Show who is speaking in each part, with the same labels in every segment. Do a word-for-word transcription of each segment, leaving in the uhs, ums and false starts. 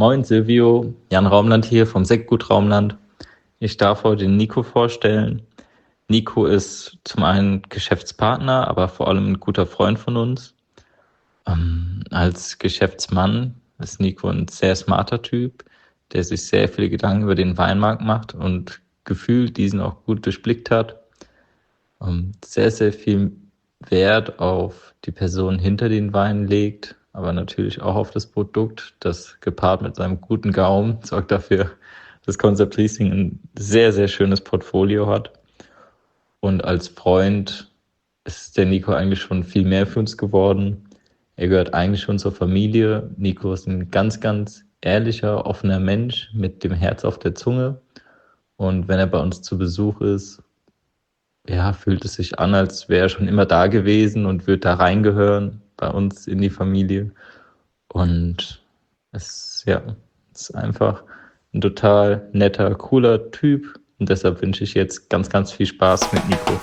Speaker 1: Moin Silvio, Jan Raumland hier vom Sektgut Raumland. Ich darf heute den Nico vorstellen. Nico ist zum einen Geschäftspartner, aber vor allem ein guter Freund von uns. Ähm, als Geschäftsmann ist Nico ein sehr smarter Typ, der sich sehr viele Gedanken über den Weinmarkt macht und gefühlt diesen auch gut durchblickt hat. Ähm, sehr, sehr viel Wert auf die Person hinter den Weinen legt, aber natürlich auch auf das Produkt, das gepaart mit seinem guten Gaumen sorgt dafür, dass Concept Riesling ein sehr, sehr schönes Portfolio hat. Und als Freund ist der Nico eigentlich schon viel mehr für uns geworden. Er gehört eigentlich schon zur Familie. Nico ist ein ganz, ganz ehrlicher, offener Mensch mit dem Herz auf der Zunge. Und wenn er bei uns zu Besuch ist, ja, fühlt es sich an, als wäre er schon immer da gewesen und würde da reingehören bei uns in die Familie. Und es, ja, es ist einfach ein total netter, cooler Typ. Und deshalb wünsche ich jetzt ganz, ganz viel Spaß mit Nico.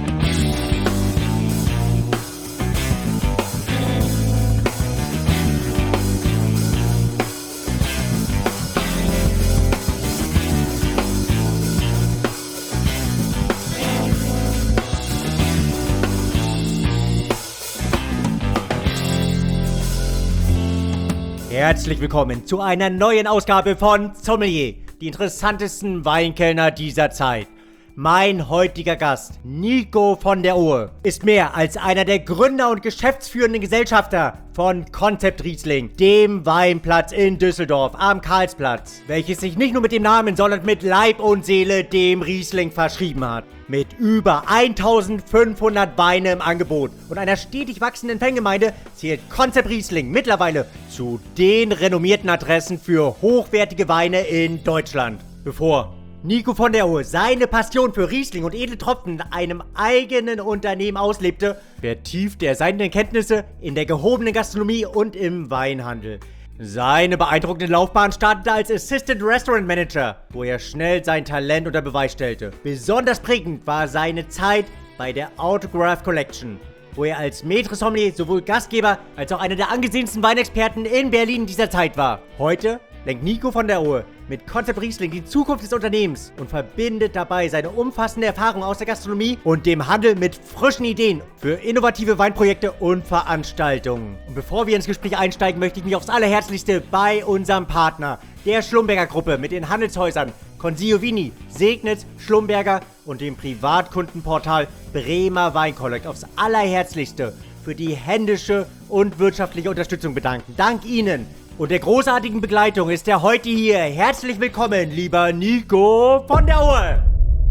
Speaker 2: Herzlich willkommen zu einer neuen Ausgabe von Sommelier, die interessantesten Weinkellner dieser Zeit. Mein heutiger Gast, Nico von der Ohe, ist mehr als einer der Gründer und geschäftsführenden Gesellschafter von Concept Riesling, dem Weinplatz in Düsseldorf am Karlsplatz, welches sich nicht nur mit dem Namen, sondern mit Leib und Seele dem Riesling verschrieben hat. Mit über eintausendfünfhundert Weine im Angebot und einer stetig wachsenden Fangemeinde zählt Concept Riesling mittlerweile zu den renommierten Adressen für hochwertige Weine in Deutschland. Bevor Nico von der Ohe seine Passion für Riesling und edle Tropfen in einem eigenen Unternehmen auslebte, vertiefte er seine Kenntnisse in der gehobenen Gastronomie und im Weinhandel. Seine beeindruckende Laufbahn startete als Assistant Restaurant Manager, wo er schnell sein Talent unter Beweis stellte. Besonders prägend war seine Zeit bei der Autograph Collection, wo er als Maître Sommelier sowohl Gastgeber als auch einer der angesehensten Weinexperten in Berlin dieser Zeit war. Heute lenkt Nico von der Ohe mit Concept Riesling die Zukunft des Unternehmens und verbindet dabei seine umfassende Erfahrung aus der Gastronomie und dem Handel mit frischen Ideen für innovative Weinprojekte und Veranstaltungen. Und bevor wir ins Gespräch einsteigen, möchte ich mich aufs Allerherzlichste bei unserem Partner, der Schlumberger Gruppe mit den Handelshäusern Consiglio Vini, Segnitz, Schlumberger und dem Privatkundenportal Bremer Weinkollekt aufs Allerherzlichste für die händische und wirtschaftliche Unterstützung bedanken. Dank Ihnen und der großartigen Begleitung ist er heute hier. Herzlich willkommen, lieber Nico von der Ohe.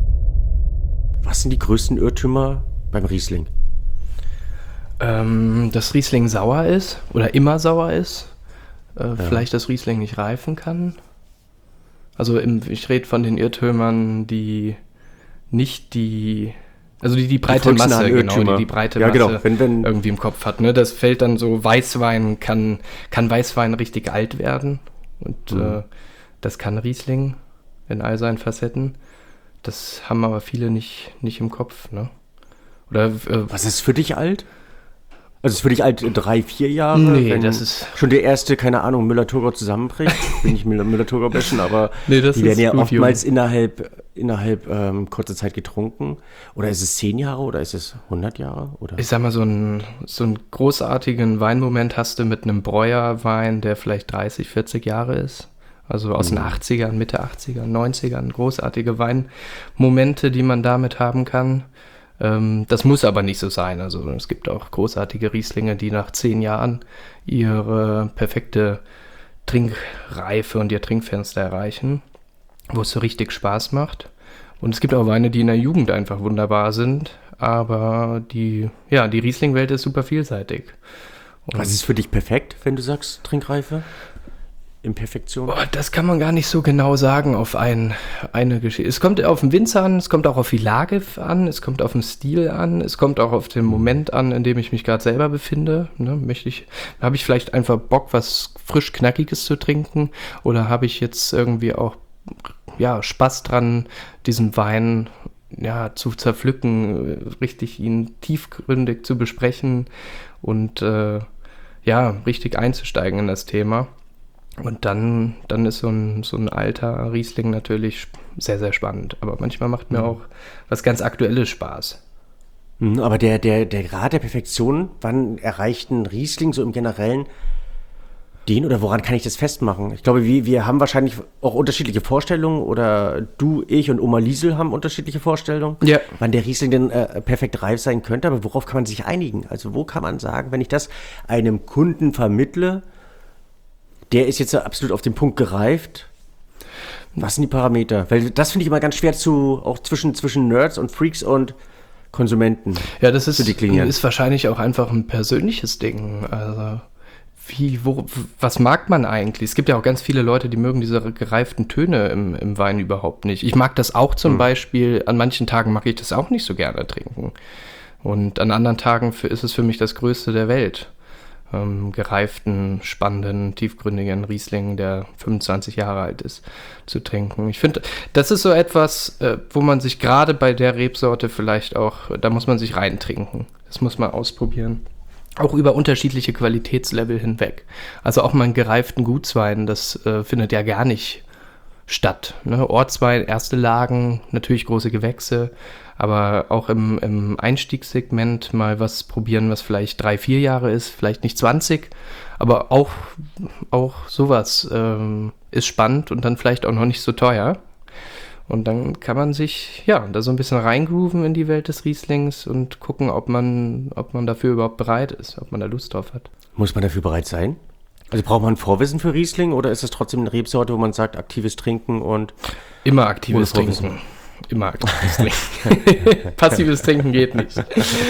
Speaker 3: Was sind die größten Irrtümer beim Riesling?
Speaker 4: Ähm, dass Riesling sauer ist oder immer sauer ist. Äh,
Speaker 3: ja.
Speaker 4: Vielleicht, dass Riesling nicht reifen kann. Also im, ich rede von den Irrtümern, die nicht die... Also die, die breite
Speaker 3: die
Speaker 4: Masse, genau, die, die breite
Speaker 3: ja,
Speaker 4: Masse
Speaker 3: genau. wenn, wenn,
Speaker 4: irgendwie im Kopf hat. Ne? Das fällt dann so, Weißwein, kann, kann Weißwein richtig alt werden. Und mhm. äh, das kann Riesling in all seinen Facetten. Das haben aber viele nicht, nicht im Kopf. Ne? Oder, äh,
Speaker 3: Was ist für dich alt? Also ist für dich alt drei, vier Jahre?
Speaker 4: Nee,
Speaker 3: wenn
Speaker 4: das ist...
Speaker 3: schon der erste, keine Ahnung, Müller-Thurgau zusammenbricht. Bin ich Müller-Thurgau bashen, aber
Speaker 4: nee, das
Speaker 3: die werden ja
Speaker 4: gut,
Speaker 3: oftmals
Speaker 4: Jung.
Speaker 3: innerhalb, innerhalb ähm, kurzer Zeit getrunken. Oder ist es zehn Jahre oder ist es hundert Jahre? Oder?
Speaker 4: Ich sag mal, so einen, so einen großartigen Weinmoment hast du mit einem Breuerwein, der vielleicht dreißig, vierzig Jahre ist. Also aus mhm. den achtzigern, Mitte achtzigern, neunzigern. Großartige Weinmomente, die man damit haben kann. Das muss aber nicht so sein. Also es gibt auch großartige Rieslinge, die nach zehn Jahren ihre perfekte Trinkreife und ihr Trinkfenster erreichen, wo es so richtig Spaß macht. Und es gibt auch Weine, die in der Jugend einfach wunderbar sind, aber die, ja, die Riesling-Welt ist super vielseitig. Und
Speaker 3: was ist für dich perfekt, wenn du sagst Trinkreife? Imperfektion?
Speaker 4: Boah, das kann man gar nicht so genau sagen auf ein, eine Geschichte. Es kommt auf den Winzer an, es kommt auch auf die Lage an, es kommt auf den Stil an, es kommt auch auf den Moment an, in dem ich mich gerade selber befinde. Ne, möchte ich, habe ich vielleicht einfach Bock, was frisch Knackiges zu trinken, oder habe ich jetzt irgendwie auch ja, Spaß dran, diesen Wein ja, zu zerpflücken, richtig ihn tiefgründig zu besprechen und äh, ja, richtig einzusteigen in das Thema. Und dann, dann ist so ein, so ein alter Riesling natürlich sehr, sehr spannend. Aber manchmal macht mir auch was ganz Aktuelles Spaß.
Speaker 3: Mhm, aber der, der, der Grad der Perfektion, wann erreicht ein Riesling so im Generellen den oder woran kann ich das festmachen? Ich glaube, wir, wir haben wahrscheinlich auch unterschiedliche Vorstellungen oder du, ich und Oma Liesel haben unterschiedliche Vorstellungen,
Speaker 4: Ja.
Speaker 3: wann der Riesling denn äh, perfekt reif sein könnte. Aber worauf kann man sich einigen? Also wo kann man sagen, wenn ich das einem Kunden vermittle, der ist jetzt absolut auf den Punkt gereift, was sind die Parameter? Weil das finde ich immer ganz schwer zu, auch zwischen, zwischen Nerds und Freaks und Konsumenten.
Speaker 4: Ja, das ist,
Speaker 3: zu deklinieren.
Speaker 4: ist wahrscheinlich auch einfach ein persönliches Ding. Also, wie, wo, was mag man eigentlich? Es gibt ja auch ganz viele Leute, die mögen diese gereiften Töne im, im Wein überhaupt nicht. Ich mag das auch zum hm. Beispiel, an manchen Tagen mag ich das auch nicht so gerne trinken. Und an anderen Tagen für, ist es für mich das Größte der Welt. Ähm, gereiften, spannenden, tiefgründigen Riesling, der fünfundzwanzig Jahre alt ist, zu trinken. Ich finde, das ist so etwas, äh, wo man sich gerade bei der Rebsorte vielleicht auch, da muss man sich reintrinken. Das muss man ausprobieren. Auch über unterschiedliche Qualitätslevel hinweg. Also auch mal einen gereiften Gutswein, das äh, findet ja gar nicht statt. Ne? Ortswein, erste Lagen, natürlich große Gewächse, aber auch im, im Einstiegssegment mal was probieren, was vielleicht drei, vier Jahre ist, vielleicht nicht zwanzig, aber auch, auch sowas ähm, ist spannend und dann vielleicht auch noch nicht so teuer. Und dann kann man sich, ja, da so ein bisschen reingrooven in die Welt des Rieslings und gucken, ob man, ob man dafür überhaupt bereit ist, ob man da Lust drauf hat.
Speaker 3: Muss man dafür bereit sein? Also braucht man Vorwissen für Riesling oder ist es trotzdem eine Rebsorte, wo man sagt, aktives Trinken und...
Speaker 4: Immer aktives Trinken. Immer aktives Trinken. Passives Trinken geht nicht.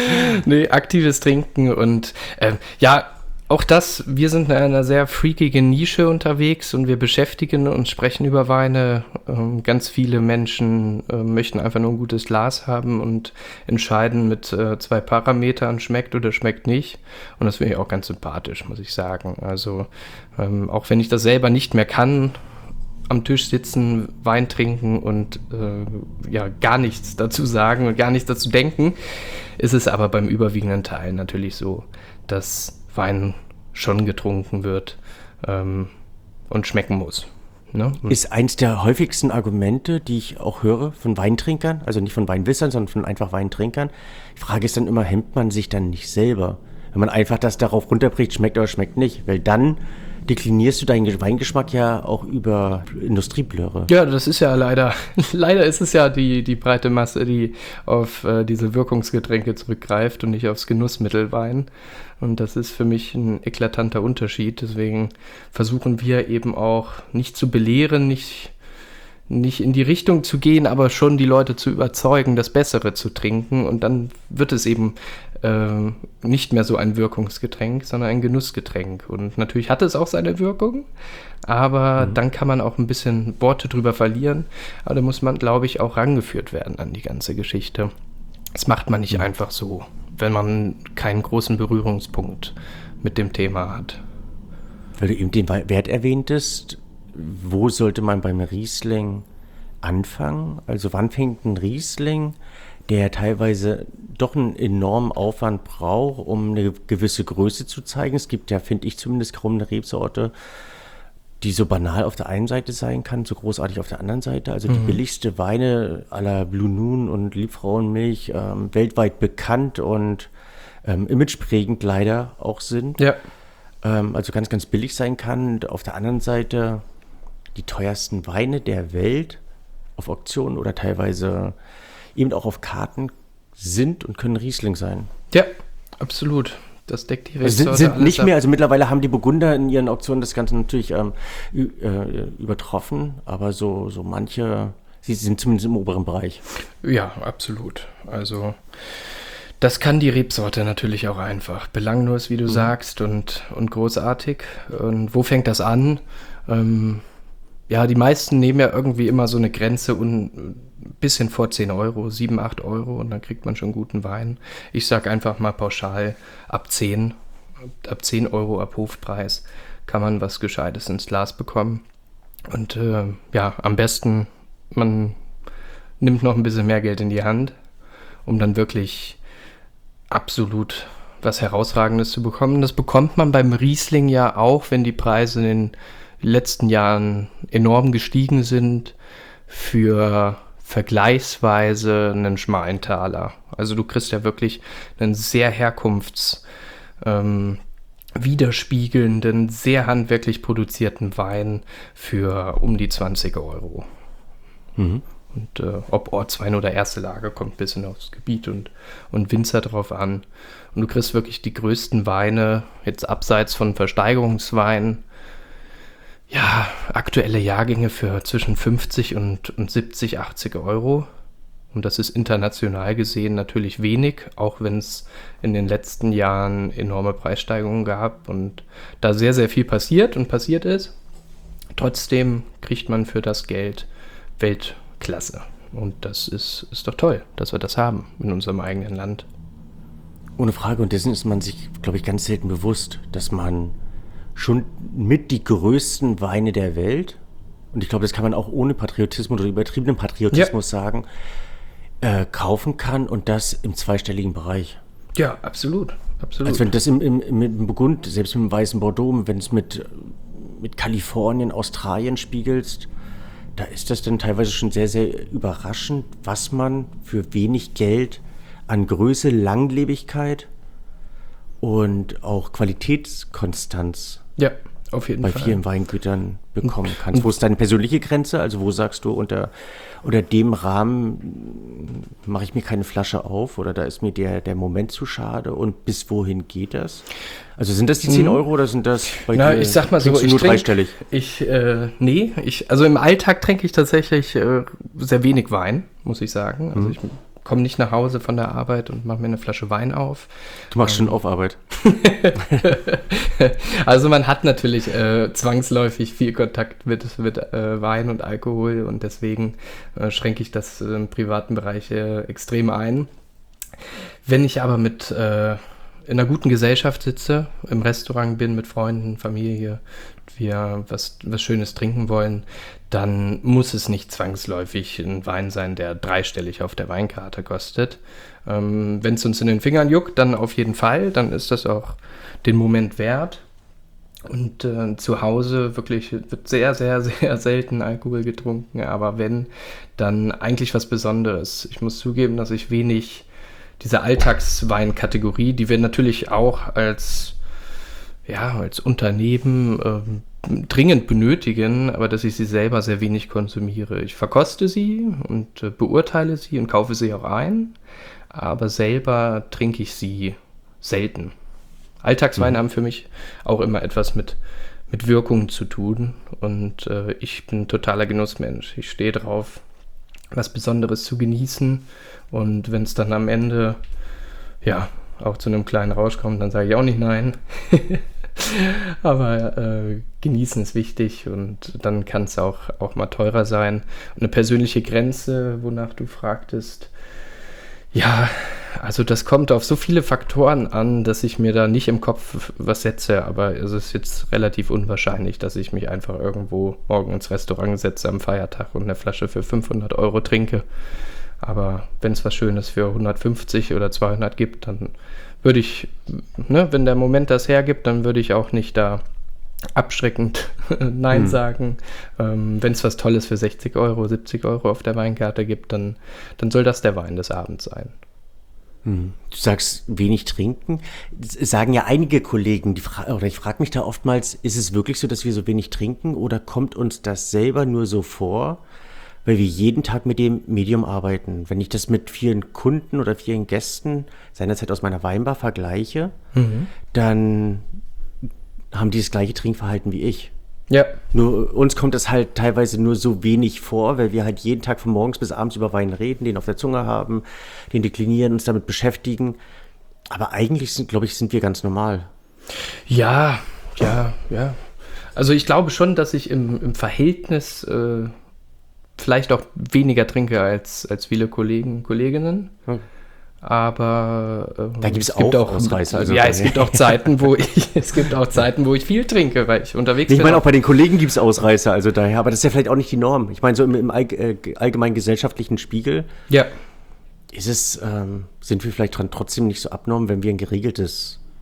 Speaker 4: Nee, aktives Trinken und äh, ja, auch das, wir sind in einer sehr freakigen Nische unterwegs und wir beschäftigen uns, sprechen über Weine. Ähm, ganz viele Menschen äh, möchten einfach nur ein gutes Glas haben und entscheiden mit äh, zwei Parametern, schmeckt oder schmeckt nicht. Und das finde ich auch ganz sympathisch, muss ich sagen. Also ähm, auch wenn ich das selber nicht mehr kann, am Tisch sitzen, Wein trinken und äh, ja gar nichts dazu sagen und gar nichts dazu denken, ist es aber beim überwiegenden Teil natürlich so, dass Wein schon getrunken wird ähm, und schmecken muss. Ne?
Speaker 3: Ist eins der häufigsten Argumente, die ich auch höre von Weintrinkern, also nicht von Weinwissern, sondern von einfach Weintrinkern. Die Frage ist dann immer, hemmt man sich dann nicht selber? Wenn man einfach das darauf runterbricht, schmeckt oder schmeckt nicht, weil dann deklinierst du deinen Weingeschmack ja auch über Industrieblöre.
Speaker 4: Ja, das ist ja leider, leider ist es ja die, die breite Masse, die auf äh, diese Wirkungsgetränke zurückgreift und nicht aufs Genussmittel Wein. Und das ist für mich ein eklatanter Unterschied. Deswegen versuchen wir eben auch nicht zu belehren, nicht, nicht in die Richtung zu gehen, aber schon die Leute zu überzeugen, das Bessere zu trinken. Und dann wird es eben äh, nicht mehr so ein Wirkungsgetränk, sondern ein Genussgetränk. Und natürlich hat es auch seine Wirkung, aber mhm. dann kann man auch ein bisschen Worte drüber verlieren. Aber da muss man, glaube ich, auch rangeführt werden an die ganze Geschichte. Das macht man nicht mhm. einfach so, wenn man keinen großen Berührungspunkt mit dem Thema hat.
Speaker 3: Weil du eben den Wert erwähntest, wo sollte man beim Riesling anfangen? Also wann fängt ein Riesling, der teilweise doch einen enormen Aufwand braucht, um eine gewisse Größe zu zeigen? Es gibt ja, finde ich zumindest, kaum eine Rebsorte, die so banal auf der einen Seite sein kann, so großartig auf der anderen Seite. Also die mhm. billigste Weine à la Blue Noon und Liebfrauenmilch ähm, weltweit bekannt und ähm, imageprägend leider auch sind.
Speaker 4: Ja.
Speaker 3: Ähm, also ganz, ganz billig sein kann. Und auf der anderen Seite die teuersten Weine der Welt auf Auktionen oder teilweise eben auch auf Karten sind und können Riesling sein.
Speaker 4: Ja, absolut. Das deckt die Rebsorte
Speaker 3: also sind, sind nicht
Speaker 4: ab.
Speaker 3: mehr, also mittlerweile haben die Burgunder in ihren Auktionen das Ganze natürlich ähm, ü- äh, übertroffen, aber so, so manche, sie sind zumindest im oberen Bereich.
Speaker 4: Ja, absolut. Also das kann die Rebsorte natürlich auch einfach. Belanglos, wie du mhm. sagst, und, und großartig. Und wo fängt das an? Ähm, ja, die meisten nehmen ja irgendwie immer so eine Grenze ein bisschen vor zehn Euro, sieben, acht Euro und dann kriegt man schon guten Wein. Ich sag einfach mal pauschal, ab zehn, ab zehn Euro ab Hofpreis kann man was Gescheites ins Glas bekommen. Und äh, ja, am besten, man nimmt noch ein bisschen mehr Geld in die Hand, um dann wirklich absolut was Herausragendes zu bekommen. Das bekommt man beim Riesling ja auch, wenn die Preise in den in den letzten Jahren enorm gestiegen sind, für vergleichsweise einen schmalen Taler. Also du kriegst ja wirklich einen sehr herkunfts- ähm, widerspiegelnden, sehr handwerklich produzierten Wein für um die zwanzig Euro. Mhm. Und äh, ob Ortswein oder erste Lage, kommt ein bisschen aufs Gebiet und, und Winzer drauf an. Und du kriegst wirklich die größten Weine, jetzt abseits von Versteigerungsweinen, ja, aktuelle Jahrgänge für zwischen fünfzig und, und siebzig, achtzig Euro. Und das ist international gesehen natürlich wenig, auch wenn es in den letzten Jahren enorme Preissteigerungen gab und da sehr, sehr viel passiert und passiert ist. Trotzdem kriegt man für das Geld Weltklasse. Und das ist, ist doch toll, dass wir das haben in unserem eigenen Land.
Speaker 3: Ohne Frage. Und dessen ist man sich, glaube ich, ganz selten bewusst, dass man schon mit die größten Weine der Welt, und ich glaube, das kann man auch ohne Patriotismus oder übertriebenen Patriotismus ja. sagen, äh, kaufen kann, und das im zweistelligen Bereich.
Speaker 4: Ja, absolut. absolut.
Speaker 3: Also wenn das im, im, im Burgund, selbst mit dem weißen Bordeaux, wenn es mit, mit Kalifornien, Australien spiegelst, da ist das dann teilweise schon sehr, sehr überraschend, was man für wenig Geld an Größe, Langlebigkeit und auch Qualitätskonstanz
Speaker 4: ja, auf jeden
Speaker 3: bei
Speaker 4: Fall.
Speaker 3: vielen Weingütern bekommen kannst. Wo ist deine persönliche Grenze? Also wo sagst du, unter, unter dem Rahmen mache ich mir keine Flasche auf oder da ist mir der, der Moment zu schade, und bis wohin geht das? Also sind das die zehn Euro oder sind das bei
Speaker 4: Na,
Speaker 3: dir?
Speaker 4: Ich sag mal so, ich
Speaker 3: nur
Speaker 4: trink,
Speaker 3: dreistellig?
Speaker 4: Ich, äh, nee, ich, also im Alltag trinke ich tatsächlich äh, sehr wenig Wein, muss ich sagen. Also mhm. ich komme nicht nach Hause von der Arbeit und mache mir eine Flasche Wein auf.
Speaker 3: Du machst ähm, schon auf Arbeit.
Speaker 4: Also man hat natürlich äh, zwangsläufig viel Kontakt mit, mit äh, Wein und Alkohol, und deswegen äh, schränke ich das im privaten Bereich äh, extrem ein. Wenn ich aber mit äh, in einer guten Gesellschaft sitze, im Restaurant bin, mit Freunden, Familie, wir was, was Schönes trinken wollen, dann muss es nicht zwangsläufig ein Wein sein, der dreistellig auf der Weinkarte kostet. Ähm, wenn es uns in den Fingern juckt, dann auf jeden Fall, dann ist das auch den Moment wert. Und äh, zu Hause wirklich wird sehr, sehr, sehr selten Alkohol getrunken, aber wenn, dann eigentlich was Besonderes. Ich muss zugeben, dass ich wenig diese Alltagsweinkategorie, die wir natürlich auch als, ja, als Unternehmen ähm, dringend benötigen, aber dass ich sie selber sehr wenig konsumiere. Ich verkoste sie und äh, beurteile sie und kaufe sie auch ein, aber selber trinke ich sie selten. Alltagsweine mhm. haben für mich auch immer etwas mit, mit Wirkung zu tun, und äh, ich bin ein totaler Genussmensch. Ich stehe drauf, was Besonderes zu genießen, und wenn es dann am Ende ja auch zu einem kleinen Rausch kommt, dann sage ich auch nicht nein. Aber äh, genießen ist wichtig, und dann kann es auch, auch mal teurer sein. Und eine persönliche Grenze, wonach du fragtest, ja, also das kommt auf so viele Faktoren an, dass ich mir da nicht im Kopf was setze, aber es ist jetzt relativ unwahrscheinlich, dass ich mich einfach irgendwo morgen ins Restaurant setze am Feiertag und eine Flasche für fünfhundert Euro trinke. Aber wenn es was Schönes für hundertfünfzig oder zweihundert gibt, dann würde ich, ne, wenn der Moment das hergibt, dann würde ich auch nicht da abschreckend Nein hm. sagen. Ähm, wenn es was Tolles für sechzig Euro, siebzig Euro auf der Weinkarte gibt, dann, dann soll das der Wein des Abends sein.
Speaker 3: Hm. Du sagst wenig trinken. Das sagen ja einige Kollegen, die fra- oder ich frage mich da oftmals, ist es wirklich so, dass wir so wenig trinken, oder kommt uns das selber nur so vor, weil wir jeden Tag mit dem Medium arbeiten? Wenn ich das mit vielen Kunden oder vielen Gästen seinerzeit aus meiner Weinbar vergleiche, mhm. dann haben die das gleiche Trinkverhalten wie ich.
Speaker 4: Ja.
Speaker 3: Nur uns kommt es halt teilweise nur so wenig vor, weil wir halt jeden Tag von morgens bis abends über Wein reden, den auf der Zunge haben, den deklinieren, uns damit beschäftigen. Aber eigentlich sind, glaube ich, sind wir ganz normal.
Speaker 4: Ja, ja, ja. Also ich glaube schon, dass ich im, im Verhältnis äh, vielleicht auch weniger trinke als, als viele Kollegen und Kolleginnen. Hm. Aber ähm,
Speaker 3: da gibt's es gibt auch Ausreißer. Also
Speaker 4: ja, es gibt auch Zeiten, wo ich es gibt auch Zeiten, wo ich viel trinke, weil ich unterwegs
Speaker 3: ich
Speaker 4: bin.
Speaker 3: Ich meine, auch bei den Kollegen gibt es Ausreißer, also daher, aber das ist ja vielleicht auch nicht die Norm. Ich meine, so im, im allgemeinen gesellschaftlichen Spiegel
Speaker 4: ja.
Speaker 3: ist es, ähm, sind wir vielleicht trotzdem nicht so abnorm, wenn wir ein geregeltes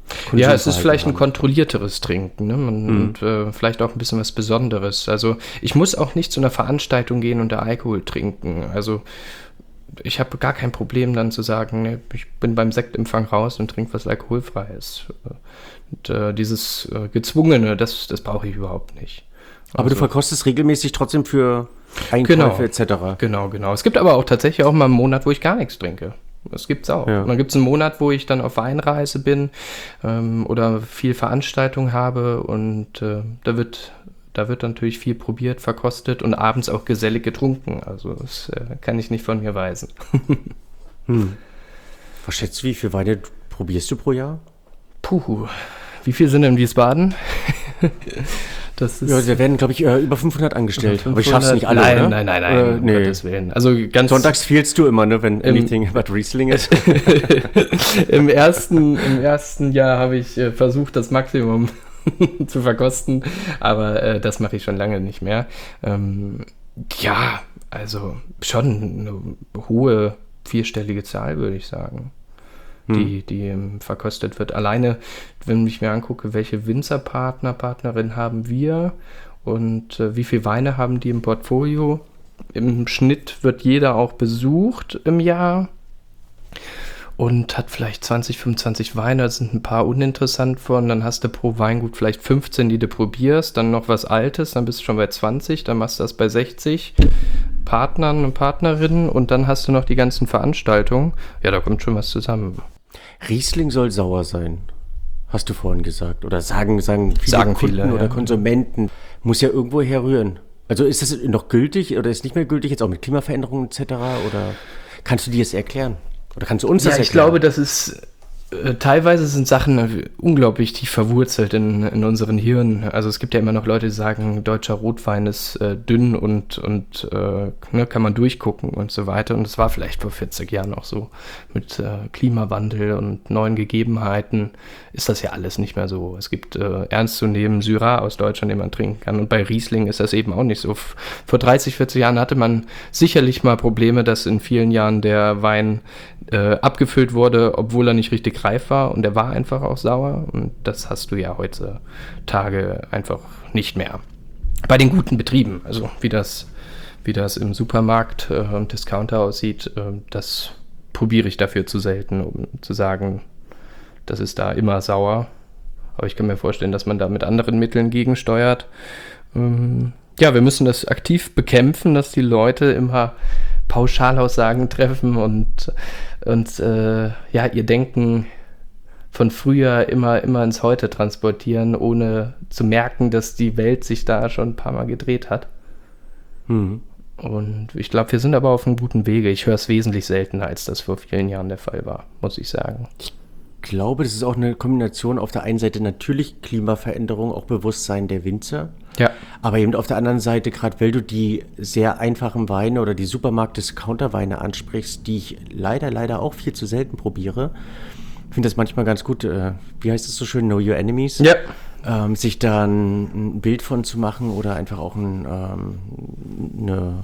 Speaker 4: Ja, es ist vielleicht ein kontrollierteres Trinken, ne? Man, mhm. und äh, vielleicht auch ein bisschen was Besonderes. Also ich muss auch nicht zu einer Veranstaltung gehen und da Alkohol trinken. Also ich habe gar kein Problem dann zu sagen, ne, ich bin beim Sektempfang raus und trinke was Alkoholfreies. Und, äh, dieses äh, Gezwungene, das, das brauche ich überhaupt nicht.
Speaker 3: Aber
Speaker 4: also,
Speaker 3: du verkostest regelmäßig trotzdem für Einkäufe
Speaker 4: genau,
Speaker 3: et cetera.
Speaker 4: Genau, genau. Es gibt aber auch tatsächlich auch mal einen Monat, wo ich gar nichts trinke. Das gibt's auch.
Speaker 3: Ja.
Speaker 4: Und dann gibt es einen Monat, wo ich dann auf Weinreise bin ähm, oder viel Veranstaltung habe und äh, da wird da wird natürlich viel probiert, verkostet und abends auch gesellig getrunken. Also das äh, kann ich nicht von mir weisen.
Speaker 3: hm. Was schätzt du, wie viele Weine probierst du pro Jahr?
Speaker 4: Puh, wie viel sind in Wiesbaden? Das ist
Speaker 3: ja, da werden, glaube ich, über fünfhundert angestellt.
Speaker 4: fünfhundert,
Speaker 3: aber ich schaff's nicht alle,
Speaker 4: nein,
Speaker 3: oder?
Speaker 4: Nein, nein, nein,
Speaker 3: äh,
Speaker 4: um
Speaker 3: nee.
Speaker 4: Gottes Willen. Also ganz
Speaker 3: Sonntags fehlst du immer, ne, wenn anything but Riesling ist.
Speaker 4: Im, ersten, Im ersten Jahr habe ich äh, versucht, das Maximum zu verkosten, aber äh, das mache ich schon lange nicht mehr. Ähm, ja, also schon eine hohe vierstellige Zahl, würde ich sagen. Die, die ähm, verkostet wird. Alleine, wenn ich mir angucke, welche Winzerpartner, Partnerin haben wir und äh, wie viele Weine haben die im Portfolio. Im Schnitt wird jeder auch besucht im Jahr und hat vielleicht zwanzig, fünfundzwanzig Weine, da sind ein paar uninteressant von, dann hast du pro Weingut vielleicht fünfzehn, die du probierst, dann noch was Altes, dann bist du schon bei zwanzig, dann machst du das bei sechzig Partnern und Partnerinnen und dann hast du noch die ganzen Veranstaltungen. Ja, da kommt schon was zusammen.
Speaker 3: Riesling soll sauer sein, hast du vorhin gesagt. Oder sagen, sagen viele
Speaker 4: sagen
Speaker 3: Kunden
Speaker 4: viele,
Speaker 3: oder
Speaker 4: ja.
Speaker 3: Konsumenten. Muss ja irgendwo herrühren. Also ist das noch gültig oder ist nicht mehr gültig, jetzt auch mit Klimaveränderungen et cetera? Oder kannst du dir das erklären? Oder kannst du uns
Speaker 4: ja,
Speaker 3: das erklären?
Speaker 4: Ich glaube, das ist äh, teilweise sind Sachen äh, unglaublich tief verwurzelt in, in unseren Hirnen. Also es gibt ja immer noch Leute, die sagen, deutscher Rotwein ist äh, dünn und, und äh, ne, kann man durchgucken und so weiter. Und das war vielleicht vor vierzig Jahren auch so. Mit äh, Klimawandel und neuen Gegebenheiten ist das ja alles nicht mehr so. Es gibt äh, ernstzunehmenden Syrah aus Deutschland, den man trinken kann. Und bei Riesling ist das eben auch nicht so. F- vor dreißig, vierzig Jahren hatte man sicherlich mal Probleme, dass in vielen Jahren der Wein äh, abgefüllt wurde, obwohl er nicht richtig reif war. Und der war einfach auch sauer. Und das hast du ja heutzutage einfach nicht mehr. Bei den guten Betrieben, also wie das, wie das im Supermarkt äh, und Discounter aussieht, äh, das probiere ich dafür zu selten, um zu sagen, das ist da immer sauer. Aber ich kann mir vorstellen, dass man da mit anderen Mitteln gegensteuert. Ähm, ja, wir müssen das aktiv bekämpfen, dass die Leute immer Pauschalaussagen treffen und, und äh, ja, ihr Denken von früher immer, immer ins Heute transportieren, ohne zu merken, dass die Welt sich da schon ein paar Mal gedreht hat.
Speaker 3: Mhm.
Speaker 4: Und ich glaube, wir sind aber auf einem guten Wege. Ich höre es wesentlich seltener, als das vor vielen Jahren der Fall war, muss ich sagen.
Speaker 3: Ich glaube, das ist auch eine Kombination auf der einen Seite natürlich Klimaveränderung, auch Bewusstsein der Winzer.
Speaker 4: Ja.
Speaker 3: Aber eben auf der anderen Seite, gerade weil du die sehr einfachen Weine oder die Supermarkt-Discounter-Weine ansprichst, die ich leider, leider auch viel zu selten probiere, finde das manchmal ganz gut, äh, wie heißt es so schön, Know Your Enemies,
Speaker 4: Ja.
Speaker 3: ähm, sich da ein, ein Bild von zu machen oder einfach auch ein, ähm, eine,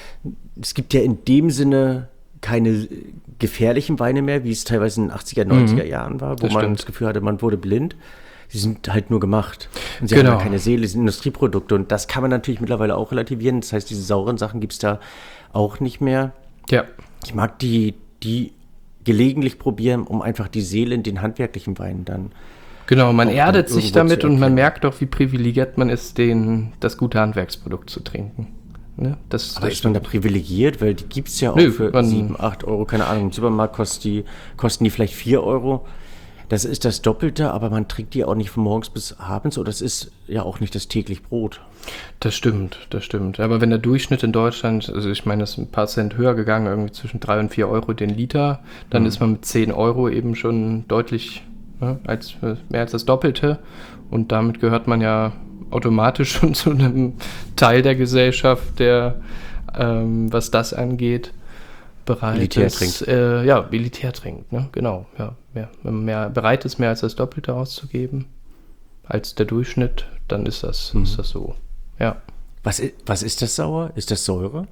Speaker 3: es gibt ja in dem Sinne keine gefährlichen Weine mehr, wie es teilweise in den achtziger, neunziger
Speaker 4: Mhm.
Speaker 3: Jahren war, wo
Speaker 4: Das
Speaker 3: man
Speaker 4: stimmt.
Speaker 3: das Gefühl hatte, man wurde blind. Sie sind halt nur gemacht. Und sie
Speaker 4: Genau.
Speaker 3: haben ja keine Seele, sie sind Industrieprodukte. Und das kann man natürlich mittlerweile auch relativieren. Das heißt, diese sauren Sachen gibt es da auch nicht mehr.
Speaker 4: Ja.
Speaker 3: Ich mag die, die gelegentlich probieren, um einfach die Seele in den handwerklichen Weinen dann.
Speaker 4: Genau, man
Speaker 3: auch
Speaker 4: erdet
Speaker 3: dann
Speaker 4: sich
Speaker 3: irgendwo
Speaker 4: damit
Speaker 3: zu
Speaker 4: und man
Speaker 3: erkennen.
Speaker 4: merkt auch, wie privilegiert man ist, den, das gute Handwerksprodukt zu trinken. Ne? Das,
Speaker 3: Aber
Speaker 4: das
Speaker 3: ist man da privilegiert? Weil die gibt es ja auch
Speaker 4: Nö,
Speaker 3: für
Speaker 4: man-
Speaker 3: sieben, acht Euro. Keine Ahnung, im Supermarkt kosten die, kosten die vielleicht vier Euro. Das ist das Doppelte, aber man trinkt die auch nicht von morgens bis abends. Oder das ist ja auch nicht das täglich Brot.
Speaker 4: Das stimmt, das stimmt. Aber wenn der Durchschnitt in Deutschland, also ich meine, das ist ein paar Cent höher gegangen, irgendwie zwischen drei und vier Euro den Liter, dann
Speaker 3: Mhm.
Speaker 4: ist man mit zehn Euro eben schon deutlich ne, als, mehr als das Doppelte. Und damit gehört man ja automatisch schon zu einem Teil der Gesellschaft, der, ähm, was das angeht, bereit
Speaker 3: Elitär
Speaker 4: ist.
Speaker 3: trinkt.
Speaker 4: Äh, ja, elitär trinkt, ne? Genau. Ja, mehr, wenn man mehr bereit ist, mehr als das Doppelte auszugeben, als der Durchschnitt, dann ist das,
Speaker 3: Mhm.
Speaker 4: ist das so. Ja.
Speaker 3: Was, i- was ist das sauer? Ist das Säure?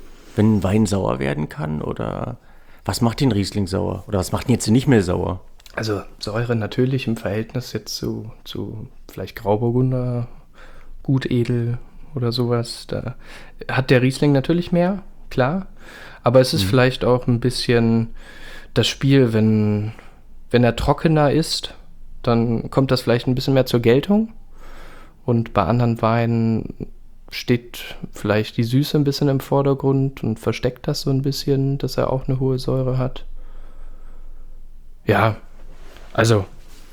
Speaker 3: Wenn ein Wein sauer werden kann? Oder was macht den Riesling sauer? Oder was macht ihn jetzt nicht mehr sauer?
Speaker 4: Also Säure natürlich im Verhältnis jetzt zu, zu vielleicht Grauburgunder, Gutedel oder sowas. Da hat der Riesling natürlich mehr, klar. Aber es ist mhm. vielleicht auch ein bisschen das Spiel, wenn, wenn er trockener ist, dann kommt das vielleicht ein bisschen mehr zur Geltung. Und bei anderen Weinen steht vielleicht die Süße ein bisschen im Vordergrund und versteckt das so ein bisschen, dass er auch eine hohe Säure hat. Ja, also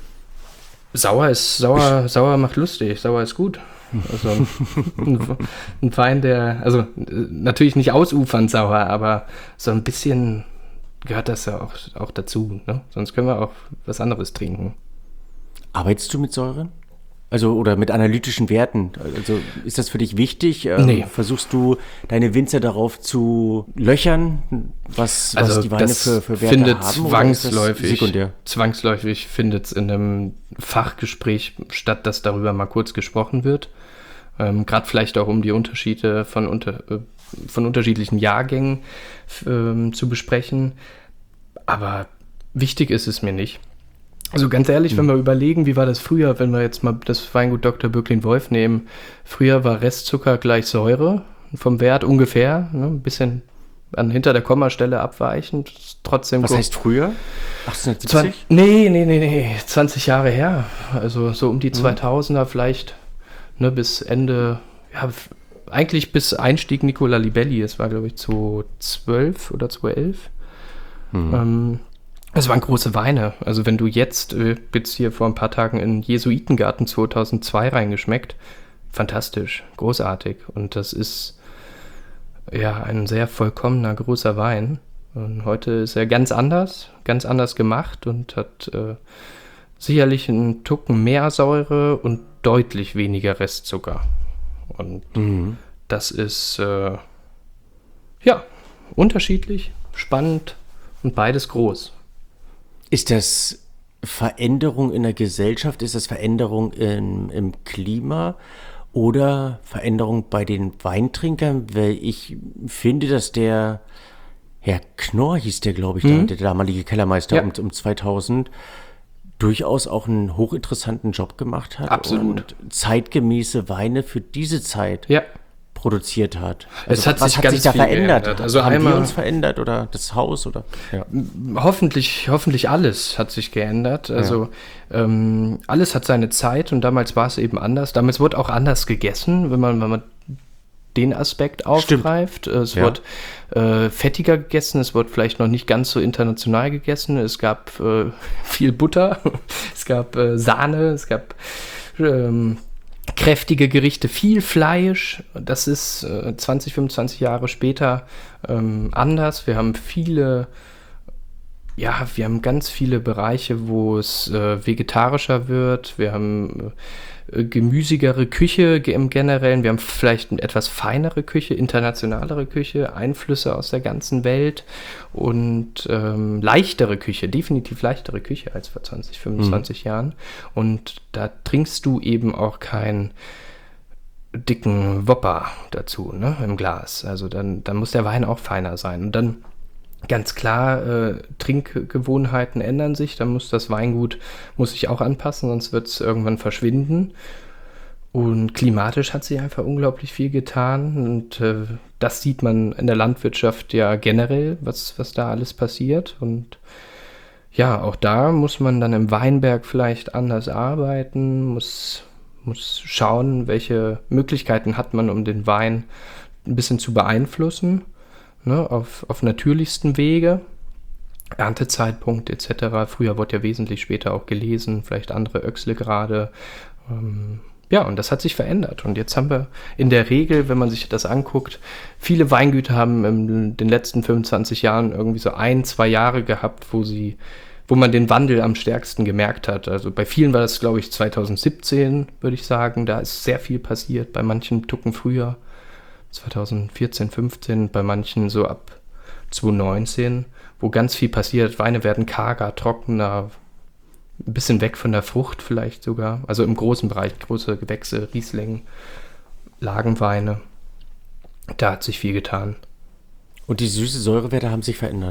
Speaker 4: sauer ist sauer, sauer macht lustig, sauer ist gut. Also ein, ein Wein, der, also natürlich nicht ausufernd sauer, aber so ein bisschen gehört das ja auch, auch dazu, ne? Sonst können wir auch was anderes trinken.
Speaker 3: Arbeitest du mit Säuren? Also, oder mit analytischen Werten? Also, ist das für dich wichtig?
Speaker 4: Nee.
Speaker 3: Versuchst du, deine Winzer darauf zu löchern, was,
Speaker 4: also
Speaker 3: was die Weine
Speaker 4: das
Speaker 3: für, für Werte
Speaker 4: findet
Speaker 3: haben?
Speaker 4: Zwangsläufig,
Speaker 3: sekundär?
Speaker 4: Zwangsläufig findet es in einem Fachgespräch statt, dass darüber mal kurz gesprochen wird. Ähm, Gerade vielleicht auch, um die Unterschiede von, unter, äh, von unterschiedlichen Jahrgängen ähm, zu besprechen. Aber wichtig ist es mir nicht. Also ganz ehrlich, wenn wir überlegen, wie war das früher, wenn wir jetzt mal das Weingut Doktor Böcklin-Wolf nehmen. Früher war Restzucker gleich Säure vom Wert ungefähr, ne, ein bisschen an hinter der Kommastelle abweichend. Trotzdem.
Speaker 3: Was heißt früher? achtzehnhundertsiebzig?
Speaker 4: Nee, nee, nee, nee, zwanzig Jahre her. Also so um die zweitausender vielleicht, ne, bis Ende, ja, eigentlich bis Einstieg Nicola Libelli. Es war, glaube ich, zweitausendzwölf oder zweitausendelf. Mhm. Ähm, Es waren große Weine. Also wenn du jetzt, äh, jetzt hier vor ein paar Tagen in Jesuitengarten zweitausendzwei reingeschmeckt, fantastisch, großartig. Und das ist ja ein sehr vollkommener, großer Wein. Und heute ist er ganz anders, ganz anders gemacht und hat äh, sicherlich einen Tucken mehr Säure und deutlich weniger Restzucker. Und mhm. das ist äh, ja unterschiedlich, spannend und beides groß.
Speaker 3: Ist das Veränderung in der Gesellschaft? Ist das Veränderung in, im Klima oder Veränderung bei den Weintrinkern? Weil ich finde, dass der Herr Knorr hieß der, glaube ich, mhm. der, der damalige Kellermeister ja. um, um zweitausend, durchaus auch einen hochinteressanten Job gemacht hat.
Speaker 4: Absolut.
Speaker 3: Und zeitgemäße Weine für diese Zeit ja. produziert hat.
Speaker 4: Also
Speaker 3: es
Speaker 4: hat
Speaker 3: was
Speaker 4: sich
Speaker 3: hat
Speaker 4: ganz
Speaker 3: sich da
Speaker 4: viel
Speaker 3: verändert?
Speaker 4: geändert. Also
Speaker 3: haben
Speaker 4: einmal,
Speaker 3: wir uns verändert oder das Haus oder? Ja.
Speaker 4: Hoffentlich, hoffentlich alles hat sich geändert. Also ja. ähm, alles hat seine Zeit und damals war es eben anders. Damals wurde auch anders gegessen, wenn man, wenn man den Aspekt aufgreift. Stimmt. Es ja. wird äh, fettiger gegessen, es wird vielleicht noch nicht ganz so international gegessen. Es gab äh, viel Butter, es gab äh, Sahne, es gab ähm, kräftige Gerichte, viel Fleisch. Das ist äh, zwanzig, fünfundzwanzig Jahre später ähm, anders. Wir haben viele, ja, wir haben ganz viele Bereiche, wo es äh, vegetarischer wird. Wir haben äh, gemüsigere Küche im Generellen. Wir haben vielleicht eine etwas feinere Küche, internationalere Küche, Einflüsse aus der ganzen Welt und ähm, leichtere Küche, definitiv leichtere Küche als vor zwanzig, fünfundzwanzig mhm. Jahren. Und da trinkst du eben auch keinen dicken Wopper dazu, ne, im Glas. Also dann, dann muss der Wein auch feiner sein. Und dann ganz klar, äh, Trinkgewohnheiten ändern sich, dann muss das Weingut muss sich auch anpassen, sonst wird es irgendwann verschwinden. Und klimatisch hat sich einfach unglaublich viel getan und äh, das sieht man in der Landwirtschaft ja generell, was, was da alles passiert. Und ja, auch da muss man dann im Weinberg vielleicht anders arbeiten, muss, muss schauen, welche Möglichkeiten hat man, um den Wein ein bisschen zu beeinflussen. Ne, auf, auf natürlichsten Wege, Erntezeitpunkt et cetera. Früher wurde ja wesentlich später auch gelesen, vielleicht andere Öxle-Grade. Ähm, ja, und das hat sich verändert. Und jetzt haben wir in der Regel, wenn man sich das anguckt, viele Weingüter haben in den letzten fünfundzwanzig Jahren irgendwie so ein, zwei Jahre gehabt, wo sie, wo man den Wandel am stärksten gemerkt hat. Also bei vielen war das, glaube ich, zweitausendsiebzehn, würde ich sagen. Da ist sehr viel passiert, bei manchen Tucken früher. zweitausendvierzehn, fünfzehn, bei manchen so ab zweitausendneunzehn, wo ganz viel passiert. Weine werden karger, trockener, ein bisschen weg von der Frucht vielleicht sogar. Also im großen Bereich, große Gewächse, Riesling, Lagenweine. Da hat sich viel getan.
Speaker 3: Und die süße Säurewerte haben sich verändert?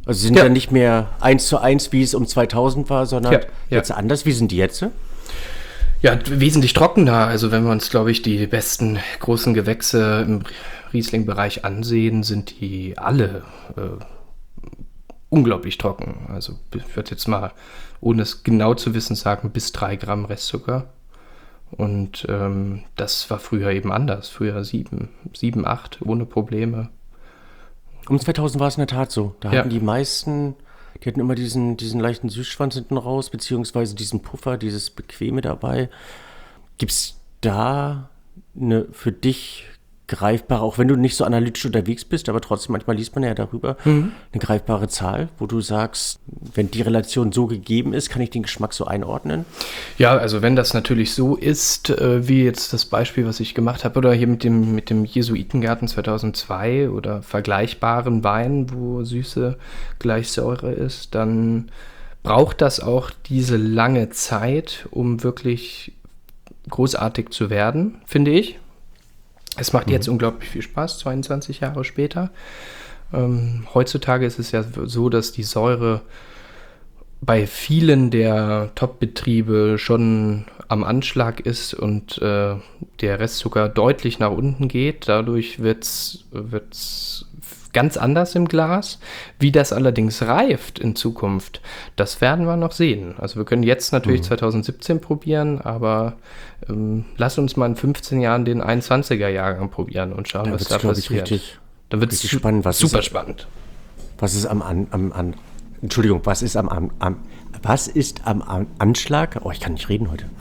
Speaker 3: Also sie sind
Speaker 4: Ja.
Speaker 3: dann nicht mehr eins zu eins, wie es um zweitausend war, sondern
Speaker 4: Ja, ja.
Speaker 3: jetzt anders. Wie sind die jetzt?
Speaker 4: Ja, wesentlich trockener. Also wenn wir uns, glaube ich, die besten großen Gewächse im Riesling-Bereich ansehen, sind die alle äh, unglaublich trocken. Also ich würde jetzt mal, ohne es genau zu wissen, sagen, bis drei Gramm Restzucker. Und ähm, das war früher eben anders. Früher sieben, sieben, acht, ohne Probleme.
Speaker 3: Um zweitausend war es in der Tat so. Da
Speaker 4: Ja.
Speaker 3: hatten die meisten, die hatten immer diesen, diesen leichten Süßschwanz hinten raus, beziehungsweise diesen Puffer, dieses Bequeme dabei. Gibt es da eine für dich greifbare, auch wenn du nicht so analytisch unterwegs bist, aber trotzdem, manchmal liest man ja darüber,
Speaker 4: Mhm.
Speaker 3: eine greifbare Zahl, wo du sagst, wenn die Relation so gegeben ist, kann ich den Geschmack so einordnen?
Speaker 4: Ja, also wenn das natürlich so ist, äh, wie jetzt das Beispiel, was ich gemacht habe, oder hier mit dem, mit dem Jesuitengarten zweitausendzwei oder vergleichbaren Wein, wo Süße gleich Säure ist, dann braucht das auch diese lange Zeit, um wirklich großartig zu werden, finde ich. Es macht jetzt unglaublich viel Spaß, zweiundzwanzig Jahre später. Ähm, heutzutage ist es ja so, dass die Säure bei vielen der Top-Betriebe schon am Anschlag ist und äh, der Restzucker deutlich nach unten geht. Dadurch wird es ganz anders im Glas. Wie das allerdings reift in Zukunft, das werden wir noch sehen. Also wir können jetzt natürlich
Speaker 3: Mhm.
Speaker 4: zweitausendsiebzehn probieren, aber ähm, lass uns mal in fünfzehn Jahren den einundzwanziger-Jahrgang probieren und schauen,
Speaker 3: Da
Speaker 4: was
Speaker 3: wird's,
Speaker 4: da
Speaker 3: glaub ich,
Speaker 4: passiert.
Speaker 3: richtig-
Speaker 4: Dann wird es
Speaker 3: richtig spannend, was
Speaker 4: super
Speaker 3: ist-
Speaker 4: spannend.
Speaker 3: Was ist am, an, am, an Entschuldigung, was ist am, am, am was ist am, am Anschlag? Oh, ich kann nicht reden heute.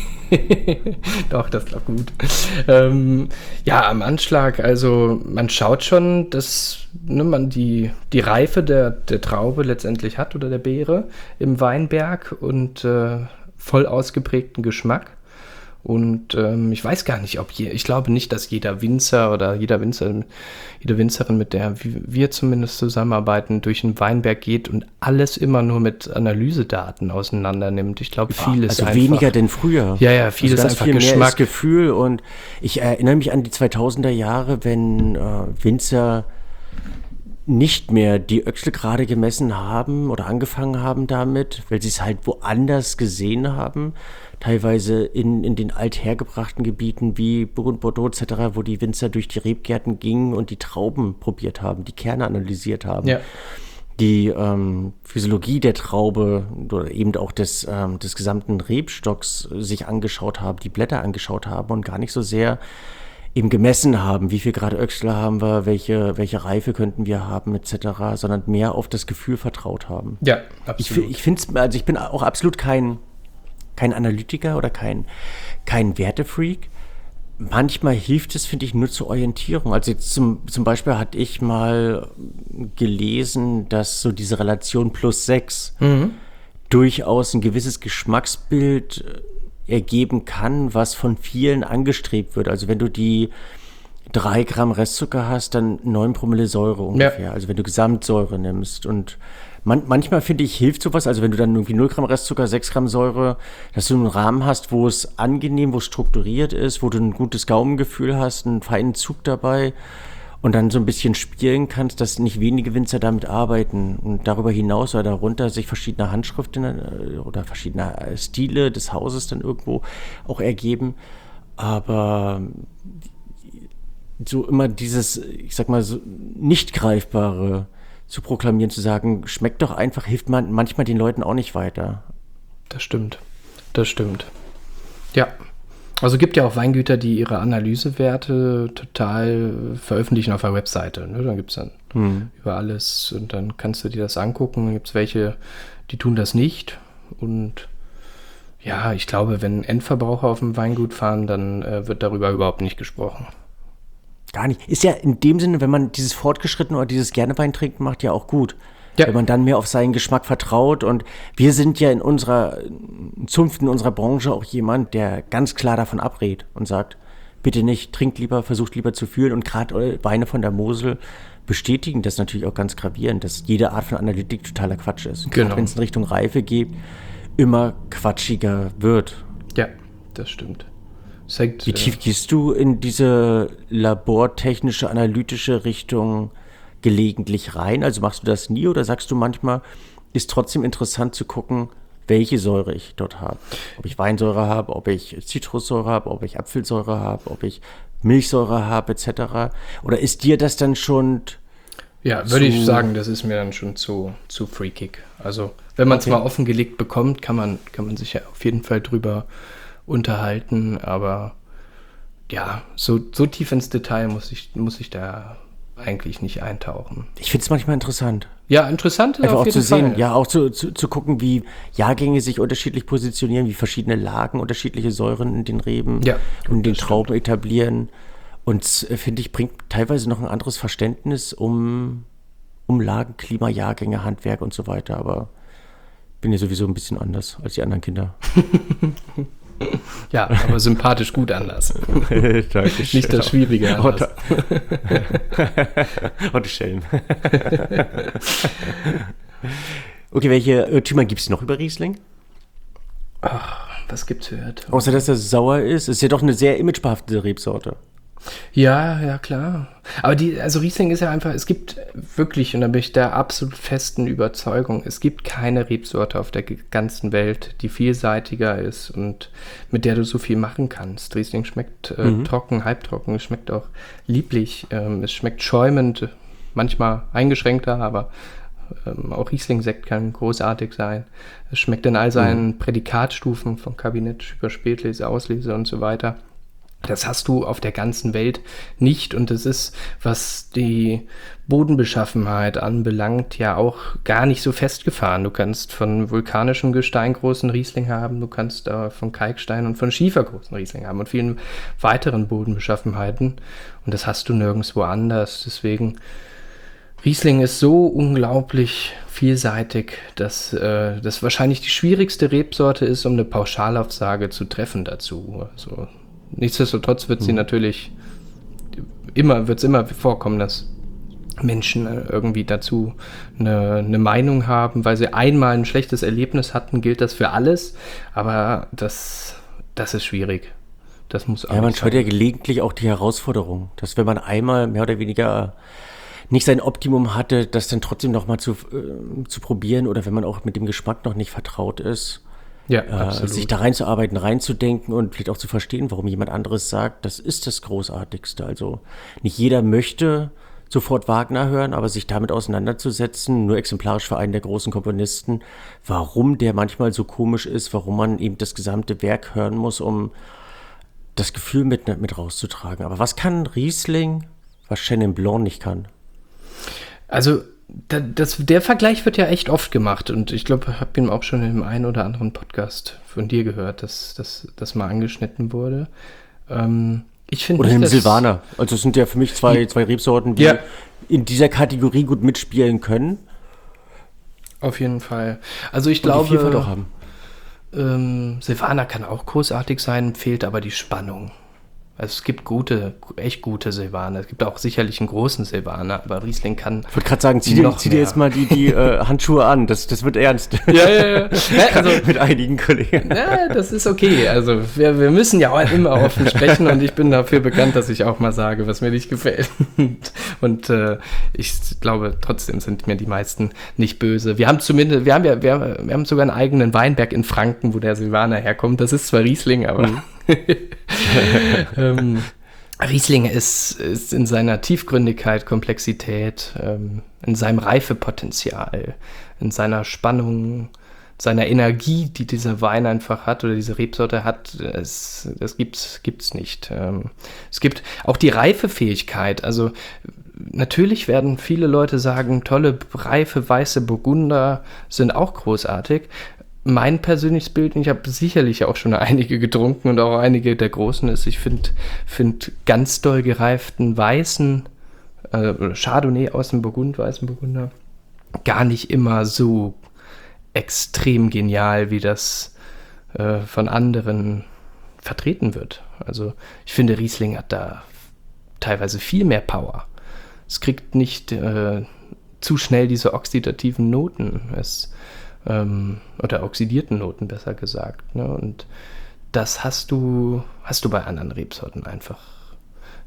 Speaker 4: Doch, das klappt gut. Ähm, ja, am Anschlag, also man schaut schon, dass ne, man die, die Reife der, der Traube letztendlich hat oder der Beere im Weinberg und äh, voll ausgeprägten Geschmack. Und ähm, ich weiß gar nicht, ob je, ich glaube nicht, dass jeder Winzer oder jeder Winzer, jede Winzerin, mit der wir zumindest zusammenarbeiten, durch den Weinberg geht und alles immer nur mit Analysedaten auseinander nimmt. Ich glaube, vieles
Speaker 3: Also
Speaker 4: einfach.
Speaker 3: weniger denn früher.
Speaker 4: Ja, ja, vieles
Speaker 3: also ganz
Speaker 4: einfach
Speaker 3: viel mehr
Speaker 4: Geschmack.
Speaker 3: ist Gefühl. Und ich erinnere mich an die zweitausender Jahre, wenn äh, Winzer nicht mehr die Öchsel gerade gemessen haben oder angefangen haben damit, weil sie es halt woanders gesehen haben, teilweise in, in den althergebrachten Gebieten wie Burgund, Bordeaux et cetera, wo die Winzer durch die Rebgärten gingen und die Trauben probiert haben, die Kerne analysiert haben.
Speaker 4: Ja.
Speaker 3: Die ähm, Physiologie der Traube oder eben auch des, ähm, des gesamten Rebstocks sich angeschaut haben, die Blätter angeschaut haben und gar nicht so sehr eben gemessen haben, wie viel Grad Öchsler haben wir, welche, welche Reife könnten wir haben et cetera, sondern mehr auf das Gefühl vertraut haben.
Speaker 4: Ja,
Speaker 3: Ich,
Speaker 4: absolut.
Speaker 3: fi- ich finde es, also ich bin auch absolut kein, kein Analytiker oder kein, kein Wertefreak. Manchmal hilft es, finde ich, nur zur Orientierung. Also jetzt zum, zum Beispiel hatte ich mal gelesen, dass so diese Relation plus sechs
Speaker 4: Mhm.
Speaker 3: durchaus ein gewisses Geschmacksbild äh, ergeben kann, was von vielen angestrebt wird. Also wenn du die drei Gramm Restzucker hast, dann neun Promille Säure ungefähr. Also wenn du Gesamtsäure nimmst. Und man, manchmal, finde ich, hilft sowas. Also wenn du dann irgendwie null Gramm Restzucker, sechs Gramm Säure, dass du einen Rahmen hast, wo es angenehm, wo es strukturiert ist, wo du ein gutes Gaumengefühl hast, einen feinen Zug dabei und dann so ein bisschen spielen kannst, dass nicht wenige Winzer damit arbeiten und darüber hinaus oder darunter sich verschiedene Handschriften äh, oder verschiedene äh, Stile des Hauses dann irgendwo auch ergeben. Aber so immer dieses, ich sag mal, so nicht greifbare zu proklamieren, zu sagen, schmeckt doch einfach, hilft man manchmal den Leuten auch nicht weiter.
Speaker 4: Das stimmt. Das stimmt. Ja. Also gibt ja auch Weingüter, die ihre Analysewerte total veröffentlichen auf der Webseite. Ne? Dann gibt es dann
Speaker 3: Hm.
Speaker 4: über alles und dann kannst du dir das angucken. Dann gibt es welche, die tun das nicht. Und ja, ich glaube, wenn Endverbraucher auf dem Weingut fahren, dann äh, wird darüber überhaupt nicht gesprochen.
Speaker 3: Gar nicht. Ist ja in dem Sinne, wenn man dieses Fortgeschritten oder dieses Gerne-Wein trinken macht, ja auch gut.
Speaker 4: Ja.
Speaker 3: Wenn man dann mehr auf seinen Geschmack vertraut. Und wir sind ja in unserer Zunft, in unserer Branche auch jemand, der ganz klar davon abrät und sagt, bitte nicht, trinkt lieber, versucht lieber zu fühlen. Und gerade Weine von der Mosel bestätigen das natürlich auch ganz gravierend, dass jede Art von Analytik totaler Quatsch ist. Und
Speaker 4: Genau.
Speaker 3: gerade wenn es in Richtung Reife geht, immer quatschiger wird.
Speaker 4: Ja, das stimmt. Das hängt,
Speaker 3: Wie tief gehst du in diese labortechnische, analytische Richtung gelegentlich rein? Also machst du das nie oder sagst du manchmal, ist trotzdem interessant zu gucken, welche Säure ich dort habe? Ob ich Weinsäure habe, ob ich Zitrussäure habe, ob ich Apfelsäure habe, ob ich Milchsäure habe, et cetera. Oder ist dir das dann schon...
Speaker 4: Ja, würde ich sagen, das ist mir dann schon zu, zu freakig. Also, wenn man es okay. mal offengelegt bekommt, kann man, kann man sich ja auf jeden Fall drüber unterhalten, aber ja, so, so tief ins Detail muss ich, muss ich da eigentlich nicht eintauchen.
Speaker 3: Ich finde es manchmal interessant.
Speaker 4: Ja, interessant ist
Speaker 3: Einfach
Speaker 4: auf
Speaker 3: auch
Speaker 4: jeden
Speaker 3: zu sehen,
Speaker 4: Fall.
Speaker 3: ja, auch zu, zu, zu gucken, wie Jahrgänge sich unterschiedlich positionieren, wie verschiedene Lagen unterschiedliche Säuren in den Reben
Speaker 4: ja,
Speaker 3: und in den Trauben etablieren. Und äh, finde ich, bringt teilweise noch ein anderes Verständnis um, um Lagen, Klima, Jahrgänge, Handwerk und so weiter. Aber bin ja sowieso ein bisschen anders als die anderen Kinder.
Speaker 4: Ja, aber sympathisch gut anders. Nicht das Schwierige anders.
Speaker 3: Oh, du Schelm. Okay, welche Irrtümer gibt es noch über Riesling?
Speaker 4: Ach, was gibt's für Irrtümer?
Speaker 3: Außer, dass das sauer ist. Ist ja doch eine sehr imagebehaftete Rebsorte.
Speaker 4: Ja, ja, klar. Aber die, also Riesling ist ja einfach, es gibt wirklich, und da bin ich der absolut festen Überzeugung, es gibt keine Rebsorte auf der ganzen Welt, die vielseitiger ist und mit der du so viel machen kannst. Riesling schmeckt äh, mhm. trocken, halbtrocken, es schmeckt auch lieblich, ähm, es schmeckt schäumend, manchmal eingeschränkter, aber ähm, auch Riesling-Sekt kann großartig sein. Es schmeckt in all seinen mhm. Prädikatstufen, von Kabinett über Spätlese, Auslese und so weiter. Das hast du auf der ganzen Welt nicht und das ist, was die Bodenbeschaffenheit anbelangt, ja auch gar nicht so festgefahren. Du kannst von vulkanischem Gestein großen Riesling haben, du kannst äh, von Kalkstein und von Schiefer großen Riesling haben und vielen weiteren Bodenbeschaffenheiten und das hast du nirgendwo anders. Deswegen, Riesling ist so unglaublich vielseitig, dass äh, das wahrscheinlich die schwierigste Rebsorte ist, um eine Pauschalaussage zu treffen dazu. Also nichtsdestotrotz wird sie mhm. natürlich immer, wird es immer vorkommen, dass Menschen irgendwie dazu eine, eine Meinung haben, weil sie einmal ein schlechtes Erlebnis hatten, gilt das für alles, aber das, das ist schwierig. Das muss auch
Speaker 3: ja, man
Speaker 4: sein.
Speaker 3: hört ja gelegentlich auch die Herausforderung, dass wenn man einmal mehr oder weniger nicht sein Optimum hatte, das dann trotzdem nochmal zu, äh, zu probieren oder wenn man auch mit dem Geschmack noch nicht vertraut ist,
Speaker 4: ja,
Speaker 3: äh, sich da reinzuarbeiten, reinzudenken und vielleicht auch zu verstehen, warum jemand anderes sagt, das ist das Großartigste. Also nicht jeder möchte sofort Wagner hören, aber sich damit auseinanderzusetzen, nur exemplarisch für einen der großen Komponisten, warum der manchmal so komisch ist, warum man eben das gesamte Werk hören muss, um das Gefühl mit, mit rauszutragen. Aber was kann Riesling, was Chenin Blanc nicht kann?
Speaker 4: Also Das, der Vergleich wird ja echt oft gemacht und ich glaube, ich habe ihn auch schon in einem einen oder anderen Podcast von dir gehört, dass das mal angeschnitten wurde. Ähm, ich finde
Speaker 3: oder im Silvaner. Also es sind ja für mich zwei, zwei Rebsorten, die ja. in dieser Kategorie gut mitspielen können.
Speaker 4: Auf jeden Fall. Also ich glaube,
Speaker 3: die Vielfalt auch haben.
Speaker 4: Ähm, Silvaner kann auch großartig sein, fehlt aber die Spannung. Also es gibt gute, echt gute Silvaner. Es gibt auch sicherlich einen großen Silvaner, aber Riesling kann.
Speaker 3: Ich wollte gerade sagen, zieh dir, zieh dir jetzt mal die, die äh, Handschuhe an. Das, das wird ernst.
Speaker 4: Ja, ja, ja. Also,
Speaker 3: mit einigen Kollegen.
Speaker 4: Ja, das ist okay. Also wir, wir müssen ja auch immer offen sprechen und ich bin dafür bekannt, dass ich auch mal sage, was mir nicht gefällt. Und äh, ich glaube, trotzdem sind mir die meisten nicht böse. Wir haben zumindest, wir haben ja, wir, wir haben sogar einen eigenen Weinberg in Franken, wo der Silvaner herkommt. Das ist zwar Riesling, aber mhm. ähm, Riesling ist, ist in seiner Tiefgründigkeit, Komplexität, ähm, in seinem Reifepotenzial, in seiner Spannung, seiner Energie, die dieser Wein einfach hat oder diese Rebsorte hat, es, das gibt's, gibt's nicht. Ähm, es gibt auch die Reifefähigkeit, also natürlich werden viele Leute sagen, tolle, reife, weiße Burgunder sind auch großartig. Mein persönliches Bild, ich habe sicherlich auch schon einige getrunken und auch einige der großen ist, ich finde find ganz doll gereiften weißen äh, Chardonnay aus dem Burgund, weißen Burgunder, gar nicht immer so extrem genial, wie das äh, von anderen vertreten wird. Also ich finde, Riesling hat da teilweise viel mehr Power. Es kriegt nicht äh, zu schnell diese oxidativen Noten. Es Ähm, oder oxidierten Noten, besser gesagt. Ne? Und das hast du, hast du bei anderen Rebsorten einfach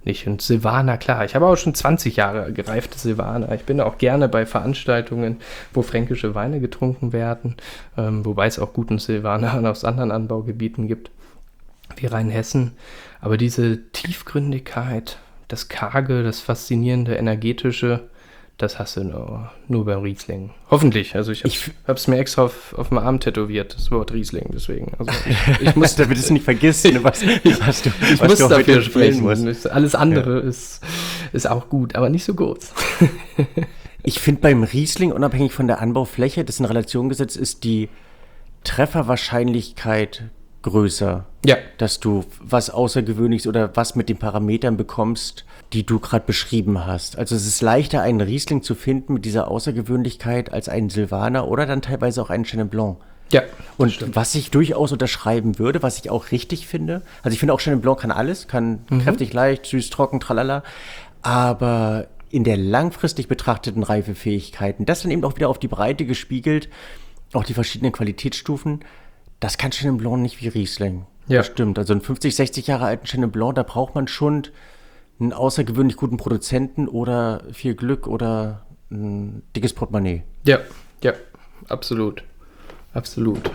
Speaker 4: nicht. Und Silvaner, klar, ich habe auch schon zwanzig Jahre gereifte Silvaner. Ich bin auch gerne bei Veranstaltungen, wo fränkische Weine getrunken werden, ähm, wobei es auch guten Silvaner aus anderen Anbaugebieten gibt, wie Rheinhessen. Aber diese Tiefgründigkeit, das Karge, das Faszinierende, Energetische, das hast du nur, nur beim Riesling. Hoffentlich. Also ich, ich habe es mir extra auf, auf dem Arm tätowiert, das Wort Riesling. Deswegen. Also ich, ich muss,
Speaker 3: damit es nicht vergessen, was, was du,
Speaker 4: ich
Speaker 3: was
Speaker 4: muss
Speaker 3: du
Speaker 4: dafür
Speaker 3: heute
Speaker 4: sprechen.
Speaker 3: musst.
Speaker 4: Alles andere ja. ist, ist auch gut, aber nicht so groß.
Speaker 3: Ich finde beim Riesling, unabhängig von der Anbaufläche, das in Relation gesetzt ist, die Trefferwahrscheinlichkeit größer.
Speaker 4: Ja.
Speaker 3: Dass du was Außergewöhnliches oder was mit den Parametern bekommst, die du gerade beschrieben hast. Also es ist leichter, einen Riesling zu finden mit dieser Außergewöhnlichkeit als einen Silvaner oder dann teilweise auch einen Chenin Blanc.
Speaker 4: Ja.
Speaker 3: Und
Speaker 4: stimmt.
Speaker 3: was ich durchaus unterschreiben würde, was ich auch richtig finde, also ich finde auch Chenin Blanc kann alles, kann mhm. kräftig, leicht, süß, trocken, tralala, aber in der langfristig betrachteten Reifefähigkeiten, das dann eben auch wieder auf die Breite gespiegelt, auch die verschiedenen Qualitätsstufen, das kann Chenin Blanc nicht wie Riesling.
Speaker 4: Ja.
Speaker 3: Das stimmt. Also einen fünfzig, sechzig Jahre alten Chenin Blanc, da braucht man schon einen außergewöhnlich guten Produzenten oder viel Glück oder ein dickes Portemonnaie.
Speaker 4: Ja, ja, absolut. Absolut.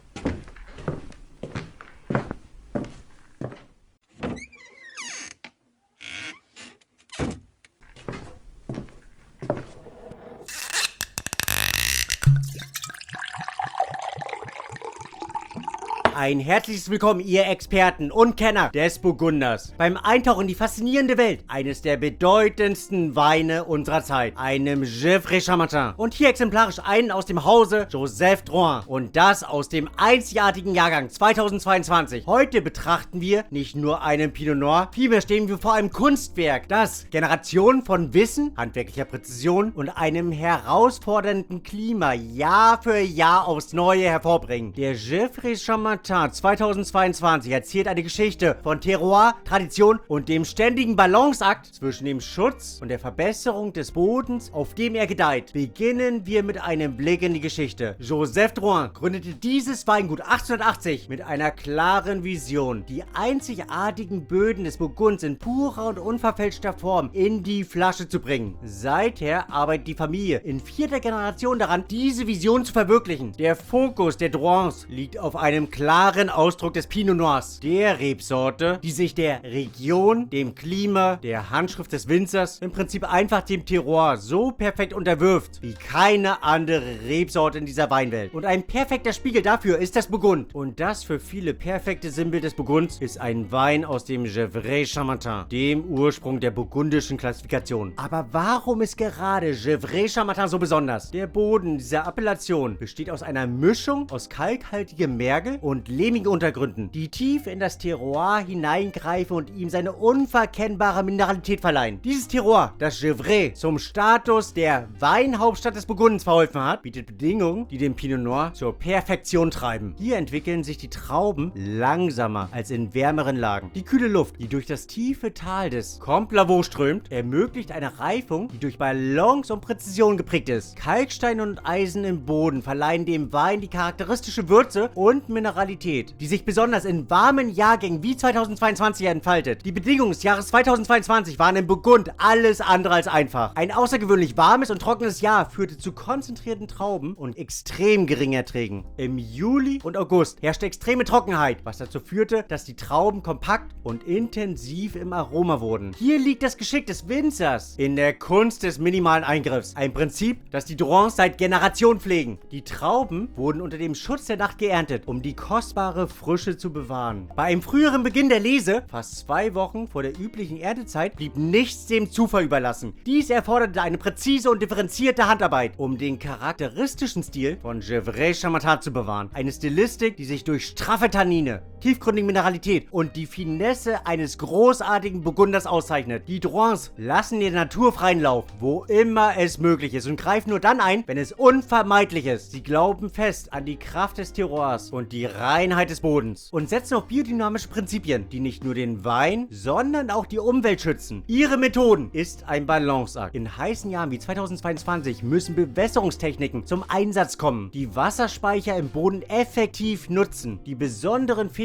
Speaker 2: Ein herzliches Willkommen, ihr Experten und Kenner des Burgunders, beim Eintauchen in die faszinierende Welt eines der bedeutendsten Weine unserer Zeit, einem Gevrey Chambertin. Und hier exemplarisch einen aus dem Hause Joseph Drouhin. Und das aus dem einzigartigen Jahrgang zweitausendzweiundzwanzig. Heute betrachten wir nicht nur einen Pinot Noir, vielmehr stehen wir vor einem Kunstwerk, das Generationen von Wissen, handwerklicher Präzision und einem herausfordernden Klima Jahr für Jahr aufs Neue hervorbringen. Der Gevrey Chambertin zweitausendzweiundzwanzig erzählt eine Geschichte von Terroir, Tradition und dem ständigen Balanceakt zwischen dem Schutz und der Verbesserung des Bodens, auf dem er gedeiht. Beginnen wir mit einem Blick in die Geschichte. Joseph Drouhin gründete dieses Weingut achtzehnhundertachtzig mit einer klaren Vision, die einzigartigen Böden des Burgunds in purer und unverfälschter Form in die Flasche zu bringen. Seither arbeitet die Familie in vierter Generation daran, diese Vision zu verwirklichen. Der Fokus der Drouhins liegt auf einem klaren Ausdruck des Pinot Noirs, der Rebsorte, die sich der Region, dem Klima, der Handschrift des Winzers, im Prinzip einfach dem Terroir so perfekt unterwirft, wie keine andere Rebsorte in dieser Weinwelt. Und ein perfekter Spiegel dafür ist das Burgund. Und das für viele perfekte Sinnbild des Burgunds ist ein Wein aus dem Gevrey Chambertin, dem Ursprung der burgundischen Klassifikation. Aber warum ist gerade Gevrey Chambertin so besonders? Der Boden dieser Appellation besteht aus einer Mischung aus kalkhaltigem Mergel und lehmigen Untergründen, die tief in das Terroir hineingreifen und ihm seine unverkennbare Mineralität verleihen. Dieses Terroir, das Gevrey zum Status der Weinhauptstadt des Burgunds verholfen hat, bietet Bedingungen, die den Pinot Noir zur Perfektion treiben. Hier entwickeln sich die Trauben langsamer als in wärmeren Lagen. Die kühle Luft, die durch das tiefe Tal des Comte Lavaux strömt, ermöglicht eine Reifung, die durch Balance und Präzision geprägt ist. Kalkstein und Eisen im Boden verleihen dem Wein die charakteristische Würze und Mineralität, die sich besonders in warmen Jahrgängen wie zweitausendzweiundzwanzig entfaltet. Die Bedingungen des Jahres zweitausendzweiundzwanzig waren im Burgund alles andere als einfach. Ein außergewöhnlich warmes und trockenes Jahr führte zu konzentrierten Trauben und extrem geringen Erträgen. Im Juli und August herrschte extreme Trockenheit, was dazu führte, dass die Trauben kompakt und intensiv im Aroma wurden. Hier liegt das Geschick des Winzers in der Kunst des minimalen Eingriffs. Ein Prinzip, das die Drouhins seit Generationen pflegen. Die Trauben wurden unter dem Schutz der Nacht geerntet, um die kostbare Frische zu bewahren. Bei einem früheren Beginn der Lese, fast zwei Wochen vor der üblichen Erntezeit, blieb nichts dem Zufall überlassen. Dies erforderte eine präzise und differenzierte Handarbeit, um den charakteristischen Stil von Gevrey Chambertin zu bewahren. Eine Stilistik, die sich durch straffe Tannine, tiefgründige Mineralität und die Finesse eines großartigen Burgunders auszeichnet. Die Drouhins lassen der Natur freien Lauf, wo immer es möglich ist, und greifen nur dann ein, wenn es unvermeidlich ist. Sie glauben fest an die Kraft des Terroirs und die Reinheit des Bodens und setzen auf biodynamische Prinzipien, die nicht nur den Wein, sondern auch die Umwelt schützen. Ihre Methoden ist ein Balanceakt. In heißen Jahren wie zweitausendzweiundzwanzig müssen Bewässerungstechniken zum Einsatz kommen, die Wasserspeicher im Boden effektiv nutzen. Die besonderen Fähigkeiten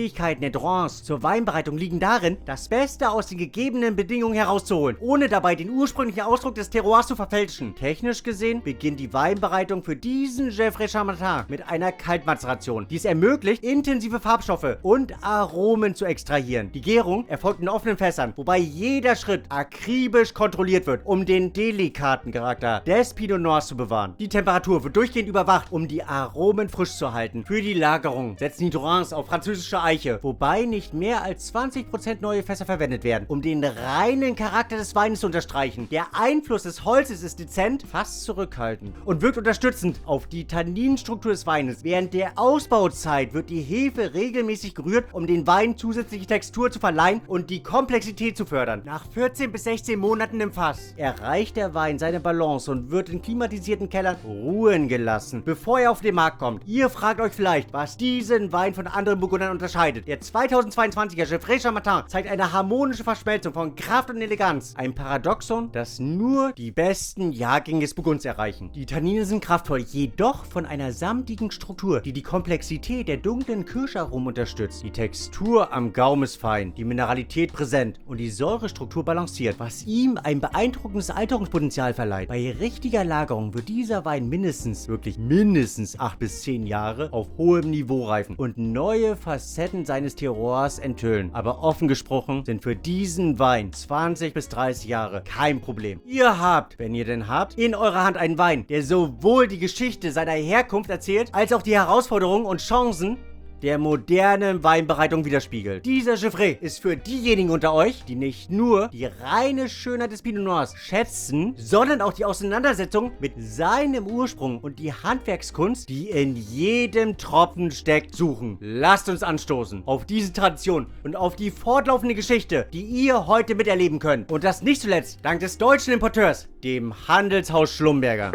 Speaker 2: Fähigkeiten der Drouins zur Weinbereitung liegen darin, das Beste aus den gegebenen Bedingungen herauszuholen, ohne dabei den ursprünglichen Ausdruck des Terroirs zu verfälschen. Technisch gesehen beginnt die Weinbereitung für diesen Geoffroy Chambertin mit einer Kaltmazeration, die es ermöglicht, intensive Farbstoffe und Aromen zu extrahieren. Die Gärung erfolgt in offenen Fässern, wobei jeder Schritt akribisch kontrolliert wird, um den delikaten Charakter des Pinot Noirs zu bewahren. Die Temperatur wird durchgehend überwacht, um die Aromen frisch zu halten. Für die Lagerung setzen die Drouins auf französische Eiche, wobei nicht mehr als zwanzig Prozent neue Fässer verwendet werden, um den reinen Charakter des Weines zu unterstreichen. Der Einfluss des Holzes ist dezent, fast zurückhaltend und wirkt unterstützend auf die Tanninstruktur des Weines. Während der Ausbauzeit wird die Hefe regelmäßig gerührt, um den Wein zusätzliche Textur zu verleihen und die Komplexität zu fördern. Nach vierzehn bis sechzehn Monaten im Fass erreicht der Wein seine Balance und wird in klimatisierten Kellern ruhen gelassen, bevor er auf den Markt kommt. Ihr fragt euch vielleicht, was diesen Wein von anderen Burgundern unterscheidet. Der zweitausendzweiundzwanziger Geoffroy Chambertin zeigt eine harmonische Verschmelzung von Kraft und Eleganz. Ein Paradoxon, das nur die besten Jahrgänge des Burgunds erreichen. Die Tannine sind kraftvoll, jedoch von einer samtigen Struktur, die die Komplexität der dunklen Kirscharomen unterstützt. Die Textur am Gaumen ist fein, die Mineralität präsent und die Säurestruktur balanciert, was ihm ein beeindruckendes Alterungspotenzial verleiht. Bei richtiger Lagerung wird dieser Wein mindestens, wirklich mindestens acht bis zehn Jahre auf hohem Niveau reifen und neue Facetten seines Terroirs enthüllen. Aber offen gesprochen sind für diesen Wein zwanzig bis dreißig Jahre kein Problem. Ihr habt, wenn ihr denn habt, in eurer Hand einen Wein, der sowohl die Geschichte seiner Herkunft erzählt, als auch die Herausforderungen und Chancen der modernen Weinbereitung widerspiegelt. Dieser Geoffroy ist für diejenigen unter euch, die nicht nur die reine Schönheit des Pinot Noirs schätzen, sondern auch die Auseinandersetzung mit seinem Ursprung und die Handwerkskunst, die in jedem Tropfen steckt, suchen. Lasst uns anstoßen auf diese Tradition und auf die fortlaufende Geschichte, die ihr heute miterleben könnt. Und das nicht zuletzt dank des deutschen Importeurs, dem Handelshaus Schlumberger.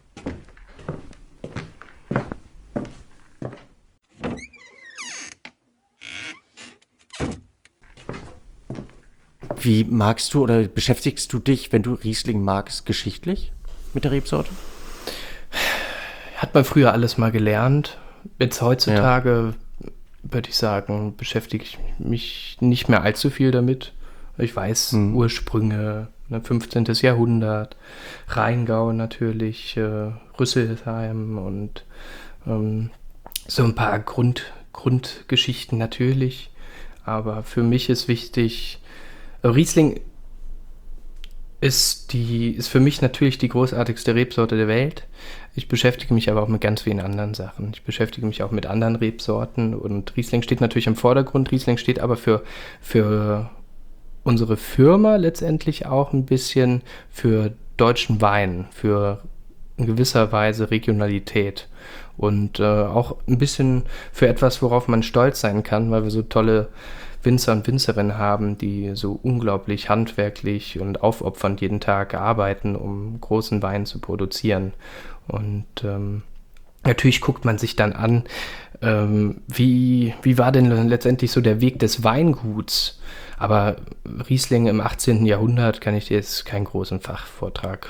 Speaker 3: Wie magst du oder beschäftigst du dich, wenn du Riesling magst, geschichtlich mit der Rebsorte?
Speaker 4: Hat man früher alles mal gelernt. Jetzt heutzutage, ja, würde ich sagen, beschäftige ich mich nicht mehr allzu viel damit. Ich weiß hm. Ursprünge, ne, fünfzehnten. Jahrhundert, Rheingau natürlich, äh, Rüsselsheim und ähm, so ein paar Grund, Grundgeschichten natürlich. Aber für mich ist wichtig, Riesling ist, die, ist für mich natürlich die großartigste Rebsorte der Welt. Ich beschäftige mich aber auch mit ganz vielen anderen Sachen. Ich beschäftige mich auch mit anderen Rebsorten und Riesling steht natürlich im Vordergrund. Riesling steht aber für, für unsere Firma letztendlich auch ein bisschen für deutschen Wein, für in gewisser Weise Regionalität und äh, auch ein bisschen für etwas, worauf man stolz sein kann, weil wir so tolle Winzer und Winzerinnen haben, die so unglaublich handwerklich und aufopfernd jeden Tag arbeiten, um großen Wein zu produzieren. Und ähm, natürlich guckt man sich dann an, ähm, wie, wie war denn letztendlich so der Weg des Weinguts? Aber Riesling im achtzehnten. Jahrhundert kann ich dir jetzt keinen großen Fachvortrag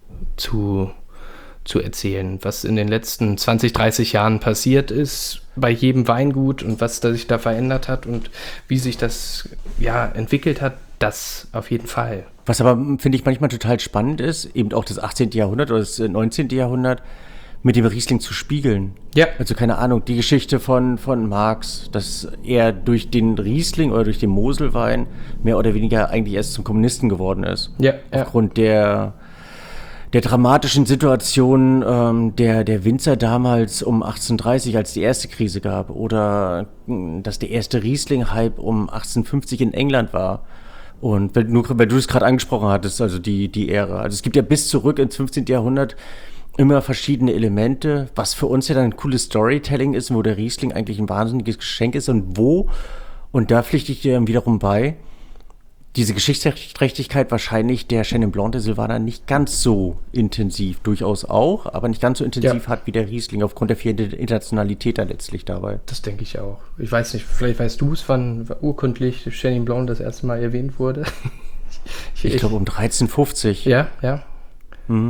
Speaker 4: zu zu erzählen, was in den letzten zwanzig, dreißig Jahren passiert ist bei jedem Weingut und was da sich da verändert hat und wie sich das ja entwickelt hat, das auf jeden Fall.
Speaker 3: Was aber, finde ich, manchmal total spannend ist, eben auch das achtzehnten. Jahrhundert oder das neunzehnten. Jahrhundert mit dem Riesling zu spiegeln.
Speaker 4: Ja.
Speaker 3: Also keine Ahnung, die Geschichte von, von Marx, dass er durch den Riesling oder durch den Moselwein mehr oder weniger eigentlich erst zum Kommunisten geworden ist.
Speaker 4: Ja.
Speaker 3: Aufgrund ja. der der dramatischen Situation ähm, der, der Winzer damals um achtzehnhundertdreißig, als die erste Krise gab, oder dass der erste Riesling-Hype um achtzehnhundertfünfzig in England war. Und wenn, nur, wenn du es gerade angesprochen hattest, also die, die Ära. Also es gibt ja bis zurück ins fünfzehnten. Jahrhundert immer verschiedene Elemente, was für uns ja dann ein cooles Storytelling ist, wo der Riesling eigentlich ein wahnsinniges Geschenk ist und wo, und da pflichte ich dir wiederum bei, diese Geschichtsträchtigkeit wahrscheinlich der Chenin Blanc de Silvaner nicht ganz so intensiv, durchaus auch, aber nicht ganz so intensiv ja. hat wie der Riesling, aufgrund der fehlenden Internationalität da letztlich dabei.
Speaker 4: Das denke ich auch. Ich weiß nicht, vielleicht weißt du es, wann urkundlich Chenin Blanc das erste Mal erwähnt wurde.
Speaker 3: ich ich glaube um dreizehnhundertfünfzig.
Speaker 4: Ja, ja.
Speaker 3: Mhm.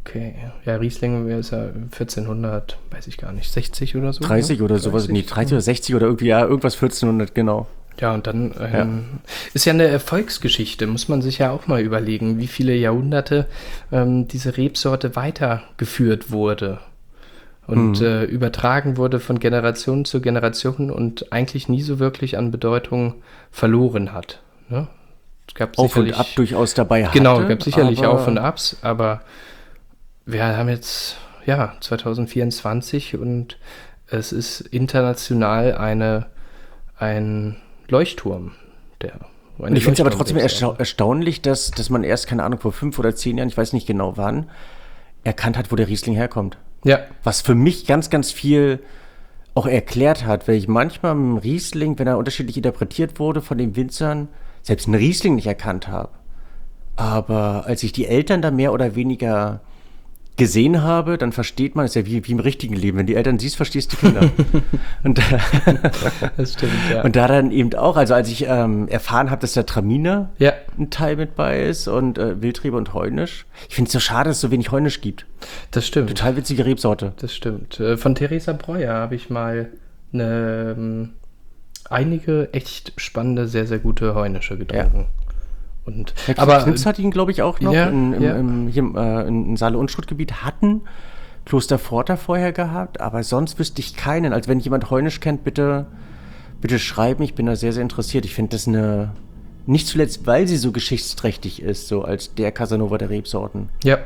Speaker 4: Okay. Ja, Riesling ist ja vierzehnhundert, weiß ich gar nicht, sechzig oder so?
Speaker 3: dreißig
Speaker 4: ne?
Speaker 3: oder sowas, nee, dreißig oder sechzig oder irgendwie, ja, irgendwas vierzehnhundert, genau.
Speaker 4: Ja, und dann ähm,
Speaker 3: Ja.
Speaker 4: ist ja eine Erfolgsgeschichte, muss man sich ja auch mal überlegen, wie viele Jahrhunderte ähm, diese Rebsorte weitergeführt wurde und
Speaker 3: Mhm.
Speaker 4: äh, übertragen wurde von Generation zu Generation und eigentlich nie so wirklich an Bedeutung verloren hat. Ne? Es gab
Speaker 3: Auf und
Speaker 4: sicherlich-
Speaker 3: ab durchaus dabei hatte.
Speaker 4: Genau, es gab sicherlich
Speaker 3: aber-
Speaker 4: Auf und Abs, aber wir haben jetzt, ja, zwanzig vierundzwanzig und es ist international eine, ein Leuchtturm. Der, eine
Speaker 3: Und ich finde es aber trotzdem
Speaker 4: Leuchtturmrebsorte.
Speaker 3: erstau erstaunlich, dass, dass man erst, keine Ahnung, vor fünf oder zehn Jahren, ich weiß nicht genau wann, erkannt hat, wo der Riesling herkommt.
Speaker 4: Ja,
Speaker 3: Was für mich ganz, ganz viel auch erklärt hat, weil ich manchmal im Riesling, wenn er unterschiedlich interpretiert wurde von den Winzern, selbst einen Riesling nicht erkannt habe. Aber als ich die Eltern da mehr oder weniger gesehen habe, dann versteht man es ja wie, wie im richtigen Leben. Wenn die Eltern siehst, verstehst du die Kinder. und,
Speaker 4: das stimmt, ja.
Speaker 3: und da dann eben auch, also als ich ähm, erfahren habe, dass der Traminer
Speaker 4: ja,
Speaker 3: ein Teil mit bei ist und äh, Wildrebe und Heunisch. Ich finde es so schade, dass es so wenig Heunisch gibt.
Speaker 4: das stimmt.
Speaker 3: Total witzige Rebsorte.
Speaker 4: Das stimmt. Äh, Von Theresa Breuer habe ich mal eine, ähm, einige echt spannende, sehr, sehr gute Heunische getrunken. Und,
Speaker 3: Der
Speaker 4: aber
Speaker 3: Knips hat ihn, glaube ich, auch noch
Speaker 4: Ja,
Speaker 3: in, im,
Speaker 4: ja.
Speaker 3: im, hier im, äh, in Saale-Unstrut-Gebiet hatten. Klosterpforta vorher gehabt, aber sonst wüsste ich keinen. Also wenn jemand Heunisch kennt, bitte, bitte schreiben. Ich bin da sehr, sehr interessiert. Ich finde das eine, nicht zuletzt, weil sie so geschichtsträchtig ist, so als der Casanova der Rebsorten.
Speaker 4: Ja.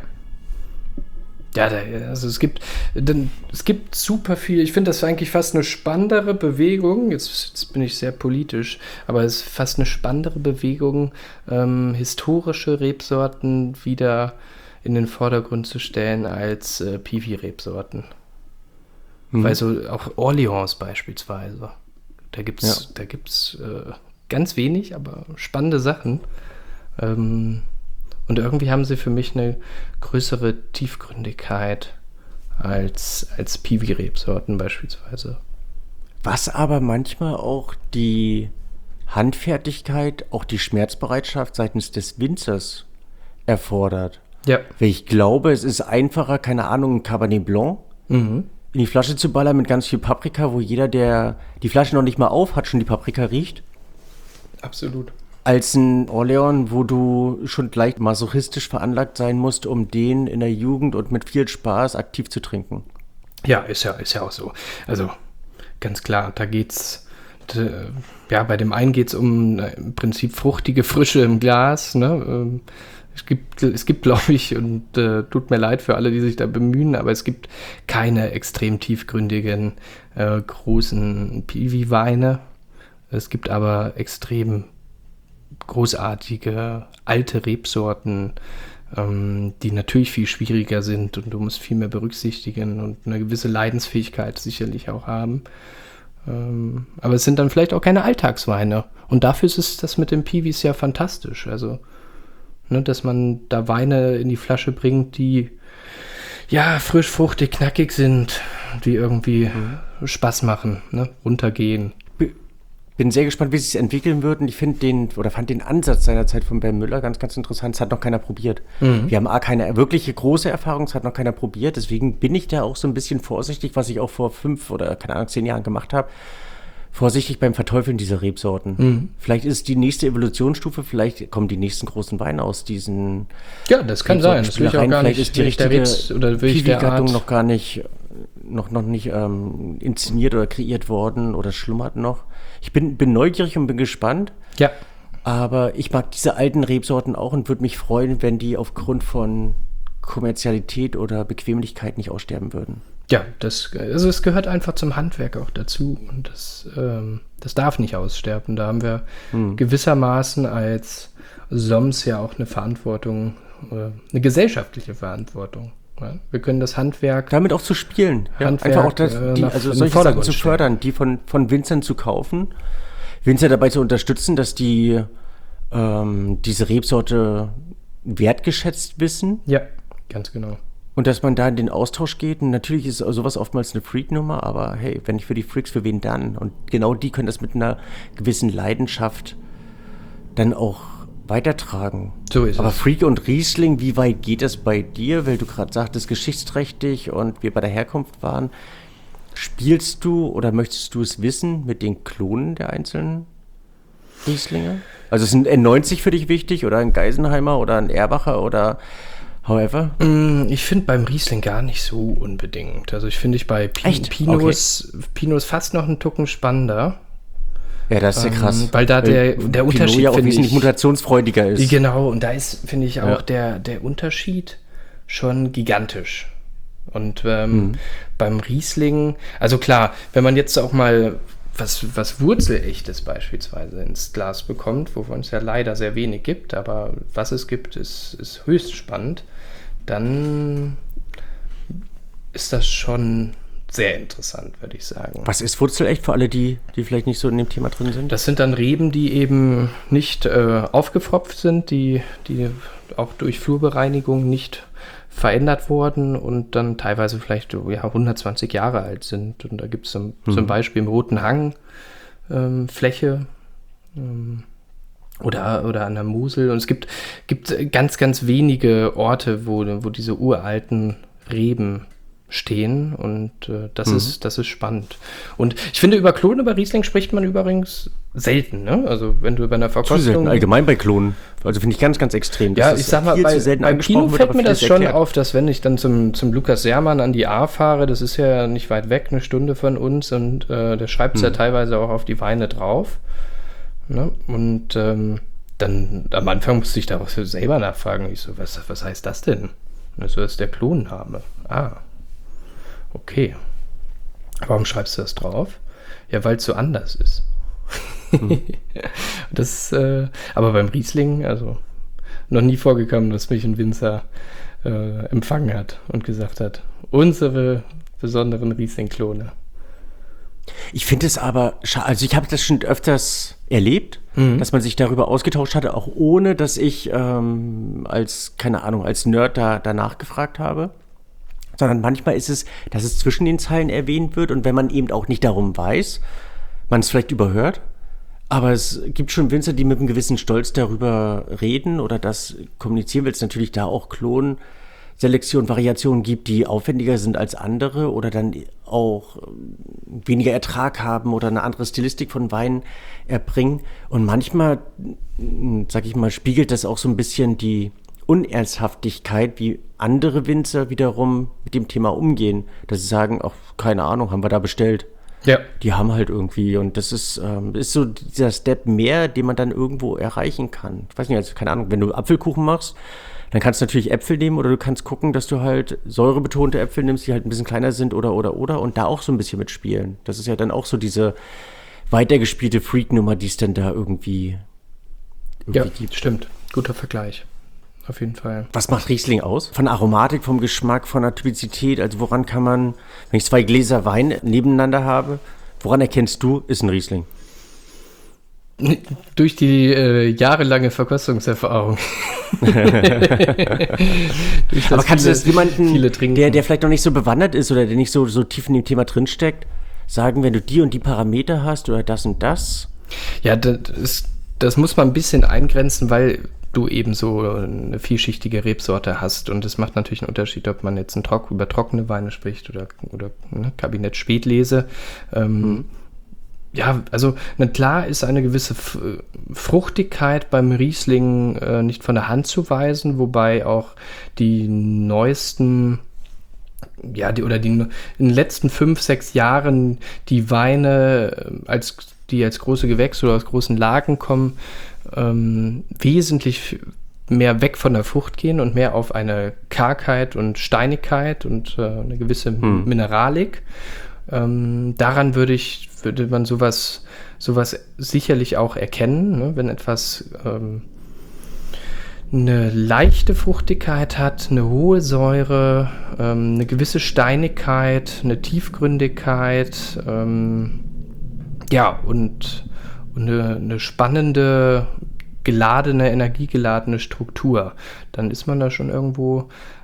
Speaker 4: Ja, da, also es gibt, denn, es gibt super viel. Ich finde das eigentlich fast eine spannendere Bewegung. Jetzt, jetzt bin ich sehr politisch, aber es ist fast eine spannendere Bewegung, ähm, historische Rebsorten wieder in den Vordergrund zu stellen als äh, Piwi-Rebsorten.
Speaker 3: Mhm.
Speaker 4: Weil so auch Orleans beispielsweise. Da gibt es
Speaker 3: Ja.
Speaker 4: da gibt's, äh, ganz wenig, aber spannende Sachen. Ähm, Und irgendwie haben sie für mich eine größere Tiefgründigkeit als, als Piwi-Rebsorten beispielsweise.
Speaker 3: Was aber manchmal auch die Handfertigkeit, auch die Schmerzbereitschaft seitens des Winzers erfordert.
Speaker 4: Ja.
Speaker 3: Weil ich glaube, es ist einfacher, keine Ahnung, ein Cabernet Blanc
Speaker 4: Mhm.
Speaker 3: in die Flasche zu ballern mit ganz viel Paprika, wo jeder, der die Flasche noch nicht mal auf hat, schon die Paprika riecht,
Speaker 4: Absolut.
Speaker 3: als ein Orleans, wo du schon leicht masochistisch veranlagt sein musst, um den in der Jugend und mit viel Spaß aktiv zu trinken.
Speaker 4: Ja, ist ja, ist ja auch so. Also ganz klar, da geht's, d- ja, bei dem einen geht's um äh, im Prinzip fruchtige Frische im Glas, ne? Ähm, Es gibt, es gibt, glaube ich, und äh, tut mir leid für alle, die sich da bemühen, aber es gibt keine extrem tiefgründigen, äh, großen Piwi-Weine. Es gibt aber extrem großartige alte Rebsorten, ähm, die natürlich viel schwieriger sind und du musst viel mehr berücksichtigen und eine gewisse Leidensfähigkeit sicherlich auch haben. Ähm, aber es sind dann vielleicht auch keine Alltagsweine. Und dafür ist es das mit den Piwis ja fantastisch. Also, ne, dass man da Weine in die Flasche bringt, die ja frisch, fruchtig, knackig sind, die irgendwie mhm. Spaß machen, ne, runtergehen.
Speaker 3: Bin sehr gespannt, wie sie es entwickeln würden. Ich finde den, oder fand den Ansatz seinerzeit von Ben Müller ganz, ganz interessant. Es hat noch keiner probiert.
Speaker 4: Mhm.
Speaker 3: Wir haben A, keine wirkliche große Erfahrung, es hat noch keiner probiert. Deswegen bin ich da auch so ein bisschen vorsichtig, was ich auch vor fünf oder, keine Ahnung, zehn Jahren gemacht habe. Vorsichtig beim Verteufeln dieser Rebsorten.
Speaker 4: Mhm.
Speaker 3: Vielleicht ist die nächste Evolutionsstufe, vielleicht kommen die nächsten großen Weine aus diesen
Speaker 4: Ja, das kann sein. Das will ich auch gar
Speaker 3: Vielleicht
Speaker 4: nicht.
Speaker 3: ist die
Speaker 4: will ich der
Speaker 3: richtige
Speaker 4: Rebs- oder will ich der
Speaker 3: Piwi-Gattung
Speaker 4: Art-
Speaker 3: noch gar nicht, noch, noch nicht ähm, inszeniert oder kreiert worden oder schlummert noch. Ich bin, bin neugierig und bin gespannt.
Speaker 4: Ja.
Speaker 3: Aber ich mag diese alten Rebsorten auch und würde mich freuen, wenn die aufgrund von Kommerzialität oder Bequemlichkeit nicht aussterben würden.
Speaker 4: Ja, das, also es gehört einfach zum Handwerk auch dazu und das, ähm, das darf nicht aussterben. Da haben wir
Speaker 3: Hm.
Speaker 4: gewissermaßen als Soms ja auch eine Verantwortung, äh, eine gesellschaftliche Verantwortung. Ja? Wir können das Handwerk,
Speaker 3: Damit auch zu spielen. Ja,
Speaker 4: Handwerk,
Speaker 3: einfach auch das,
Speaker 4: äh,
Speaker 3: die,
Speaker 4: nach-
Speaker 3: also
Speaker 4: in den
Speaker 3: solche Sachen
Speaker 4: Vordergrund
Speaker 3: zu
Speaker 4: stellen.
Speaker 3: fördern, die von, von Winzern zu kaufen, Winzer dabei zu unterstützen, dass die ähm, diese Rebsorte wertgeschätzt wissen
Speaker 4: ja, ganz genau.
Speaker 3: und dass man da in den Austausch geht. Und natürlich ist sowas oftmals eine Freak-Nummer, aber hey, wenn nicht für die Freaks, für wen dann? Und genau die können das mit einer gewissen Leidenschaft dann auch weitertragen.
Speaker 4: So ist
Speaker 3: Aber
Speaker 4: es.
Speaker 3: Freak und Riesling, wie weit geht das bei dir? Weil du gerade sagtest, geschichtsträchtig und wir bei der Herkunft waren. Spielst du oder möchtest du es wissen mit den Klonen der einzelnen Rieslinge? Also ist ein N neunzig für dich wichtig oder ein Geisenheimer oder ein Erbacher oder however?
Speaker 4: Ich finde beim Riesling gar nicht so unbedingt. Also ich finde ich bei Pi-
Speaker 3: Echt?
Speaker 4: Pinos, Pinos fast noch einen Tucken spannender.
Speaker 3: Ja, das ist ja krass.
Speaker 4: Ähm, weil da der, der Unterschied,
Speaker 3: Pinot ja auch
Speaker 4: finde
Speaker 3: wesentlich
Speaker 4: ich,
Speaker 3: mutationsfreudiger ist.
Speaker 4: genau, und da ist, finde ich, auch
Speaker 3: Ja.
Speaker 4: der, der Unterschied schon gigantisch. Und ähm,
Speaker 3: Mhm.
Speaker 4: beim Riesling, also klar, wenn man jetzt auch mal was, was Wurzelechtes beispielsweise ins Glas bekommt, wovon es ja leider sehr wenig gibt, aber was es gibt, ist, ist höchst spannend, dann ist das schon sehr interessant, würde ich sagen.
Speaker 3: Was ist Wurzelecht für alle, die, die vielleicht nicht so in dem Thema drin sind?
Speaker 4: Das sind dann Reben, die eben nicht äh, aufgepfropft sind, die, die auch durch Flurbereinigung nicht verändert wurden und dann teilweise vielleicht ja, hundertzwanzig Jahre alt sind. Und da gibt es zum,
Speaker 3: Mhm.
Speaker 4: zum Beispiel im Roten Hang ähm, Fläche ähm, oder, oder an der Mosel. Und es gibt, gibt ganz, ganz wenige Orte, wo, wo diese uralten Reben stehen und äh, das,
Speaker 3: Mhm.
Speaker 4: ist, das ist spannend. Und ich finde, über Klone bei Riesling spricht man übrigens selten, ne? Also wenn du bei einer
Speaker 3: Zu selten,
Speaker 4: Verkostung...
Speaker 3: allgemein bei Klonen. Also finde ich ganz, ganz extrem.
Speaker 4: Ja,
Speaker 3: dass
Speaker 4: ich
Speaker 3: das
Speaker 4: sag mal,
Speaker 3: viel
Speaker 4: bei,
Speaker 3: zu selten
Speaker 4: beim
Speaker 3: angesprochen
Speaker 4: Kino
Speaker 3: wird,
Speaker 4: fällt
Speaker 3: aber
Speaker 4: mir
Speaker 3: viel
Speaker 4: das
Speaker 3: zu
Speaker 4: schon
Speaker 3: erklärt.
Speaker 4: auf, dass wenn ich dann zum, zum Lukas Sermann an die A fahre, das ist ja nicht weit weg, eine Stunde von uns und äh, der schreibt es
Speaker 3: Hm.
Speaker 4: ja teilweise auch auf die Weine drauf. Ne? Und ähm, dann am Anfang musste ich da auch so selber nachfragen. Ich so, was, was heißt das denn? Und so ist der Klonname. Ah, okay. Warum schreibst du das drauf? Ja, weil es so anders ist.
Speaker 3: Hm.
Speaker 4: das, äh, aber beim Riesling, also noch nie vorgekommen, dass mich ein Winzer äh, empfangen hat und gesagt hat, unsere besonderen Riesling-Klone.
Speaker 3: Ich finde es aber, scha- also ich habe das schon öfters erlebt,
Speaker 4: Mhm.
Speaker 3: dass man sich darüber ausgetauscht hatte, auch ohne, dass ich ähm, als, keine Ahnung, als Nerd da danach gefragt habe. Sondern manchmal ist es, dass es zwischen den Zeilen erwähnt wird und wenn man eben auch nicht darum weiß, man es vielleicht überhört. Aber es gibt schon Winzer, die mit einem gewissen Stolz darüber reden oder das kommunizieren, weil es natürlich da auch Klonselektion, Variationen gibt, die aufwendiger sind als andere oder dann auch weniger Ertrag haben oder eine andere Stilistik von Wein erbringen. Und manchmal, sag ich mal, spiegelt das auch so ein bisschen die Unernsthaftigkeit, wie andere Winzer wiederum mit dem Thema umgehen. Dass sie sagen, ach, keine Ahnung, haben wir da bestellt.
Speaker 4: Ja.
Speaker 3: Die haben halt irgendwie, und das ist, ähm, ist so dieser Step mehr, den man dann irgendwo erreichen kann. Ich weiß nicht, also keine Ahnung, wenn du Apfelkuchen machst, dann kannst du natürlich Äpfel nehmen oder du kannst gucken, dass du halt säurebetonte Äpfel nimmst, die halt ein bisschen kleiner sind oder, oder, oder und da auch so ein bisschen mitspielen. Das ist ja dann auch so diese weitergespielte Freak-Nummer, die es dann da irgendwie, irgendwie
Speaker 4: Ja,
Speaker 3: gibt.
Speaker 4: stimmt. Guter Vergleich. Auf jeden Fall.
Speaker 3: Was macht Riesling aus? Von der Aromatik, vom Geschmack, von der Typizität? Also woran kann man, wenn ich zwei Gläser Wein nebeneinander habe, woran erkennst du, ist ein Riesling?
Speaker 4: Durch die äh, jahrelange Verkostungserfahrung. Durch das
Speaker 3: Aber kannst du
Speaker 4: viele-
Speaker 3: das jemanden,
Speaker 4: viele trinken.
Speaker 3: der, der vielleicht noch nicht so bewandert ist oder der nicht so, so tief in dem Thema drinsteckt, sagen, wenn du die und die Parameter hast oder das und das?
Speaker 4: Ja, das, ist, das muss man ein bisschen eingrenzen, weil du eben so eine vielschichtige Rebsorte hast. Und es macht natürlich einen Unterschied, ob man jetzt ein Trock, über trockene Weine spricht oder, oder ne, Kabinett Spätlese. Ähm,
Speaker 3: Mhm.
Speaker 4: Ja, also na klar ist eine gewisse F- Fruchtigkeit beim Riesling äh, nicht von der Hand zu weisen, wobei auch die neuesten, ja, die, oder die in den letzten fünf, sechs Jahren die Weine, äh, als, die als große Gewächse oder aus großen Lagen kommen, ähm, wesentlich mehr weg von der Frucht gehen und mehr auf eine Kargheit und Steinigkeit und äh, eine gewisse
Speaker 3: Hm.
Speaker 4: Mineralik. Ähm, daran würde ich, würde man sowas, sowas sicherlich auch erkennen, ne? Wenn etwas ähm, eine leichte Fruchtigkeit hat, eine hohe Säure, ähm, eine gewisse Steinigkeit, eine Tiefgründigkeit, ähm, ja, und, und eine, eine spannende, geladene, energiegeladene Struktur, dann ist man da schon irgendwo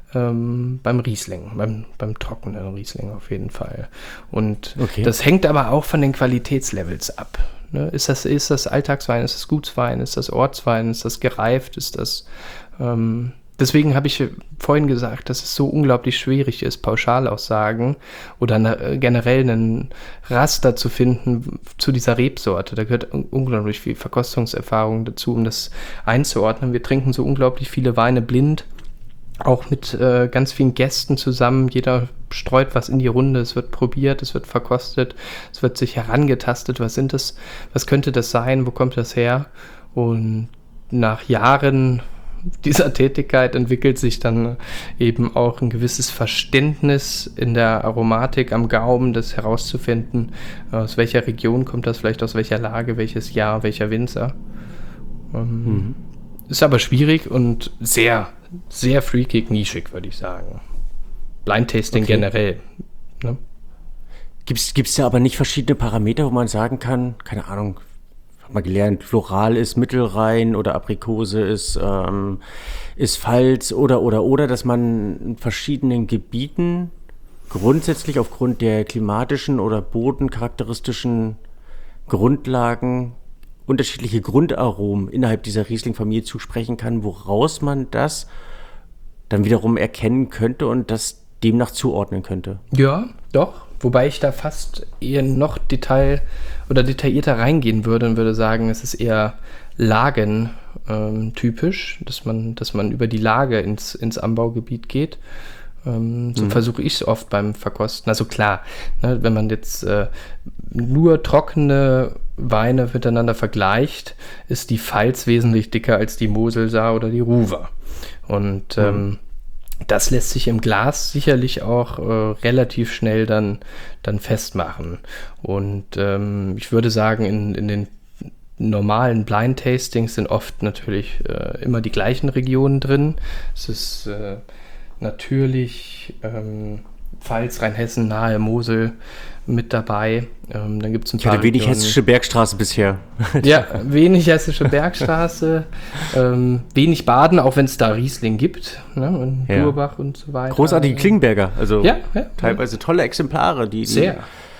Speaker 4: ähm, beim Riesling, beim, beim trockenen Riesling auf jeden Fall. Und
Speaker 3: Okay.
Speaker 4: das hängt aber auch von den Qualitätslevels ab. Ne? Ist das, ist das Alltagswein, ist das Gutswein, ist das Ortswein, ist das gereift, ist das... Ähm, Deswegen habe ich vorhin gesagt, dass es so unglaublich schwierig ist, Pauschalaussagen oder eine, generell einen Raster zu finden zu dieser Rebsorte. Da gehört un- unglaublich viel Verkostungserfahrung dazu, um das einzuordnen. Wir trinken so unglaublich viele Weine blind, auch mit äh, ganz vielen Gästen zusammen. Jeder streut was in die Runde, es wird probiert, es wird verkostet, es wird sich herangetastet. Was sind das? Was könnte das sein? Wo kommt das her? Und nach Jahren dieser Tätigkeit entwickelt sich dann eben auch ein gewisses Verständnis in der Aromatik am Gaumen, das herauszufinden, aus welcher Region kommt das, vielleicht aus welcher Lage, welches Jahr, welcher Winzer. Ähm, mhm. Ist aber schwierig und sehr, sehr freakig, nischig, würde ich sagen. Blind-Tasting okay. generell. Ne?
Speaker 3: Gibt es da aber nicht verschiedene Parameter, wo man sagen kann, keine Ahnung, hab mal gelernt, Floral ist Mittelrhein oder Aprikose ist, ähm, ist Pfalz oder, oder, oder, dass man in verschiedenen Gebieten grundsätzlich aufgrund der klimatischen oder bodencharakteristischen Grundlagen unterschiedliche Grundaromen innerhalb dieser Riesling-Familie zusprechen kann, woraus man das dann wiederum erkennen könnte und das demnach zuordnen könnte.
Speaker 4: Ja, doch. Wobei ich da fast eher noch Detail oder detaillierter reingehen würde und würde sagen, es ist eher lagentypisch, ähm, dass man, dass man über die Lage ins, ins Anbaugebiet geht. Ähm, so mhm. versuche ich es oft beim Verkosten. Also klar, ne, wenn man jetzt äh, nur trockene Weine miteinander vergleicht, ist die Pfalz wesentlich dicker als die Moselsaar oder die Ruwer. Und mhm. ähm, das lässt sich im Glas sicherlich auch äh, relativ schnell dann, dann festmachen. Und ähm, ich würde sagen, in, in den normalen Blind-Tastings sind oft natürlich äh, immer die gleichen Regionen drin. Es ist äh, natürlich ähm, Pfalz, Rheinhessen, nahe Mosel mit dabei. Ähm, dann gibt es ein
Speaker 3: ich
Speaker 4: paar
Speaker 3: hatte wenig
Speaker 4: Regionen,
Speaker 3: hessische Bergstraße bisher.
Speaker 4: Ja, wenig hessische Bergstraße, ähm, wenig Baden, auch wenn es da Riesling gibt, ne, und
Speaker 3: ja.
Speaker 4: Durbach und so weiter.
Speaker 3: Großartige Klingenberger, also
Speaker 4: ja, ja,
Speaker 3: teilweise ja. tolle Exemplare, die, die
Speaker 4: sehr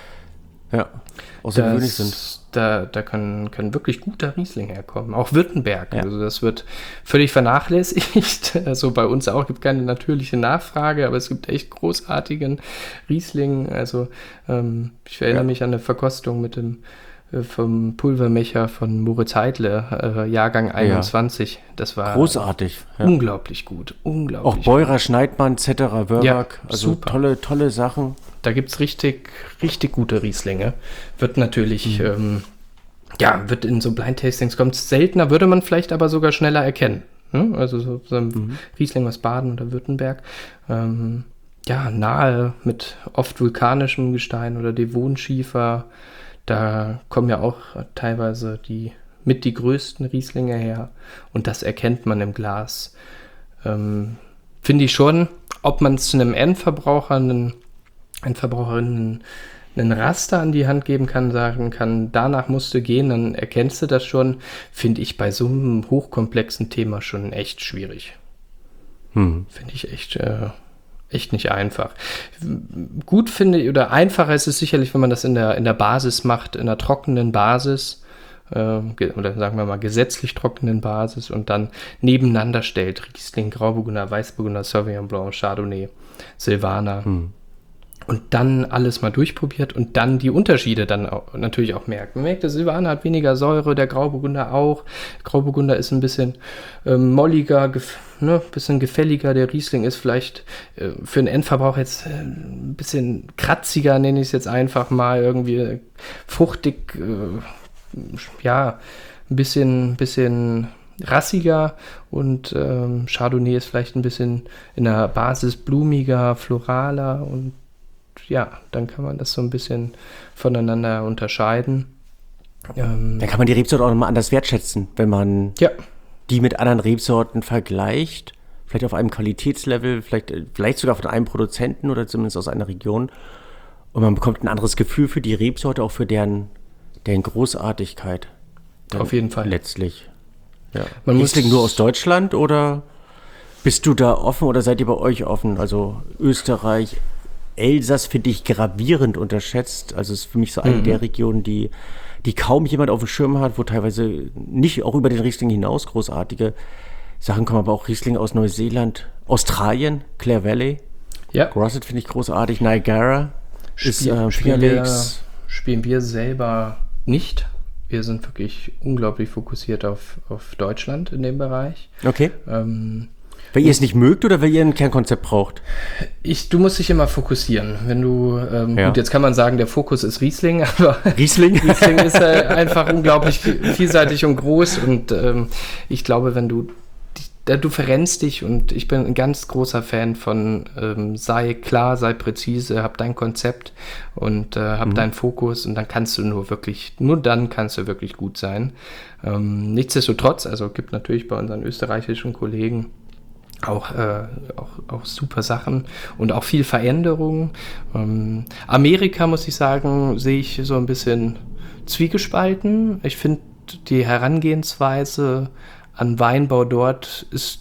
Speaker 3: ja, außergewöhnlich sind.
Speaker 4: Da, da kann, kann wirklich guter Riesling herkommen. Auch Württemberg.
Speaker 3: Ja.
Speaker 4: Also das wird völlig vernachlässigt. Also bei uns auch gibt keine natürliche Nachfrage, aber es gibt echt großartigen Riesling. Also ähm, ich erinnere ja. mich an eine Verkostung mit dem äh, vom Pulvermecher von Moritz Heidle, äh, Jahrgang einundzwanzig. Ja. Das war
Speaker 3: großartig.
Speaker 4: Ja. Unglaublich gut. Unglaublich
Speaker 3: auch Beurer,
Speaker 4: gut.
Speaker 3: Schneidmann, Zetterer, Wörwag.
Speaker 4: Ja,
Speaker 3: also
Speaker 4: super.
Speaker 3: tolle, tolle Sachen.
Speaker 4: Da gibt es richtig, richtig gute Rieslinge. Wird natürlich, mhm. ähm, ja, wird in so Blind-Tastings kommt es seltener, würde man vielleicht aber sogar schneller erkennen. Ne? Also so, so ein mhm. Riesling aus Baden oder Württemberg. Ähm, ja, nahe mit oft vulkanischem Gestein oder Devonschiefer. Da kommen ja auch teilweise die mit die größten Rieslinge her. Und das erkennt man im Glas. Ähm, finde ich schon, ob man es zu einem Endverbraucher, einen ein Verbraucherin einen Raster an die Hand geben kann, sagen kann, danach musst du gehen, dann erkennst du das schon, finde ich bei so einem hochkomplexen Thema schon echt schwierig. Hm. Finde ich echt, äh, echt nicht einfach. Gut finde ich, oder einfacher ist es sicherlich, wenn man das in der, in der Basis macht, in einer trockenen Basis, äh, oder sagen wir mal gesetzlich trockenen Basis und dann nebeneinander stellt, Riesling, Grauburgunder, Weißburgunder, Sauvignon Blanc, Chardonnay, Silvaner. Hm. Und dann alles mal durchprobiert und dann die Unterschiede dann auch, natürlich auch merkt. Man merkt, der Silvaner hat weniger Säure, der Grauburgunder auch. Grauburgunder ist ein bisschen ähm, molliger, gef- ne, bisschen gefälliger. Der Riesling ist vielleicht äh, für den Endverbrauch jetzt äh, ein bisschen kratziger, nenne ich es jetzt einfach mal. Irgendwie fruchtig, äh, ja, ein bisschen, bisschen rassiger. Und ähm, Chardonnay ist vielleicht ein bisschen in der Basis blumiger, floraler und ja, dann kann man das so ein bisschen voneinander unterscheiden. Ähm,
Speaker 3: dann kann man die Rebsorte auch nochmal anders wertschätzen, wenn man
Speaker 4: ja.
Speaker 3: die mit anderen Rebsorten vergleicht. Vielleicht auf einem Qualitätslevel, vielleicht, vielleicht sogar von einem Produzenten oder zumindest aus einer Region. Und man bekommt ein anderes Gefühl für die Rebsorte, auch für deren, deren Großartigkeit.
Speaker 4: Auf jeden Fall.
Speaker 3: Letztlich. Ja.
Speaker 4: Man
Speaker 3: Riesling nur aus Deutschland oder Bist du da offen oder seid ihr bei euch offen? Also Österreich, Elsass finde ich gravierend unterschätzt. Also es ist für mich so eine mhm. der Regionen, die, die kaum jemand auf dem Schirm hat, wo teilweise nicht auch über den Riesling hinaus großartige Sachen kommen, aber auch Riesling aus Neuseeland, Australien, Clare Valley.
Speaker 4: Ja.
Speaker 3: Grosset finde ich großartig. Niagara
Speaker 4: Spiel,
Speaker 3: ist äh,
Speaker 4: spielen, wir, spielen wir selber nicht. Wir sind wirklich unglaublich fokussiert auf, auf Deutschland in dem Bereich.
Speaker 3: Okay.
Speaker 4: Ähm,
Speaker 3: weil ihr es nicht mögt oder weil ihr ein Kernkonzept braucht?
Speaker 4: Ich, du musst dich immer fokussieren. Wenn du, ähm, ja. gut, jetzt kann man sagen, der Fokus ist Riesling, aber
Speaker 3: Riesling,
Speaker 4: Riesling ist äh, einfach unglaublich vielseitig und groß. Und ähm, ich glaube, wenn du du verrennst dich, und ich bin ein ganz großer Fan von ähm, sei klar, sei präzise, hab dein Konzept und äh, hab mhm. deinen Fokus, und dann kannst du nur wirklich, nur dann kannst du wirklich gut sein. Ähm, nichtsdestotrotz, also gibt natürlich bei unseren österreichischen Kollegen auch, äh, auch, auch super Sachen und auch viel Veränderung. Ähm, Amerika, muss ich sagen, sehe ich so ein bisschen zwiegespalten. Ich finde die Herangehensweise an Weinbau dort ist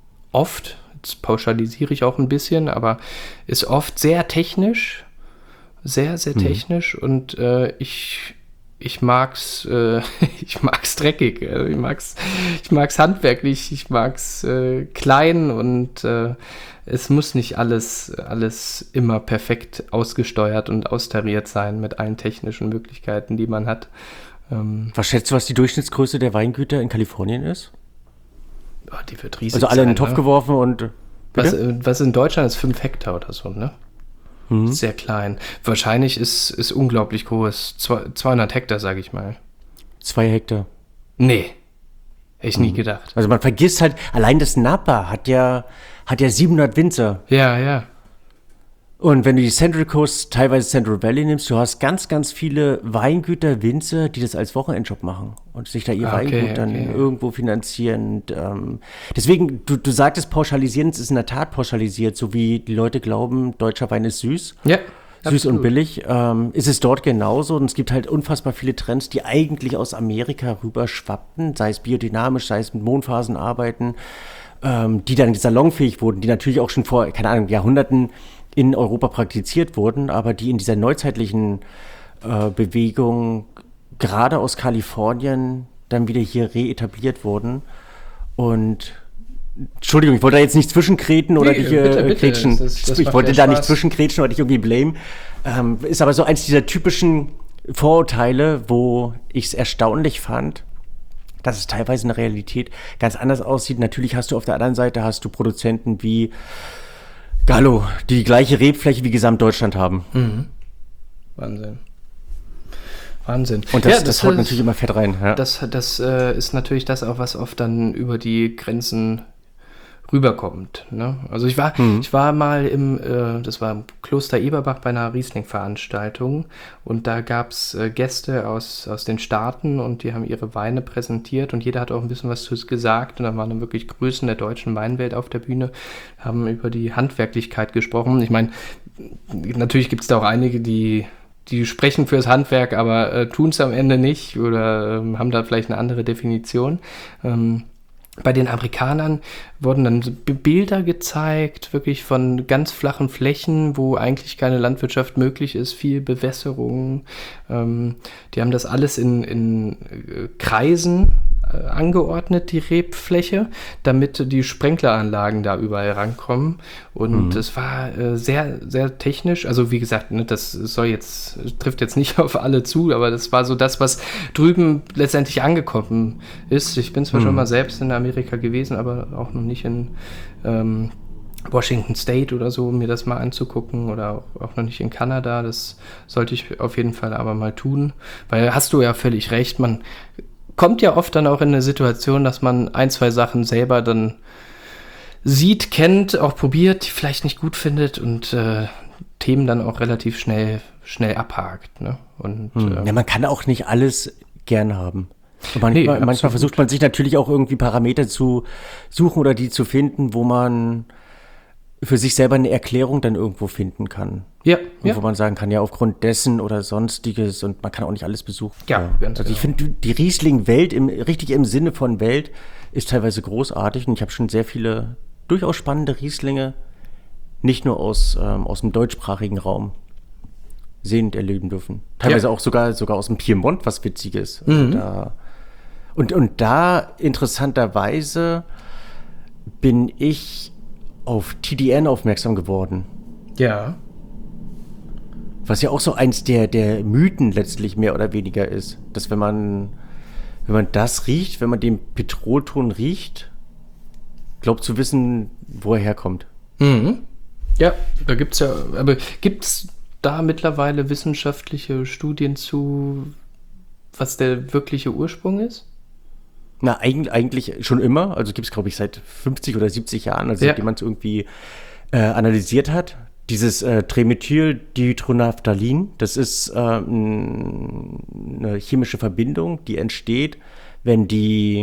Speaker 4: oft, jetzt pauschalisiere ich auch ein bisschen, aber ist oft sehr technisch, sehr, sehr mhm. technisch, und äh, ich, ich mag's, äh, ich mag's dreckig, äh, ich mag's, ich mag's handwerklich, ich mag's äh, klein, und äh, es muss nicht alles, alles immer perfekt ausgesteuert und austariert sein mit allen technischen Möglichkeiten, die man hat. Ähm,
Speaker 3: was schätzt du, was die Durchschnittsgröße der Weingüter in Kalifornien ist?
Speaker 4: Oh, die wird riesig
Speaker 3: Also alle sein, in den Topf ne? geworfen und...
Speaker 4: Was, was in Deutschland ist fünf Hektar oder so, ne? Mhm. Sehr klein. Wahrscheinlich ist ist unglaublich groß. zweihundert Hektar, sage ich mal.
Speaker 3: Zwei Hektar?
Speaker 4: Nee. Hätte ich mhm. nie gedacht.
Speaker 3: Also man vergisst halt, allein das Napa hat ja, hat ja siebenhundert Winzer.
Speaker 4: Ja, ja.
Speaker 3: Und wenn du die Central Coast, teilweise Central Valley nimmst, du hast ganz, ganz viele Weingüter, Winzer, die das als Wochenendjob machen und sich da ihr
Speaker 4: ah, okay,
Speaker 3: Weingut dann
Speaker 4: okay.
Speaker 3: irgendwo finanzieren. Und, ähm, deswegen, du, du sagtest pauschalisieren, es ist in der Tat pauschalisiert, so wie die Leute glauben, deutscher Wein ist süß.
Speaker 4: Ja.
Speaker 3: Süß absolut. Und billig. Ähm, ist es dort genauso, und es gibt halt unfassbar viele Trends, die eigentlich aus Amerika rüber schwappten, sei es biodynamisch, sei es mit Mondphasen arbeiten, ähm, die dann salonfähig wurden, die natürlich auch schon vor, keine Ahnung, Jahrhunderten in Europa praktiziert wurden, aber die in dieser neuzeitlichen äh, Bewegung gerade aus Kalifornien dann wieder hier reetabliert wurden. Und Entschuldigung, ich wollte da jetzt nicht zwischenkreten oder nee, dich äh, kretschen. Das, das ich wollte da Spaß. nicht zwischenkretschen oder dich irgendwie blame. Ähm, ist aber so eins dieser typischen Vorurteile, wo ich es erstaunlich fand, dass es teilweise in der Realität ganz anders aussieht. Natürlich hast du auf der anderen Seite hast du Produzenten wie Gallo, die die gleiche Rebfläche wie Gesamtdeutschland haben.
Speaker 4: Mhm. Wahnsinn. Wahnsinn.
Speaker 3: Und das,
Speaker 4: ja,
Speaker 3: das,
Speaker 4: das
Speaker 3: haut
Speaker 4: ist,
Speaker 3: natürlich immer fett rein. Ja.
Speaker 4: Das, das äh, ist natürlich das auch, was oft dann über die Grenzen rüberkommt. Ne? Also ich war, mhm. ich war mal im, äh, das war im Kloster Eberbach bei einer Riesling-Veranstaltung, und da gab es äh, Gäste aus, aus den Staaten, und die haben ihre Weine präsentiert, und jeder hat auch ein bisschen was zu gesagt, und da waren dann wirklich Größen der deutschen Weinwelt auf der Bühne, haben über die Handwerklichkeit gesprochen. Ich meine, natürlich gibt es da auch einige, die die sprechen fürs Handwerk, aber äh, tun es am Ende nicht oder äh, haben da vielleicht eine andere Definition. Ähm, Bei den Amerikanern wurden dann Bilder gezeigt, wirklich von ganz flachen Flächen, wo eigentlich keine Landwirtschaft möglich ist, viel Bewässerung. Ähm, die haben das alles in, in äh, Kreisen äh, angeordnet, die Rebfläche, damit die Sprenkleranlagen da überall rankommen. Und es mhm. war äh, sehr, sehr technisch. Also wie gesagt, ne, das soll jetzt, trifft jetzt nicht auf alle zu, aber das war so das, was drüben letztendlich angekommen ist. Ich bin zwar mhm. schon mal selbst in Amerika gewesen, aber auch noch nicht in ähm, Washington State oder so, um mir das mal anzugucken, oder auch noch nicht in Kanada. Das sollte ich auf jeden Fall aber mal tun, weil hast du ja völlig recht, man kommt ja oft dann auch in eine Situation, dass man ein, zwei Sachen selber dann sieht, kennt, auch probiert, die vielleicht nicht gut findet und äh, Themen dann auch relativ schnell, schnell abhakt. Ne? Und,
Speaker 3: hm.
Speaker 4: ähm,
Speaker 3: ja, man kann auch nicht alles gern haben. Und manchmal,
Speaker 4: Nee,
Speaker 3: manchmal
Speaker 4: absolut.
Speaker 3: versucht man sich natürlich auch irgendwie Parameter zu suchen oder die zu finden, wo man für sich selber eine Erklärung dann irgendwo finden kann.
Speaker 4: Ja,
Speaker 3: Und
Speaker 4: ja.
Speaker 3: wo man sagen kann, ja, aufgrund dessen oder sonstiges, und man kann auch nicht alles besuchen.
Speaker 4: Ja, ganz
Speaker 3: Also ich
Speaker 4: genau.
Speaker 3: finde, die Riesling-Welt, im, richtig im Sinne von Welt, ist teilweise großartig, und ich habe schon sehr viele durchaus spannende Rieslinge, nicht nur aus, ähm, aus dem deutschsprachigen Raum, sehen und erleben dürfen. Teilweise ja. auch sogar, sogar aus dem Piemont, was witzig ist. Also
Speaker 4: mhm.
Speaker 3: da, und, und da interessanterweise bin ich auf T D N aufmerksam geworden.
Speaker 4: Ja.
Speaker 3: Was ja auch so eins der, der Mythen letztlich mehr oder weniger ist. Dass wenn man, wenn man das riecht, wenn man den Petrolton riecht, glaubt zu wissen, wo er herkommt.
Speaker 4: Mhm. Ja, da gibt es ja, aber gibt es da mittlerweile wissenschaftliche Studien zu, was der wirkliche Ursprung ist?
Speaker 3: Na, eigentlich, eigentlich schon immer. Also gibt es, glaube ich, seit fünfzig oder siebzig Jahren, also
Speaker 4: ja.
Speaker 3: seitdem man es irgendwie äh, analysiert hat. Dieses äh, Trimethyldietronaphthalin, das ist äh, eine chemische Verbindung, die entsteht, wenn die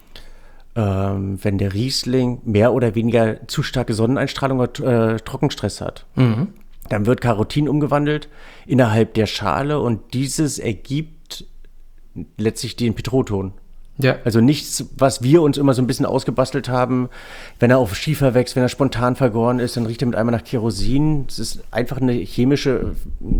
Speaker 3: ähm, wenn der Riesling mehr oder weniger zu starke Sonneneinstrahlung oder äh, Trockenstress hat.
Speaker 4: Mhm.
Speaker 3: Dann wird Carotin umgewandelt innerhalb der Schale und dieses ergibt letztlich den Petrolton.
Speaker 4: Ja.
Speaker 3: Also nichts, was wir uns immer so ein bisschen ausgebastelt haben, wenn er auf Schiefer wächst, wenn er spontan vergoren ist, dann riecht er mit einmal nach Kerosin. Es ist einfach eine chemische,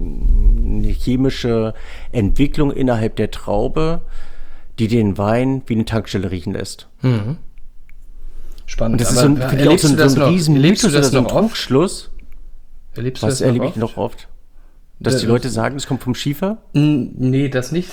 Speaker 3: eine chemische Entwicklung innerhalb der Traube, die den Wein wie eine Tankstelle riechen lässt.
Speaker 4: Mhm. Spannend.
Speaker 3: Und das ist so ein,
Speaker 4: aber,
Speaker 3: auch so ein, so ein riesen Mythos oder so ein
Speaker 4: oft?
Speaker 3: Trugschluss.
Speaker 4: Erlebst du
Speaker 3: Was
Speaker 4: das
Speaker 3: erlebe
Speaker 4: noch
Speaker 3: ich noch oft? Dass
Speaker 4: Ja,
Speaker 3: die Leute sagen, es kommt vom Schiefer?
Speaker 4: Nee, das nicht.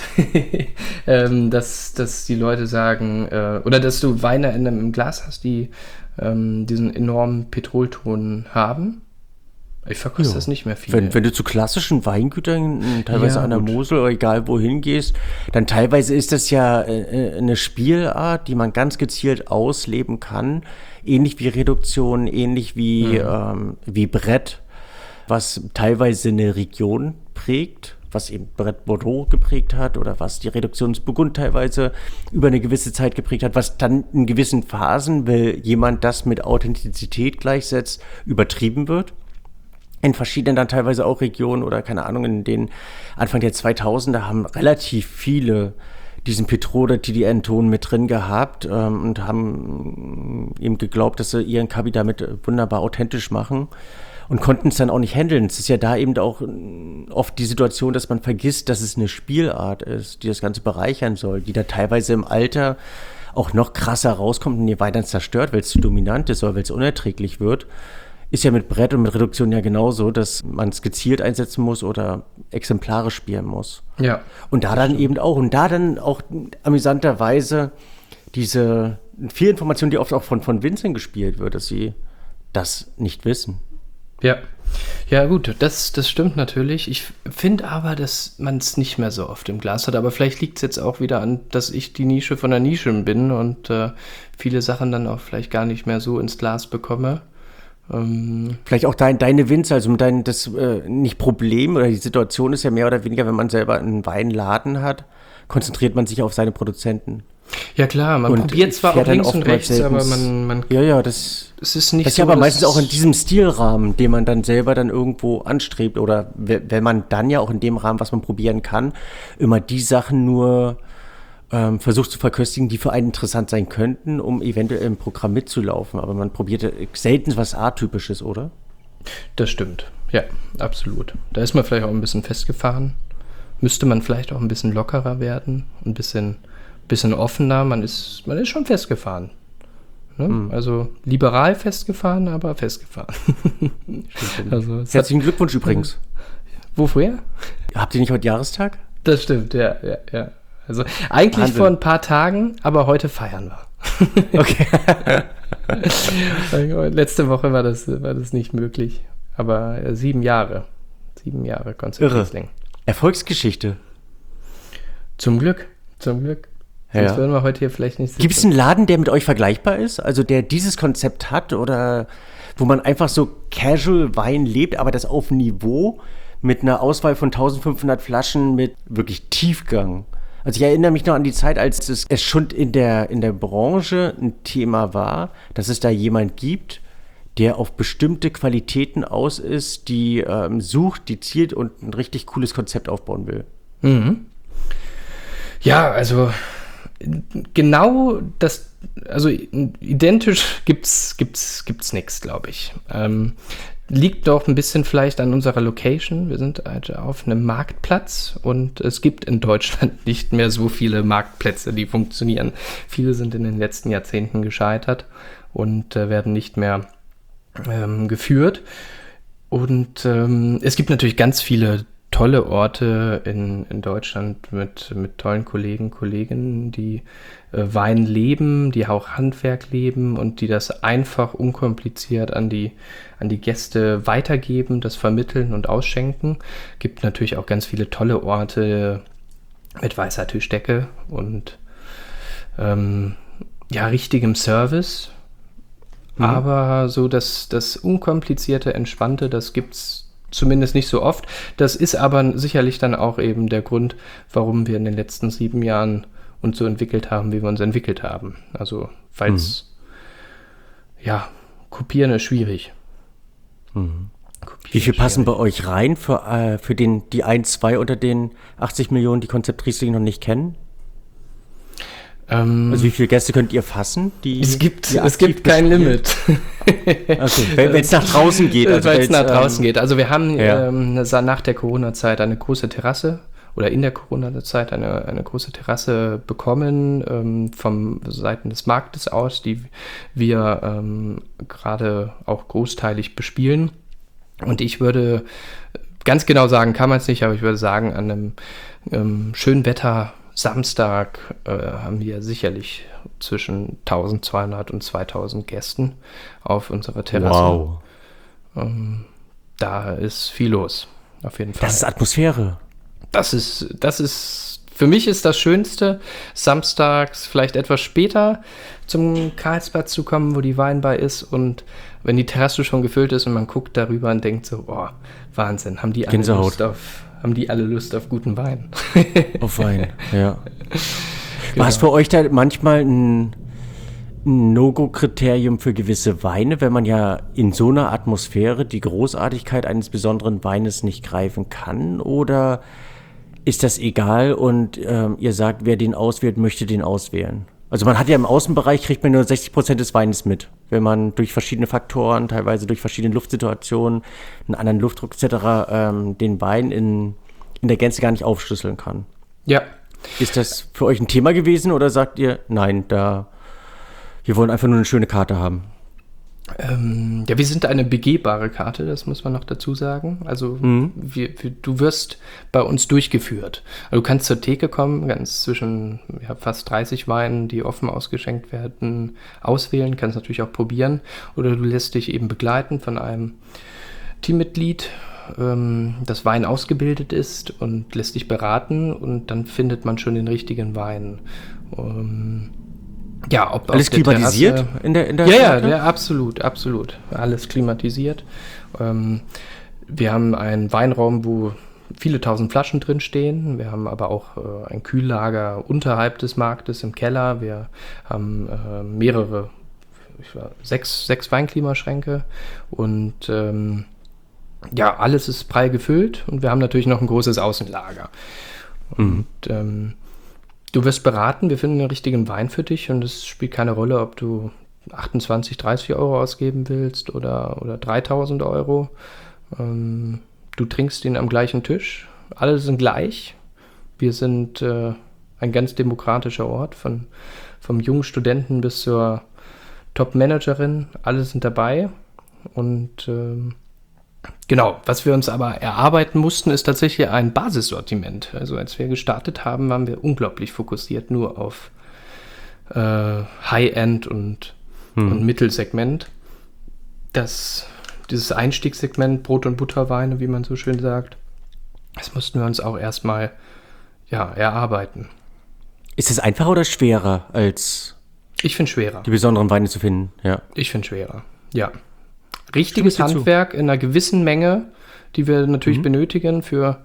Speaker 4: ähm, dass, dass die Leute sagen, äh, oder dass du Weine in einem Glas hast, die ähm, diesen enormen Petrolton haben. Ich verkoste
Speaker 3: Ja.
Speaker 4: das nicht mehr viel.
Speaker 3: Wenn, wenn du zu klassischen Weingütern, teilweise
Speaker 4: Ja,
Speaker 3: an der
Speaker 4: gut.
Speaker 3: Mosel oder egal wohin gehst, dann teilweise ist das ja äh, eine Spielart, die man ganz gezielt ausleben kann. Ähnlich wie Reduktion, ähnlich wie,
Speaker 4: Mhm.
Speaker 3: ähm, wie Brett, was teilweise eine Region prägt, was eben Brett Bordeaux geprägt hat oder was die Reduktionsburgund teilweise über eine gewisse Zeit geprägt hat, was dann in gewissen Phasen, weil jemand das mit Authentizität gleichsetzt, übertrieben wird. In verschiedenen dann teilweise auch Regionen oder keine Ahnung, in den Anfang der zweitausender haben relativ viele diesen Petrol oder T D N-Ton mit drin gehabt ähm, und haben eben geglaubt, dass sie ihren Kabi damit wunderbar authentisch machen und konnten es dann auch nicht handeln. Es ist ja da eben auch oft die Situation, dass man vergisst, dass es eine Spielart ist, die das Ganze bereichern soll, die da teilweise im Alter auch noch krasser rauskommt und die Wein dann zerstört, weil es zu dominant ist oder weil es unerträglich wird. Ist ja mit Brett und mit Reduktion ja genauso, dass man es gezielt einsetzen muss oder exemplarisch spielen muss.
Speaker 4: Ja.
Speaker 3: Und da dann eben auch, und da dann auch amüsanterweise diese Fehlinformation, die oft auch von, von Winzern gespielt wird, dass sie das nicht wissen.
Speaker 4: Ja. Ja, gut, das, das stimmt natürlich. Ich finde aber, dass man es nicht mehr so oft im Glas hat. Aber vielleicht liegt es jetzt auch wieder an, dass ich die Nische von der Nische bin und äh, viele Sachen dann auch vielleicht gar nicht mehr so ins Glas bekomme. Ähm,
Speaker 3: Vielleicht auch dein, deine Winzer, also dein, das äh, nicht Problem oder die Situation ist ja mehr oder weniger, wenn man selber einen Weinladen hat, konzentriert man sich auf seine Produzenten.
Speaker 4: ja klar, man
Speaker 3: Und
Speaker 4: probiert zwar
Speaker 3: fährt
Speaker 4: auch
Speaker 3: dann
Speaker 4: links und
Speaker 3: oftmals
Speaker 4: rechts, aber
Speaker 3: seltenst-
Speaker 4: man, man
Speaker 3: Ja, ja, das,
Speaker 4: es ist nicht
Speaker 3: das ist
Speaker 4: so,
Speaker 3: ja aber
Speaker 4: dass
Speaker 3: meistens
Speaker 4: es-
Speaker 3: auch in diesem Stilrahmen, den man dann selber dann irgendwo anstrebt oder we- wenn man dann ja auch in dem Rahmen, was man probieren kann, immer die Sachen nur ähm, versucht zu verköstigen, die für einen interessant sein könnten, um eventuell im Programm mitzulaufen. Aber man probiert ja selten was Atypisches, oder?
Speaker 4: Das stimmt, ja, absolut. Da ist man vielleicht auch ein bisschen festgefahren. Müsste man vielleicht auch ein bisschen lockerer werden, ein bisschen, bisschen offener. Man ist, man ist schon festgefahren. Ne?
Speaker 3: Mhm.
Speaker 4: Also liberal festgefahren, aber festgefahren. also, es hat,
Speaker 3: Herzlichen Glückwunsch übrigens.
Speaker 4: wofür?
Speaker 3: Habt ihr nicht heute Jahrestag?
Speaker 4: Das stimmt, ja, ja, ja. Also eigentlich
Speaker 3: Wahnsinn.
Speaker 4: vor ein paar Tagen, aber heute feiern wir.
Speaker 3: Okay.
Speaker 4: Letzte Woche war das, war das nicht möglich. Aber äh, sieben Jahre. Sieben Jahre Konzept
Speaker 3: Irre.
Speaker 4: Riesling.
Speaker 3: Erfolgsgeschichte.
Speaker 4: Zum Glück, zum Glück.
Speaker 3: Ja.
Speaker 4: Sonst würden wir heute hier vielleicht nicht sitzen.
Speaker 3: Gibt es einen Laden, der mit euch vergleichbar ist? Also der dieses Konzept hat oder wo man einfach so casual Wein lebt, aber das auf Niveau mit einer Auswahl von eintausendfünfhundert Flaschen mit wirklich Tiefgang. Also ich erinnere mich noch an die Zeit, als es, es schon in der, in der Branche ein Thema war, dass es da jemand gibt, der auf bestimmte Qualitäten aus ist, die ähm, sucht, die zielt und ein richtig cooles Konzept aufbauen will.
Speaker 4: Mhm. Ja, also genau das, also identisch gibt's, gibt's, gibt's nichts, glaube ich. Ähm, liegt doch ein bisschen vielleicht an unserer Location. Wir sind halt auf einem Marktplatz und es gibt in Deutschland nicht mehr so viele Marktplätze, die funktionieren. Viele sind in den letzten Jahrzehnten gescheitert und äh, werden nicht mehr ähm, geführt. Und ähm, es gibt natürlich ganz viele tolle Orte in, in Deutschland mit, mit tollen Kollegen, Kolleginnen, die äh, Wein leben, die auch Handwerk leben und die das einfach unkompliziert an die, an die Gäste weitergeben, das vermitteln und ausschenken. Gibt natürlich auch ganz viele tolle Orte mit weißer Tischdecke und ähm, ja, richtigem Service. Mhm. Aber so das, das unkomplizierte, entspannte, das gibt's zumindest nicht so oft. Das ist aber sicherlich dann auch eben der Grund, warum wir in den letzten sieben Jahren uns so entwickelt haben, wie wir uns entwickelt haben. Also, weil es, mhm. ja, kopieren ist schwierig.
Speaker 3: Mhm. Kopieren wie viel passen bei euch rein für, äh, für den, die ein, zwei unter den achtzig Millionen, die Konzept Riesling noch nicht kennen?
Speaker 4: Ähm,
Speaker 3: also wie viele Gäste könnt ihr fassen? Die,
Speaker 4: es gibt,
Speaker 3: die
Speaker 4: es gibt kein Limit.
Speaker 3: Okay, wenn es nach draußen geht.
Speaker 4: Also wenn es nach draußen
Speaker 3: ähm,
Speaker 4: geht. Also wir haben
Speaker 3: ja.
Speaker 4: ähm, nach der Corona-Zeit eine große Terrasse oder in der Corona-Zeit eine, eine große Terrasse bekommen ähm, vom Seiten des Marktes aus, die wir ähm, gerade auch großteilig bespielen. Und ich würde ganz genau sagen, kann man es nicht, aber ich würde sagen, an einem ähm, schönen Wetter Samstag äh, haben wir sicherlich zwischen eintausendzweihundert und zweitausend Gästen auf unserer Terrasse.
Speaker 3: Wow.
Speaker 4: Ähm, da ist viel los, auf jeden Fall.
Speaker 3: Das ist Atmosphäre.
Speaker 4: Das ist, das ist, für mich ist das Schönste, samstags vielleicht etwas später zum Karlsplatz zu kommen, wo die Weinbar ist und wenn die Terrasse schon gefüllt ist und man guckt darüber und denkt so, oh, Wahnsinn, haben die alle
Speaker 3: Gänsehaut.
Speaker 4: Lust auf haben die alle Lust auf guten Wein.
Speaker 3: Auf Wein, ja.
Speaker 4: Genau.
Speaker 3: War es für euch da manchmal ein, ein No-Go-Kriterium für gewisse Weine, wenn man ja in so einer Atmosphäre die Großartigkeit eines besonderen Weines nicht greifen kann? Oder ist das egal und ähm, ihr sagt, wer den auswählt, möchte den auswählen? Also man hat ja im Außenbereich, kriegt man nur sechzig Prozent des Weines mit, wenn man durch verschiedene Faktoren, teilweise durch verschiedene Luftsituationen, einen anderen Luftdruck et cetera, ähm, den Wein in, in der Gänze gar nicht aufschlüsseln kann.
Speaker 4: Ja.
Speaker 3: Ist das für euch ein Thema gewesen oder sagt ihr, nein, da wir wollen einfach nur eine schöne Karte haben?
Speaker 4: Ähm, ja, wir sind eine begehbare Karte, das muss man noch dazu sagen. Also mhm. wir, wir, du wirst bei uns durchgeführt. Also du kannst zur Theke kommen, ganz zwischen ja, fast dreißig Weinen, die offen ausgeschenkt werden, auswählen, kannst natürlich auch probieren. Oder du lässt dich eben begleiten von einem Teammitglied, ähm, das Wein ausgebildet ist und lässt dich beraten und dann findet man schon den richtigen Wein. Ähm, Ja, ob
Speaker 3: alles klimatisiert
Speaker 4: Terrasse,
Speaker 3: in der in der
Speaker 4: Ja, ja, ja, absolut, absolut. Alles klimatisiert. Ähm, wir haben einen Weinraum, wo viele tausend Flaschen drin stehen. Wir haben aber auch äh, ein Kühllager unterhalb des Marktes im Keller. Wir haben äh, mehrere, ich war, sechs, sechs Weinklimaschränke und ähm, ja, alles ist prall gefüllt und wir haben natürlich noch ein großes Außenlager.
Speaker 3: Mhm.
Speaker 4: Und ähm, du wirst beraten, wir finden den richtigen Wein für dich und es spielt keine Rolle, ob du achtundzwanzig, dreißig Euro ausgeben willst oder, oder dreitausend Euro. Ähm, du trinkst ihn am gleichen Tisch. Alle sind gleich. Wir sind äh, ein ganz demokratischer Ort, von, vom jungen Studenten bis zur Top-Managerin. Alle sind dabei. Und ähm, genau, was wir uns aber erarbeiten mussten, ist tatsächlich ein Basissortiment. Also als wir gestartet haben, waren wir unglaublich fokussiert nur auf äh, High-End und, hm. und Mittelsegment. Das, dieses Einstiegssegment, Brot- und Butterweine, wie man so schön sagt, das mussten wir uns auch erstmal ja, erarbeiten.
Speaker 3: Ist es einfacher oder schwerer, als
Speaker 4: ich finde schwerer.
Speaker 3: Die besonderen Weine zu finden? Ja.
Speaker 4: Ich finde schwerer, ja. Richtiges Handwerk in einer gewissen Menge, die wir natürlich mhm. benötigen für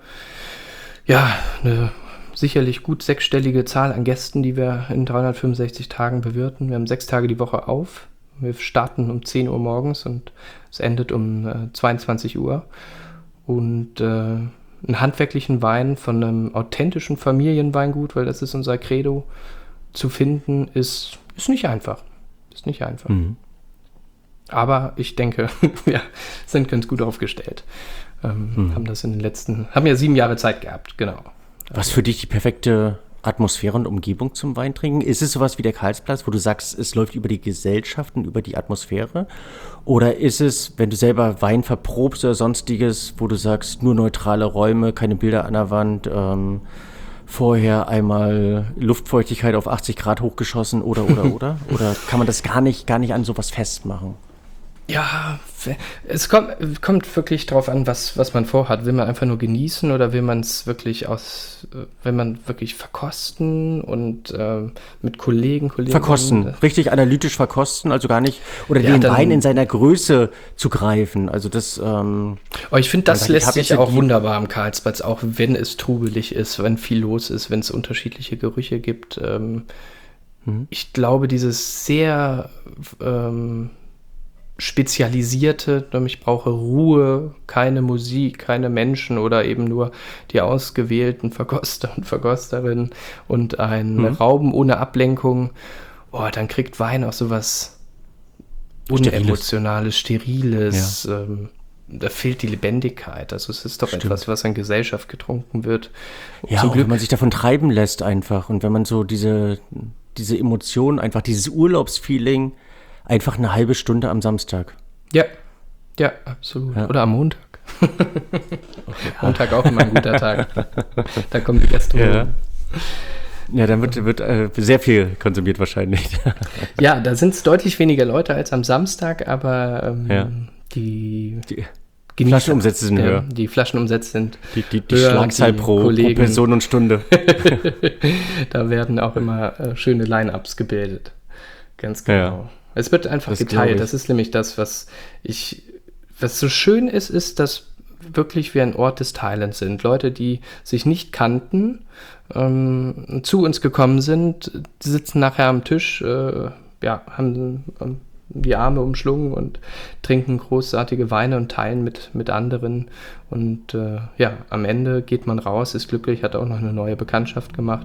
Speaker 4: ja, eine sicherlich gut sechsstellige Zahl an Gästen, die wir in dreihundertfünfundsechzig Tagen bewirten. Wir haben sechs Tage die Woche auf. Wir starten um zehn Uhr morgens und es endet um äh, zweiundzwanzig Uhr. Und äh, einen handwerklichen Wein von einem authentischen Familienweingut, weil das ist unser Credo, zu finden, ist, ist nicht einfach. Ist nicht einfach.
Speaker 3: Mhm.
Speaker 4: Aber ich denke, wir sind ganz gut aufgestellt. Ähm, mhm. Haben das in den letzten, haben ja sieben Jahre Zeit gehabt, genau.
Speaker 3: Was für dich die perfekte Atmosphäre und Umgebung zum Weintrinken? Ist es sowas wie der Karlsplatz, wo du sagst, es läuft über die Gesellschaft und über die Atmosphäre? Oder ist es, wenn du selber Wein verprobst oder sonstiges, wo du sagst, nur neutrale Räume, keine Bilder an der Wand, ähm, vorher einmal Luftfeuchtigkeit auf achtzig Grad hochgeschossen oder, oder, oder? Oder kann man das gar nicht, gar nicht an sowas festmachen?
Speaker 4: Ja, es kommt, kommt wirklich drauf an, was, was man vorhat. Will man einfach nur genießen oder will man es wirklich aus, will man wirklich verkosten und äh, mit Kollegen, Kollegen.
Speaker 3: Verkosten, richtig analytisch verkosten, also gar nicht, oder
Speaker 4: ja,
Speaker 3: den
Speaker 4: dann,
Speaker 3: Wein in seiner Größe zu greifen. Also das. Ähm,
Speaker 4: oh, ich finde, das lässt sich auch
Speaker 3: die,
Speaker 4: wunderbar am Karlsplatz, auch wenn es trubelig ist, wenn viel los ist, wenn es unterschiedliche Gerüche gibt. Ähm, mhm. Ich glaube, dieses sehr ähm, spezialisierte, ich brauche Ruhe, keine Musik, keine Menschen oder eben nur die ausgewählten Verkoster und Verkosterinnen und ein mhm. Raum ohne Ablenkung, oh, dann kriegt Wein auch sowas unemotionales, Steriles, ja. ähm, da fehlt die Lebendigkeit, also es ist doch Stimmt. etwas, was in Gesellschaft getrunken wird.
Speaker 3: Ja, Zum auch Glück, wenn man sich davon treiben lässt einfach und wenn man so diese, diese Emotionen, einfach dieses Urlaubsfeeling einfach eine halbe Stunde am Samstag.
Speaker 4: Ja, ja, absolut. Ja. Oder am Montag.
Speaker 3: Okay.
Speaker 4: Montag auch immer ein guter Tag. Da kommen die Gastronomen.
Speaker 3: Ja. Ja, dann wird, wird äh, sehr viel konsumiert wahrscheinlich.
Speaker 4: Ja, da sind es deutlich weniger Leute als am Samstag, aber ähm,
Speaker 3: ja.
Speaker 4: die,
Speaker 3: die Flaschenumsätze sind
Speaker 4: ja,
Speaker 3: höher.
Speaker 4: Die Flaschenumsätze sind
Speaker 3: Die, die, die Schlagzahl pro, pro Person und Stunde.
Speaker 4: Da werden auch immer äh, schöne Line-Ups gebildet. Ganz genau. Ja. Es wird einfach das geteilt. Das ist nämlich das, was ich, was so schön ist, ist, dass wirklich wir ein Ort des Teilens sind. Leute, die sich nicht kannten, ähm, zu uns gekommen sind, sitzen nachher am Tisch, äh, ja, haben ähm, die Arme umschlungen und trinken großartige Weine und teilen mit, mit anderen. Und äh, ja, am Ende geht man raus, ist glücklich, hat auch noch eine neue Bekanntschaft gemacht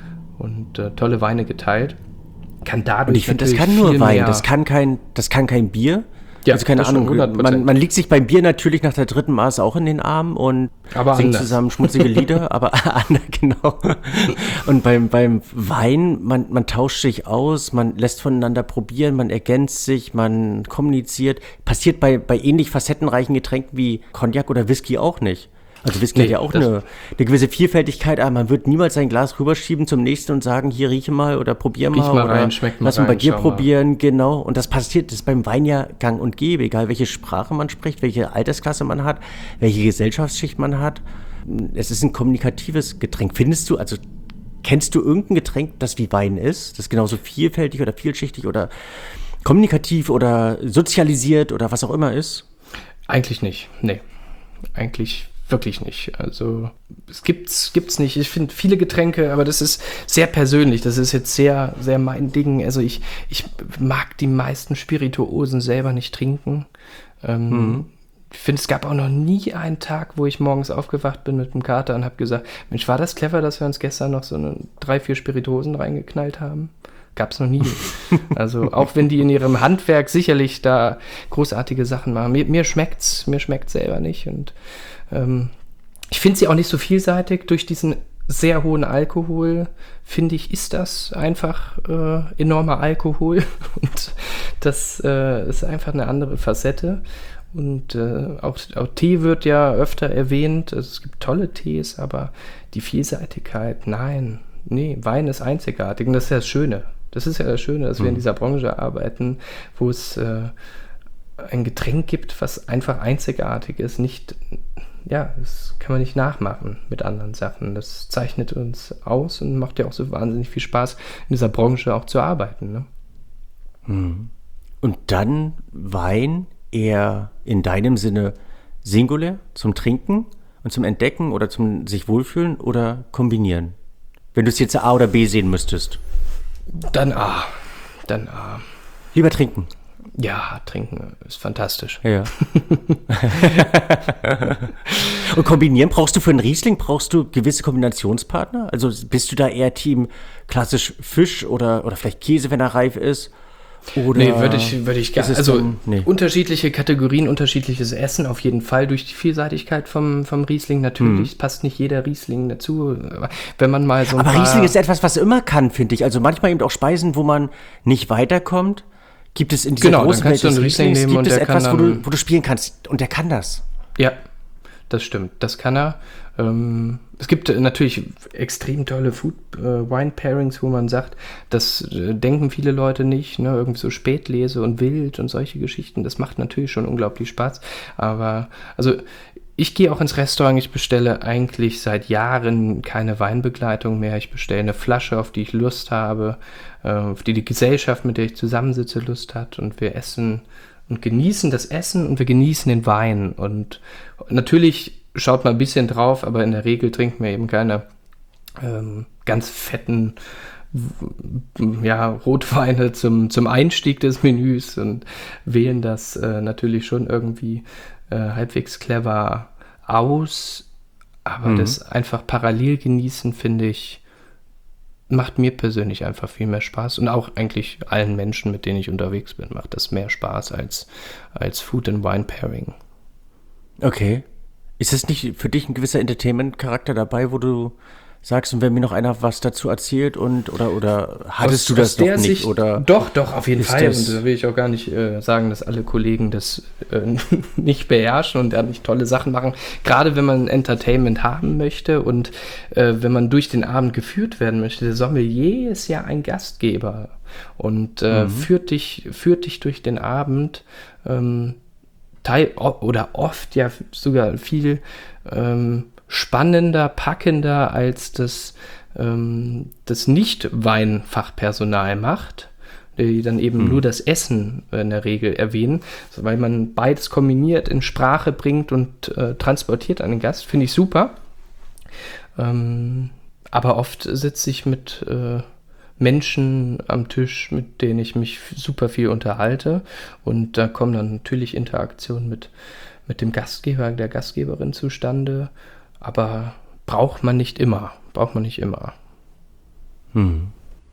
Speaker 4: und äh, tolle Weine geteilt. Kann dadurch
Speaker 3: und ich finde, das kann nur Wein, das kann kein, das kann kein Bier. Ja, also keine Ahnung, man, man liegt sich beim Bier natürlich nach der dritten Maß auch in den Arm und
Speaker 4: aber
Speaker 3: singt
Speaker 4: anders.
Speaker 3: zusammen schmutzige Lieder, aber genau. Und beim, beim Wein, man, man tauscht sich aus, man lässt voneinander probieren, man ergänzt sich, man kommuniziert. Passiert bei, bei ähnlich facettenreichen Getränken wie Cognac oder Whisky auch nicht. Also Whisky nee, hat ja auch eine, eine gewisse Vielfältigkeit, aber man wird niemals sein Glas rüberschieben zum nächsten und sagen, hier rieche mal oder probier mal,
Speaker 4: mal
Speaker 3: oder
Speaker 4: rein, schmeckt mal
Speaker 3: lass mal
Speaker 4: rein,
Speaker 3: bei dir probieren, mal. Genau. Und das passiert, das ist beim Wein ja gang und gäbe, egal welche Sprache man spricht, welche Altersklasse man hat, welche Gesellschaftsschicht man hat. Es ist ein kommunikatives Getränk. Findest du, also kennst du irgendein Getränk, das wie Wein ist, das genauso vielfältig oder vielschichtig oder kommunikativ oder sozialisiert oder was auch immer ist?
Speaker 4: Eigentlich nicht, nee. Eigentlich wirklich nicht. Also es gibt's, gibt's nicht. Ich finde viele Getränke, aber das ist sehr persönlich. Das ist jetzt sehr, sehr mein Ding. Also ich, ich mag die meisten Spirituosen selber nicht trinken. Ähm, mhm. Ich finde, es gab auch noch nie einen Tag, wo ich morgens aufgewacht bin mit einem Kater und habe gesagt, Mensch, war das clever, dass wir uns gestern noch so eine, drei, vier Spirituosen reingeknallt haben? Gab es noch nie. Also auch wenn die in ihrem Handwerk sicherlich da großartige Sachen machen. Mir, mir schmeckt's, mir schmeckt's selber nicht. Und ähm, ich finde sie auch nicht so vielseitig. Durch diesen sehr hohen Alkohol, finde ich, ist das einfach äh, enormer Alkohol. Und das äh, ist einfach eine andere Facette. Und äh, auch, auch Tee wird ja öfter erwähnt. Also es gibt tolle Tees, aber die Vielseitigkeit, nein. Nee, Wein ist einzigartig und das ist ja das Schöne. Das ist ja das Schöne, dass wir in dieser Branche arbeiten, wo es äh, ein Getränk gibt, was einfach einzigartig ist. Nicht, ja, das kann man nicht nachmachen mit anderen Sachen. Das zeichnet uns aus und macht ja auch so wahnsinnig viel Spaß, in dieser Branche auch zu arbeiten. Ne?
Speaker 3: Und dann Wein eher in deinem Sinne singulär zum Trinken und zum Entdecken oder zum sich wohlfühlen oder kombinieren? Wenn du es jetzt A oder B sehen müsstest.
Speaker 4: Dann A. Dann A.
Speaker 3: Lieber trinken.
Speaker 4: Ja, trinken ist fantastisch.
Speaker 3: Ja. Und kombinieren, brauchst du für einen Riesling, brauchst du gewisse Kombinationspartner? Also bist du da eher Team klassisch Fisch oder, oder vielleicht Käse, wenn er reif ist? Oder
Speaker 4: nee, würde ich, würde ich gerne. Also
Speaker 3: dann, nee.
Speaker 4: unterschiedliche Kategorien, unterschiedliches Essen auf jeden Fall durch die Vielseitigkeit vom, vom Riesling. Natürlich, hm. passt nicht jeder Riesling dazu. Wenn man mal so ein
Speaker 3: Aber
Speaker 4: paar
Speaker 3: Riesling ist etwas, was immer kann, finde ich. Also manchmal eben auch Speisen, wo man nicht weiterkommt. Gibt es in dieser
Speaker 4: genau,
Speaker 3: großen
Speaker 4: dann kannst
Speaker 3: Welt
Speaker 4: du einen
Speaker 3: des
Speaker 4: Riesling
Speaker 3: Rieslings,
Speaker 4: nehmen
Speaker 3: gibt
Speaker 4: und
Speaker 3: es
Speaker 4: der
Speaker 3: etwas,
Speaker 4: kann
Speaker 3: wo
Speaker 4: dann,
Speaker 3: du, wo du spielen kannst und der kann das.
Speaker 4: Ja, das stimmt. Das kann er. Ähm, es gibt natürlich extrem tolle Food-Wine-Pairings, wo man sagt, das äh, denken viele Leute nicht, ne? Irgendwie so Spätlese und Wild und solche Geschichten. Das macht natürlich schon unglaublich Spaß. Aber, also, ich gehe auch ins Restaurant, ich bestelle eigentlich seit Jahren keine Weinbegleitung mehr. Ich bestelle eine Flasche, auf die ich Lust habe, äh, auf die die Gesellschaft, mit der ich zusammensitze, Lust hat. Und wir essen und genießen das Essen und wir genießen den Wein. Und natürlich schaut mal ein bisschen drauf, aber in der Regel trinken wir eben keine ähm, ganz fetten ja, Rotweine zum, zum Einstieg des Menüs und wählen das äh, natürlich schon irgendwie äh, halbwegs clever aus. Aber mhm. das einfach parallel genießen, finde ich, macht mir persönlich einfach viel mehr Spaß und auch eigentlich allen Menschen, mit denen ich unterwegs bin, macht das mehr Spaß als, als Food and Wine Pairing.
Speaker 3: Okay. Ist es nicht für dich ein gewisser Entertainment-Charakter dabei, wo du sagst, und wenn mir noch einer was dazu erzählt und oder oder hattest aus, du das doch nicht?
Speaker 4: Sicht,
Speaker 3: oder
Speaker 4: doch, doch, auf jeden Fall.
Speaker 3: Das,
Speaker 4: und da will ich auch gar nicht äh, sagen, dass alle Kollegen das äh, nicht beherrschen und ja nicht tolle Sachen machen. Gerade wenn man Entertainment haben möchte und äh, wenn man durch den Abend geführt werden möchte. Der Sommelier ist ja ein Gastgeber und äh, mhm. führt dich, führt dich durch den Abend. Ähm, Teil oder oft ja sogar viel ähm, spannender, packender als das, ähm, das Nicht-Weinfachpersonal macht, die dann eben hm. nur das Essen in der Regel erwähnen, also weil man beides kombiniert, in Sprache bringt und äh, transportiert an den Gast, finde ich super. Ähm, aber oft sitze ich mit äh, Menschen am Tisch, mit denen ich mich super viel unterhalte und da kommen dann natürlich Interaktionen mit, mit dem Gastgeber, der Gastgeberin zustande, aber braucht man nicht immer, braucht man nicht immer.
Speaker 3: Hm.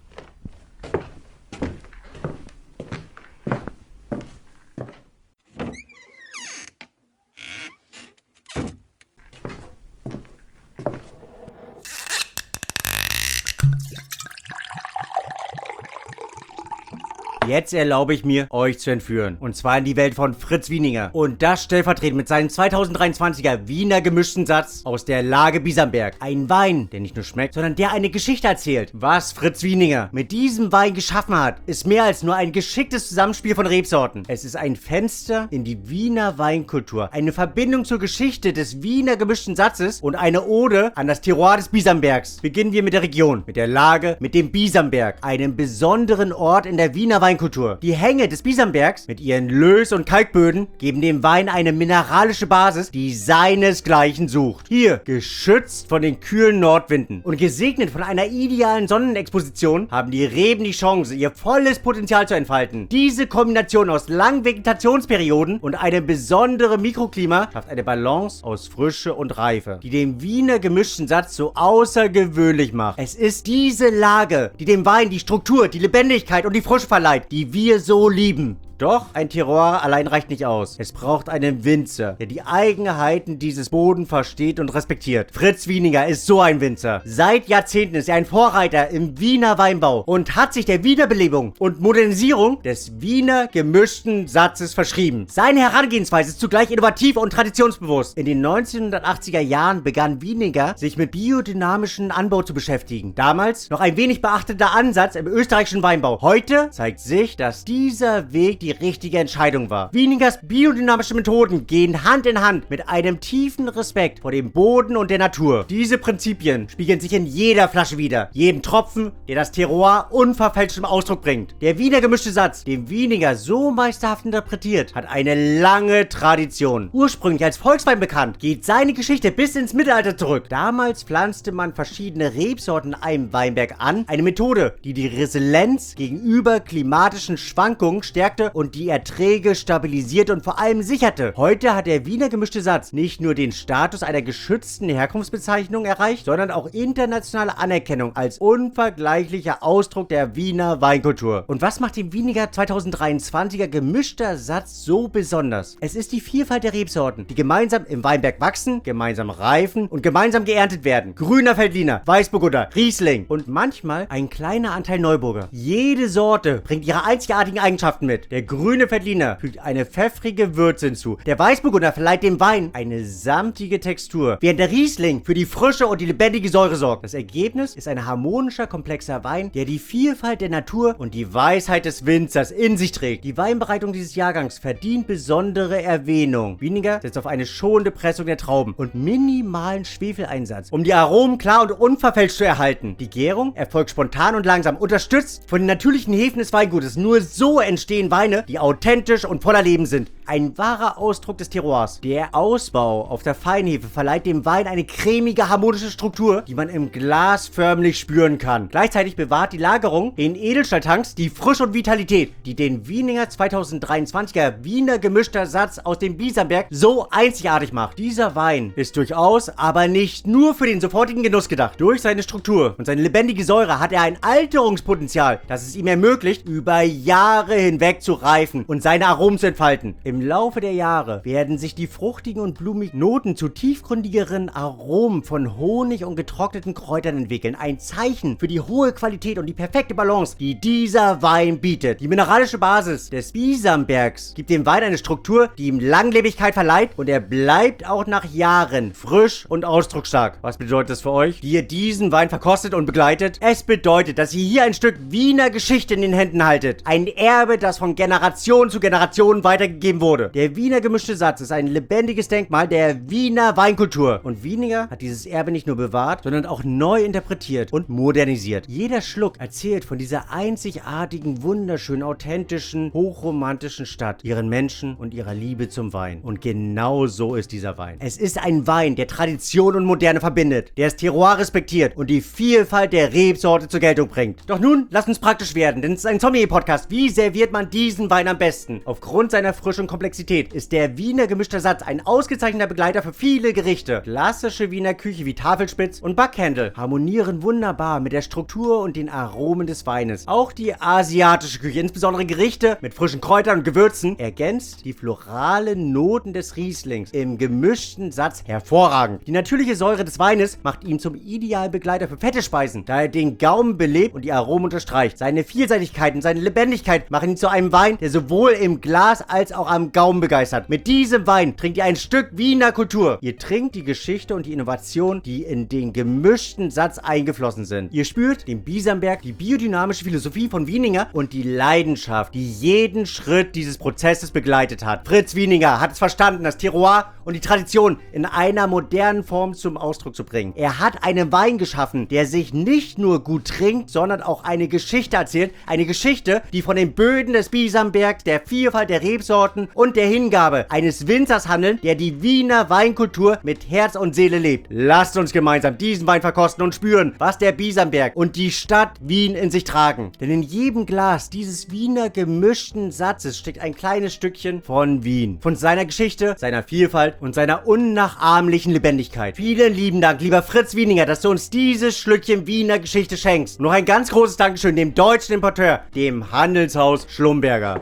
Speaker 2: Jetzt erlaube ich mir, euch zu entführen. Und zwar in die Welt von Fritz Wieninger. Und das stellvertretend mit seinem zweitausenddreiundzwanziger Wiener gemischten Satz aus der Lage Bisamberg. Ein Wein, der nicht nur schmeckt, sondern der eine Geschichte erzählt. Was Fritz Wieninger mit diesem Wein geschaffen hat, ist mehr als nur ein geschicktes Zusammenspiel von Rebsorten. Es ist ein Fenster in die Wiener Weinkultur, eine Verbindung zur Geschichte des Wiener gemischten Satzes und eine Ode an das Terroir des Bisambergs. Beginnen wir mit der Region, mit der Lage, mit dem Bisamberg, einem besonderen Ort in der Wiener Weinkultur. Die Hänge des Bisambergs mit ihren Löss- und Kalkböden geben dem Wein eine mineralische Basis, die seinesgleichen sucht. Hier, geschützt von den kühlen Nordwinden und gesegnet von einer idealen Sonnenexposition, haben die Reben die Chance, ihr volles Potenzial zu entfalten. Diese Kombination aus langen Vegetationsperioden und einem besonderen Mikroklima schafft eine Balance aus Frische und Reife, die den Wiener gemischten Satz so außergewöhnlich macht. Es ist diese Lage, die dem Wein die Struktur, die Lebendigkeit und die Frische verleiht, die wir so lieben. Doch ein Terroir allein reicht nicht aus. Es braucht einen Winzer, der die Eigenheiten dieses Boden versteht und respektiert. Fritz Wieninger ist so ein Winzer. Seit Jahrzehnten ist er ein Vorreiter im Wiener Weinbau und hat sich der Wiederbelebung und Modernisierung des Wiener gemischten Satzes verschrieben. Seine Herangehensweise ist zugleich innovativ und traditionsbewusst. In den neunzehnhundertachtziger Jahren begann Wieninger, sich mit biodynamischem Anbau zu beschäftigen. Damals noch ein wenig beachteter Ansatz im österreichischen Weinbau. Heute zeigt sich, dass dieser Weg die die richtige Entscheidung war. Wieningers biodynamische Methoden gehen Hand in Hand mit einem tiefen Respekt vor dem Boden und der Natur. Diese Prinzipien spiegeln sich in jeder Flasche wider. Jeden Tropfen, der das Terroir unverfälscht zum Ausdruck bringt. Der Wiener gemischte Satz, den Wieninger so meisterhaft interpretiert, hat eine lange Tradition. Ursprünglich als Volkswein bekannt, geht seine Geschichte bis ins Mittelalter zurück. Damals pflanzte man verschiedene Rebsorten in einem Weinberg an. Eine Methode, die die Resilienz gegenüber klimatischen Schwankungen stärkte und die Erträge stabilisierte und vor allem sicherte. Heute hat der Wiener gemischte Satz nicht nur den Status einer geschützten Herkunftsbezeichnung erreicht, sondern auch internationale Anerkennung als unvergleichlicher Ausdruck der Wiener Weinkultur. Und was macht den Wieniger zweitausenddreiundzwanziger gemischter Satz so besonders? Es ist die Vielfalt der Rebsorten, die gemeinsam im Weinberg wachsen, gemeinsam reifen und gemeinsam geerntet werden. Grüner Veltliner, Weißburgunder, Riesling und manchmal ein kleiner Anteil Neuburger. Jede Sorte bringt ihre einzigartigen Eigenschaften mit. Der grüne Veltliner fügt eine pfeffrige Würze hinzu. Der Weißburgunder verleiht dem Wein eine samtige Textur, während der Riesling für die Frische und die lebendige Säure sorgt. Das Ergebnis ist ein harmonischer, komplexer Wein, der die Vielfalt der Natur und die Weisheit des Winzers in sich trägt. Die Weinbereitung dieses Jahrgangs verdient besondere Erwähnung. Wieniger setzt auf eine schonende Pressung der Trauben und minimalen Schwefeleinsatz, um die Aromen klar und unverfälscht zu erhalten. Die Gärung erfolgt spontan und langsam, unterstützt von den natürlichen Hefen des Weingutes. Nur so entstehen Weine, die authentisch und voller Leben sind. Ein wahrer Ausdruck des Terroirs. Der Ausbau auf der Feinhefe verleiht dem Wein eine cremige, harmonische Struktur, die man im Glas förmlich spüren kann. Gleichzeitig bewahrt die Lagerung in Edelstahltanks die Frische und Vitalität, die den Wieninger zweitausenddreiundzwanziger Wiener gemischter Satz aus dem Biesenberg so einzigartig macht. Dieser Wein ist durchaus, aber nicht nur für den sofortigen Genuss gedacht. Durch seine Struktur und seine lebendige Säure hat er ein Alterungspotenzial, das es ihm ermöglicht, über Jahre hinweg zu reifen und seine Aromen zu entfalten. Im Laufe der Jahre werden sich die fruchtigen und blumigen Noten zu tiefgründigeren Aromen von Honig und getrockneten Kräutern entwickeln. Ein Zeichen für die hohe Qualität und die perfekte Balance, die dieser Wein bietet. Die mineralische Basis des Biesenbergs gibt dem Wein eine Struktur, die ihm Langlebigkeit verleiht, und er bleibt auch nach Jahren frisch und ausdrucksstark. Was bedeutet das für euch, die ihr diesen Wein verkostet und begleitet? Es bedeutet, dass ihr hier ein Stück Wiener Geschichte in den Händen haltet. Ein Erbe, das von Generation zu Generation weitergegeben wurde. Der Wiener gemischte Satz ist ein lebendiges Denkmal der Wiener Weinkultur. Und Wieniger hat dieses Erbe nicht nur bewahrt, sondern auch neu interpretiert und modernisiert. Jeder Schluck erzählt von dieser einzigartigen, wunderschönen, authentischen, hochromantischen Stadt, ihren Menschen und ihrer Liebe zum Wein. Und genau so ist dieser Wein. Es ist ein Wein, der Tradition und Moderne verbindet, der das Terroir respektiert und die Vielfalt der Rebsorte zur Geltung bringt. Doch nun, lasst uns praktisch werden, denn es ist ein Sommelier-Podcast. Wie serviert man diesen Wein am besten? Aufgrund seiner Frische und Komplexität ist der Wiener gemischter Satz ein ausgezeichneter Begleiter für viele Gerichte. Klassische Wiener Küche wie Tafelspitz und Backhändel harmonieren wunderbar mit der Struktur und den Aromen des Weines. Auch die asiatische Küche, insbesondere Gerichte mit frischen Kräutern und Gewürzen, ergänzt die floralen Noten des Rieslings im gemischten Satz hervorragend. Die natürliche Säure des Weines macht ihn zum idealen Begleiter für fette Speisen, da er den Gaumen belebt und die Aromen unterstreicht. Seine Vielseitigkeit und seine Lebendigkeit machen ihn zu einem Wein, der sowohl im Glas als auch am Gaumen begeistert. Mit diesem Wein trinkt ihr ein Stück Wiener Kultur. Ihr trinkt die Geschichte und die Innovation, die in den gemischten Satz eingeflossen sind. Ihr spürt den Biesenberg, die biodynamische Philosophie von Wieniger und die Leidenschaft, die jeden Schritt dieses Prozesses begleitet hat. Fritz Wieniger hat es verstanden, das Terroir und die Tradition in einer modernen Form zum Ausdruck zu bringen. Er hat einen Wein geschaffen, der sich nicht nur gut trinkt, sondern auch eine Geschichte erzählt. Eine Geschichte, die von den Böden des Biesenbergs, der Vielfalt der Rebsorten und der Hingabe eines Winzers handeln, der die Wiener Weinkultur mit Herz und Seele lebt. Lasst uns gemeinsam diesen Wein verkosten und spüren, was der Biesenberg und die Stadt Wien in sich tragen. Denn in jedem Glas dieses Wiener gemischten Satzes steckt ein kleines Stückchen von Wien. Von seiner Geschichte, seiner Vielfalt und seiner unnachahmlichen Lebendigkeit. Vielen lieben Dank, lieber Fritz Wieniger, dass du uns dieses Schlückchen Wiener Geschichte schenkst. Und noch ein ganz großes Dankeschön dem deutschen Importeur, dem Handelshaus Schlumberger.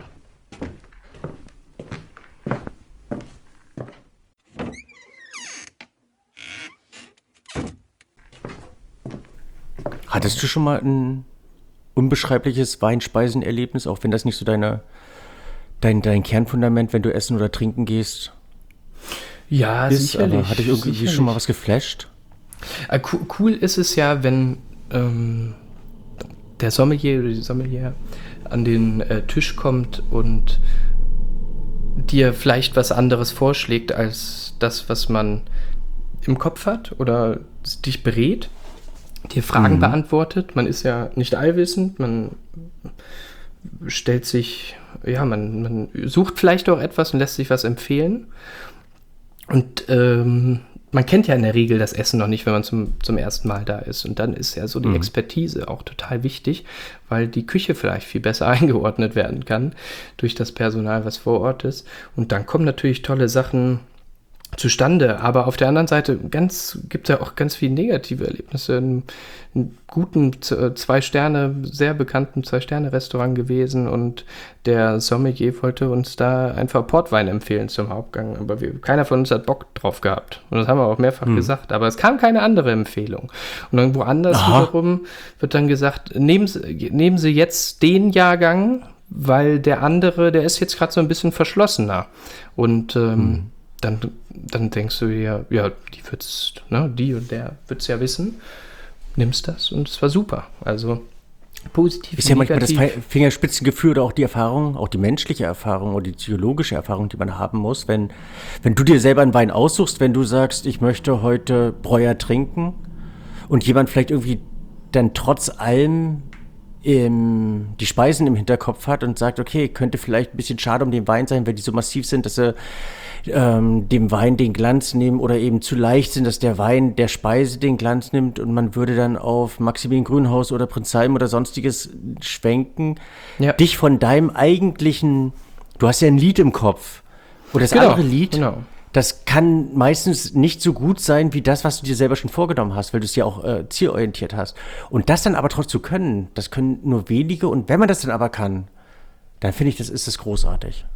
Speaker 3: Hattest du schon mal ein unbeschreibliches Weinspeisenerlebnis, auch wenn das nicht so deine, dein, dein Kernfundament, wenn du essen oder trinken gehst,
Speaker 4: Ja,
Speaker 3: ist?
Speaker 4: sicherlich.
Speaker 3: Aber hatte ich irgendwie
Speaker 4: sicherlich.
Speaker 3: schon mal was geflasht?
Speaker 4: Äh, co- cool ist es ja, wenn ähm, der Sommelier oder die Sommelier an den äh, Tisch kommt und dir vielleicht was anderes vorschlägt als das, was man im Kopf hat oder dich berät, dir Fragen
Speaker 3: Mhm.
Speaker 4: beantwortet. Man ist ja nicht allwissend, man stellt sich, ja, man, man sucht vielleicht auch etwas und lässt sich was empfehlen. Und ähm, man kennt ja in der Regel das Essen noch nicht, wenn man zum, zum ersten Mal da ist. Und dann ist ja so die mhm. Expertise auch total wichtig, weil die Küche vielleicht viel besser eingeordnet werden kann durch das Personal, was vor Ort ist. Und dann kommen natürlich tolle Sachen zustande. Aber auf der anderen Seite ganz, gibt es ja auch ganz viele negative Erlebnisse. Einen, einen guten zwei Sterne, sehr bekannten Zwei-Sterne-Restaurant gewesen und der Sommelier wollte uns da einfach Portwein empfehlen zum Hauptgang. Aber wir, keiner von uns hat Bock drauf gehabt. Und das haben wir auch mehrfach hm. gesagt. Aber es kam keine andere Empfehlung. Und dann woanders Aha. wiederum wird dann gesagt, nehmen Sie, nehmen Sie jetzt den Jahrgang, weil der andere, der ist jetzt gerade so ein bisschen verschlossener. Und ähm, hm. Dann, dann denkst du ja, ja, die wird's, ne, die und der wird's ja wissen, nimmst das und es war super. Also positiv.
Speaker 3: Ist ja manchmal das Fingerspitzengefühl oder auch die Erfahrung, auch die menschliche Erfahrung oder die psychologische Erfahrung, die man haben muss, wenn, wenn du dir selber einen Wein aussuchst, wenn du sagst, ich möchte heute Breuer trinken und jemand vielleicht irgendwie dann trotz allem im, die Speisen im Hinterkopf hat und sagt, okay, könnte vielleicht ein bisschen schade um den Wein sein, weil die so massiv sind, dass sie ähm, dem Wein den Glanz nehmen oder eben zu leicht sind, dass der Wein der Speise den Glanz nimmt und man würde dann auf Maximilian Grünhaus oder Prinz Salm oder sonstiges schwenken, ja. dich von deinem eigentlichen, du hast ja ein Lied im Kopf oder das genau, andere Lied, genau. das kann meistens nicht so gut sein, wie das, was du dir selber schon vorgenommen hast, weil du es ja auch äh, zielorientiert hast. Und das dann aber trotzdem zu können, das können nur wenige. Und wenn man das dann aber kann, dann finde ich, das ist das großartig.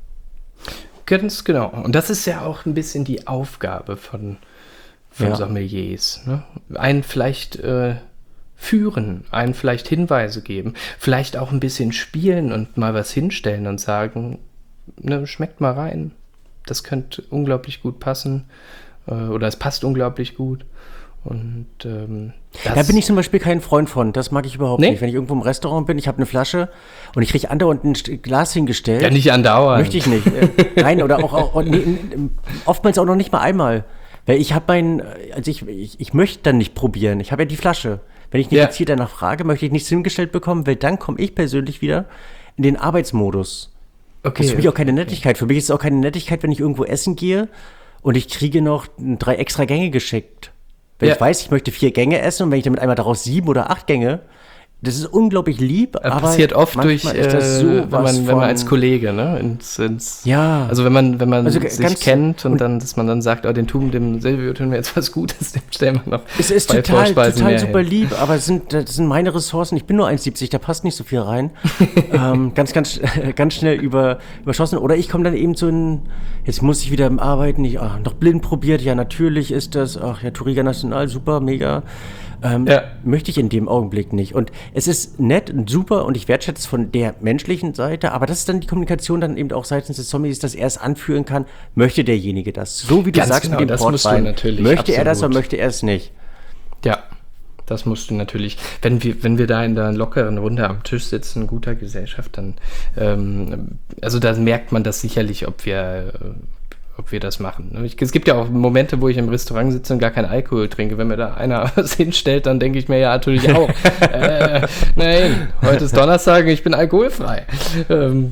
Speaker 4: Ganz genau. Und das ist ja auch ein bisschen die Aufgabe von, von ja. Sommeliers. Ne? Einen vielleicht äh, führen, einen vielleicht Hinweise geben, vielleicht auch ein bisschen spielen und mal was hinstellen und sagen, ne, schmeckt mal rein. Das könnte unglaublich gut passen äh, oder es passt unglaublich gut. Und ähm, das
Speaker 3: da bin ich zum Beispiel kein Freund von. Das mag ich überhaupt nee? nicht. Wenn ich irgendwo im Restaurant bin, ich habe eine Flasche und ich kriege andauernd ein Glas hingestellt.
Speaker 4: Ja, nicht andauernd.
Speaker 3: Möchte ich nicht. Nein, oder auch, auch nee, oftmals auch noch nicht mal einmal. Weil ich habe mein, also ich, ich, ich möchte dann nicht probieren. Ich habe ja die Flasche. Wenn ich nicht ja. gezielt danach frage, möchte ich nichts hingestellt bekommen, weil dann komme ich persönlich wieder in den Arbeitsmodus. Okay. Das ist für mich auch keine Nettigkeit. Für mich ist es auch keine Nettigkeit, wenn ich irgendwo essen gehe und ich kriege noch drei extra Gänge geschickt. Wenn ja. ich weiß, ich möchte vier Gänge essen und wenn ich damit einmal daraus sieben oder acht Gänge, das ist unglaublich lieb,
Speaker 4: das
Speaker 3: aber
Speaker 4: passiert oft durch,
Speaker 3: ist das so
Speaker 4: äh, wenn, man, wenn man als Kollege, ne, ins, ins,
Speaker 3: ja,
Speaker 4: also wenn man, wenn man
Speaker 3: also
Speaker 4: sich
Speaker 3: ganz,
Speaker 4: kennt und, und dann, dass man dann sagt, oh, den tun, dem Silvio tun wir jetzt was Gutes, dem stellen wir noch
Speaker 3: es ist
Speaker 4: zwei
Speaker 3: total,
Speaker 4: Vorspeisen
Speaker 3: total
Speaker 4: mehr
Speaker 3: super
Speaker 4: hin.
Speaker 3: lieb, aber es sind, das sind meine Ressourcen, ich bin nur eins siebzig, da passt nicht so viel rein, ähm, ganz, ganz, ganz schnell über, überschossen, oder ich komme dann eben zu einem, jetzt muss ich wieder arbeiten, ich, ach, noch blind probiert, ja natürlich ist das, ach ja, Touriga National, super, mega, Ähm, ja. möchte ich in dem Augenblick nicht. Und es ist nett und super und ich wertschätze es von der menschlichen Seite, aber das ist dann die Kommunikation dann eben auch seitens des Sommeliers, dass er es anführen kann, möchte derjenige das. So wie du
Speaker 4: Ganz
Speaker 3: sagst
Speaker 4: genau,
Speaker 3: mit dem
Speaker 4: das
Speaker 3: Portwein.
Speaker 4: Musst du natürlich,
Speaker 3: möchte
Speaker 4: absolut.
Speaker 3: er das oder möchte er es nicht?
Speaker 4: Ja, das musst du natürlich. Wenn wir, wenn wir da in der lockeren Runde am Tisch sitzen, in guter Gesellschaft, dann ähm, also da merkt man das sicherlich, ob wir äh, ob wir das machen. Es gibt ja auch Momente, wo ich im Restaurant sitze und gar keinen Alkohol trinke. Wenn mir da einer was hinstellt, dann denke ich mir ja natürlich auch, äh, nein, heute ist Donnerstag und ich bin alkoholfrei. Ähm,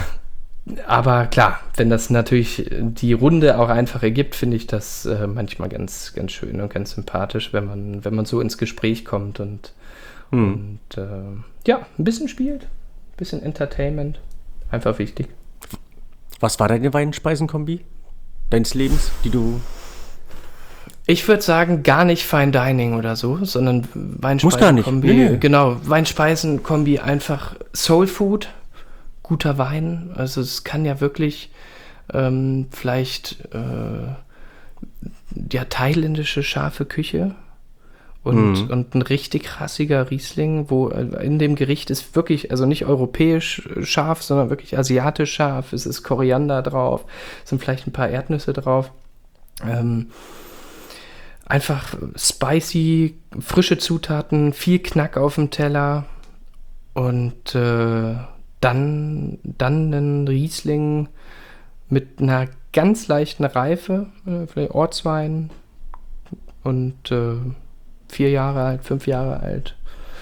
Speaker 4: aber klar, wenn das natürlich die Runde auch einfach ergibt, finde ich das äh, manchmal ganz, ganz schön und ganz sympathisch, wenn man, wenn man so ins Gespräch kommt und, hm. und äh, ja, ein bisschen spielt, ein bisschen Entertainment, einfach wichtig.
Speaker 3: Was war deine Weinspeisenkombi deines Lebens, die du...
Speaker 4: Ich würde sagen, gar nicht Fine Dining oder so, sondern Weinspeisenkombi.
Speaker 3: Nee, nee.
Speaker 4: Genau, Weinspeisenkombi, einfach Soul Food, guter Wein. Also es kann ja wirklich ähm, vielleicht äh, ja, thailändische scharfe Küche und, mhm. und ein richtig rassiger Riesling, wo in dem Gericht ist wirklich, also nicht europäisch scharf, sondern wirklich asiatisch scharf. Es ist Koriander drauf, sind vielleicht ein paar Erdnüsse drauf. Ähm, einfach spicy, frische Zutaten, viel Knack auf dem Teller und äh, dann, dann ein Riesling mit einer ganz leichten Reife, äh, vielleicht Ortswein und äh, vier Jahre alt, fünf Jahre alt,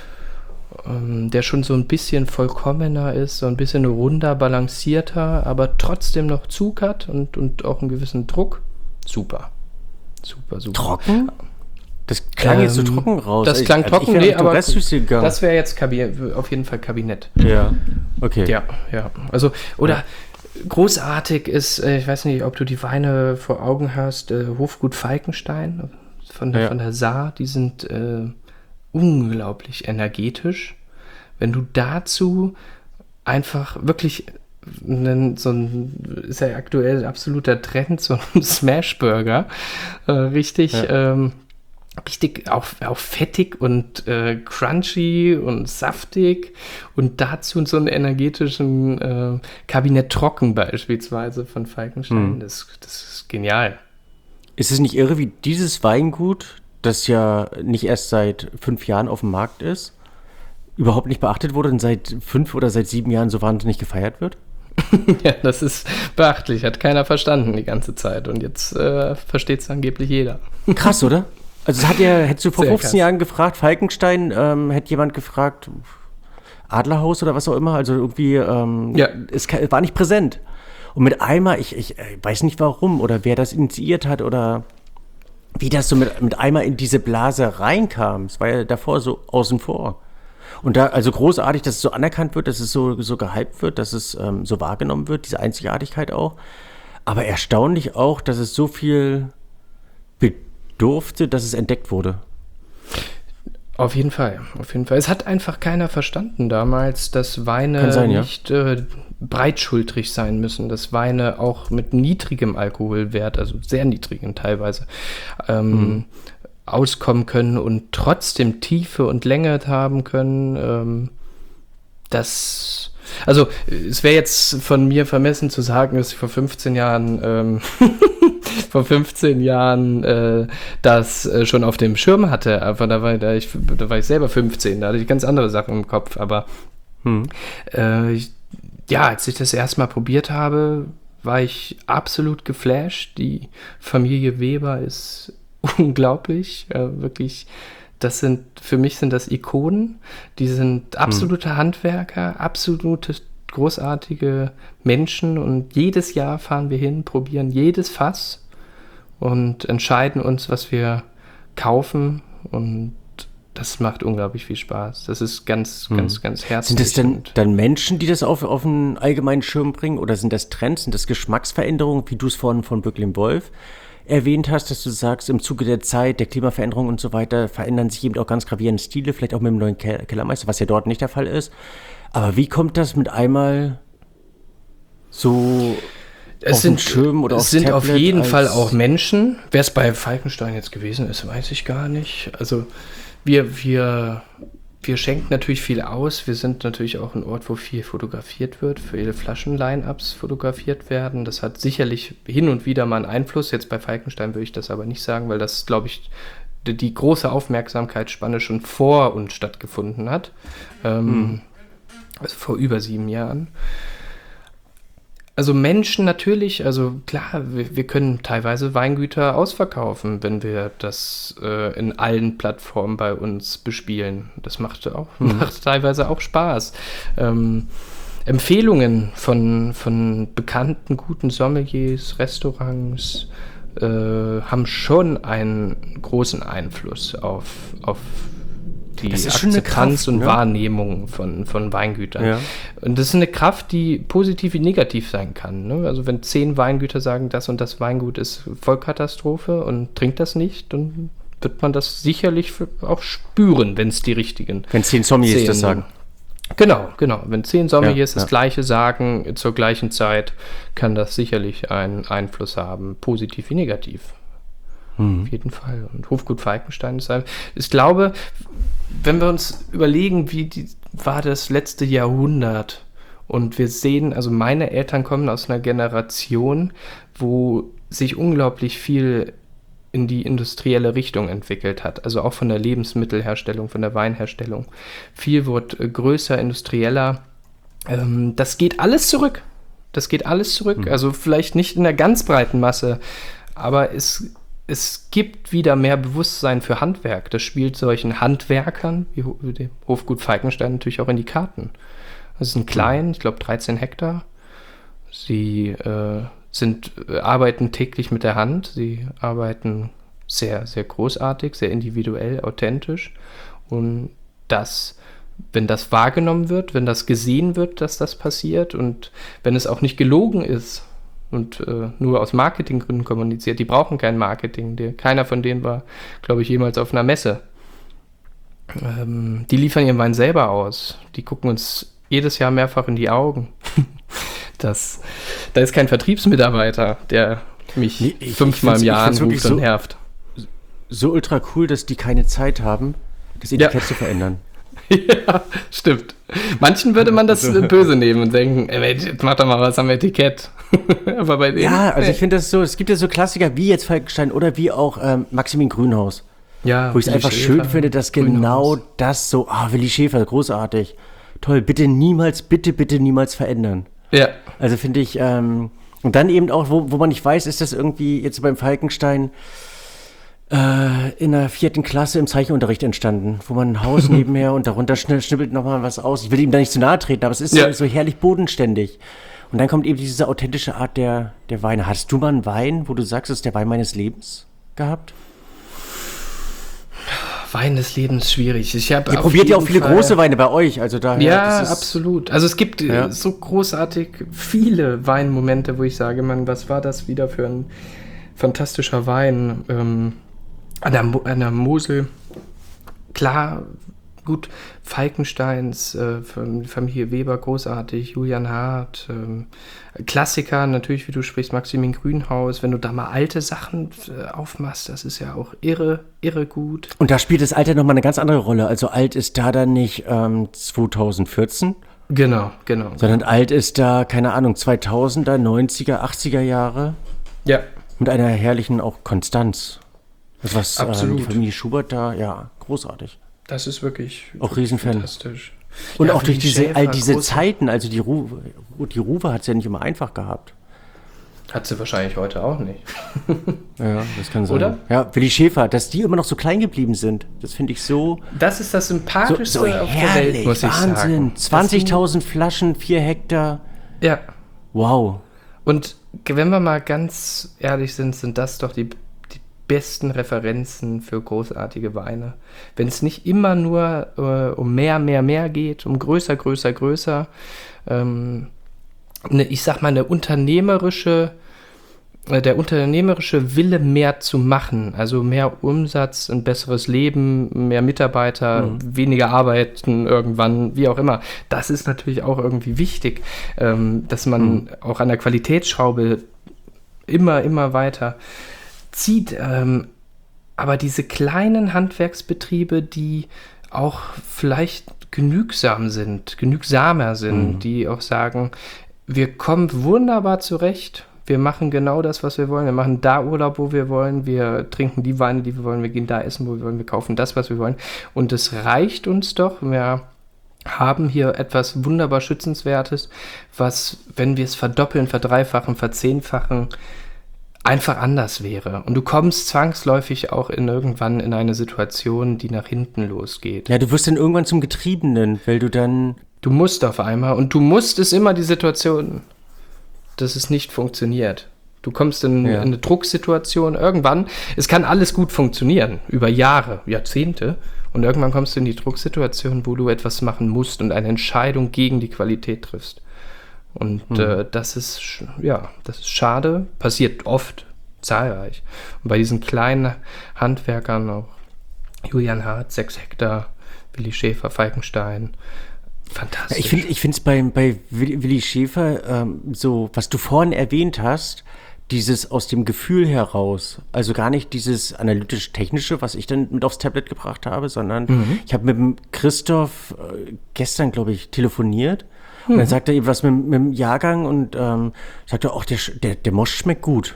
Speaker 4: ähm, der schon so ein bisschen vollkommener ist, so ein bisschen runder, balancierter, aber trotzdem noch Zug hat und, und auch einen gewissen Druck. Super. Super, super.
Speaker 3: Trocken? Das klang ähm, jetzt so trocken raus.
Speaker 4: Das klang
Speaker 3: also
Speaker 4: trocken, nee, aber
Speaker 3: gegangen.
Speaker 4: Das wäre jetzt Kabi- auf jeden Fall Kabinett.
Speaker 3: Ja, okay.
Speaker 4: Ja, ja. Also, oder ja. Großartig ist, äh, ich weiß nicht, ob du die Weine vor Augen hast, äh, Hofgut Falkenstein von der, ja. von der Saar, die sind äh, unglaublich energetisch. Wenn du dazu einfach wirklich einen, so ein, ist ja aktuell absoluter Trend, so ein Smashburger, äh, richtig, ja. ähm, richtig auch, auch fettig und äh, crunchy und saftig und dazu so einen energetischen äh, Kabinett Trocken beispielsweise von Falkenstein. Mhm. Das, das ist genial.
Speaker 3: Ist es nicht irre, wie dieses Weingut, das ja nicht erst seit fünf Jahren auf dem Markt ist, überhaupt nicht beachtet wurde und seit fünf oder seit sieben Jahren so wahnsinnig gefeiert wird?
Speaker 4: Ja, das ist beachtlich. Hat keiner verstanden die ganze Zeit. Und jetzt äh, versteht es angeblich jeder.
Speaker 3: Krass, oder? Also es hat ja, hättest du vor Sehr fünfzehn krass. Jahren gefragt, Falkenstein, ähm, hätte jemand gefragt, Adlerhaus oder was auch immer, also irgendwie, ähm, ja. es war nicht präsent. Und mit einmal, ich, ich weiß nicht warum oder wer das initiiert hat oder wie das so mit, mit einmal in diese Blase reinkam. Es war ja davor so außen vor. Und da, also großartig, dass es so anerkannt wird, dass es so, so gehypt wird, dass es ähm, so wahrgenommen wird, diese Einzigartigkeit auch. Aber erstaunlich auch, dass es so viel durfte, dass es entdeckt wurde.
Speaker 4: Auf jeden Fall, auf jeden Fall. Es hat einfach keiner verstanden damals, dass Weine sein, nicht ja. äh, breitschultrig sein müssen, dass Weine auch mit niedrigem Alkoholwert, also sehr niedrigen teilweise, ähm, mhm. auskommen können und trotzdem Tiefe und Länge haben können. Ähm, das, also es wäre jetzt von mir vermessen zu sagen, dass ich vor fünfzehn Jahren ähm, vor fünfzehn Jahren äh, das äh, schon auf dem Schirm hatte, aber da war, da, ich, da war ich selber fünfzehn, da hatte ich ganz andere Sachen im Kopf, aber hm. äh, ich, ja, als ich das erste Mal probiert habe, war ich absolut geflasht. Die Familie Weber ist unglaublich, äh, wirklich, das sind, für mich sind das Ikonen, die sind absolute hm. Handwerker, absolute großartige Menschen und jedes Jahr fahren wir hin, probieren jedes Fass und entscheiden uns, was wir kaufen und das macht unglaublich viel Spaß. Das ist ganz, hm. ganz, ganz herzlich.
Speaker 3: Sind das denn dann Menschen, die das auf, auf einen allgemeinen Schirm bringen oder sind das Trends, sind das Geschmacksveränderungen, wie du es vorhin von Böcklin Wolf erwähnt hast, dass du sagst, im Zuge der Zeit, der Klimaveränderung und so weiter, verändern sich eben auch ganz gravierende Stile, vielleicht auch mit dem neuen Kellermeister, was ja dort nicht der Fall ist. Aber wie kommt das mit einmal so
Speaker 4: es
Speaker 3: auf
Speaker 4: sind,
Speaker 3: den Schirm oder
Speaker 4: es
Speaker 3: aufs
Speaker 4: sind
Speaker 3: Tablet
Speaker 4: auf jeden
Speaker 3: als
Speaker 4: Fall auch Menschen. Wer es bei Falkenstein jetzt gewesen ist, weiß ich gar nicht. Also wir, wir, wir schenken natürlich viel aus. Wir sind natürlich auch ein Ort, wo viel fotografiert wird, viele Flaschen-Line-Ups fotografiert werden. Das hat sicherlich hin und wieder mal einen Einfluss. Jetzt bei Falkenstein würde ich das aber nicht sagen, weil das, glaube ich, die, die große Aufmerksamkeitsspanne schon vor uns stattgefunden hat. Ähm, hm. Also vor über sieben Jahren. Also Menschen natürlich, also klar, wir, wir können teilweise Weingüter ausverkaufen, wenn wir das äh, in allen Plattformen bei uns bespielen. Das macht auch mhm. macht teilweise auch Spaß. Ähm, Empfehlungen von, von bekannten, guten Sommeliers, Restaurants äh, haben schon einen großen Einfluss auf, auf die Akzeptanz und ne? Wahrnehmung von, von Weingütern. Ja. Und das ist eine Kraft, die positiv wie negativ sein kann. Ne? Also wenn zehn Weingüter sagen, das und das Weingut ist Vollkatastrophe und trinkt das nicht, dann wird man das sicherlich auch spüren, wenn es die richtigen
Speaker 3: Wenn zehn Sommeliers das sagen.
Speaker 4: Genau, genau. Wenn zehn Sommeliers ja, das
Speaker 3: ja.
Speaker 4: Gleiche sagen zur gleichen Zeit, kann das sicherlich einen Einfluss haben, positiv wie negativ. Mhm. Auf jeden Fall. Und Hofgut Falkenstein ist ein, ich glaube, wenn wir uns überlegen, wie die, war das letzte Jahrhundert und wir sehen, also meine Eltern kommen aus einer Generation, wo sich unglaublich viel in die industrielle Richtung entwickelt hat, also auch von der Lebensmittelherstellung, von der Weinherstellung. Viel wurde größer, industrieller. Ähm, das geht alles zurück. Das geht alles zurück. Mhm. Also vielleicht nicht in der ganz breiten Masse, aber es Es gibt wieder mehr Bewusstsein für Handwerk. Das spielt solchen Handwerkern wie Hofgut Falkenstein natürlich auch in die Karten. Das sind klein, ich glaube dreizehn Hektar. Sie äh, sind, äh, arbeiten täglich mit der Hand. Sie arbeiten sehr, sehr großartig, sehr individuell, authentisch. Und das, wenn das wahrgenommen wird, wenn das gesehen wird, dass das passiert und wenn es auch nicht gelogen ist und äh, nur aus Marketinggründen kommuniziert, die brauchen kein Marketing. Die, keiner von denen war, glaube ich, jemals auf einer Messe. Ähm, die liefern ihren Wein selber aus. Die gucken uns jedes Jahr mehrfach in die Augen. das, da ist kein Vertriebsmitarbeiter, der mich
Speaker 3: Nee, ich-
Speaker 4: fünfmal
Speaker 3: ich
Speaker 4: im Jahr
Speaker 3: find's- ich find's
Speaker 4: anruft und
Speaker 3: wirklich
Speaker 4: nervt.
Speaker 3: So ultra cool, dass die keine Zeit haben, das Etikett
Speaker 4: Ja.
Speaker 3: zu verändern.
Speaker 4: Ja, stimmt. Manchen würde man das äh, böse nehmen und denken, ey, Mensch, jetzt mach doch mal was am Etikett. Aber bei denen,
Speaker 3: Ja, also
Speaker 4: nee.
Speaker 3: ich finde das so, es gibt ja so Klassiker wie jetzt Falkenstein oder wie auch ähm, Maximin Grünhaus,
Speaker 4: ja,
Speaker 3: wo ich es
Speaker 4: Willi
Speaker 3: einfach
Speaker 4: Schäfer,
Speaker 3: schön finde, dass genau
Speaker 4: Grünhaus.
Speaker 3: das so, ah, Willi Schäfer, großartig, toll, bitte niemals, bitte, bitte niemals verändern.
Speaker 4: Ja,
Speaker 3: Also finde ich, ähm, und dann eben auch, wo, wo man nicht weiß, ist das irgendwie jetzt beim Falkenstein äh, in der vierten Klasse im Zeichenunterricht entstanden, wo man ein Haus nebenher und darunter schnippelt, schnippelt nochmal was aus. Ich will ihm da nicht zu nahe treten, aber es ist
Speaker 4: Ja.
Speaker 3: so, so herrlich bodenständig. Und dann kommt eben diese authentische Art der, der Weine. Hast du mal einen Wein, wo du sagst, es ist der Wein meines Lebens gehabt?
Speaker 4: Wein des Lebens schwierig. Ich habe
Speaker 3: Ihr probiert ja auch viele große Weine bei euch, also daher.
Speaker 4: Ja,
Speaker 3: das ist,
Speaker 4: absolut. Also es gibt äh,
Speaker 3: Ja.
Speaker 4: so großartig viele Weinmomente, wo ich sage, Mann, was war das wieder für ein fantastischer Wein ähm, an, der Mo- an der Mosel. Klar, gut, Falkensteins, äh, Fam- Familie Weber, großartig, Julian Hart, ähm, Klassiker, natürlich, wie du sprichst, Maximin Grünhaus. Wenn du da mal alte Sachen äh, aufmachst, das ist ja auch irre, irre gut.
Speaker 3: Und da spielt das Alter nochmal eine ganz andere Rolle. Also alt ist da dann nicht ähm, zweitausendvierzehn,
Speaker 4: Genau, genau.
Speaker 3: sondern alt ist da, keine Ahnung, zweitausender, neunziger, achtziger Jahre
Speaker 4: Ja,
Speaker 3: mit einer herrlichen auch Konstanz. Das was ähm,
Speaker 4: Absolut.
Speaker 3: die Familie Schubert da, ja, großartig.
Speaker 4: das ist wirklich,
Speaker 3: Auch
Speaker 4: wirklich
Speaker 3: Riesenfan.
Speaker 4: fantastisch.
Speaker 3: Und
Speaker 4: Ja,
Speaker 3: auch durch
Speaker 4: Willi
Speaker 3: diese,
Speaker 4: Schäfer,
Speaker 3: all diese
Speaker 4: groß-
Speaker 3: Zeiten, also die Ruwe, die Ruwe hat es ja nicht immer einfach gehabt.
Speaker 4: Hat sie wahrscheinlich heute auch nicht.
Speaker 3: Ja, das kann sein.
Speaker 4: Oder?
Speaker 3: Ja, Willi Schäfer, dass die immer noch so klein geblieben sind, das finde ich so,
Speaker 4: Das ist das
Speaker 3: so,
Speaker 4: Sympathischste
Speaker 3: so
Speaker 4: auf der
Speaker 3: herrlich,
Speaker 4: Welt, muss ich
Speaker 3: Wahnsinn.
Speaker 4: sagen.
Speaker 3: zwanzigtausend Flaschen, vier Hektar,
Speaker 4: Ja,
Speaker 3: wow.
Speaker 4: und wenn wir mal ganz ehrlich sind, sind das doch die, die besten Referenzen für großartige Weine. Wenn es nicht immer nur äh, um mehr, mehr, mehr geht, um größer, größer, größer, ähm, ne, ich sag mal, eine unternehmerische äh, der unternehmerische Wille, mehr zu machen, also mehr Umsatz, ein besseres Leben, mehr Mitarbeiter,
Speaker 3: Mhm.
Speaker 4: weniger arbeiten irgendwann, wie auch immer. Das ist natürlich auch irgendwie wichtig, ähm, dass man
Speaker 3: Mhm.
Speaker 4: auch an der Qualitätsschraube immer, immer weiter zieht. Ähm, aber diese kleinen Handwerksbetriebe, die auch vielleicht genügsam sind, genügsamer sind,
Speaker 3: Mhm.
Speaker 4: die auch sagen, wir kommen wunderbar zurecht, wir machen genau das, was wir wollen, wir machen da Urlaub, wo wir wollen, wir trinken die Weine, die wir wollen, wir gehen da essen, wo wir wollen, wir kaufen das, was wir wollen. Und es reicht uns doch, wir haben hier etwas wunderbar Schützenswertes, was, wenn wir es verdoppeln, verdreifachen, verzehnfachen, einfach anders wäre. Und du kommst zwangsläufig auch in irgendwann in eine Situation, die nach hinten losgeht.
Speaker 3: Ja, du wirst dann irgendwann zum Getriebenen, weil du dann,
Speaker 4: Du musst auf einmal, und du musst es immer die Situation, dass es nicht funktioniert. Du kommst in,
Speaker 3: Ja.
Speaker 4: in eine Drucksituation, irgendwann, es kann alles gut funktionieren, über Jahre, Jahrzehnte, und irgendwann kommst du in die Drucksituation, wo du etwas machen musst und eine Entscheidung gegen die Qualität triffst. Und
Speaker 3: Hm.
Speaker 4: äh, das ist, sch- ja, das ist schade, passiert oft, zahlreich. Und bei diesen kleinen Handwerkern auch, Julian Hart, sechs Hektar, Willi Schäfer, Falkenstein, fantastisch.
Speaker 3: ich finde, ich finde es bei, bei Willi Willi Schäfer ähm, so, was du vorhin erwähnt hast, dieses aus dem Gefühl heraus, also gar nicht dieses analytisch-technische, was ich dann mit aufs Tablet gebracht habe, sondern ich habe mit dem Christoph äh, gestern, glaube ich, telefoniert und dann sagte er eben was mit, mit dem Jahrgang und ähm, sagte auch, der, Sch- der, der Mosch schmeckt gut.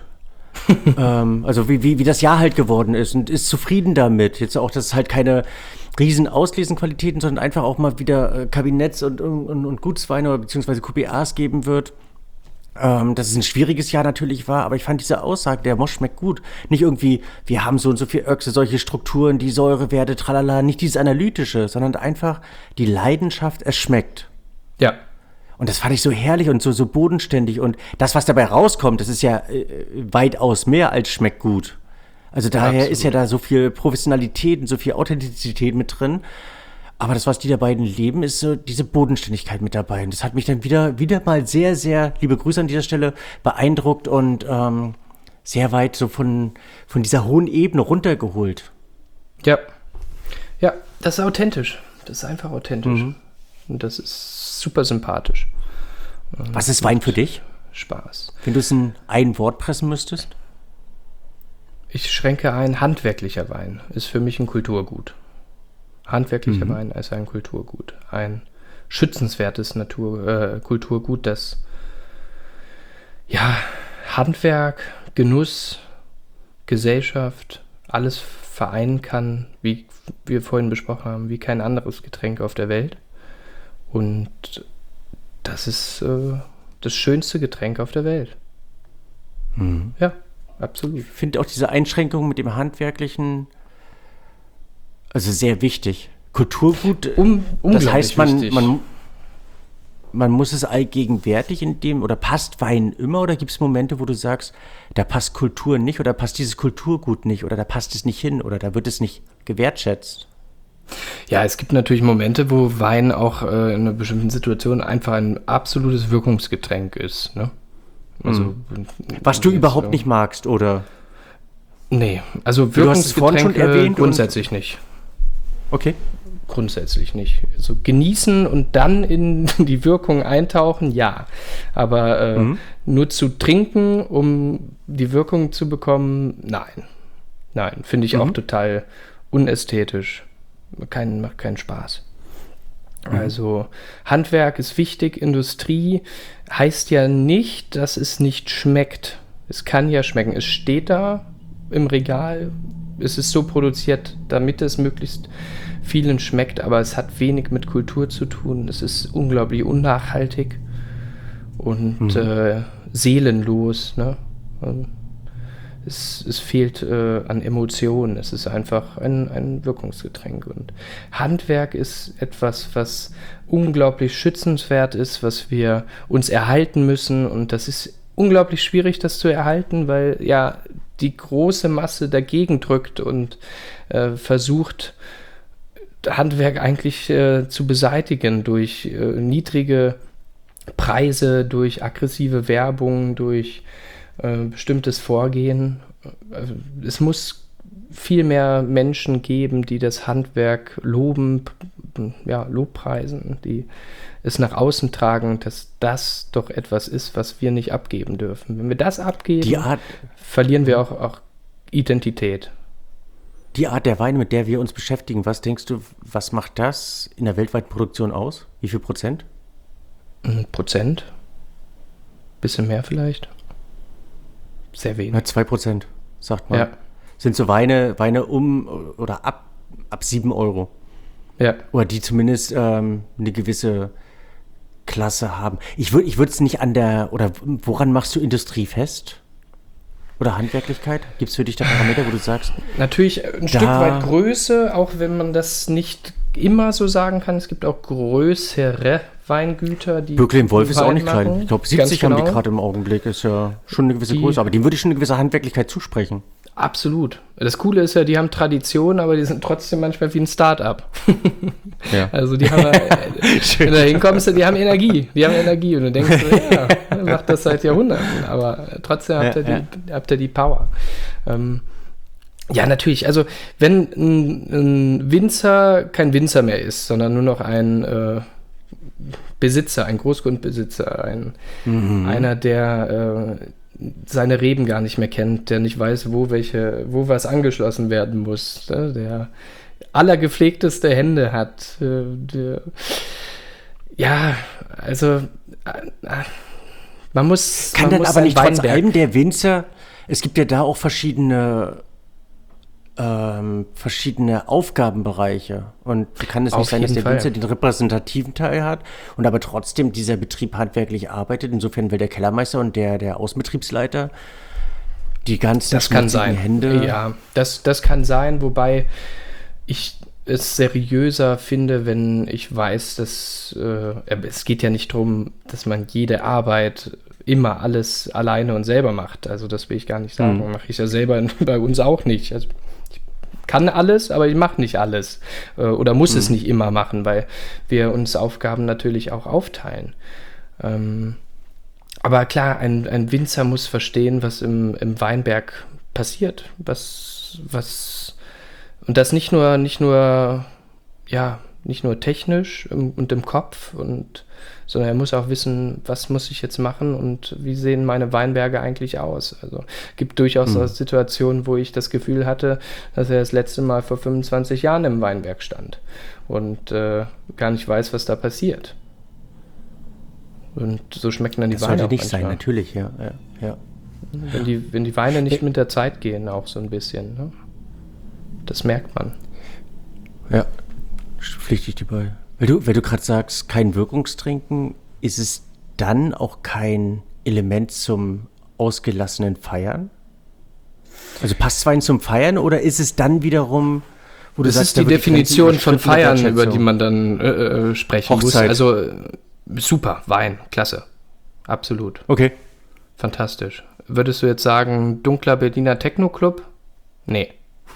Speaker 3: ähm, also wie, wie, wie das Jahr halt geworden ist und ist zufrieden damit. Jetzt auch, dass es halt keine riesen Auslesenqualitäten, sondern einfach auch mal wieder äh, Kabinetts- und, und, und Gutsweine oder beziehungsweise Q B As geben wird. Ähm, dass es ein schwieriges Jahr natürlich war, aber ich fand diese Aussage, der Mosch schmeckt gut. Nicht irgendwie, wir haben so und so viel Öchse, solche Strukturen, die Säurewerte, tralala, nicht dieses Analytische, sondern einfach die Leidenschaft, es schmeckt.
Speaker 4: Ja,
Speaker 3: Und das fand ich so herrlich und so, so bodenständig. Und das, was dabei rauskommt, das ist ja äh, weitaus mehr als schmeckt gut. Also daher
Speaker 4: Absolut.
Speaker 3: ist ja da so viel Professionalität und so viel Authentizität mit drin. Aber das, was die da beiden leben, ist so diese Bodenständigkeit mit dabei. Und das hat mich dann wieder, wieder mal sehr, sehr, liebe Grüße an dieser Stelle, beeindruckt und ähm, sehr weit so von, von dieser hohen Ebene runtergeholt.
Speaker 4: Ja. Ja, das ist authentisch. Das ist einfach authentisch.
Speaker 3: Mhm.
Speaker 4: Und das ist super sympathisch.
Speaker 3: Was ist Wein für dich?
Speaker 4: Spaß.
Speaker 3: Wenn du es in ein Wort pressen müsstest?
Speaker 4: Ich schränke ein, handwerklicher Wein ist für mich ein Kulturgut. Handwerklicher
Speaker 3: Mhm.
Speaker 4: Wein ist ein Kulturgut. Ein schützenswertes Natur, äh, Kulturgut, das ja Handwerk, Genuss, Gesellschaft, alles vereinen kann, wie wir vorhin besprochen haben, wie kein anderes Getränk auf der Welt. Und das ist äh, das schönste Getränk auf der Welt.
Speaker 3: Mhm.
Speaker 4: Ja, absolut.
Speaker 3: Ich finde auch diese Einschränkung mit dem Handwerklichen also sehr wichtig. Kulturgut,
Speaker 4: Um,
Speaker 3: das heißt, man,
Speaker 4: wichtig.
Speaker 3: man, man muss es allgegenwärtig in dem, oder passt Wein immer, oder gibt es Momente, wo du sagst, da passt Kultur nicht, oder passt dieses Kulturgut nicht, oder da passt es nicht hin, oder da wird es nicht gewertschätzt?
Speaker 4: Ja, es gibt natürlich Momente, wo Wein auch äh, in einer bestimmten Situation einfach ein absolutes Wirkungsgetränk ist. Ne? Also,
Speaker 3: Was du
Speaker 4: jetzt,
Speaker 3: überhaupt
Speaker 4: äh,
Speaker 3: nicht magst, oder?
Speaker 4: Nee, also
Speaker 3: Du hast es vorhin schon
Speaker 4: Wirkungsgetränke
Speaker 3: erwähnt und-
Speaker 4: grundsätzlich nicht.
Speaker 3: Okay.
Speaker 4: Grundsätzlich nicht. Also genießen und dann in die Wirkung eintauchen, ja. Aber äh,
Speaker 3: Mhm.
Speaker 4: nur zu trinken, um die Wirkung zu bekommen, nein. Nein, finde ich
Speaker 3: Mhm.
Speaker 4: auch total unästhetisch. Kein, macht keinen Spaß. Also Handwerk ist wichtig, Industrie heißt ja nicht, dass es nicht schmeckt. Es kann ja schmecken. Es steht da im Regal, es ist so produziert, damit es möglichst vielen schmeckt, aber es hat wenig mit Kultur zu tun. Es ist unglaublich unnachhaltig und
Speaker 3: Mhm.
Speaker 4: äh, seelenlos. Ne? Ähm, Es, es fehlt äh, an Emotionen. Es ist einfach ein, ein Wirkungsgetränk. Und Handwerk ist etwas, was unglaublich schützenswert ist, was wir uns erhalten müssen. Und das ist unglaublich schwierig, das zu erhalten, weil ja die große Masse dagegen drückt und äh, versucht, Handwerk eigentlich äh, zu beseitigen durch äh, niedrige Preise, durch aggressive Werbung, durch äh, bestimmtes Vorgehen. Also, es muss viel mehr Menschen geben, die das Handwerk loben, p- ja, Lobpreisen, die es nach außen tragen, dass das doch etwas ist, was wir nicht abgeben dürfen. Wenn wir das abgeben,
Speaker 3: Die Art,
Speaker 4: verlieren wir auch, auch Identität.
Speaker 3: die Art der Weine, mit der wir uns beschäftigen, was denkst du, was macht das in der weltweiten Produktion aus? Wie viel Prozent?
Speaker 4: Ein Prozent? Bisschen mehr vielleicht? Sehr wenig.
Speaker 3: Na, zwei Prozent, sagt man.
Speaker 4: Ja,
Speaker 3: Sind so Weine, Weine um oder ab, ab sieben Euro.
Speaker 4: ja.
Speaker 3: Oder die zumindest ähm, eine gewisse Klasse haben. Ich würde ich würde es nicht an der, oder woran machst du Industrie fest? Oder Handwerklichkeit? Gibt es für dich da Parameter, wo du sagst,
Speaker 4: Natürlich ein
Speaker 3: Da-
Speaker 4: Stück weit Größe, auch wenn man das nicht immer so sagen kann. Es gibt auch größere Weingüter, die
Speaker 3: Böckle Wolf ist auch
Speaker 4: Wein
Speaker 3: nicht
Speaker 4: machen.
Speaker 3: klein. Ich glaube,
Speaker 4: Ganz
Speaker 3: siebzig haben die
Speaker 4: genau.
Speaker 3: gerade im Augenblick. Ist ja schon eine gewisse
Speaker 4: Die-
Speaker 3: Größe. Aber dem würde ich schon eine gewisse Handwerklichkeit zusprechen.
Speaker 4: Absolut. Das Coole ist ja, die haben Tradition, aber die sind trotzdem manchmal wie ein Start-up.
Speaker 3: Ja.
Speaker 4: Also die haben, äh, wenn du da hinkommst, die haben Energie. Die haben Energie. Und du denkst, so, ja, ihr macht das seit Jahrhunderten, aber trotzdem habt,
Speaker 3: Ja,
Speaker 4: ihr, die, habt ihr die Power. Ähm, ja, natürlich. Also wenn ein, ein Winzer kein Winzer mehr ist, sondern nur noch ein äh, Besitzer, ein Großgrundbesitzer, ein, einer, der äh, seine Reben gar nicht mehr kennt, der nicht weiß, wo welche, wo was angeschlossen werden muss, ne? Der allergepflegteste Hände hat, äh, der, ja, also äh, man muss
Speaker 3: Kann
Speaker 4: man
Speaker 3: dann
Speaker 4: muss
Speaker 3: aber
Speaker 4: sein
Speaker 3: nicht trotz
Speaker 4: Weinberg-
Speaker 3: allem der Winzer, es gibt ja da auch verschiedene ähm, verschiedene Aufgabenbereiche. Und kann es nicht
Speaker 4: Auf
Speaker 3: sein, dass
Speaker 4: jeden
Speaker 3: der
Speaker 4: Fall.
Speaker 3: Winzer den repräsentativen Teil hat und aber trotzdem dieser Betrieb handwerklich arbeitet. Insofern will der Kellermeister und der, der Außenbetriebsleiter die ganzen
Speaker 4: Das kann
Speaker 3: schmutzigen
Speaker 4: sein.
Speaker 3: Hände.
Speaker 4: Ja, das, das kann sein, wobei ich es seriöser finde, wenn ich weiß, dass äh, es geht ja nicht darum, dass man jede Arbeit immer alles alleine und selber macht. Also das will ich gar nicht sagen.
Speaker 3: Mhm.
Speaker 4: Mache ich ja selber bei uns auch nicht. Also ich kann alles, aber ich mache nicht alles. Äh, oder muss mhm. es nicht immer machen, weil wir uns Aufgaben natürlich auch aufteilen. Ähm, aber klar, ein, ein Winzer muss verstehen, was im, im Weinberg passiert. Was, was, und das nicht nur, nicht nur, ja, nicht nur technisch und im Kopf, und, sondern er muss auch wissen, was muss ich jetzt machen und wie sehen meine Weinberge eigentlich aus. Also gibt durchaus mhm. Situationen, wo ich das Gefühl hatte, dass er das letzte Mal vor fünfundzwanzig Jahren im Weinberg stand und äh, gar nicht weiß, was da passiert. Und so schmecken dann die
Speaker 3: das
Speaker 4: Weine
Speaker 3: sollte
Speaker 4: auch
Speaker 3: nicht
Speaker 4: manchmal.
Speaker 3: sein, natürlich, ja. ja, ja.
Speaker 4: Wenn die, wenn die Weine nicht mit der Zeit gehen, auch so ein bisschen. Ne? Das merkt man.
Speaker 3: Ja, pflichte ich dir bei. Weil du, weil du gerade sagst, kein Wirkungstrinken, ist es dann auch kein Element zum ausgelassenen Feiern? Also passt Wein zum Feiern oder ist es dann wiederum, wo du
Speaker 4: das
Speaker 3: sagst,
Speaker 4: ist die
Speaker 3: da wird
Speaker 4: Definition
Speaker 3: Grenzen
Speaker 4: von
Speaker 3: überschritten mit
Speaker 4: Feiern, über die
Speaker 3: Wertschätzung?
Speaker 4: man dann äh, äh, sprechen
Speaker 3: Hochzeit.
Speaker 4: muss. Also äh, super, Wein, klasse. Absolut.
Speaker 3: Okay.
Speaker 4: Fantastisch. Würdest du jetzt sagen, dunkler Berliner Techno-Club? Nee.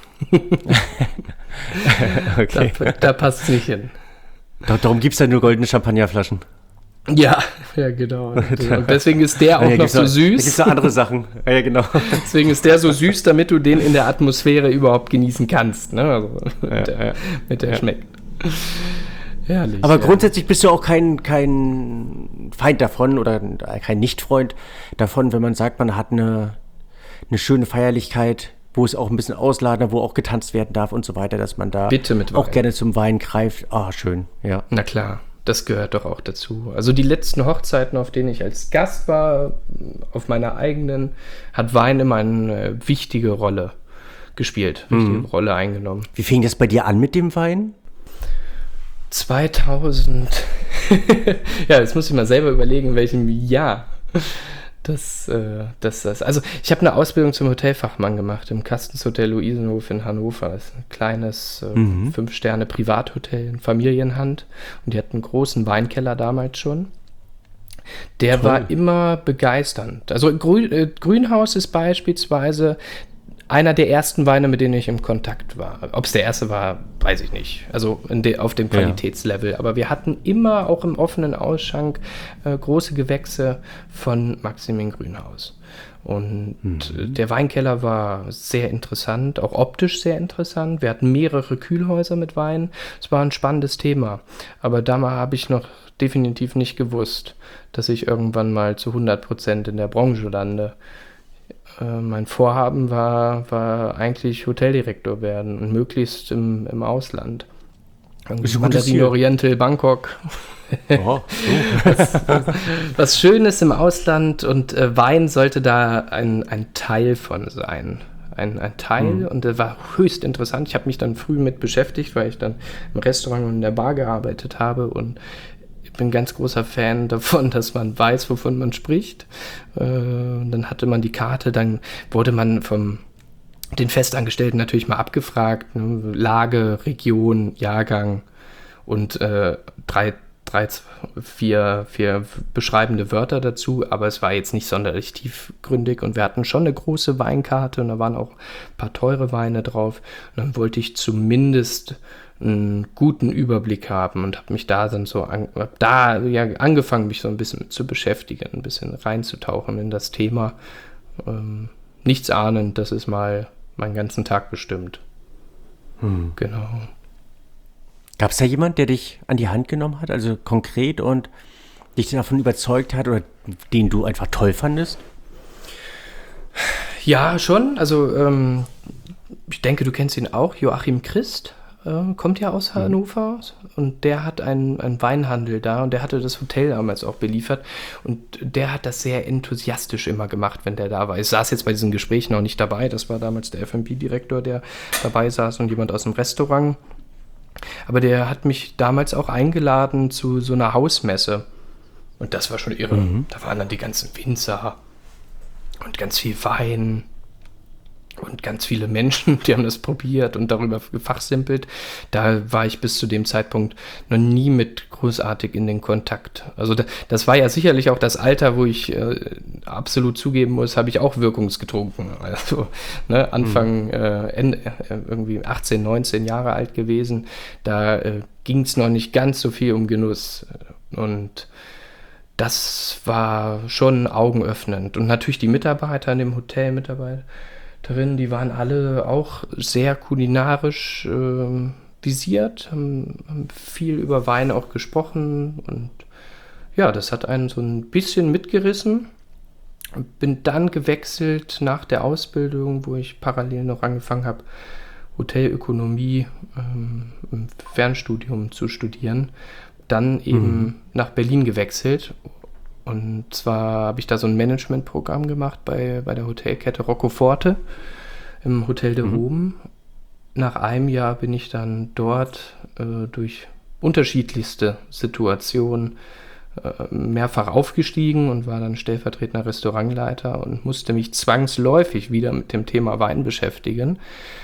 Speaker 3: okay.
Speaker 4: Da, da passt es nicht hin.
Speaker 3: Da, darum gibt es ja nur goldene Champagnerflaschen.
Speaker 4: Ja, ja, genau. Und, und deswegen ist der auch
Speaker 3: Ja,
Speaker 4: noch
Speaker 3: gibt's
Speaker 4: so
Speaker 3: noch, Da gibt es
Speaker 4: süß.
Speaker 3: noch andere Sachen. Ja, ja, genau.
Speaker 4: Deswegen ist der so süß, damit du den in der Atmosphäre überhaupt genießen kannst. Ne? Also,
Speaker 3: Ja,
Speaker 4: mit der,
Speaker 3: ja.
Speaker 4: mit der
Speaker 3: Ja.
Speaker 4: schmeckt. Herrlich.
Speaker 3: Aber
Speaker 4: ja.
Speaker 3: grundsätzlich bist du auch kein, kein Feind davon oder kein Nicht-Freund davon, wenn man sagt, man hat eine, eine schöne Feierlichkeit, wo es auch ein bisschen ausladen, wo auch getanzt werden darf und so weiter, dass man da
Speaker 4: Bitte mit
Speaker 3: auch
Speaker 4: Wein.
Speaker 3: gerne zum Wein greift. Ah, schön, ja.
Speaker 4: Na klar, das gehört doch auch dazu. Also die letzten Hochzeiten, auf denen ich als Gast war, auf meiner eigenen, hat Wein immer eine wichtige Rolle gespielt, wichtige
Speaker 3: Mhm.
Speaker 4: Rolle eingenommen.
Speaker 3: Wie fing das bei dir an mit dem Wein?
Speaker 4: zweitausend Ja, jetzt muss ich mal selber überlegen, in welchem Jahr das, äh, das, das. Also ich habe eine Ausbildung zum Hotelfachmann gemacht im Kastens Hotel Luisenhof in Hannover. Das ist ein kleines äh,
Speaker 3: Mhm.
Speaker 4: Fünf-Sterne-Privathotel in Familienhand. Und die hatten einen großen Weinkeller damals schon. Der
Speaker 3: Toll.
Speaker 4: war immer begeisternd. Also Grün, äh, Grünhaus ist beispielsweise einer der ersten Weine, mit denen ich im Kontakt war. Ob es der erste war, weiß ich nicht. Also in de, auf dem
Speaker 3: Ja.
Speaker 4: Qualitätslevel. Aber wir hatten immer auch im offenen Ausschank äh, große Gewächse von Maximin Grünhaus. Und äh, der Weinkeller war sehr interessant, auch optisch sehr interessant. Wir hatten mehrere Kühlhäuser mit Wein. Es war ein spannendes Thema. Aber damals habe ich noch definitiv nicht gewusst, dass ich irgendwann mal zu hundert Prozent in der Branche lande. Äh, mein Vorhaben war, war eigentlich Hoteldirektor werden und möglichst im, im Ausland.
Speaker 3: Ist ein gutes
Speaker 4: Mandarin
Speaker 3: Ziel.
Speaker 4: Oriental, Bangkok.
Speaker 3: Oh,
Speaker 4: Was Schönes im Ausland, und äh, Wein sollte da ein, ein Teil von sein. Ein, ein Teil,
Speaker 3: Mhm.
Speaker 4: und der war höchst interessant. Ich habe mich dann früh mit beschäftigt, weil ich dann im Restaurant und in der Bar gearbeitet habe, und ich bin ein ganz großer Fan davon, dass man weiß, wovon man spricht. Äh, und dann hatte man die Karte, dann wurde man vom den Festangestellten natürlich mal abgefragt, ne? Lage, Region, Jahrgang und äh, drei, drei, vier, vier beschreibende Wörter dazu, aber es war jetzt nicht sonderlich tiefgründig, und wir hatten schon eine große Weinkarte und da waren auch ein paar teure Weine drauf, und dann wollte ich zumindest einen guten Überblick haben und habe mich da dann so an, hab da ja angefangen, mich so ein bisschen mit zu beschäftigen, ein bisschen reinzutauchen in das Thema. Ähm, nichts ahnend, das ist mal meinen ganzen Tag bestimmt.
Speaker 3: Hm.
Speaker 4: Genau.
Speaker 3: Gab es da jemand, der dich an die Hand genommen hat, also konkret, und dich davon überzeugt hat oder den du einfach toll fandest?
Speaker 4: Ja, schon. Also ähm, ich denke, du kennst ihn auch. Joachim Christ äh, kommt ja aus Hannover, und der hat einen, einen Weinhandel da, und der hatte das Hotel damals auch beliefert, und der hat das sehr enthusiastisch immer gemacht, wenn der da war. Ich saß jetzt bei diesen Gesprächen auch nicht dabei. Das war damals der F und B-Direktor, der dabei saß, und jemand aus dem Restaurant. Aber der hat mich damals auch eingeladen zu so einer Hausmesse. Und das war schon irre.
Speaker 3: Mhm.
Speaker 4: Da waren dann die ganzen Winzer und ganz viel Wein. und ganz viele Menschen, die haben das probiert und darüber gefachsimpelt. Da war ich bis zu dem Zeitpunkt noch nie mit großartig in den Kontakt. Also da, das war ja sicherlich auch das Alter, wo ich äh, absolut zugeben muss, habe ich auch wirkungsgetrunken. Also ne, Anfang, mhm. äh, Ende, äh, irgendwie achtzehn, neunzehn Jahre alt gewesen. Da äh, ging es noch nicht ganz so viel um Genuss. Und das war schon augenöffnend. Und natürlich die Mitarbeiter in dem Hotel, Mitarbeiter, drin, die waren alle auch sehr kulinarisch äh, visiert, haben, haben viel über Wein auch gesprochen und ja, das hat einen so ein bisschen mitgerissen. Bin dann gewechselt nach der Ausbildung, wo ich parallel noch angefangen habe, Hotelökonomie ähm, im Fernstudium zu studieren, dann eben mhm. nach Berlin gewechselt. Und zwar habe ich da so ein Managementprogramm gemacht bei, bei der Hotelkette Rocco Forte im Hotel de Rome. Mhm. Nach einem Jahr bin ich dann dort äh, durch unterschiedlichste Situationen äh, mehrfach aufgestiegen und war dann stellvertretender Restaurantleiter und musste mich zwangsläufig wieder mit dem Thema Wein beschäftigen.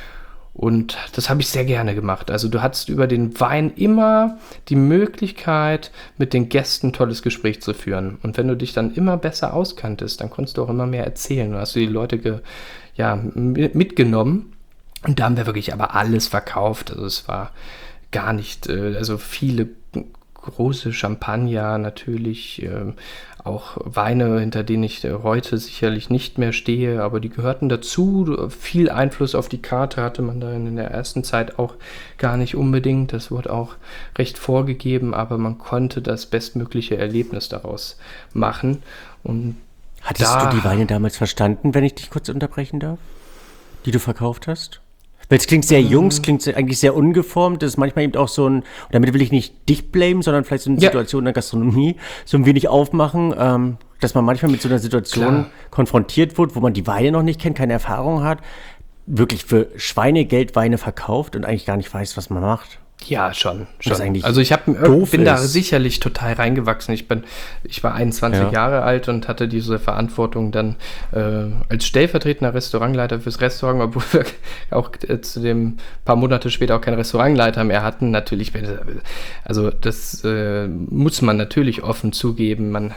Speaker 4: Und das habe ich sehr gerne gemacht. Also du hattest über den Wein immer die Möglichkeit, mit den Gästen ein tolles Gespräch zu führen. Und wenn du dich dann immer besser auskanntest, dann konntest du auch immer mehr erzählen. Dann hast du die Leute ge, ja, mitgenommen. Und da haben wir wirklich aber alles verkauft. Also es war gar nicht, also viele große Champagner natürlich, äh, auch Weine, hinter denen ich heute sicherlich nicht mehr stehe, aber die gehörten dazu. Viel Einfluss auf die Karte hatte man da in der ersten Zeit auch gar nicht unbedingt. Das wurde auch recht vorgegeben, aber man konnte das bestmögliche Erlebnis daraus machen. Und
Speaker 3: hattest
Speaker 4: da,
Speaker 3: du die Weine damals verstanden, wenn ich dich kurz unterbrechen darf, die du verkauft hast? Weil es klingt sehr mhm. jung, es klingt eigentlich sehr ungeformt, das ist manchmal eben auch so ein, und damit will ich nicht dich blamen, sondern vielleicht so eine ja. Situation in der Gastronomie, so ein wenig aufmachen, ähm, dass man manchmal mit so einer Situation Klar. konfrontiert wird, wo man die Weine noch nicht kennt, keine Erfahrung hat, wirklich für Schweinegeld Weine verkauft und eigentlich gar nicht weiß, was man macht.
Speaker 4: Ja, schon. schon.
Speaker 3: Das
Speaker 4: also ich hab, bin ist. da sicherlich total reingewachsen. Ich bin, ich war einundzwanzig ja. Jahre alt und hatte diese Verantwortung dann äh, als stellvertretender Restaurantleiter fürs Restaurant, obwohl wir auch äh, zu dem paar Monate später auch keinen Restaurantleiter mehr hatten. Natürlich, also das äh, muss man natürlich offen zugeben. Man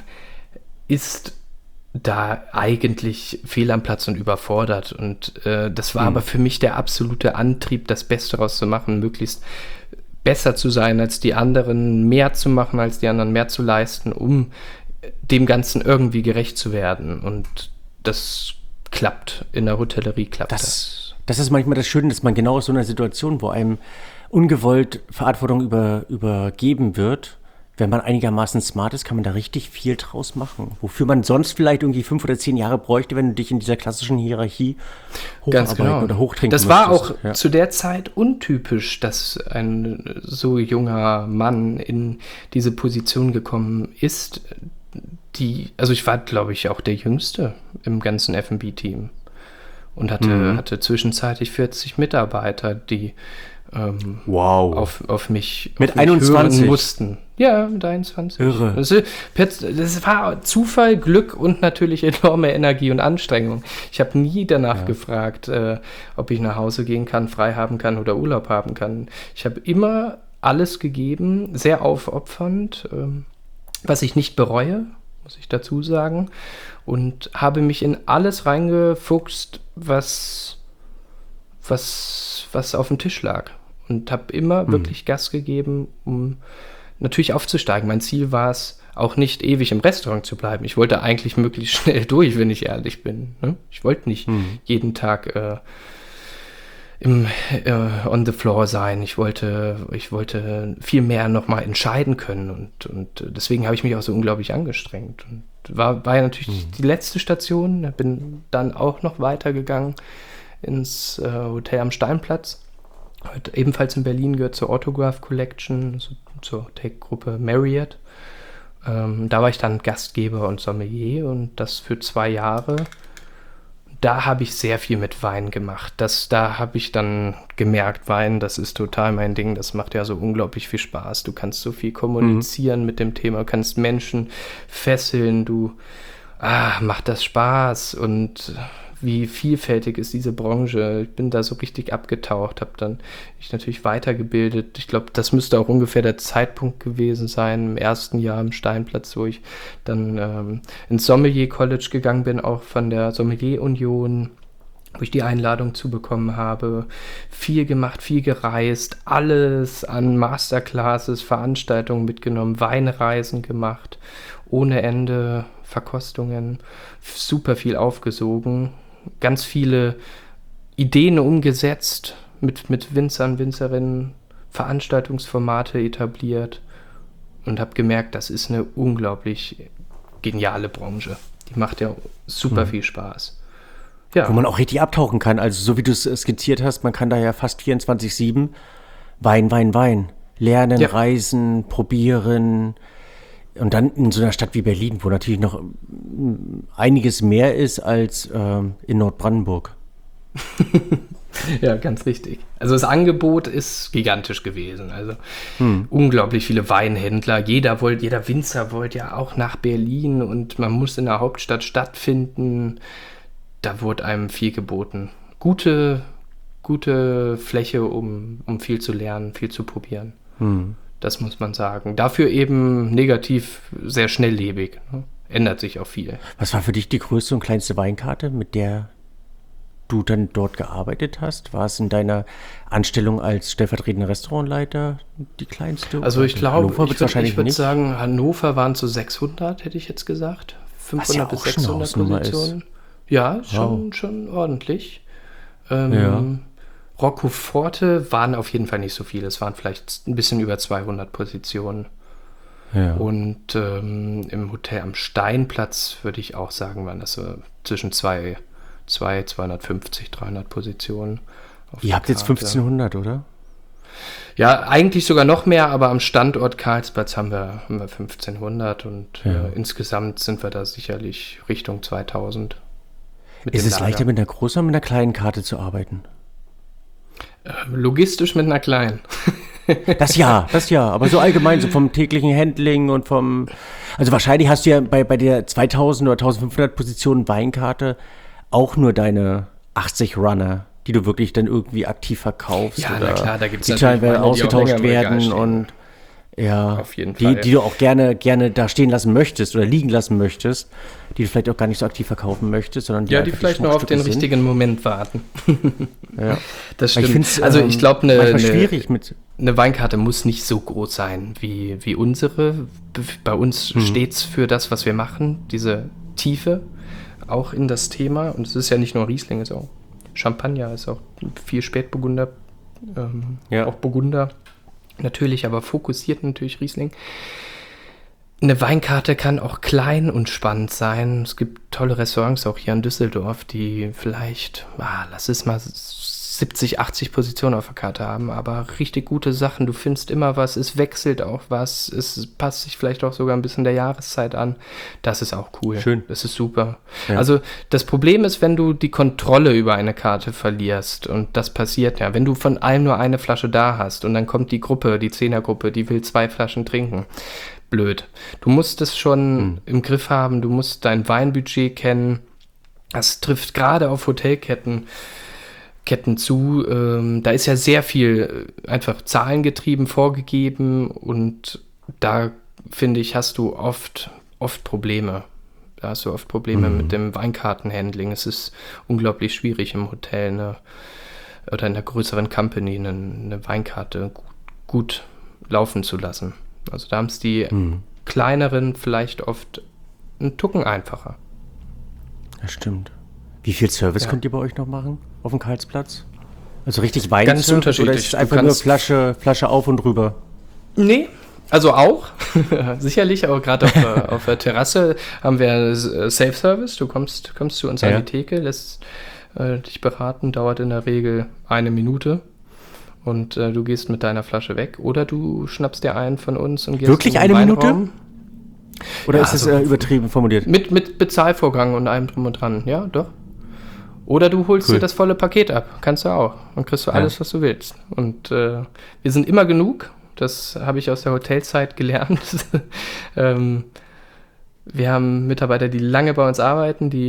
Speaker 4: ist da eigentlich fehl am Platz und überfordert. Und äh, das war hm. aber für mich der absolute Antrieb, das Beste daraus zu machen, möglichst besser zu sein als die anderen, mehr zu machen als die anderen, mehr zu leisten, um dem Ganzen irgendwie gerecht zu werden. Und das klappt. In der Hotellerie klappt das. Das,
Speaker 3: das ist manchmal das Schöne, dass man genau aus so einer Situation, wo einem ungewollt Verantwortung über, übergeben wird, wenn man einigermaßen smart ist, kann man da richtig viel draus machen. Wofür man sonst vielleicht irgendwie fünf oder zehn Jahre bräuchte, wenn du dich in dieser klassischen Hierarchie hocharbeiten
Speaker 4: genau.
Speaker 3: oder hochtrinken
Speaker 4: Das war
Speaker 3: möchtest.
Speaker 4: auch ja. zu der Zeit untypisch, dass ein so junger Mann in diese Position gekommen ist. Die, also ich war, glaube ich, auch der Jüngste im ganzen F und B-Team und hatte, mhm. hatte zwischenzeitlich vierzig Mitarbeiter, die Ähm,
Speaker 3: wow.
Speaker 4: auf, auf mich,
Speaker 3: mit
Speaker 4: auf mich
Speaker 3: einundzwanzig
Speaker 4: hören mussten. Ja, mit einundzwanzig.
Speaker 3: Irre.
Speaker 4: Das, das war Zufall, Glück und natürlich enorme Energie und Anstrengung. Ich habe nie danach ja. gefragt, äh, ob ich nach Hause gehen kann, frei haben kann oder Urlaub haben kann. Ich habe immer alles gegeben, sehr aufopfernd, ähm, was ich nicht bereue, muss ich dazu sagen, und habe mich in alles reingefuchst, was, was, was auf dem Tisch lag. Und habe immer mhm. wirklich Gas gegeben, um natürlich aufzusteigen. Mein Ziel war es, auch nicht ewig im Restaurant zu bleiben. Ich wollte eigentlich möglichst schnell durch, wenn ich ehrlich bin. Ne? Ich wollte nicht mhm. jeden Tag äh, im, äh, on the floor sein. Ich wollte, ich wollte viel mehr nochmal entscheiden können. Und, und deswegen habe ich mich auch so unglaublich angestrengt. Und war, war ja natürlich mhm. die letzte Station. Bin dann auch noch weitergegangen ins äh, Hotel am Steinplatz. Heute ebenfalls in Berlin, gehört zur Autograph Collection, also zur Hotelgruppe Marriott. Ähm, da war ich dann Gastgeber und Sommelier und das für zwei Jahre. Da habe ich sehr viel mit Wein gemacht. Das, da habe ich dann gemerkt, Wein, das ist total mein Ding. Das macht ja so unglaublich viel Spaß. Du kannst so viel kommunizieren mhm. mit dem Thema, du kannst Menschen fesseln, du, ah, macht das Spaß und wie vielfältig ist diese Branche. Ich bin da so richtig abgetaucht, habe dann mich natürlich weitergebildet. Ich glaube, das müsste auch ungefähr der Zeitpunkt gewesen sein, im ersten Jahr am Steinplatz, wo ich dann ähm, ins Sommelier College gegangen bin, auch von der Sommelier Union, wo ich die Einladung zu bekommen habe. Viel gemacht, viel gereist, alles an Masterclasses, Veranstaltungen mitgenommen, Weinreisen gemacht, ohne Ende, Verkostungen, super viel aufgesogen, ganz viele Ideen umgesetzt, mit, mit Winzern, Winzerinnen, Veranstaltungsformate etabliert und habe gemerkt, das ist eine unglaublich geniale Branche. Die macht ja super mhm. viel Spaß. Ja.
Speaker 3: Wo man auch richtig abtauchen kann. Also so wie du es skizziert hast, man kann da ja fast vierundzwanzig sieben Wein, Wein, Wein. Lernen, ja. Reisen, probieren. Und dann in so einer Stadt wie Berlin, wo natürlich noch einiges mehr ist als ähm, in Nordbrandenburg.
Speaker 4: Ja, ganz richtig. Also das Angebot ist gigantisch gewesen. Also hm. unglaublich viele Weinhändler. Jeder wollte, jeder Winzer wollte ja auch nach Berlin und man muss in der Hauptstadt stattfinden. Da wurde einem viel geboten. Gute, gute Fläche, um, um viel zu lernen, viel zu probieren. Hm. Das muss man sagen. Dafür eben negativ sehr schnelllebig. Ne? Ändert sich auch viel.
Speaker 3: Was war für dich die größte und kleinste Weinkarte, mit der du dann dort gearbeitet hast? War es in deiner Anstellung als stellvertretender Restaurantleiter die kleinste?
Speaker 4: Also ich glaube, ich würde
Speaker 3: würd
Speaker 4: sagen, Hannover waren so sechshundert, hätte ich jetzt gesagt. fünfhundert bis sechshundert Positionen. Ja, schon, wow. schon ordentlich. Ähm, ja. Rocco Forte waren auf jeden Fall nicht so viele. Es waren vielleicht ein bisschen über zweihundert Positionen. Ja. Und ähm, im Hotel am Steinplatz würde ich auch sagen, waren das so zwischen zwei, zwei, zweihundertfünfzig, dreihundert Positionen.
Speaker 3: Ihr habt jetzt fünfzehnhundert, oder?
Speaker 4: Ja, eigentlich sogar noch mehr, aber am Standort Karlsplatz haben wir, haben wir fünfzehnhundert und ja. äh, insgesamt sind wir da sicherlich Richtung zweitausend.
Speaker 3: Ist es leichter, mit einer großen oder mit einer kleinen Karte zu arbeiten?
Speaker 4: Äh, logistisch mit einer kleinen.
Speaker 3: Das ja, das ja, aber so allgemein, so vom täglichen Handling und vom, also wahrscheinlich hast du ja bei, bei der zweitausend oder eintausendfünfhundert Position Weinkarte auch nur deine achtzig Runner, die du wirklich dann irgendwie aktiv verkaufst.
Speaker 4: Ja,
Speaker 3: oder
Speaker 4: na klar, da gibt es
Speaker 3: die teilweise ausgetauscht werden und ja,
Speaker 4: auf jeden
Speaker 3: die,
Speaker 4: Fall.
Speaker 3: die du auch gerne, gerne da stehen lassen möchtest oder liegen lassen möchtest, die du vielleicht auch gar nicht so aktiv verkaufen möchtest, sondern die
Speaker 4: ja, die vielleicht nur auf den sind. richtigen Moment warten.
Speaker 3: Ja.
Speaker 4: Das stimmt. Ich also ich glaube, eine, eine,
Speaker 3: schwierig mit
Speaker 4: eine Weinkarte muss nicht so groß sein wie, wie unsere. Bei uns mhm. steht es für das, was wir machen, diese Tiefe, auch in das Thema. Und es ist ja nicht nur Riesling, es ist auch Champagner, es ist auch viel Spätburgunder, ähm, ja. auch Burgunder. Natürlich, aber fokussiert natürlich Riesling. Eine Weinkarte kann auch klein und spannend sein. Es gibt tolle Restaurants auch hier in Düsseldorf, die vielleicht, ah, lass es mal siebzig, achtzig Positionen auf der Karte haben, aber richtig gute Sachen. Du findest immer was, es wechselt auch was, es passt sich vielleicht auch sogar ein bisschen der Jahreszeit an. Das ist auch cool.
Speaker 3: Schön.
Speaker 4: Das ist super.
Speaker 3: Ja.
Speaker 4: Also das Problem ist, wenn du die Kontrolle über eine Karte verlierst, und das passiert ja, wenn du von allem nur eine Flasche da hast und dann kommt die Gruppe, die Zehnergruppe, die will zwei Flaschen trinken. Blöd. Du musst es schon hm. im Griff haben, du musst dein Weinbudget kennen. Das trifft gerade auf Hotelketten Ketten zu. Ähm, da ist ja sehr viel einfach zahlengetrieben vorgegeben und da, finde ich, hast du oft, oft Probleme. Da hast du oft Probleme mhm. mit dem Weinkartenhandling. Es ist unglaublich schwierig im Hotel eine, oder in einer größeren Company eine, eine Weinkarte gut, gut laufen zu lassen. Also da haben es die mhm. kleineren vielleicht oft einen Tucken einfacher.
Speaker 3: Das stimmt. Wie viel Service ja. könnt ihr bei euch noch machen auf dem Karlsplatz? Also richtig Wein?
Speaker 4: Ganz unterschiedlich.
Speaker 3: Oder ist es einfach nur Flasche, Flasche auf und rüber?
Speaker 4: Nee, also auch. Sicherlich, aber gerade auf, auf der Terrasse haben wir Self-Service. Du kommst, kommst zu uns ja. an die Theke, lässt äh, dich beraten, dauert in der Regel eine Minute. Und äh, du gehst mit deiner Flasche weg. Oder du schnappst dir einen von uns und gehst
Speaker 3: Wirklich
Speaker 4: in den
Speaker 3: eine
Speaker 4: Weinraum.
Speaker 3: Minute? Oder
Speaker 4: ja,
Speaker 3: ist es
Speaker 4: also,
Speaker 3: äh, übertrieben formuliert?
Speaker 4: Mit, mit Bezahlvorgang und allem drum und dran, ja, doch. Oder du holst
Speaker 3: cool.
Speaker 4: dir das volle Paket ab, kannst du auch. Dann kriegst du alles, ja. was du willst. Und äh, wir sind immer genug, das habe ich aus der Hotelzeit gelernt. ähm, wir haben Mitarbeiter, die lange bei uns arbeiten, die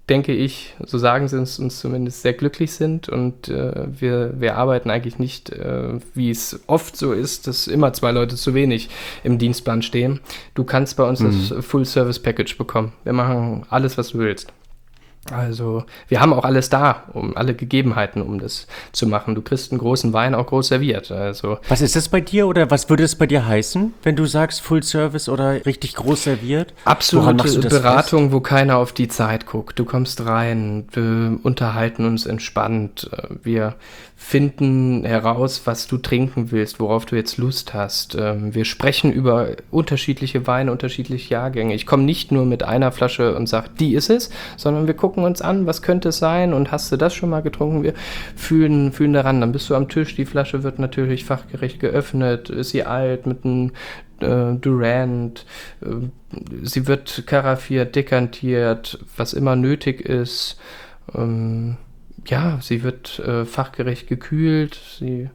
Speaker 4: denke ich, so sagen sie uns, uns zumindest, sehr glücklich sind und äh, wir, wir arbeiten eigentlich nicht, äh, wie es oft so ist, dass immer zwei Leute zu wenig im Dienstplan stehen. Du kannst bei uns mhm. das Full-Service-Package bekommen. Wir machen alles, was du willst. Also wir haben auch alles da, um alle Gegebenheiten, um das zu machen. Du kriegst einen großen Wein auch groß serviert. Also
Speaker 3: was ist das bei dir oder was würde es bei dir heißen, wenn du sagst Full Service oder richtig groß serviert?
Speaker 4: Absolute Beratung, fest? Wo keiner auf die Zeit guckt. Du kommst rein, wir unterhalten uns entspannt. Wir finden heraus, was du trinken willst, worauf du jetzt Lust hast. Wir sprechen über unterschiedliche Weine, unterschiedliche Jahrgänge. Ich komme nicht nur mit einer Flasche und sage, die ist es, sondern wir gucken uns an, was könnte es sein und hast du das schon mal getrunken? Wir fühlen, fühlen daran, dann bist du am Tisch, die Flasche wird natürlich fachgerecht geöffnet, ist sie alt mit einem äh, Durand, äh, sie wird karaffiert, dekantiert, was immer nötig ist. Ähm, ja, sie wird äh, fachgerecht gekühlt, sie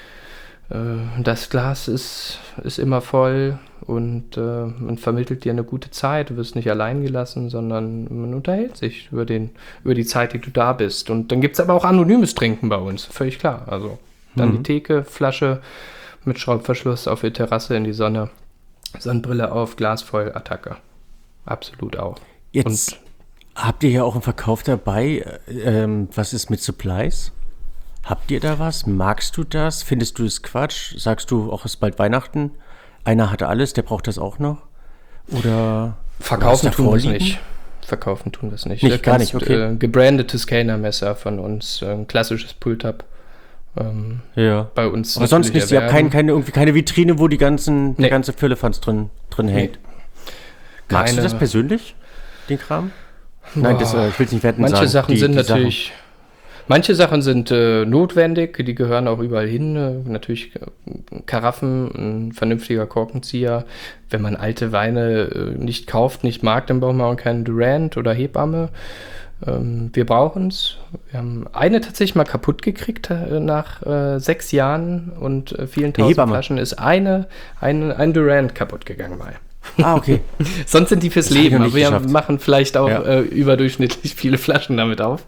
Speaker 4: das Glas ist, ist immer voll und äh, man vermittelt dir eine gute Zeit. Du wirst nicht allein gelassen, sondern man unterhält sich über, den, über die Zeit, die du da bist. Und dann gibt es aber auch anonymes Trinken bei uns, völlig klar. Also dann mhm. die Theke, Flasche mit Schraubverschluss auf der Terrasse in die Sonne, Sonnenbrille auf, Glas voll, Attacke. Absolut auch.
Speaker 3: Jetzt und, habt ihr ja auch einen Verkauf dabei. Ähm, was ist mit Supplies? Habt ihr da was? Magst du das? Findest du es Quatsch? Sagst du, auch es ist bald Weihnachten? Einer hatte alles, der braucht das auch noch? Oder
Speaker 4: verkaufen tun wir es nicht. Verkaufen tun wir es nicht.
Speaker 3: Nicht, gar nicht, okay.
Speaker 4: Äh, gebrandetes Kellnermesser von uns, äh, ein klassisches Pull-Tab. Ähm,
Speaker 3: ja.
Speaker 4: Bei uns.
Speaker 3: Aber sonst nicht, ihr habt kein, keine, irgendwie keine Vitrine, wo die ganzen, nee. der ganze Firlefanz drin, drin hängt. Nee. Magst keine. Du das persönlich, den Kram? Boah. Nein, das, äh, ich will es nicht werten
Speaker 4: Manche
Speaker 3: sagen.
Speaker 4: Sachen
Speaker 3: die,
Speaker 4: sind
Speaker 3: die
Speaker 4: natürlich... Sachen. Manche Sachen sind äh, notwendig, die gehören auch überall hin. Äh, natürlich äh, Karaffen, ein vernünftiger Korkenzieher. Wenn man alte Weine äh, nicht kauft, nicht mag, dann braucht man auch keinen Durand oder Hebamme. Ähm, wir brauchen es. Wir haben eine tatsächlich mal kaputt gekriegt äh, nach äh, sechs Jahren und äh, vielen tausend Flaschen ist eine, eine, ein Durand kaputt gegangen mal.
Speaker 3: Ah, okay.
Speaker 4: Sonst sind die fürs
Speaker 3: das
Speaker 4: Leben, aber wir
Speaker 3: geschafft.
Speaker 4: machen vielleicht auch
Speaker 3: ja.
Speaker 4: äh, überdurchschnittlich viele Flaschen damit auf.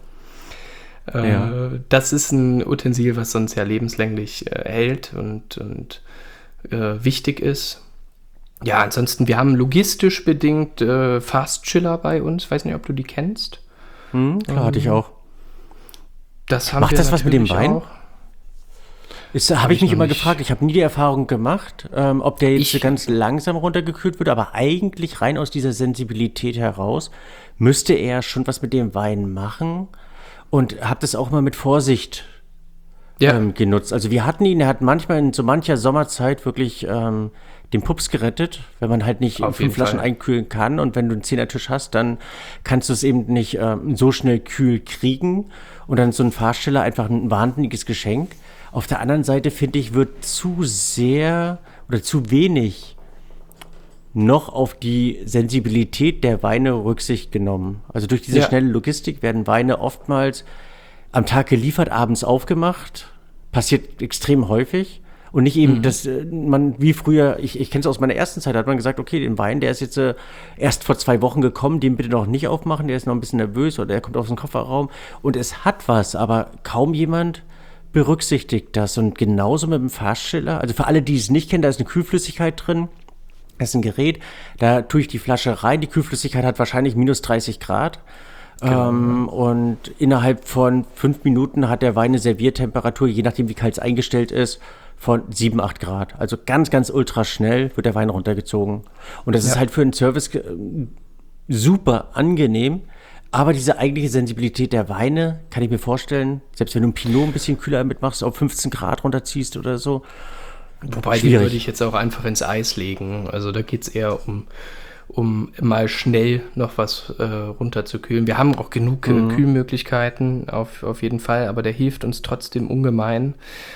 Speaker 4: Ja. Das ist ein Utensil, was sonst ja lebenslänglich äh, hält und, und äh, wichtig ist. Ja, ansonsten, wir haben logistisch bedingt äh, Fast Chiller bei uns. Weiß nicht, ob du die kennst.
Speaker 3: Hm, klar, ähm, hatte ich auch.
Speaker 4: Das haben
Speaker 3: Macht
Speaker 4: wir
Speaker 3: das was mit dem Wein?
Speaker 4: Auch.
Speaker 3: Habe hab ich mich immer nicht. gefragt. Ich habe nie die Erfahrung gemacht, ähm, ob der jetzt ich, ganz langsam runtergekühlt wird, aber eigentlich rein aus dieser Sensibilität heraus müsste er schon was mit dem Wein machen. Und habe das auch mal mit Vorsicht ja. ähm, genutzt. Also wir hatten ihn, er hat manchmal in so mancher Sommerzeit wirklich ähm, den Pups gerettet, wenn man halt nicht
Speaker 4: Auf
Speaker 3: fünf Flaschen Fall. einkühlen kann. Und wenn du einen Zehnertisch hast, dann kannst du es eben nicht ähm, so schnell kühl kriegen. Und dann so ein Fahrsteller einfach ein wahnsinniges Geschenk. Auf der anderen Seite, finde ich, wird zu sehr oder zu wenig noch auf die Sensibilität der Weine Rücksicht genommen. Also durch diese ja. schnelle Logistik werden Weine oftmals am Tag geliefert, abends aufgemacht. Passiert extrem häufig. Und nicht eben, mhm. dass man, wie früher, ich, ich kenne es aus meiner ersten Zeit, hat man gesagt, okay, den Wein, der ist jetzt äh, erst vor zwei Wochen gekommen, den bitte noch nicht aufmachen, der ist noch ein bisschen nervös oder der kommt aus dem Kofferraum. Und es hat was, aber kaum jemand berücksichtigt das. Und genauso mit dem Fahrstiller, also für alle, die es nicht kennen, da ist eine Kühlflüssigkeit drin. Das ist ein Gerät, da tue ich die Flasche rein. Die Kühlflüssigkeit hat wahrscheinlich minus dreißig Grad. Genau. Ähm, und innerhalb von fünf Minuten hat der Wein eine Serviertemperatur, je nachdem wie kalt es eingestellt ist, von sieben, acht Grad. Also ganz, ganz ultra schnell wird der Wein runtergezogen. Und das ja. ist halt für einen Service äh, super angenehm. Aber diese eigentliche Sensibilität der Weine, kann ich mir vorstellen, selbst wenn du ein Pinot ein bisschen kühler mitmachst, auf fünfzehn Grad runterziehst oder so,
Speaker 4: Wobei, die würde ich jetzt auch einfach ins Eis legen. Also da geht es eher um, um mal schnell noch was äh, runterzukühlen. Wir haben auch genug mhm. Kühlmöglichkeiten, auf, auf jeden Fall, aber der hilft uns trotzdem ungemein,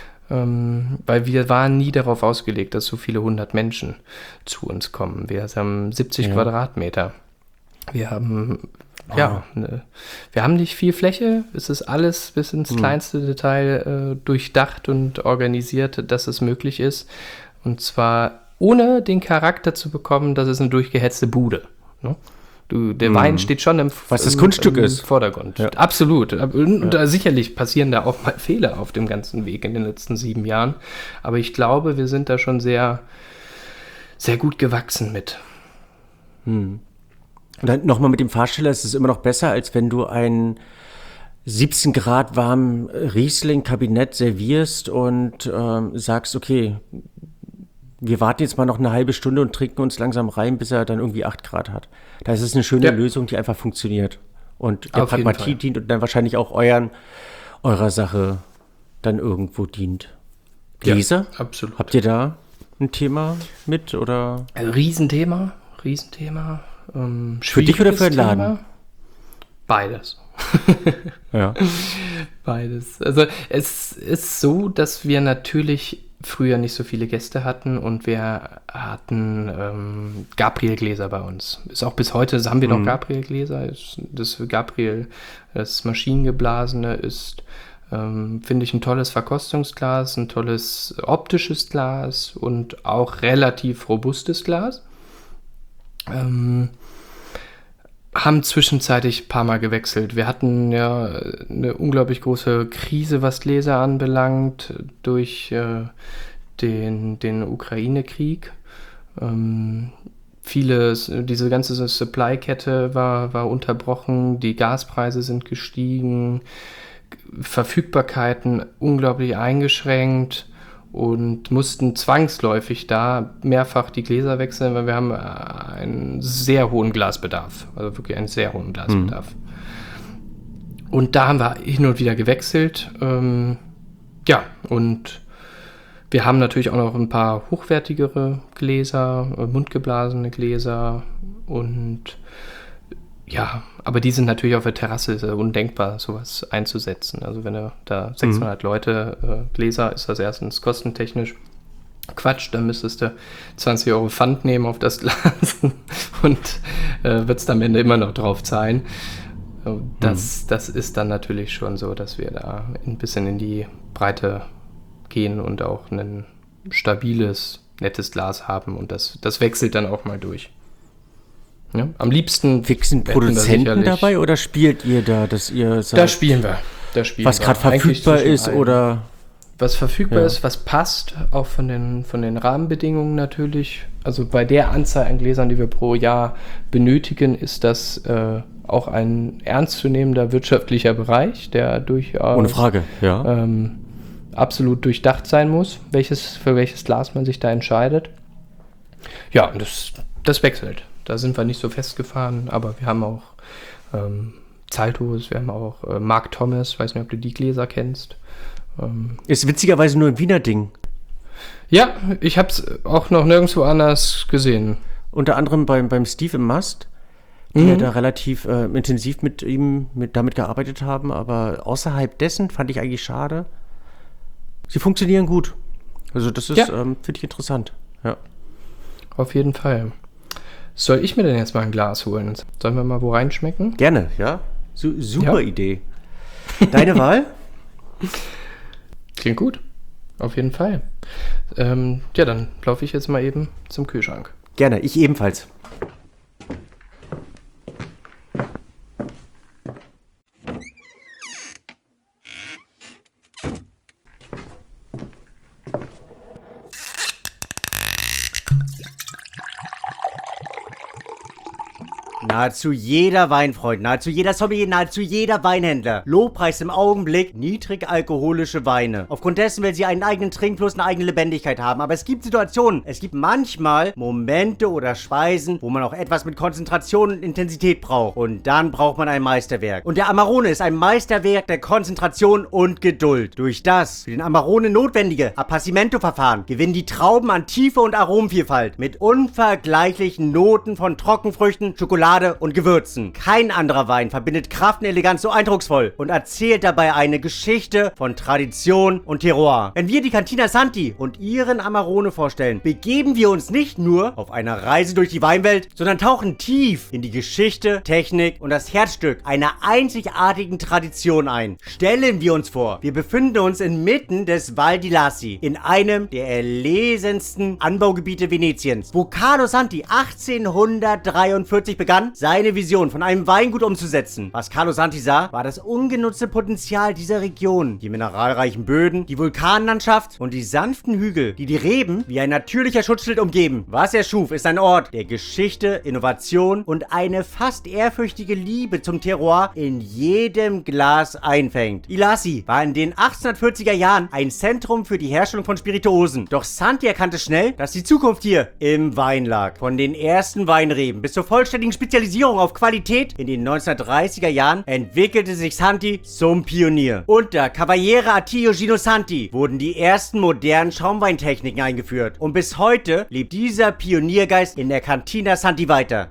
Speaker 4: ähm, weil wir waren nie darauf ausgelegt, dass so viele hundert Menschen zu uns kommen. Wir haben siebzig ja. Quadratmeter. Wir haben... Wow. Ja, ne, wir haben nicht viel Fläche, es ist alles bis ins kleinste mhm. Detail äh, durchdacht und organisiert, dass es möglich ist. Und zwar ohne den Charakter zu bekommen, dass es eine durchgehetzte Bude. Ne? Du, der mm. Wein steht schon im,
Speaker 3: Was das
Speaker 4: im,
Speaker 3: Kunststück
Speaker 4: im
Speaker 3: ist.
Speaker 4: Vordergrund. Ja. Absolut. Und ja. da sicherlich passieren da auch mal Fehler auf dem ganzen Weg in den letzten sieben Jahren. Aber ich glaube, wir sind da schon sehr, sehr gut gewachsen mit.
Speaker 3: Hm. Und dann nochmal mit dem Fahrsteller, ist es immer noch besser, als wenn du einen siebzehn Grad warmen Riesling-Kabinett servierst und ähm, sagst, okay, wir warten jetzt mal noch eine halbe Stunde und trinken uns langsam rein, bis er dann irgendwie acht Grad hat. Da ist es eine schöne ja. Lösung, die einfach funktioniert und der Auf Pragmatie dient und dann wahrscheinlich auch euren, eurer Sache dann irgendwo dient. Gläser?
Speaker 4: Ja, absolut.
Speaker 3: Habt ihr da ein Thema mit? Oder?
Speaker 4: Ein Riesenthema, Riesenthema. Ähm,
Speaker 3: für dich oder für den Laden? Thema?
Speaker 4: Beides.
Speaker 3: ja.
Speaker 4: Beides. Also es ist so, dass wir natürlich früher nicht so viele Gäste hatten und wir hatten ähm, Gabriel-Gläser bei uns. Ist auch bis heute, haben wir noch mhm. Gabriel-Gläser. Das Gabriel, das Maschinengeblasene ist, ähm, finde ich, ein tolles Verkostungsglas, ein tolles optisches Glas und auch relativ robustes Glas. Ähm, haben zwischenzeitlich ein paar Mal gewechselt. Wir hatten ja eine unglaublich große Krise, was Gläser anbelangt, durch äh, den, den Ukraine-Krieg. Ähm, vieles, diese ganze Supply-Kette war, war unterbrochen, die Gaspreise sind gestiegen, Verfügbarkeiten unglaublich eingeschränkt und mussten zwangsläufig da mehrfach die Gläser wechseln, weil wir haben einen sehr hohen Glasbedarf, also wirklich einen sehr hohen Glasbedarf. Mhm. Und da haben wir hin und wieder gewechselt. Ähm, ja, und wir haben natürlich auch noch ein paar hochwertigere Gläser, äh, mundgeblasene Gläser und ja, aber die sind natürlich auf der Terrasse, ist ja undenkbar, sowas einzusetzen. Also wenn du da sechshundert mhm. Leute äh, Gläser, ist das erstens kostentechnisch Quatsch, dann müsstest du zwanzig Euro Pfand nehmen auf das Glas und äh, würdest am Ende immer noch drauf zahlen. Das, mhm. das ist dann natürlich schon so, dass wir da ein bisschen in die Breite gehen und auch ein stabiles, nettes Glas haben und das, das wechselt dann auch mal durch. Ja, am liebsten
Speaker 3: fixen Produzenten dabei oder spielt ihr da, dass ihr sagt,
Speaker 4: da spielen wir, da spielen
Speaker 3: was gerade verfügbar ist allen. Oder
Speaker 4: was verfügbar
Speaker 3: ja.
Speaker 4: ist, was passt, auch von den von den Rahmenbedingungen natürlich. Also bei der Anzahl an Gläsern, die wir pro Jahr benötigen, ist das äh, auch ein ernstzunehmender wirtschaftlicher Bereich, der durchaus
Speaker 3: ohne Frage, ja,
Speaker 4: ähm, absolut durchdacht sein muss, welches für welches Glas man sich da entscheidet. Ja, und das das wechselt. Da sind wir nicht so festgefahren, aber wir haben auch ähm, Zaltos, wir haben auch äh, Mark Thomas, weiß nicht, ob du die Gläser kennst. Ähm,
Speaker 3: ist witzigerweise nur ein Wiener Ding.
Speaker 4: Ja, ich habe es auch noch nirgendwo anders gesehen.
Speaker 3: Unter anderem beim, beim Steve im Mast, die mhm. ja da relativ äh, intensiv mit ihm mit, damit gearbeitet haben, aber außerhalb dessen fand ich eigentlich schade. Sie funktionieren gut. Also das ist, ja. ähm, finde ich interessant. Ja.
Speaker 4: Auf jeden Fall. Soll ich mir denn jetzt mal ein Glas holen? Sollen wir mal wo reinschmecken?
Speaker 3: Gerne, ja. Su- super ja. Idee. Deine Wahl?
Speaker 4: Klingt gut. Auf jeden Fall. Ähm, ja, dann laufe ich jetzt mal eben zum Kühlschrank.
Speaker 3: Gerne, ich ebenfalls. Nahezu jeder Weinfreund, nahezu jeder Sommelier, nahezu jeder Weinhändler lobpreist im Augenblick niedrigalkoholische Weine. Aufgrund dessen, weil sie einen eigenen Trinkfluss, eine eigene Lebendigkeit haben. Aber es gibt Situationen, es gibt manchmal Momente oder Speisen, wo man auch etwas mit Konzentration und Intensität braucht. Und dann braucht man ein Meisterwerk. Und der Amarone ist ein Meisterwerk der Konzentration und Geduld. Durch das für den Amarone notwendige Appassimento-Verfahren gewinnen die Trauben an Tiefe und Aromenvielfalt mit unvergleichlichen Noten von Trockenfrüchten, Schokolade und Gewürzen. Kein anderer Wein verbindet Kraft und Eleganz so eindrucksvoll und erzählt dabei eine Geschichte von Tradition und Terroir. Wenn wir die Cantina Santi und ihren Amarone vorstellen, begeben wir uns nicht nur auf einer Reise durch die Weinwelt, sondern tauchen tief in die Geschichte, Technik und das Herzstück einer einzigartigen Tradition ein. Stellen wir uns vor, wir befinden uns inmitten des Val di Lassi, in einem der erlesensten Anbaugebiete Venetiens, wo Carlo Santi achtzehnhundertdreiundvierzig begann,
Speaker 2: begann, seine Vision von einem Weingut umzusetzen. Was Carlo Santi sah, war das ungenutzte Potenzial dieser Region. Die mineralreichen Böden, die Vulkanlandschaft und die sanften Hügel, die die Reben wie ein natürlicher Schutzschild umgeben. Was er schuf, ist ein Ort, der Geschichte, Innovation und eine fast ehrfürchtige Liebe zum Terroir in jedem Glas einfängt. Ilassi war in den achtzehnhundertvierziger Jahren ein Zentrum für die Herstellung von Spirituosen. Doch Santi erkannte schnell, dass die Zukunft hier im Wein lag. Von den ersten Weinreben bis zur vollständigen Spezialisierung auf Qualität in den neunzehnhundertdreißiger Jahren entwickelte sich Santi zum Pionier. Unter Cavaliere Attilio Gino Santi wurden die ersten modernen Schaumweintechniken eingeführt. Und bis heute lebt dieser Pioniergeist in der Cantina Santi weiter.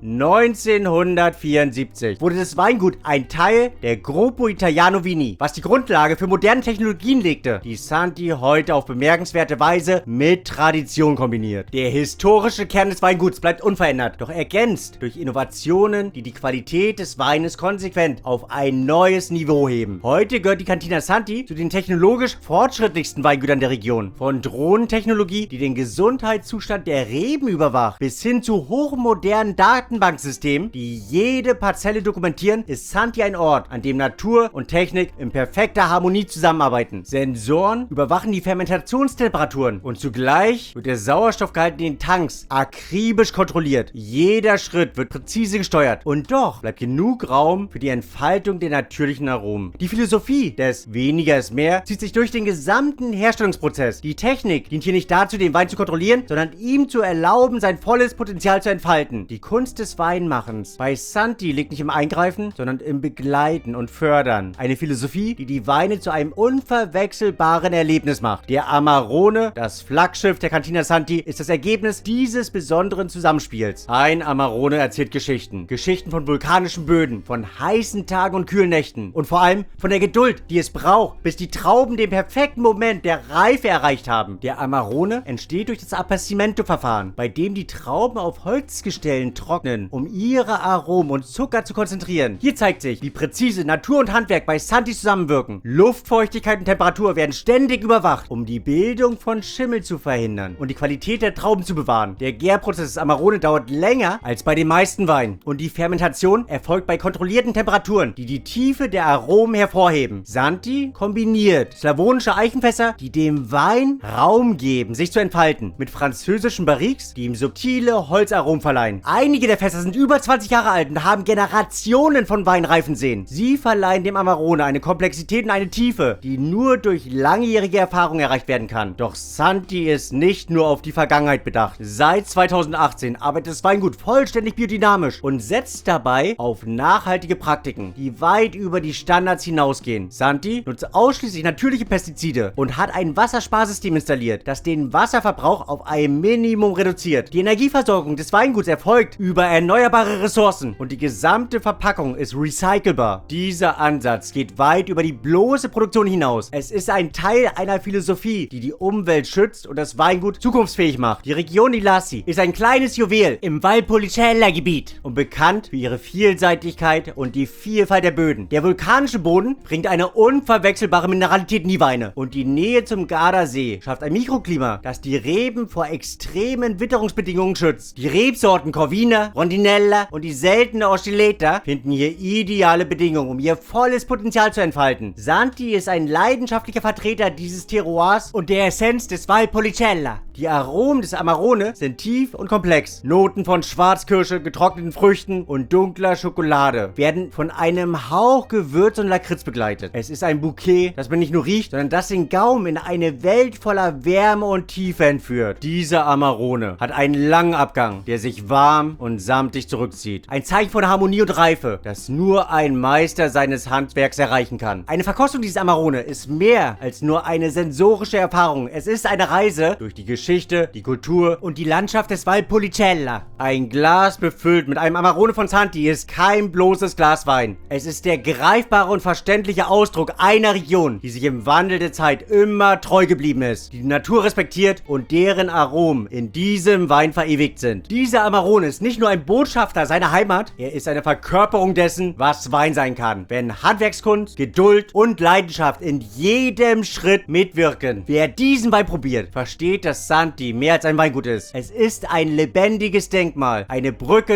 Speaker 2: neunzehnhundertvierundsiebzig wurde das Weingut ein Teil der Gruppo Italiano Vini, was die Grundlage für moderne Technologien legte, die Santi heute auf bemerkenswerte Weise mit Tradition kombiniert. Der historische Kern des Weinguts bleibt unverändert, doch ergänzt durch Innovationen, die die Qualität des Weines konsequent auf ein neues Niveau heben. Heute gehört die Cantina Santi zu den technologisch fortschrittlichsten Weingütern der Region. Von Drohnentechnologie, die den Gesundheitszustand der Reben überwacht, bis hin zu hochmodernen Datenbanksystemen, die jede Parzelle dokumentieren, ist Santi ein Ort, an dem Natur und Technik in perfekter Harmonie zusammenarbeiten. Sensoren überwachen die Fermentationstemperaturen und zugleich wird der Sauerstoffgehalt in den Tanks akribisch kontrolliert. Jeder Schritt wird präzise gesteuert und doch bleibt genug Raum für die Entfaltung der natürlichen Aromen. Die Philosophie des Weniger ist mehr zieht sich durch den gesamten Herstellungsprozess. Die Technik dient hier nicht dazu, den Wein zu kontrollieren, sondern ihm zu erlauben, sein volles Potenzial zu entfalten. Die Kunst des Weinmachens bei Santi liegt nicht im Eingreifen, sondern im Begleiten und Fördern. Eine Philosophie, die die Weine zu einem unverwechselbaren Erlebnis macht. Der Amarone, das Flaggschiff der Cantina Santi, ist das Ergebnis dieses besonderen Zusammenspiels. Ein Amarone erzählt Geschichten. Geschichten von vulkanischen Böden, von heißen Tagen und kühlen Nächten und vor allem von der Geduld, die es braucht, bis die Trauben den perfekten Moment der Reife erreicht haben. Der Amarone entsteht durch das Appassimento-Verfahren, bei dem die Trauben auf Holzgestellen trocknen, um ihre Aromen und Zucker zu konzentrieren. Hier zeigt sich, wie präzise Natur und Handwerk bei Santi zusammenwirken. Luftfeuchtigkeit und Temperatur werden ständig überwacht, um die Bildung von Schimmel zu verhindern und die Qualität der Trauben zu bewahren. Der Gärprozess des Amarone dauert länger als bei den meisten Weinen und die Fermentation erfolgt bei kontrollierten Temperaturen, die die Tiefe der Aromen hervorheben. Santi kombiniert slavonische Eichenfässer, die dem Wein Raum geben, sich zu entfalten, mit französischen Barriques, die ihm subtile Holzaromen verleihen. Einige der Fässer sind über zwanzig Jahre alt und haben Generationen von Wein reifen sehen. Sie verleihen dem Amarone eine Komplexität und eine Tiefe, die nur durch langjährige Erfahrung erreicht werden kann. Doch Santi ist nicht nur auf die Vergangenheit bedacht. Seit zweitausendachtzehn arbeitet das Weingut vollständig biodynamisch und setzt dabei auf nachhaltige Praktiken, die weit über die Standards hinausgehen. Santi nutzt ausschließlich natürliche Pestizide und hat ein Wassersparsystem installiert, das den Wasserverbrauch auf ein Minimum reduziert. Die Energieversorgung des Weinguts erfolgt über erneuerbare Ressourcen und die gesamte Verpackung ist recycelbar. Dieser Ansatz geht weit über die bloße Produktion hinaus. Es ist ein Teil einer Philosophie, die die Umwelt schützt und das Weingut zukunftsfähig macht. Die Region Ilassi ist ein kleines Juwel im Valpolicella-Gebiet und bekannt für ihre Vielseitigkeit und die Vielfalt der Böden. Der vulkanische Boden bringt eine unverwechselbare Mineralität in die Weine und die Nähe zum Gardasee schafft ein Mikroklima, das die Reben vor extremen Witterungsbedingungen schützt. Die Rebsorten Corvina, Rondinella und die seltene Oscillata finden hier ideale Bedingungen, um ihr volles Potenzial zu entfalten. Santi ist ein leidenschaftlicher Vertreter dieses Terroirs und der Essenz des Valpolicella. Die Aromen des Amarone sind tief und komplex. Noten von Schwarzkirsche, getrockneten Früchten und dunkler Schokolade werden von einem Hauch Gewürz und Lakritz begleitet. Es ist ein Bouquet, das man nicht nur riecht, sondern das den Gaumen in eine Welt voller Wärme und Tiefe entführt. Dieser Amarone hat einen langen Abgang, der sich warm und samtig zurückzieht. Ein Zeichen von Harmonie und Reife, das nur ein Meister seines Handwerks erreichen kann. Eine Verkostung dieses Amarone ist mehr als nur eine sensorische Erfahrung. Es ist eine Reise durch die Geschichte, die Kultur und die Landschaft des Valpolicella. Ein Glas befüllt mit einem Amarone von Santi ist kein bloßes Glas Wein. Es ist der greifbare und verständliche Ausdruck einer Region, die sich im Wandel der Zeit immer treu geblieben ist, die die Natur respektiert und deren Aromen in diesem Wein verewigt sind. Dieser Amarone ist nicht nur ein Botschafter seiner Heimat, er ist eine Verkörperung dessen, was Wein sein kann, wenn Handwerkskunst, Geduld und Leidenschaft in jedem Schritt mitwirken. Wer diesen Wein probiert, versteht, dass Santi mehr als ein Weingut ist. Es ist ein lebendiges Denkmal, eine Brücke zwischen Vergangenheit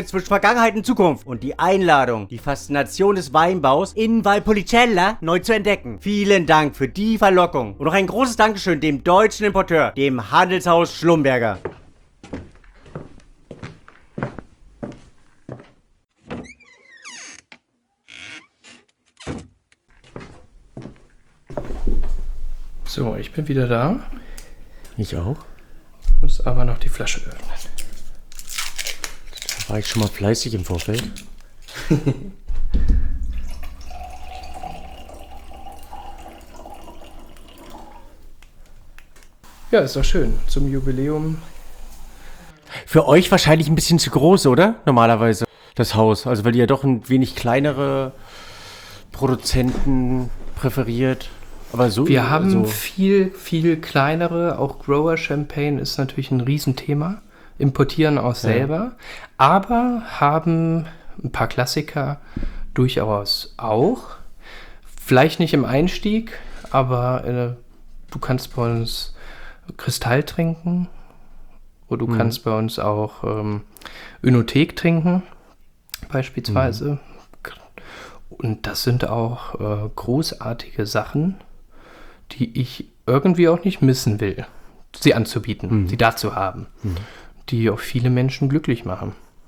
Speaker 2: Vergangenheit und Zukunft und die Einladung, die Faszination des Weinbaus in Valpolicella neu zu entdecken. Vielen Dank für die Verlockung und noch ein großes Dankeschön dem deutschen Importeur, dem Handelshaus Schlumberger.
Speaker 4: So, ich bin wieder da.
Speaker 3: Ich auch.
Speaker 4: Muss aber noch die Flasche öffnen.
Speaker 3: Da war ich schon mal fleißig im Vorfeld.
Speaker 4: Ja, ist doch schön. Zum Jubiläum.
Speaker 3: Für euch wahrscheinlich ein bisschen zu groß, oder? Normalerweise das Haus. Also weil ihr ja doch ein wenig kleinere Produzenten präferiert. Aber so,
Speaker 4: Wir haben
Speaker 3: so.
Speaker 4: viel, viel kleinere. Auch Grower Champagne ist natürlich ein Riesenthema. Importieren auch selber. Ja. Aber haben ein paar Klassiker durchaus auch. Vielleicht nicht im Einstieg, aber äh, du kannst bei uns Kristall trinken. Oder du mhm. kannst bei uns auch ähm, Önothek trinken, beispielsweise. Mhm. Und das sind auch äh, großartige Sachen, die ich irgendwie auch nicht missen will, sie anzubieten, mhm. sie da zu haben, mhm. die auch viele Menschen glücklich machen.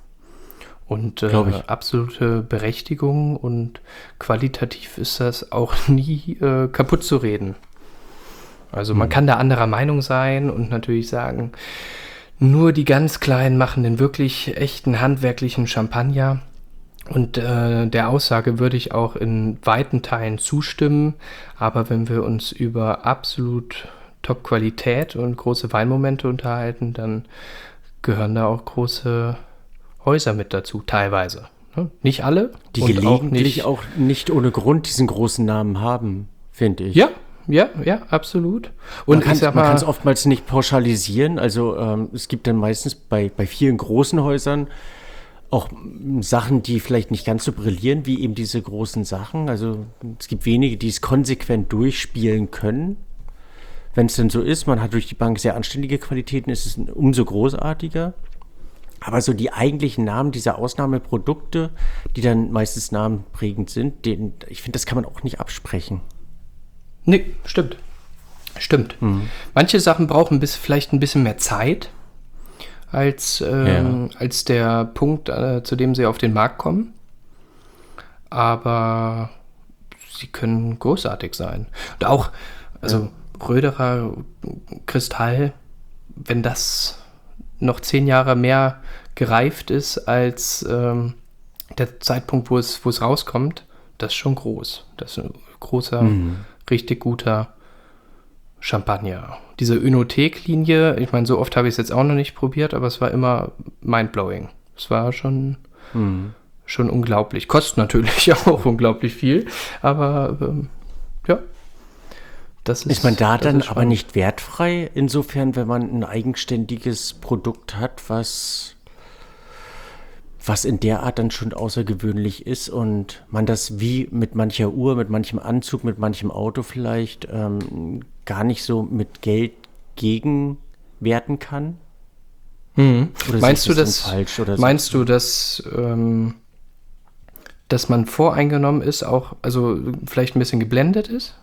Speaker 4: Und äh, absolute Berechtigung und qualitativ ist das auch nie äh, kaputt zu reden. Also man mhm. kann da anderer Meinung sein und natürlich sagen, nur die ganz Kleinen machen den wirklich echten handwerklichen Champagner. Und äh, der Aussage würde ich auch in weiten Teilen zustimmen. Aber wenn wir uns über absolut Top-Qualität und große Weinmomente unterhalten, dann gehören da auch große Häuser mit dazu, teilweise. Ne? Nicht alle.
Speaker 3: Die
Speaker 4: und
Speaker 3: gelegentlich
Speaker 4: auch
Speaker 3: auch
Speaker 4: nicht,
Speaker 3: nicht, auch nicht ohne Grund diesen großen Namen haben, finde ich.
Speaker 4: Ja, ja, ja, absolut. Und
Speaker 3: man
Speaker 4: ich sag
Speaker 3: kann
Speaker 4: mal,
Speaker 3: es oftmals nicht pauschalisieren. Also ähm, es gibt dann meistens bei, bei vielen großen Häusern auch Sachen, die vielleicht nicht ganz so brillieren wie eben diese großen Sachen. Also es gibt wenige, die es konsequent durchspielen können. Wenn es denn so ist, man hat durch die Bank sehr anständige Qualitäten, ist es umso großartiger. Aber so die eigentlichen Namen dieser Ausnahmeprodukte, die dann meistens namenprägend sind, den, ich finde, das kann man auch nicht absprechen.
Speaker 4: Nee, stimmt. Stimmt. Mhm. Manche Sachen brauchen bis, vielleicht ein bisschen mehr Zeit als, ähm, ja. als der Punkt, äh, zu dem sie auf den Markt kommen. Aber sie können großartig sein. Und auch, also ja. Röderer Kristall, wenn das noch zehn Jahre mehr gereift ist als ähm, der Zeitpunkt, wo es, wo es rauskommt, das ist schon groß. Das ist ein großer, mhm. richtig guter Champagner. Diese Önothek-Linie, ich meine, so oft habe ich es jetzt auch noch nicht probiert, aber es war immer mindblowing. Es war schon, mhm. schon unglaublich. Kostet natürlich auch unglaublich viel, aber ähm, ja. Das ist,
Speaker 3: ist man da dann
Speaker 4: aber
Speaker 3: spannend. Nicht wertfrei, insofern, wenn man ein eigenständiges Produkt hat, was, was in der Art dann schon außergewöhnlich ist und man das wie mit mancher Uhr, mit manchem Anzug, mit manchem Auto vielleicht ähm, gar nicht so mit Geld gegenwerten kann?
Speaker 4: Mhm. Meinst du das,
Speaker 3: falsch oder
Speaker 4: meinst
Speaker 3: so?
Speaker 4: du, dass, ähm, dass man voreingenommen ist, auch, also vielleicht ein bisschen geblendet ist?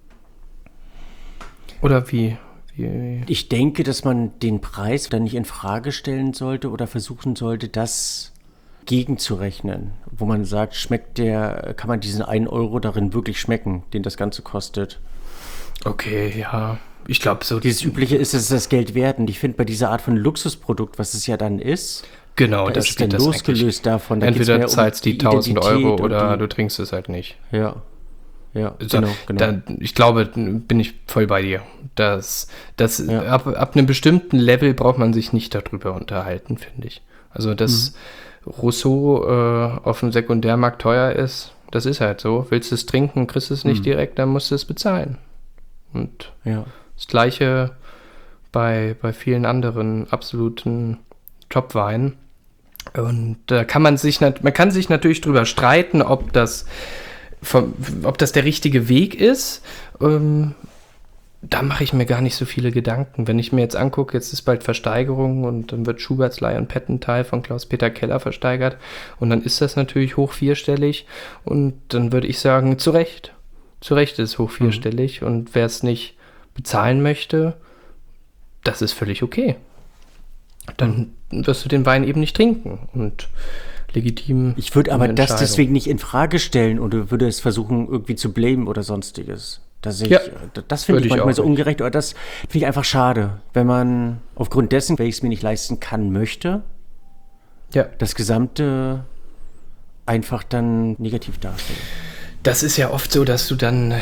Speaker 4: Oder wie, wie?
Speaker 3: Ich denke, dass man den Preis dann nicht in Frage stellen sollte oder versuchen sollte, das gegenzurechnen. Wo man sagt, schmeckt der, kann man diesen einen Euro darin wirklich schmecken, den das Ganze kostet?
Speaker 4: Okay, ja. Ich glaube so.
Speaker 3: Dieses Übliche ist, es das Geld wert. Und ich finde, bei dieser Art von Luxusprodukt, was es ja dann ist,
Speaker 4: genau,
Speaker 3: da
Speaker 4: das
Speaker 3: ist es dann losgelöst davon. Da
Speaker 4: entweder zahlst
Speaker 3: um
Speaker 4: die tausend Euro oder
Speaker 3: die,
Speaker 4: du trinkst es halt nicht.
Speaker 3: Ja. Ja,
Speaker 4: also,
Speaker 3: genau, genau.
Speaker 4: Da, ich glaube, bin ich voll bei dir. Das, das,
Speaker 3: ja.
Speaker 4: ab, ab einem bestimmten Level braucht man sich nicht darüber unterhalten, finde ich. Also, dass mhm. Rousseau äh, auf dem Sekundärmarkt teuer ist, das ist halt so. Willst du es trinken, kriegst du es nicht mhm. direkt, dann musst du es bezahlen. Und
Speaker 3: ja.
Speaker 4: das Gleiche bei, bei vielen anderen absoluten Top-Weinen. Und da kann man sich, man kann sich natürlich drüber streiten, ob das Vom, ob das der richtige Weg ist. Ähm, da mache ich mir gar nicht so viele Gedanken. Wenn ich mir jetzt angucke, jetzt ist bald Versteigerung und dann wird Schuberts Lion Pettenteil von Klaus-Peter Keller versteigert und dann ist das natürlich hoch vierstellig und dann würde ich sagen, zu Recht. Zu Recht ist es hoch vierstellig mhm. und wer es nicht bezahlen möchte, das ist völlig okay. Dann wirst du den Wein eben nicht trinken und legitim.
Speaker 3: Ich würde aber das deswegen nicht in Frage stellen oder würde es versuchen, irgendwie zu blamen oder sonstiges. Das, ich, ja, das finde ich manchmal so ungerecht oder das finde ich einfach schade, wenn man aufgrund dessen, weil ich es mir nicht leisten kann, möchte, ja. das Gesamte einfach dann negativ darstellt.
Speaker 4: Das ist ja oft so, dass du dann äh,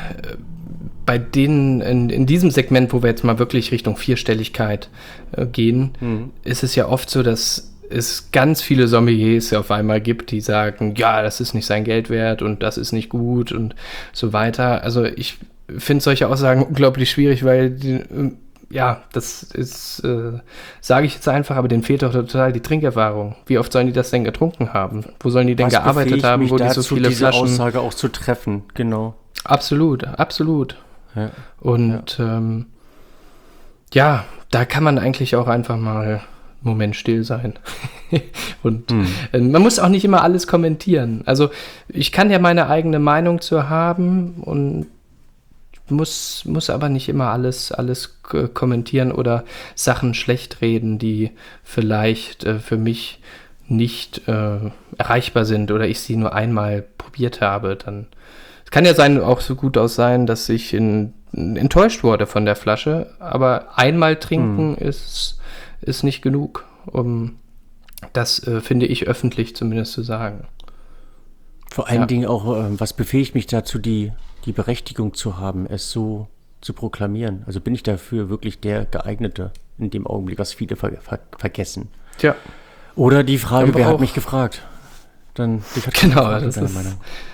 Speaker 4: bei denen, in, in diesem Segment, wo wir jetzt mal wirklich Richtung Vierstelligkeit äh, gehen, mhm. ist es ja oft so, dass es ganz viele Sommeliers auf einmal gibt, die sagen, ja, das ist nicht sein Geld wert und das ist nicht gut und so weiter. Also ich finde solche Aussagen unglaublich schwierig, weil die, ja, das ist, äh, sage ich jetzt einfach, aber denen fehlt doch total die Trinkerfahrung. Wie oft sollen die das denn getrunken haben? Wo sollen die denn Was gearbeitet haben, wo die so viele
Speaker 3: diese
Speaker 4: Flaschen...
Speaker 3: Aussage auch zu treffen, genau.
Speaker 4: Absolut, absolut. Ja. Und ja. Ähm, ja, da kann man eigentlich auch einfach mal Moment still sein. Und hm. äh, man muss auch nicht immer alles kommentieren. Also ich kann ja meine eigene Meinung zu haben und muss, muss aber nicht immer alles, alles k- kommentieren oder Sachen schlecht reden, die vielleicht äh, für mich nicht äh, erreichbar sind oder ich sie nur einmal probiert habe. Dann es kann ja sein, auch so gut aus sein, dass ich in, in, enttäuscht wurde von der Flasche, aber einmal trinken hm. ist ist nicht genug, um das, äh, finde ich, öffentlich zumindest zu sagen.
Speaker 3: Vor allen ja. Dingen auch, äh, was befähigt mich dazu, die, die Berechtigung zu haben, es so zu proklamieren? Also bin ich dafür wirklich der Geeignete in dem Augenblick, was viele ver- ver- vergessen.
Speaker 4: Tja.
Speaker 3: Oder die Frage, wer hat mich gefragt? Dann, ich hatte
Speaker 4: genau,
Speaker 3: gefragt,
Speaker 4: das ist... Meinung.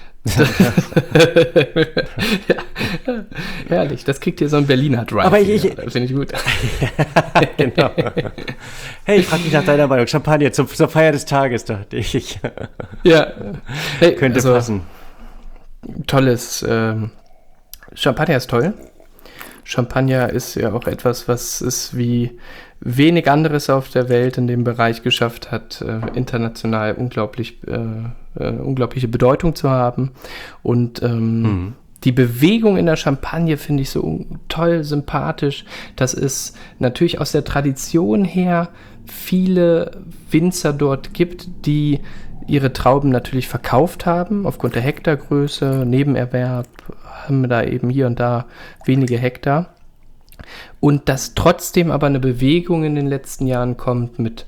Speaker 4: ja, herrlich, das kriegt hier so ein Berliner Drive.
Speaker 3: Aber ich, ich
Speaker 4: das finde ich gut.
Speaker 3: Genau. Hey, ich frage dich nach deiner Meinung. Champagner zum, zur Feier des Tages, dachte ich.
Speaker 4: Ja, hey,
Speaker 3: könnte
Speaker 4: also,
Speaker 3: passen.
Speaker 4: Tolles. Ähm, Champagner ist toll. Champagner ist ja auch etwas, was es wie wenig anderes auf der Welt in dem Bereich geschafft hat, äh, international unglaublich, äh, äh, unglaubliche Bedeutung zu haben. Und ähm, mhm. die Bewegung in der Champagne finde ich so un- toll, sympathisch. Das ist natürlich aus der Tradition her viele Winzer dort gibt, die ihre Trauben natürlich verkauft haben, aufgrund der Hektargröße, Nebenerwerb, haben wir da eben hier und da wenige Hektar. Und dass trotzdem aber eine Bewegung in den letzten Jahren kommt mit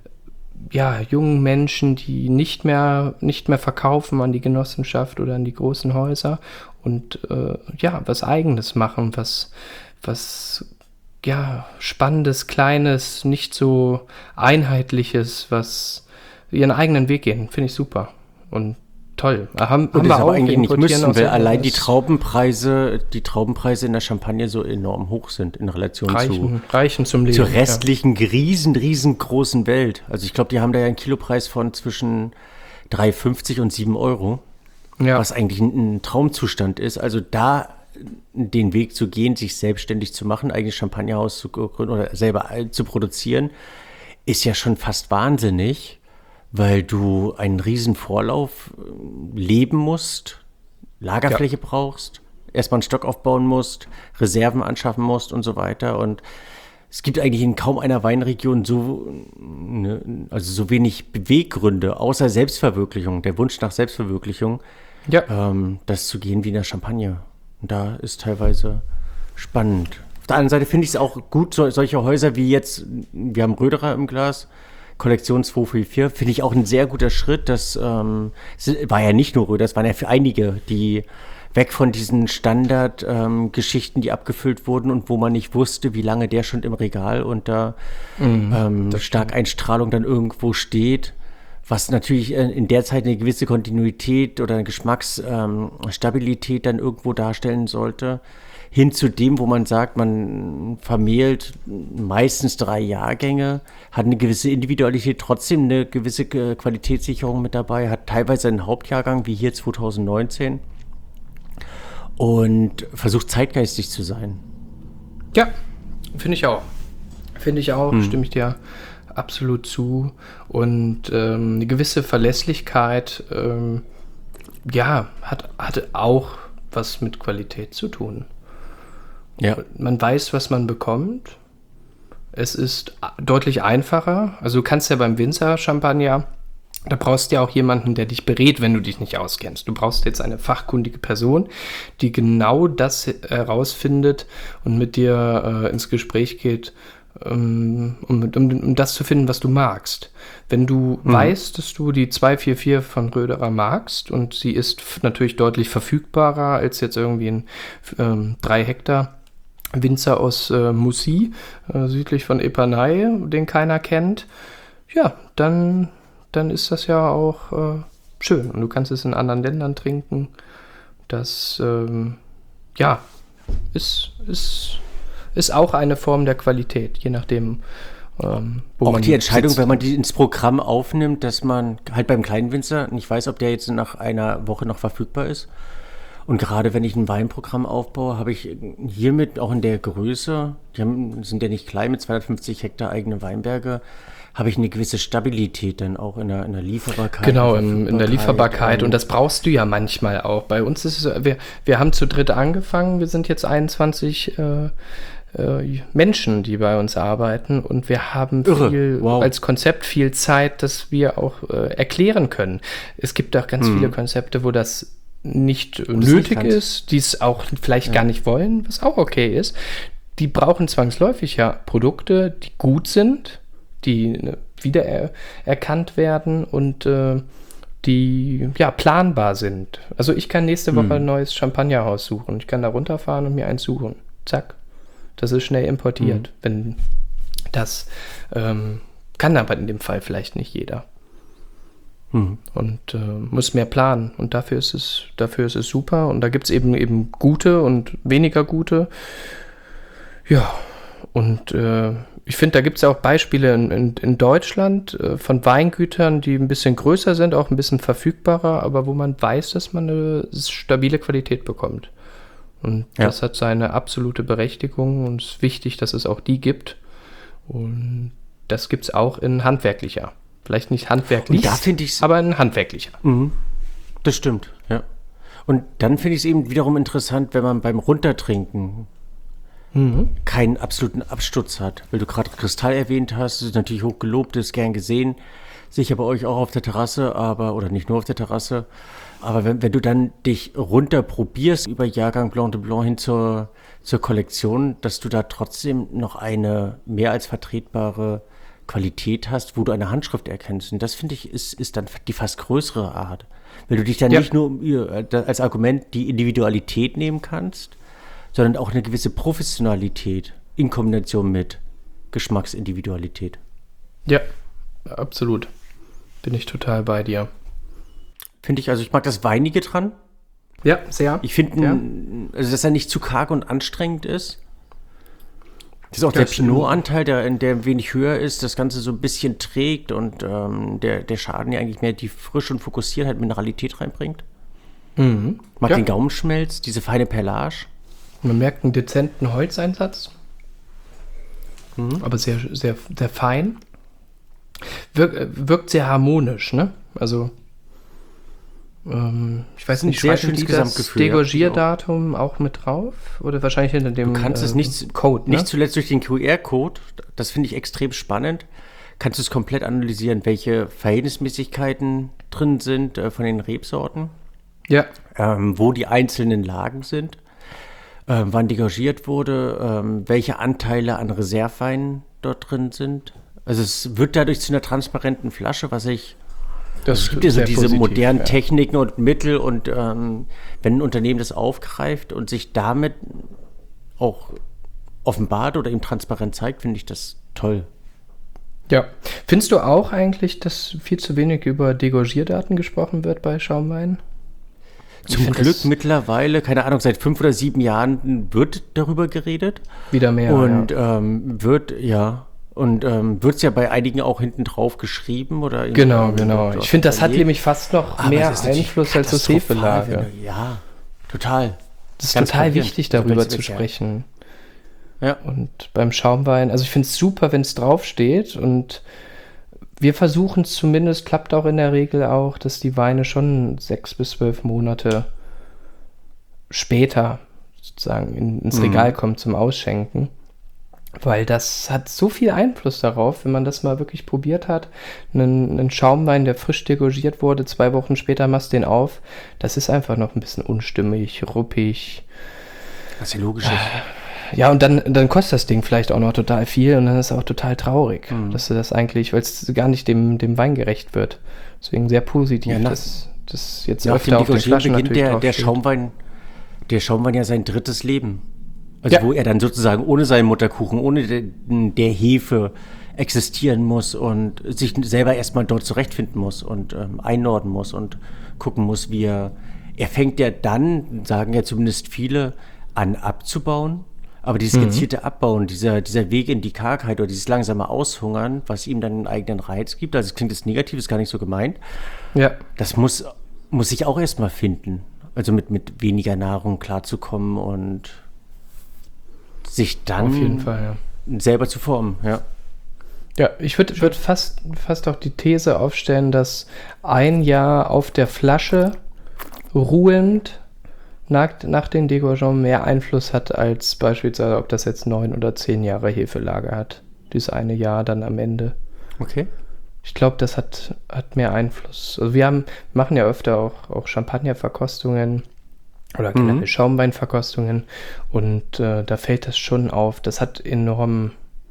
Speaker 4: ja, jungen Menschen, die nicht mehr, nicht mehr verkaufen an die Genossenschaft oder an die großen Häuser und äh, ja, was Eigenes machen, was, was ja, Spannendes, Kleines, nicht so Einheitliches, was ihren eigenen Weg gehen. Finde ich super. Und toll. Haben,
Speaker 3: und
Speaker 4: haben
Speaker 3: wir
Speaker 4: wir auch
Speaker 3: eigentlich nicht müssen, weil allein die
Speaker 4: das
Speaker 3: Traubenpreise, die Traubenpreise in der Champagne so enorm hoch sind in Relation
Speaker 4: reichen,
Speaker 3: zu,
Speaker 4: reichen zum Leben,
Speaker 3: zur restlichen ja. riesen, riesengroßen Welt. Also ich glaube, die haben da ja einen Kilopreis von zwischen drei fünfzig und sieben Euro, ja. was eigentlich ein, ein Traumzustand ist. Also da den Weg zu gehen, sich selbstständig zu machen, eigenes Champagnerhaus zu gründen oder selber zu produzieren, ist ja schon fast wahnsinnig, weil du einen riesen Vorlauf leben musst, Lagerfläche ja. brauchst, erstmal einen Stock aufbauen musst, Reserven anschaffen musst und so weiter. Und es gibt eigentlich in kaum einer Weinregion so, ne, also so wenig Beweggründe, außer Selbstverwirklichung, der Wunsch nach Selbstverwirklichung, ja. ähm, das zu gehen wie in der Champagne. Und da ist teilweise spannend. Auf der anderen Seite finde ich es auch gut, so, solche Häuser wie jetzt, wir haben Röderer im Glas, Kollektion zwei vier vier, finde ich auch ein sehr guter Schritt. Das ähm, war ja nicht nur Röder, das waren ja für einige, die weg von diesen Standardgeschichten, ähm, die abgefüllt wurden und wo man nicht wusste, wie lange der schon im Regal unter mhm, ähm, Starkeinstrahlung dann irgendwo steht, was natürlich in der Zeit eine gewisse Kontinuität oder eine Geschmacksstabilität ähm, dann irgendwo darstellen sollte. Hin zu dem, wo man sagt, man vermehlt meistens drei Jahrgänge, hat eine gewisse Individualität, trotzdem eine gewisse Qualitätssicherung mit dabei, hat teilweise einen Hauptjahrgang, wie hier zwanzig neunzehn, und versucht zeitgeistig zu sein.
Speaker 4: Ja, finde ich auch. Finde ich auch,
Speaker 3: Hm.
Speaker 4: stimme ich dir absolut zu. Und ähm, eine gewisse Verlässlichkeit, ähm, ja, hat, hat auch was mit Qualität zu tun.
Speaker 3: Ja.
Speaker 4: Man weiß, was man bekommt. Es ist deutlich einfacher. Also du kannst ja beim Winzer Champagner, da brauchst du ja auch jemanden, der dich berät, wenn du dich nicht auskennst. Du brauchst jetzt eine fachkundige Person, die genau das herausfindet und mit dir äh, ins Gespräch geht, um, um, um, um das zu finden, was du magst. Wenn du mhm. weißt, dass du die zwei vier vier von Röderer magst und sie ist f- natürlich deutlich verfügbarer als jetzt irgendwie ein ähm, drei Hektar Winzer aus äh, Mussy, äh, südlich von Epernay, den keiner kennt, ja, dann, dann ist das ja auch äh, schön. Und du kannst es in anderen Ländern trinken. Das, ähm, ja, ist, ist, ist auch eine Form der Qualität, je nachdem, ähm, wo
Speaker 3: auch
Speaker 4: man
Speaker 3: die Entscheidung,
Speaker 4: sitzt.
Speaker 3: wenn man die ins Programm aufnimmt, dass man halt beim Kleinwinzer nicht weiß, ob der jetzt nach einer Woche noch verfügbar ist. Und gerade wenn ich ein Weinprogramm aufbaue, habe ich hiermit auch in der Größe, die haben, sind ja nicht klein mit zweihundertfünfzig Hektar eigene Weinberge, habe ich eine gewisse Stabilität dann auch in der, in der Lieferbarkeit.
Speaker 4: Genau, in, in der Lieferbarkeit.
Speaker 3: ähm,
Speaker 4: Und das brauchst du ja manchmal auch. Bei uns ist es, wir, wir haben zu dritt angefangen, wir sind jetzt einundzwanzig äh, äh, Menschen, die bei uns arbeiten und wir haben
Speaker 3: Irre.
Speaker 4: viel,
Speaker 3: Wow.
Speaker 4: als Konzept viel Zeit, dass wir auch äh, erklären können. Es gibt auch ganz
Speaker 3: Mhm.
Speaker 4: viele Konzepte, wo das nicht
Speaker 3: das
Speaker 4: nötig
Speaker 3: nicht
Speaker 4: ist, die es auch vielleicht gar nicht wollen, was auch okay ist. Die brauchen zwangsläufig ja Produkte, die gut sind, die ne, wiedererkannt werden und äh, die ja planbar sind. Also ich kann nächste Woche
Speaker 3: Hm.
Speaker 4: ein neues Champagnerhaus suchen. Ich kann da runterfahren und mir eins suchen. Zack. Das ist schnell importiert. Wenn das ähm, kann aber in dem Fall vielleicht nicht jeder.
Speaker 3: Mhm.
Speaker 4: Und äh, muss mehr planen. Und dafür ist es, dafür ist es super. Und da gibt es eben eben gute und weniger gute. Ja, und äh, ich finde, da gibt es ja auch Beispiele in, in, in Deutschland äh, von Weingütern, die ein bisschen größer sind, auch ein bisschen verfügbarer, aber wo man weiß, dass man eine stabile Qualität bekommt. Und
Speaker 3: Ja.
Speaker 4: das hat seine absolute Berechtigung und es ist wichtig, dass es auch die gibt. Und das gibt es auch in handwerklicher. Vielleicht nicht handwerklich,
Speaker 3: Und da finde ich's-
Speaker 4: aber in handwerklicher.
Speaker 3: Mhm. Das stimmt, ja. Und dann finde ich es eben wiederum interessant, wenn man beim Runtertrinken
Speaker 4: Mhm.
Speaker 3: keinen absoluten Absturz hat. Weil du gerade Kristall erwähnt hast, das ist natürlich hoch gelobt, ist gern gesehen. Sicher bei euch auch auf der Terrasse, aber, oder nicht nur auf der Terrasse. Aber wenn, wenn du dann dich runter probierst über Jahrgang Blanc de Blanc hin zur, zur Kollektion, dass du da trotzdem noch eine mehr als vertretbare Qualität hast, wo du eine Handschrift erkennst. Und das, finde ich, ist, ist dann die fast größere Art. Weil du dich dann
Speaker 4: Ja.
Speaker 3: nicht nur um ihr- als Argument die Individualität nehmen kannst, sondern auch eine gewisse Professionalität in Kombination mit Geschmacksindividualität.
Speaker 4: Ja, absolut. Bin ich total bei dir.
Speaker 3: Finde ich, also ich mag das Weinige dran.
Speaker 4: Ja, sehr.
Speaker 3: Ich finde,
Speaker 4: Ja.
Speaker 3: also dass er nicht zu karg und anstrengend ist. Das ist auch
Speaker 4: Das
Speaker 3: der Pinot-Anteil, der, der ein wenig höher ist, das Ganze so ein bisschen trägt und ähm, der, der Schaden ja eigentlich mehr die Frisch und Fokussiertheit, Mineralität reinbringt.
Speaker 4: Mhm.
Speaker 3: Mag
Speaker 4: Ja.
Speaker 3: den Gaumenschmelz, diese feine Perlage.
Speaker 4: Man merkt einen dezenten Holzeinsatz,
Speaker 3: Mhm.
Speaker 4: aber sehr, sehr, sehr fein. Wirk, wirkt sehr harmonisch, ne? Also, ähm, ich weiß
Speaker 3: Ein
Speaker 4: nicht,
Speaker 3: sehr
Speaker 4: schreiben
Speaker 3: schönes
Speaker 4: die das
Speaker 3: Gesamtgefühl, ja.
Speaker 4: Degorgierdatum auch mit drauf? Oder wahrscheinlich hinter dem
Speaker 3: Du kannst
Speaker 4: äh,
Speaker 3: es nicht,
Speaker 4: Code, ne?
Speaker 3: nicht zuletzt durch den Q R-Code, das finde ich extrem spannend, kannst du es komplett analysieren, welche Verhältnismäßigkeiten drin sind äh, von den Rebsorten,
Speaker 4: Ja,
Speaker 3: ähm, wo die einzelnen Lagen sind, ähm, wann degagiert wurde, ähm, welche Anteile an Reserveweinen dort drin sind. Also es wird dadurch zu einer transparenten Flasche, was ich
Speaker 4: das
Speaker 3: es gibt ja so
Speaker 4: sehr
Speaker 3: diese
Speaker 4: positiv,
Speaker 3: modernen
Speaker 4: ja.
Speaker 3: Techniken und Mittel und ähm, wenn ein Unternehmen das aufgreift und sich damit auch offenbart oder ihm transparent zeigt, finde ich das toll.
Speaker 4: Ja. Findest du auch eigentlich, dass viel zu wenig über Degorgierdaten gesprochen wird bei Schaumwein? Ich
Speaker 3: Zum
Speaker 4: find
Speaker 3: Glück
Speaker 4: das
Speaker 3: mittlerweile, keine Ahnung, seit fünf oder sieben Jahren wird darüber geredet
Speaker 4: wieder mehr.
Speaker 3: und
Speaker 4: ja.
Speaker 3: ähm, wird, ja, und ähm, wird es ja bei einigen auch hinten drauf geschrieben oder
Speaker 4: Genau,
Speaker 3: ähm,
Speaker 4: genau.
Speaker 3: dort
Speaker 4: Ich finde, das hat
Speaker 3: verlegt.
Speaker 4: nämlich fast noch
Speaker 3: Aber
Speaker 4: mehr
Speaker 3: es ist natürlich
Speaker 4: Einfluss als das
Speaker 3: katastrophal,
Speaker 4: Hefelager.
Speaker 3: wenn du- Ja, total.
Speaker 4: Das ist
Speaker 3: Ganz
Speaker 4: total
Speaker 3: gravierend.
Speaker 4: wichtig,
Speaker 3: Also
Speaker 4: darüber
Speaker 3: wenn's
Speaker 4: zu
Speaker 3: wirklich-
Speaker 4: sprechen.
Speaker 3: Ja.
Speaker 4: Und beim Schaumwein, also ich finde es super, wenn es draufsteht und wir versuchen es zumindest, klappt auch in der Regel auch, dass die Weine schon sechs bis zwölf Monate später sozusagen in, ins Regal
Speaker 3: Mhm.
Speaker 4: kommen zum Ausschenken. Weil das hat so viel Einfluss darauf, wenn man das mal wirklich probiert hat. Einen, einen Schaumwein, der frisch degorgiert wurde, zwei Wochen später machst du den auf. Das ist einfach noch ein bisschen unstimmig, ruppig.
Speaker 3: Was ja logisch ist.
Speaker 4: Ja, und dann, dann kostet das Ding vielleicht auch noch total viel und dann ist es auch total traurig,
Speaker 3: Mhm.
Speaker 4: dass du das eigentlich, weil es gar nicht dem, dem Wein gerecht wird. Deswegen sehr positiv,
Speaker 3: Ja, nach-
Speaker 4: dass das jetzt
Speaker 3: Nach dem
Speaker 4: öfter auf den
Speaker 3: Degogieren
Speaker 4: Flaschen
Speaker 3: beginnt
Speaker 4: natürlich
Speaker 3: der, der
Speaker 4: draufsteht.
Speaker 3: Schaumwein, der Schaumwein ja sein drittes Leben. Also
Speaker 4: Ja.
Speaker 3: wo er dann sozusagen ohne seinen Mutterkuchen, ohne de, der Hefe existieren muss und sich selber erstmal dort zurechtfinden muss und ähm, einnorden muss und gucken muss, wie er, er fängt ja dann, sagen ja zumindest viele, an abzubauen. Aber dieses gezielte Abbauen, dieser, dieser Weg in die Kargheit oder dieses langsame Aushungern, was ihm dann einen eigenen Reiz gibt, also es klingt jetzt negativ, ist gar nicht so gemeint,
Speaker 4: Ja,
Speaker 3: das muss, muss ich auch erstmal finden. Also mit, mit weniger Nahrung klarzukommen und sich dann
Speaker 4: auf jeden Fall, ja.
Speaker 3: selber zu formen, ja.
Speaker 4: Ja, ich würde würd fast, fast auch die These aufstellen, dass ein Jahr auf der Flasche ruhend nach, nach den Degorgement mehr Einfluss hat, als beispielsweise, ob das jetzt neun oder zehn Jahre Hefelage hat. Dieses eine Jahr dann am Ende.
Speaker 3: Okay.
Speaker 4: Ich glaube, das hat, hat mehr Einfluss. Also wir haben, machen ja öfter auch, auch Champagnerverkostungen oder generell
Speaker 3: Mhm.
Speaker 4: Schaumweinverkostungen und äh, da fällt das schon auf. Das hat enorm,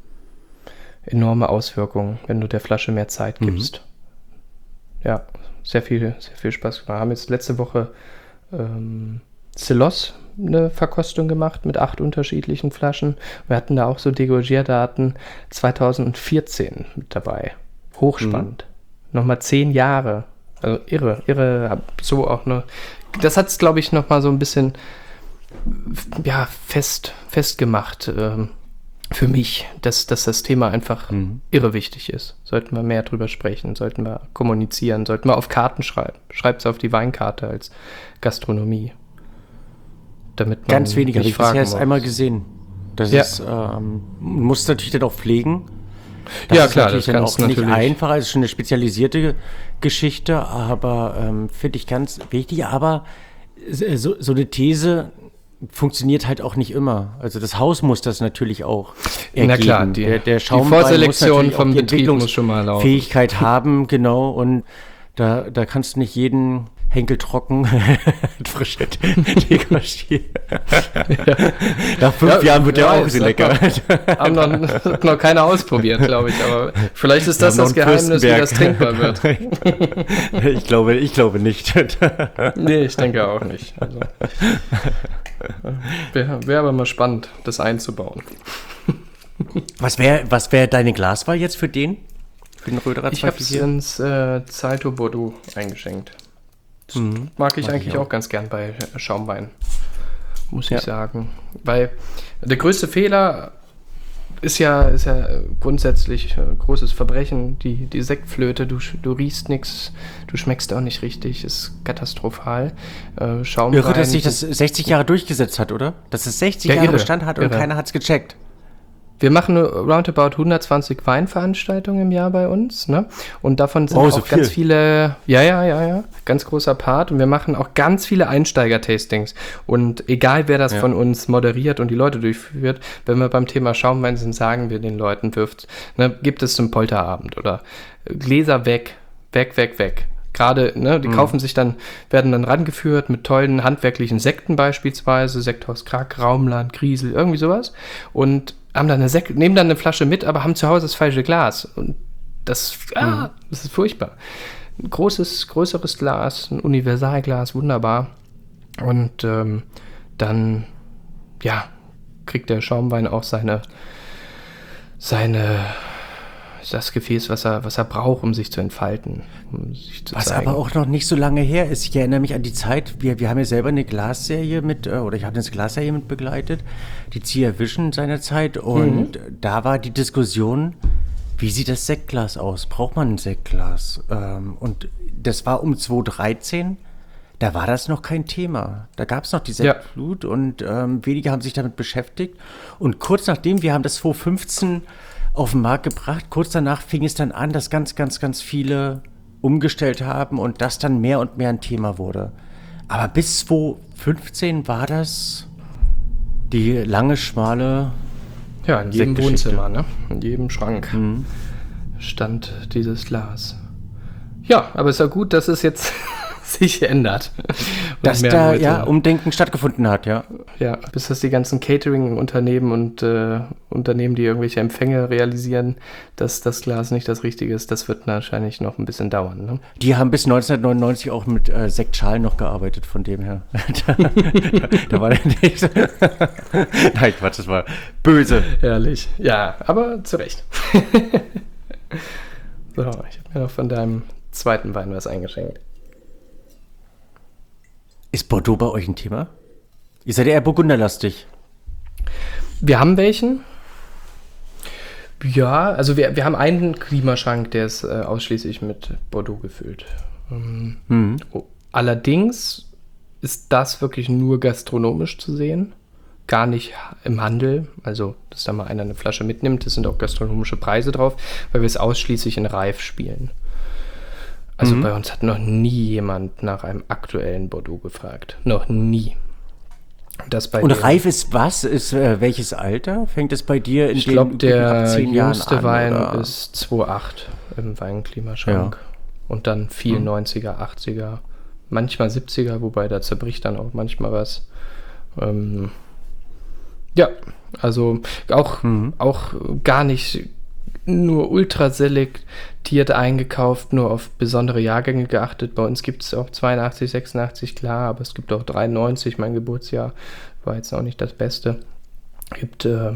Speaker 4: enorme Auswirkungen, wenn du der Flasche mehr Zeit
Speaker 3: Mhm.
Speaker 4: gibst. Ja, sehr viel, sehr viel Spaß gemacht. Wir haben jetzt letzte Woche ähm, Celos eine Verkostung gemacht mit acht unterschiedlichen Flaschen. Wir hatten da auch so Degorgierdaten zweitausendvierzehn mit dabei. Hochspannend. Nochmal zehn Jahre. Also irre, irre. Hab so auch eine. Das hat es, glaube ich, nochmal so ein bisschen ja, fest, festgemacht ähm, für mich, dass, dass das Thema einfach
Speaker 3: Mhm.
Speaker 4: irre wichtig ist. Sollten wir mehr drüber sprechen, sollten wir kommunizieren, sollten wir auf Karten schreiben. Schreibt es auf die Weinkarte als Gastronomie. Damit man
Speaker 3: Ganz wenig, habe
Speaker 4: nicht
Speaker 3: ich bisher
Speaker 4: fragen
Speaker 3: erst
Speaker 4: muss.
Speaker 3: einmal gesehen. Das
Speaker 4: Ja.
Speaker 3: ist, ähm, muss natürlich dann auch pflegen. Das
Speaker 4: Ja,
Speaker 3: ist
Speaker 4: klar,
Speaker 3: natürlich
Speaker 4: das
Speaker 3: dann
Speaker 4: kannst
Speaker 3: auch nicht
Speaker 4: natürlich-
Speaker 3: einfach, also schon eine spezialisierte Geschichte, aber ähm, finde ich ganz wichtig. Aber so, so eine These funktioniert halt auch nicht immer. Also das Haus muss das natürlich auch ergeben.
Speaker 4: Na klar, die-
Speaker 3: der, der
Speaker 4: die
Speaker 3: Schaumwein
Speaker 4: Vorselektion
Speaker 3: muss natürlich
Speaker 4: vom
Speaker 3: auch die
Speaker 4: Betrieb muss schon mal laufen.
Speaker 3: Entwicklungsfähigkeit haben, genau. Und da, da kannst du nicht jeden Henkel trocken frisch degustieren. Nach fünf
Speaker 4: Ja,
Speaker 3: Jahren wird der
Speaker 4: ja,
Speaker 3: auch so
Speaker 4: jetzt
Speaker 3: lecker.
Speaker 4: Haben noch, hat noch keiner ausprobiert, glaube ich. Aber vielleicht ist das
Speaker 3: Wir haben
Speaker 4: das
Speaker 3: noch einen
Speaker 4: Geheimnis, wie das trinkbar wird.
Speaker 3: Fürstenberg. ich glaube, ich glaube nicht.
Speaker 4: Nee, ich denke auch nicht. Also, wäre wär aber mal spannend, das einzubauen.
Speaker 3: Was wäre was wär deine Glaswahl jetzt für den? Für den Röderer
Speaker 4: Ich habe es ins äh, Zaito Bordeaux eingeschenkt. Das
Speaker 3: Mhm.
Speaker 4: mag ich
Speaker 3: Mag
Speaker 4: eigentlich
Speaker 3: ich
Speaker 4: auch.
Speaker 3: auch.
Speaker 4: ganz gern bei äh, Schaumwein. Muss
Speaker 3: Ja.
Speaker 4: ich sagen. Weil der größte Fehler ist ja, ist ja äh, grundsätzlich äh, großes Verbrechen. Die, die Sektflöte, du, sch- du riechst nichts, du schmeckst auch nicht richtig, ist katastrophal. Äh, Schaumwein.
Speaker 3: Irre, dass sich das sechzig Jahre durchgesetzt hat, oder? Dass es sechzig
Speaker 4: Ja,
Speaker 3: Jahre
Speaker 4: irre,
Speaker 3: Bestand hat und
Speaker 4: irre.
Speaker 3: keiner hat es gecheckt.
Speaker 4: Wir machen roundabout hundertzwanzig Weinveranstaltungen im Jahr bei uns, ne? Und davon sind
Speaker 3: Oh,
Speaker 4: auch
Speaker 3: so
Speaker 4: ganz
Speaker 3: viel.
Speaker 4: viele, ja, ja, ja, ja, ganz großer Part. Und wir machen auch ganz viele Einsteiger-Tastings. Und egal, wer das
Speaker 3: Ja.
Speaker 4: von uns moderiert und die Leute durchführt, wenn wir beim Thema Schaumwein sind, sagen wir den Leuten, wirft, ne, gibt es zum Polterabend oder Gläser weg, weg, weg, weg. Gerade, ne, die kaufen sich dann, werden dann rangeführt mit tollen handwerklichen Sekten beispielsweise, Sekthaus Krack, Raumland, Griesel, irgendwie sowas. Und haben dann eine Sek nehmen dann eine Flasche mit, aber haben zu Hause das falsche Glas. Und das, ah, das ist furchtbar. Ein großes, größeres Glas, ein Universalglas, wunderbar. Und ähm, dann, ja, kriegt der Schaumwein auch seine, seine, das Gefäß, was er, was er braucht, um sich zu entfalten, um sich zu
Speaker 3: Was
Speaker 4: zeigen.
Speaker 3: aber auch noch nicht so lange her ist. Ich erinnere mich an die Zeit, wir, wir haben ja selber eine Glasserie mit, äh, oder ich habe eine Glasserie mit begleitet, die Zieher Vision seinerzeit. Und da war die Diskussion, wie sieht das Sektglas aus? Braucht man ein Sektglas? Ähm, und das war um zweitausenddreizehn. Da war das noch kein Thema. Da gab es noch die Sektflut ja. und ähm, wenige haben sich damit beschäftigt. Und kurz nachdem, wir haben das zwanzig fünfzehn auf den Markt gebracht, kurz danach fing es dann an, dass ganz, ganz, ganz viele umgestellt haben und das dann mehr und mehr ein Thema wurde. Aber bis zwanzig fünfzehn war das die lange, schmale
Speaker 4: Ja, in jedem Wohnzimmer, ne? In jedem Schrank mhm. stand dieses Glas. Ja, aber es ist ja gut, dass es jetzt sich ändert.
Speaker 3: Dass da Leute, ja Umdenken stattgefunden hat, ja.
Speaker 4: Ja, bis das die ganzen Catering-Unternehmen und äh, Unternehmen, die irgendwelche Empfänge realisieren, dass das Glas nicht das Richtige ist, das wird wahrscheinlich noch ein bisschen dauern. Ne?
Speaker 3: Die haben bis neunzehnhundertneunundneunzig auch mit äh, Sektschalen noch gearbeitet, von dem her. da, da, da war der nicht. Nein, Quatsch, das war böse.
Speaker 4: Herrlich. Ja, aber zu Recht. So, ich habe mir noch von deinem zweiten Wein was eingeschenkt.
Speaker 3: Ist Bordeaux bei euch ein Thema? Ihr seid eher burgunderlastig.
Speaker 4: Wir haben welchen. Ja, also wir, wir haben einen Klimaschrank, der ist äh, ausschließlich mit Bordeaux gefüllt. Ähm, mhm. oh, allerdings ist das wirklich nur gastronomisch zu sehen, gar nicht im Handel. Also, dass da mal einer eine Flasche mitnimmt, das sind auch gastronomische Preise drauf, weil wir es ausschließlich in Reif spielen. Also mhm. bei uns hat noch nie jemand nach einem aktuellen Bordeaux gefragt. Noch nie. Das bei
Speaker 3: Und Reif ist was? Ist äh, welches Alter? Fängt es bei dir in
Speaker 4: ich glaube, der jüngste
Speaker 3: an,
Speaker 4: Wein
Speaker 3: oder?
Speaker 4: ist zwei Komma acht im Weinklimaschrank. Ja. Und dann viel mhm. neunziger, achtziger, manchmal siebziger, wobei da zerbricht dann auch manchmal was. Ähm, ja, also auch, mhm. auch gar nicht nur ultra selektiert eingekauft, nur auf besondere Jahrgänge geachtet. Bei uns gibt es auch zweiundachtzig, sechsundachtzig, klar, aber es gibt auch dreiundneunzig, mein Geburtsjahr war jetzt auch nicht das Beste. Es gibt äh,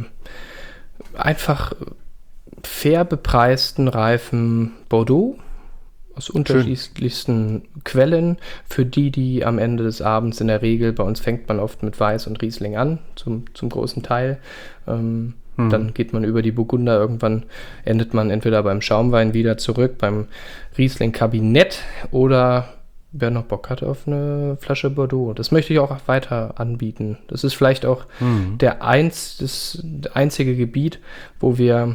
Speaker 4: einfach fair bepreisten, reifen Bordeaux aus unterschiedlichsten Schön. Quellen. Für die, die am Ende des Abends in der Regel, bei uns fängt man oft mit Weiß und Riesling an, zum, zum großen Teil. Ähm, hm. Dann geht man über die Burgunder, irgendwann endet man entweder beim Schaumwein wieder zurück, beim Riesling-Kabinett oder wer noch Bock hat auf eine Flasche Bordeaux. Das möchte ich auch weiter anbieten. Das ist vielleicht auch hm. der eins, das einzige Gebiet, wo wir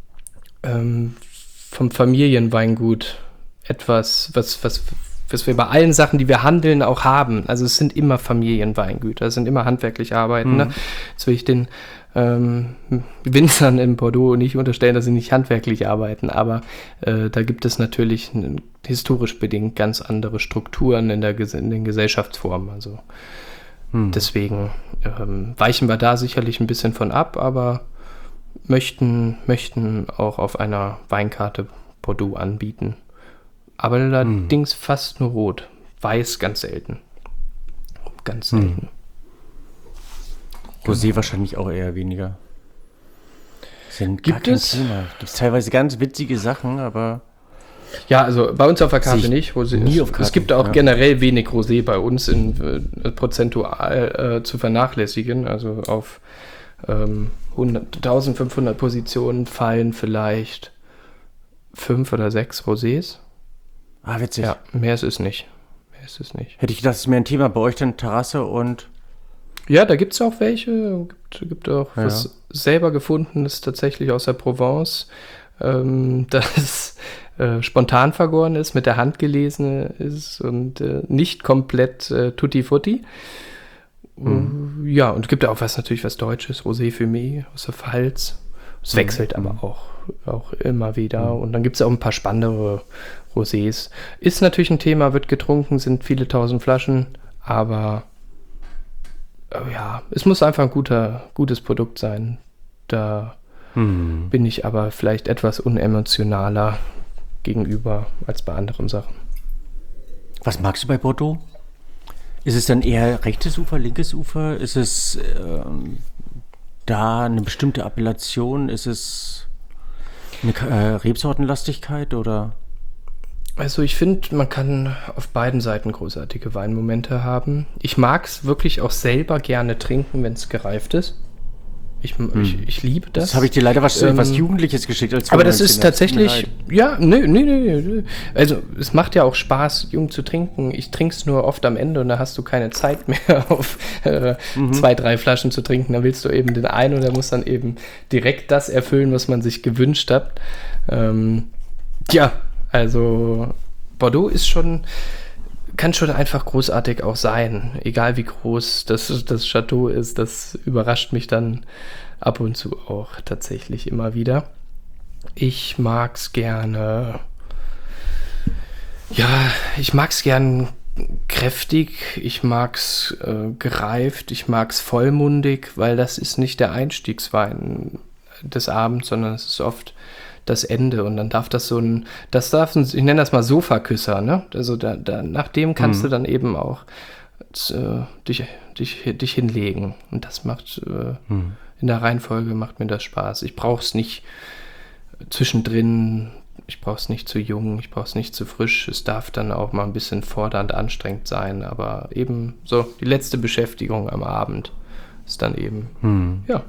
Speaker 4: ähm, vom Familienweingut etwas, was, was, was wir bei allen Sachen, die wir handeln, auch haben. Also es sind immer Familienweingüter, es sind immer handwerklich Arbeitende. Mhm. Jetzt will ich den ähm, Winzern in Bordeaux nicht unterstellen, dass sie nicht handwerklich arbeiten, aber äh, da gibt es natürlich n- historisch bedingt ganz andere Strukturen in, der, in den Gesellschaftsformen. Also mhm. deswegen ähm, weichen wir da sicherlich ein bisschen von ab, aber möchten, möchten auch auf einer Weinkarte Bordeaux anbieten. Aber allerdings hm. fast nur rot. Weiß ganz selten. Ganz selten.
Speaker 3: Hm. Rosé genau. wahrscheinlich auch eher weniger.
Speaker 4: Sind Gibt es?
Speaker 3: Gibt es teilweise ganz witzige Sachen, aber...
Speaker 4: Ja, also bei uns auf der Karte nicht. Rosé
Speaker 3: nie
Speaker 4: ist,
Speaker 3: auf Karte,
Speaker 4: es gibt auch
Speaker 3: ja.
Speaker 4: generell wenig Rosé bei uns in äh, prozentual äh, zu vernachlässigen. Also auf ähm, eintausendfünfhundert Positionen fallen vielleicht fünf oder sechs Rosés.
Speaker 3: Ah, witzig.
Speaker 4: Ja, mehr ist es nicht. Mehr ist es nicht.
Speaker 3: Hätte ich gedacht, das ist mehr ein Thema bei euch, dann Terrasse und...
Speaker 4: Ja, da gibt es auch welche. Gibt, gibt auch
Speaker 3: ja.
Speaker 4: was selber gefundenes tatsächlich aus der Provence, ähm, das äh, spontan vergoren ist, mit der Hand gelesen ist und äh, nicht komplett äh, tutti frutti. Mhm. Uh, ja, und es gibt auch was natürlich was Deutsches, Rosé Fumé aus der Pfalz. Es mhm. wechselt aber mhm. auch, auch immer wieder. Mhm. Und dann gibt es auch ein paar spannendere Rosés. Ist natürlich ein Thema, wird getrunken, sind viele tausend Flaschen, aber äh, ja, es muss einfach ein guter, gutes Produkt sein. Da mhm. bin ich aber vielleicht etwas unemotionaler gegenüber als bei anderen Sachen.
Speaker 3: Was magst du bei Bordeaux? Ist es dann eher rechtes Ufer, linkes Ufer? Ist es ähm, da eine bestimmte Appellation? Ist es eine äh, Rebsortenlastigkeit oder?
Speaker 4: Also ich finde, man kann auf beiden Seiten großartige Weinmomente haben. Ich mag es wirklich auch selber gerne trinken, wenn es gereift ist. Ich, hm. ich, ich liebe das.
Speaker 3: Das habe ich dir leider was, ähm, was Jugendliches geschickt. Als
Speaker 4: aber das ist tatsächlich, ja, nee, nee, nee, nee. Also es macht ja auch Spaß, jung zu trinken. Ich trinke es nur oft am Ende und da hast du keine Zeit mehr, auf äh, mhm. zwei, drei Flaschen zu trinken. Dann willst du eben den einen und der muss dann eben direkt das erfüllen, was man sich gewünscht hat. Ähm, ja, also Bordeaux ist schon... kann schon einfach großartig auch sein. Egal wie groß das, das Chateau ist, das überrascht mich dann ab und zu auch tatsächlich immer wieder. Ich mag's gerne, ja, ich mag's gern kräftig, ich mag's äh, gereift, ich mag's vollmundig, weil das ist nicht der Einstiegswein des Abends, sondern es ist oft das Ende und dann darf das so ein, das darf ein, ich nenne das mal Sofaküsser, ne? Also da, da, nach dem kannst mhm. du dann eben auch äh, dich, dich, dich hinlegen und das macht äh, mhm. in der Reihenfolge macht mir das Spaß. Ich brauche es nicht zwischendrin, ich brauche es nicht zu jung, ich brauche es nicht zu frisch. Es darf dann auch mal ein bisschen fordernd anstrengend sein, aber eben so die letzte Beschäftigung am Abend ist dann eben, mhm. ja.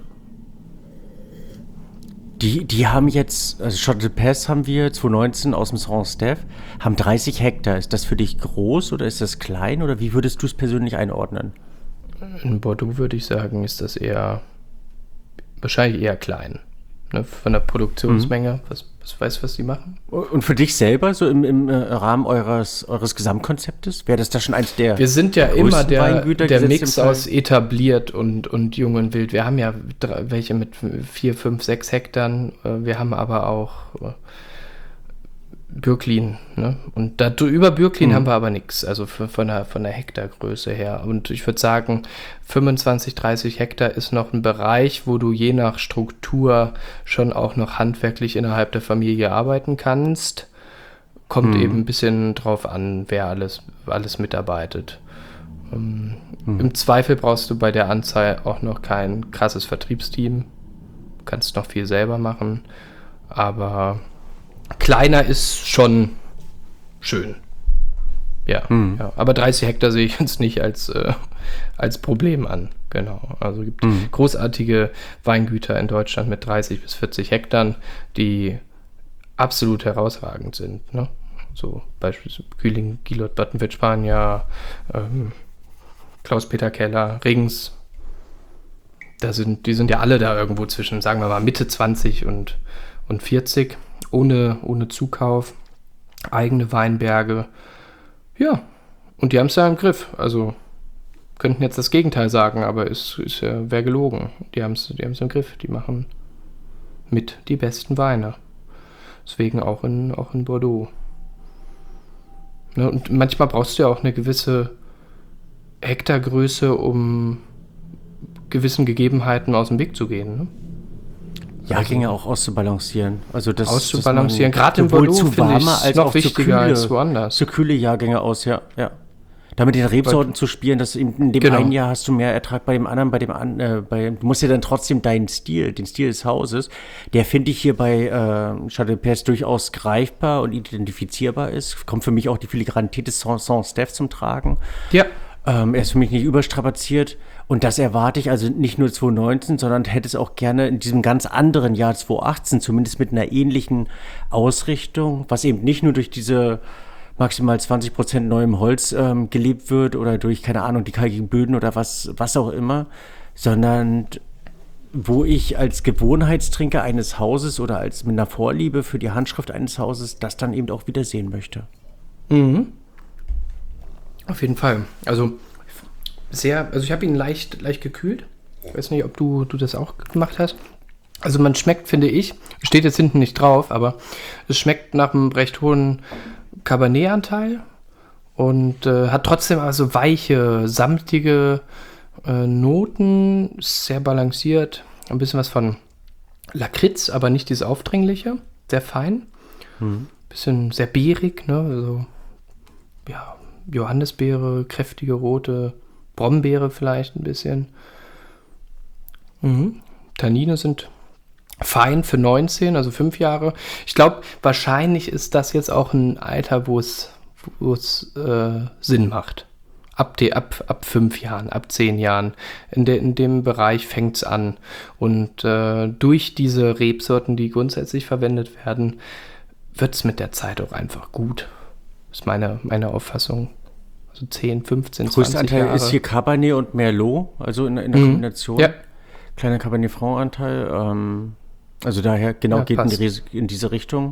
Speaker 3: Die, die haben jetzt, also Château de Pez haben wir zwanzig neunzehn aus dem Saint-Steph, haben dreißig Hektar. Ist das für dich groß oder ist das klein oder wie würdest du es persönlich einordnen?
Speaker 4: In Bordeaux würde ich sagen, ist das eher, wahrscheinlich eher klein. Ne? Von der Produktionsmenge, mhm. was, was weißt du, was die machen?
Speaker 3: Und für dich selber, so im, im Rahmen eures, eures Gesamtkonzeptes, wäre das da schon eins der
Speaker 4: Wir sind ja immer der, der Mix aus etabliert und, und jung und wild. Wir haben ja drei, welche mit vier, fünf, sechs Hektar. Wir haben aber auch Bürklin. Ne? Und da, über Bürklin mhm. haben wir aber nichts, also für, von, der, von der Hektargröße her. Und ich würde sagen, fünfundzwanzig, dreißig Hektar ist noch ein Bereich, wo du je nach Struktur schon auch noch handwerklich innerhalb der Familie arbeiten kannst. Kommt mhm. eben ein bisschen drauf an, wer alles, alles mitarbeitet. Um, mhm. Im Zweifel brauchst du bei der Anzahl auch noch kein krasses Vertriebsteam. Du kannst noch viel selber machen, aber kleiner ist schon schön. Ja, mhm. ja, aber dreißig Hektar sehe ich jetzt nicht als, äh, als Problem an. Genau, also gibt mhm. großartige Weingüter in Deutschland mit dreißig bis vierzig Hektar, die absolut herausragend sind. Ne? So beispielsweise Kühling, Gilot, Battenwitz, Spanier, ähm, Klaus-Peter Keller, Rings. Da sind, die sind ja alle da irgendwo zwischen, sagen wir mal, Mitte zwanzig und, und vierzig. Ohne, ohne Zukauf, eigene Weinberge. Ja, und die haben es ja im Griff. Also könnten jetzt das Gegenteil sagen, aber es ist ja, wäre gelogen. Die haben es die haben's im Griff. Die machen mit die besten Weine. Deswegen auch in, auch in Bordeaux. Ne, und manchmal brauchst du ja auch eine gewisse Hektargröße, um gewissen Gegebenheiten aus dem Weg zu gehen, ne?
Speaker 3: Jahrgänge auch auszubalancieren. Also das,
Speaker 4: auszubalancieren. Gerade in Bordeaux zu warmer als noch wichtiger kühle, als woanders.
Speaker 3: Zu kühle Jahrgänge aus, ja. ja. Da mit den Rebsorten zu spielen, dass in, in dem genau. einen Jahr hast du mehr Ertrag, bei dem anderen, bei dem anderen, äh, bei, du musst ja dann trotzdem deinen Stil, den Stil des Hauses, der finde ich hier bei äh, Château de Pez durchaus greifbar und identifizierbar ist. Kommt für mich auch die Filigranität des Saint-Steph zum Tragen.
Speaker 4: Ja.
Speaker 3: Ähm, er ist für mich nicht überstrapaziert. Und das erwarte ich also nicht nur zwanzig neunzehn, sondern hätte es auch gerne in diesem ganz anderen Jahr zwanzig achtzehn, zumindest mit einer ähnlichen Ausrichtung, was eben nicht nur durch diese maximal zwanzig Prozent neuem Holz ähm, gelebt wird oder durch, keine Ahnung, die kalkigen Böden oder was, was auch immer, sondern wo ich als Gewohnheitstrinker eines Hauses oder als mit einer Vorliebe für die Handschrift eines Hauses das dann eben auch wiedersehen möchte.
Speaker 4: Mhm. Auf jeden Fall. Also sehr, also ich habe ihn leicht, leicht gekühlt. Ich weiß nicht, ob du, du das auch gemacht hast. Also man schmeckt, finde ich, steht jetzt hinten nicht drauf, aber es schmeckt nach einem recht hohen Cabernet-Anteil und äh, hat trotzdem also weiche, samtige äh, Noten, sehr balanciert, ein bisschen was von Lakritz, aber nicht dieses Aufdringliche, sehr fein, mhm. bisschen sehr beerig, ne, also ja, Johannisbeere, kräftige rote Brombeere vielleicht ein bisschen. Mhm. Tannine sind fein für neunzehn, also fünf Jahre. Ich glaube, wahrscheinlich ist das jetzt auch ein Alter, wo es, wo es äh, Sinn macht. ab, die, ab, ab fünf Jahren, ab zehn Jahren. In, de, in dem Bereich fängt es an. Und äh, durch diese Rebsorten, die grundsätzlich verwendet werden, wird es mit der Zeit auch einfach gut. Das ist meine, meine Auffassung. Also zehn, fünfzehn,
Speaker 3: der größte
Speaker 4: zwanzig
Speaker 3: Anteil
Speaker 4: Jahre.
Speaker 3: ist hier Cabernet und Merlot, also in, in der
Speaker 4: Mhm.
Speaker 3: Kombination.
Speaker 4: Ja.
Speaker 3: Kleiner Cabernet Franc-Anteil. Ähm, also daher genau
Speaker 4: Ja,
Speaker 3: geht in,
Speaker 4: passt.
Speaker 3: die, Res- in diese Richtung.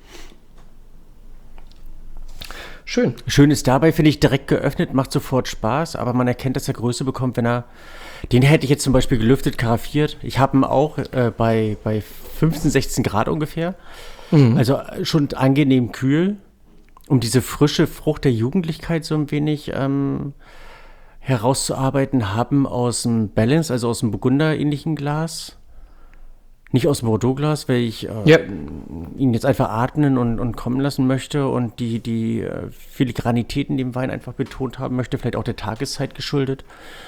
Speaker 4: Schön.
Speaker 3: Schön ist dabei, finde ich, direkt geöffnet, macht sofort Spaß, aber man erkennt, dass er Größe bekommt, wenn er, den hätte ich jetzt zum Beispiel gelüftet, karaffiert. Ich habe ihn auch äh, bei, bei fünfzehn, sechzehn Grad ungefähr,
Speaker 4: Mhm.
Speaker 3: also schon angenehm kühl, um diese frische Frucht der Jugendlichkeit so ein wenig ähm, herauszuarbeiten, haben aus dem Balance, also aus dem Burgunder-ähnlichen Glas, nicht aus dem Bordeaux-Glas, weil ich äh,
Speaker 4: Ja.
Speaker 3: ihn jetzt einfach atmen und, und kommen lassen möchte und die, die äh, Filigranitäten dem Wein einfach betont haben möchte, vielleicht auch der Tageszeit geschuldet.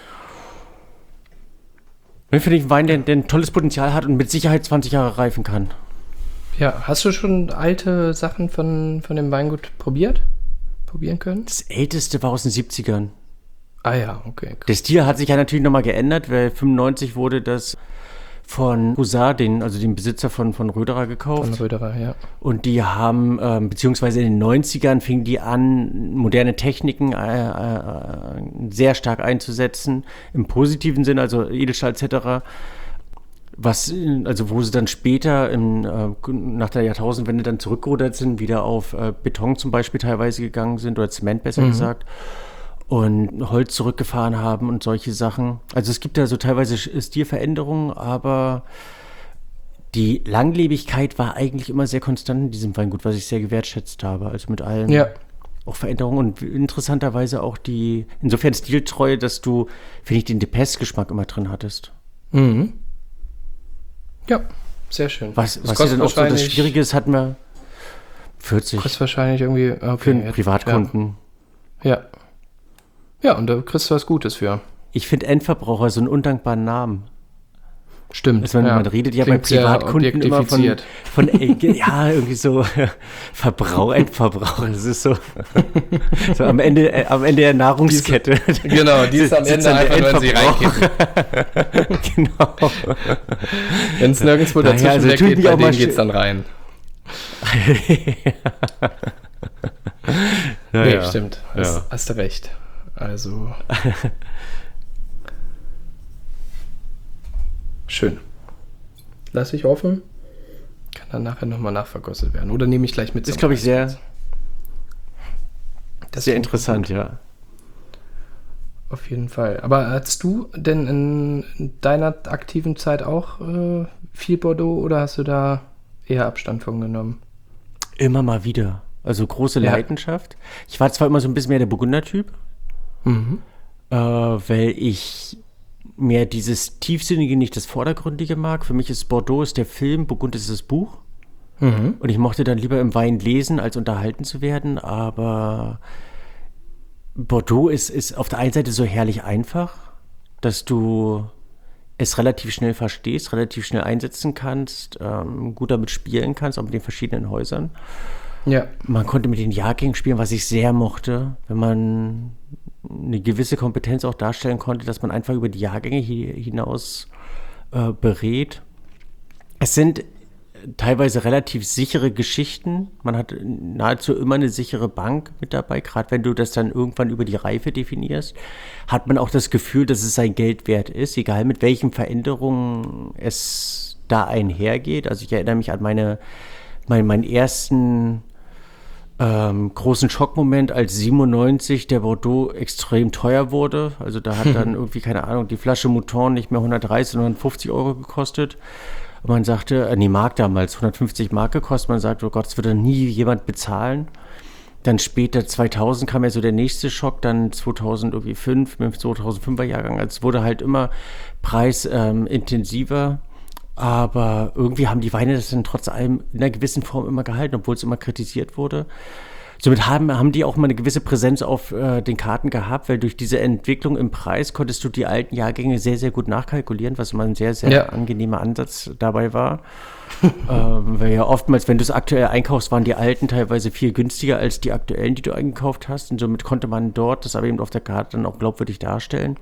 Speaker 3: Und finde ich einen Wein, der, der ein tolles Potenzial hat und mit Sicherheit zwanzig Jahre reifen kann.
Speaker 4: Ja, hast du schon alte Sachen von, von dem Weingut probiert? Probieren können?
Speaker 3: Das älteste war aus den siebzigern.
Speaker 4: Ah ja, okay.
Speaker 3: Der Stil hat sich ja natürlich nochmal geändert, weil fünfundneunzig wurde das von Hussar, den, also dem Besitzer von, von Röderer, gekauft.
Speaker 4: Von Röderer, ja.
Speaker 3: Und die haben, ähm, beziehungsweise in den neunzigern fingen die an, moderne Techniken äh, äh, sehr stark einzusetzen, im positiven Sinn, also Edelstahl et cetera. Was, äh, also wo sie dann später im, äh, nach der Jahrtausendwende dann zurückgerudert sind, wieder auf äh, Beton zum Beispiel teilweise gegangen sind, oder Zement besser
Speaker 4: Mhm.
Speaker 3: gesagt, und Holz zurückgefahren haben und solche Sachen. Also es gibt da so teilweise Stilveränderungen, aber die Langlebigkeit war eigentlich immer sehr konstant in diesem Weingut, was ich sehr gewertschätzt habe. Also mit allen
Speaker 4: Ja.
Speaker 3: auch Veränderungen und interessanterweise auch die, insofern Stiltreue, dass du, finde ich, den Depes-Geschmack immer drin hattest.
Speaker 4: Mhm. Ja, sehr schön.
Speaker 3: Was,
Speaker 4: Das
Speaker 3: was hier
Speaker 4: kostet
Speaker 3: dann auch so das
Speaker 4: wahrscheinlich-
Speaker 3: Schwierige ist, hatten wir vierzig
Speaker 4: Kostet wahrscheinlich irgendwie okay,
Speaker 3: für einen
Speaker 4: jetzt-
Speaker 3: Privatkunden.
Speaker 4: Ja. ja. Ja, und da kriegst du was Gutes für.
Speaker 3: Ich finde Endverbraucher so einen undankbaren Namen.
Speaker 4: Stimmt.
Speaker 3: Also man,
Speaker 4: ja.
Speaker 3: man redet ja bei
Speaker 4: Klingt sehr
Speaker 3: Privatkunden immer von,
Speaker 4: objektifiziert.
Speaker 3: von äh, ja, irgendwie so Verbrauch, Endverbraucher. Das ist so, so am Ende, äh, am Ende der Nahrungskette.
Speaker 4: Genau, die ist am
Speaker 3: Sitzt
Speaker 4: Ende
Speaker 3: dann der
Speaker 4: einfach, wenn sie
Speaker 3: Endverbraucher.
Speaker 4: reinkippen.
Speaker 3: Genau.
Speaker 4: Wenn es nirgendwo
Speaker 3: Daher,
Speaker 4: dazwischen
Speaker 3: also tut
Speaker 4: weggeht,
Speaker 3: mich
Speaker 4: bei
Speaker 3: auch mal
Speaker 4: denen geht's
Speaker 3: sch-
Speaker 4: dann rein.
Speaker 3: Ja,
Speaker 4: nee,
Speaker 3: ja.
Speaker 4: stimmt.
Speaker 3: Ja.
Speaker 4: Hast, hast du recht. Also. Schön. Lass ich offen. Kann dann nachher nochmal nachverkostet werden. Oder nehme ich gleich mit
Speaker 3: Das ist,
Speaker 4: zum
Speaker 3: glaube ich, sehr,
Speaker 4: Einsatz. Das
Speaker 3: sehr
Speaker 4: klingt
Speaker 3: interessant,
Speaker 4: gut.
Speaker 3: ja.
Speaker 4: Auf jeden Fall. Aber hattest du denn in, in deiner aktiven Zeit auch äh, viel Bordeaux oder hast du da eher Abstand von genommen?
Speaker 3: Immer mal wieder. Also große
Speaker 4: Ja.
Speaker 3: Leidenschaft. Ich war zwar immer so ein bisschen mehr der Burgunder-Typ,
Speaker 4: Mhm.
Speaker 3: äh, weil ich mehr dieses Tiefsinnige, nicht das Vordergründige mag. Für mich ist Bordeaux ist der Film, Burgund ist das Buch.
Speaker 4: Mhm.
Speaker 3: Und ich mochte dann lieber im Wein lesen, als unterhalten zu werden. Aber Bordeaux ist, ist auf der einen Seite so herrlich einfach, dass du es relativ schnell verstehst, relativ schnell einsetzen kannst, ähm, gut damit spielen kannst, auch mit den verschiedenen Häusern.
Speaker 4: Ja.
Speaker 3: Man konnte mit den Jahrgängen spielen, was ich sehr mochte, wenn man eine gewisse Kompetenz auch darstellen konnte, dass man einfach über die Jahrgänge hi- hinaus äh, berät. Es sind teilweise relativ sichere Geschichten. Man hat nahezu immer eine sichere Bank mit dabei. Gerade wenn du das dann irgendwann über die Reife definierst, hat man auch das Gefühl, dass es sein Geld wert ist, egal mit welchen Veränderungen es da einhergeht. Also ich erinnere mich an meine, mein, meinen ersten ähm, großen Schockmoment, als siebenundneunzig der Bordeaux extrem teuer wurde. Also da hat dann irgendwie, keine Ahnung, die Flasche Mouton nicht mehr hundertdreißig, sondern hundertfünfzig Euro gekostet. Und man sagte, äh, nee, Mark damals, hundertfünfzig Mark gekostet. Man sagt, oh Gott, das wird dann nie jemand bezahlen. Dann später zweitausend kam ja so der nächste Schock, dann zweitausendfünf, mit dem zweitausendfünfer Jahrgang. Also es wurde halt immer preisintensiver. Ähm, aber irgendwie haben die Weine das dann trotz allem in einer gewissen Form immer gehalten, obwohl es immer kritisiert wurde. Somit haben, haben die auch mal eine gewisse Präsenz auf äh, den Karten gehabt, weil durch diese Entwicklung im Preis konntest du die alten Jahrgänge sehr, sehr gut nachkalkulieren, was immer ein sehr, sehr ja. angenehmer Ansatz dabei war. ähm, weil ja oftmals, wenn du es aktuell einkaufst, waren die alten teilweise viel günstiger als die aktuellen, die du eingekauft hast. Und somit konnte man dort das aber eben auf der Karte dann auch glaubwürdig darstellen.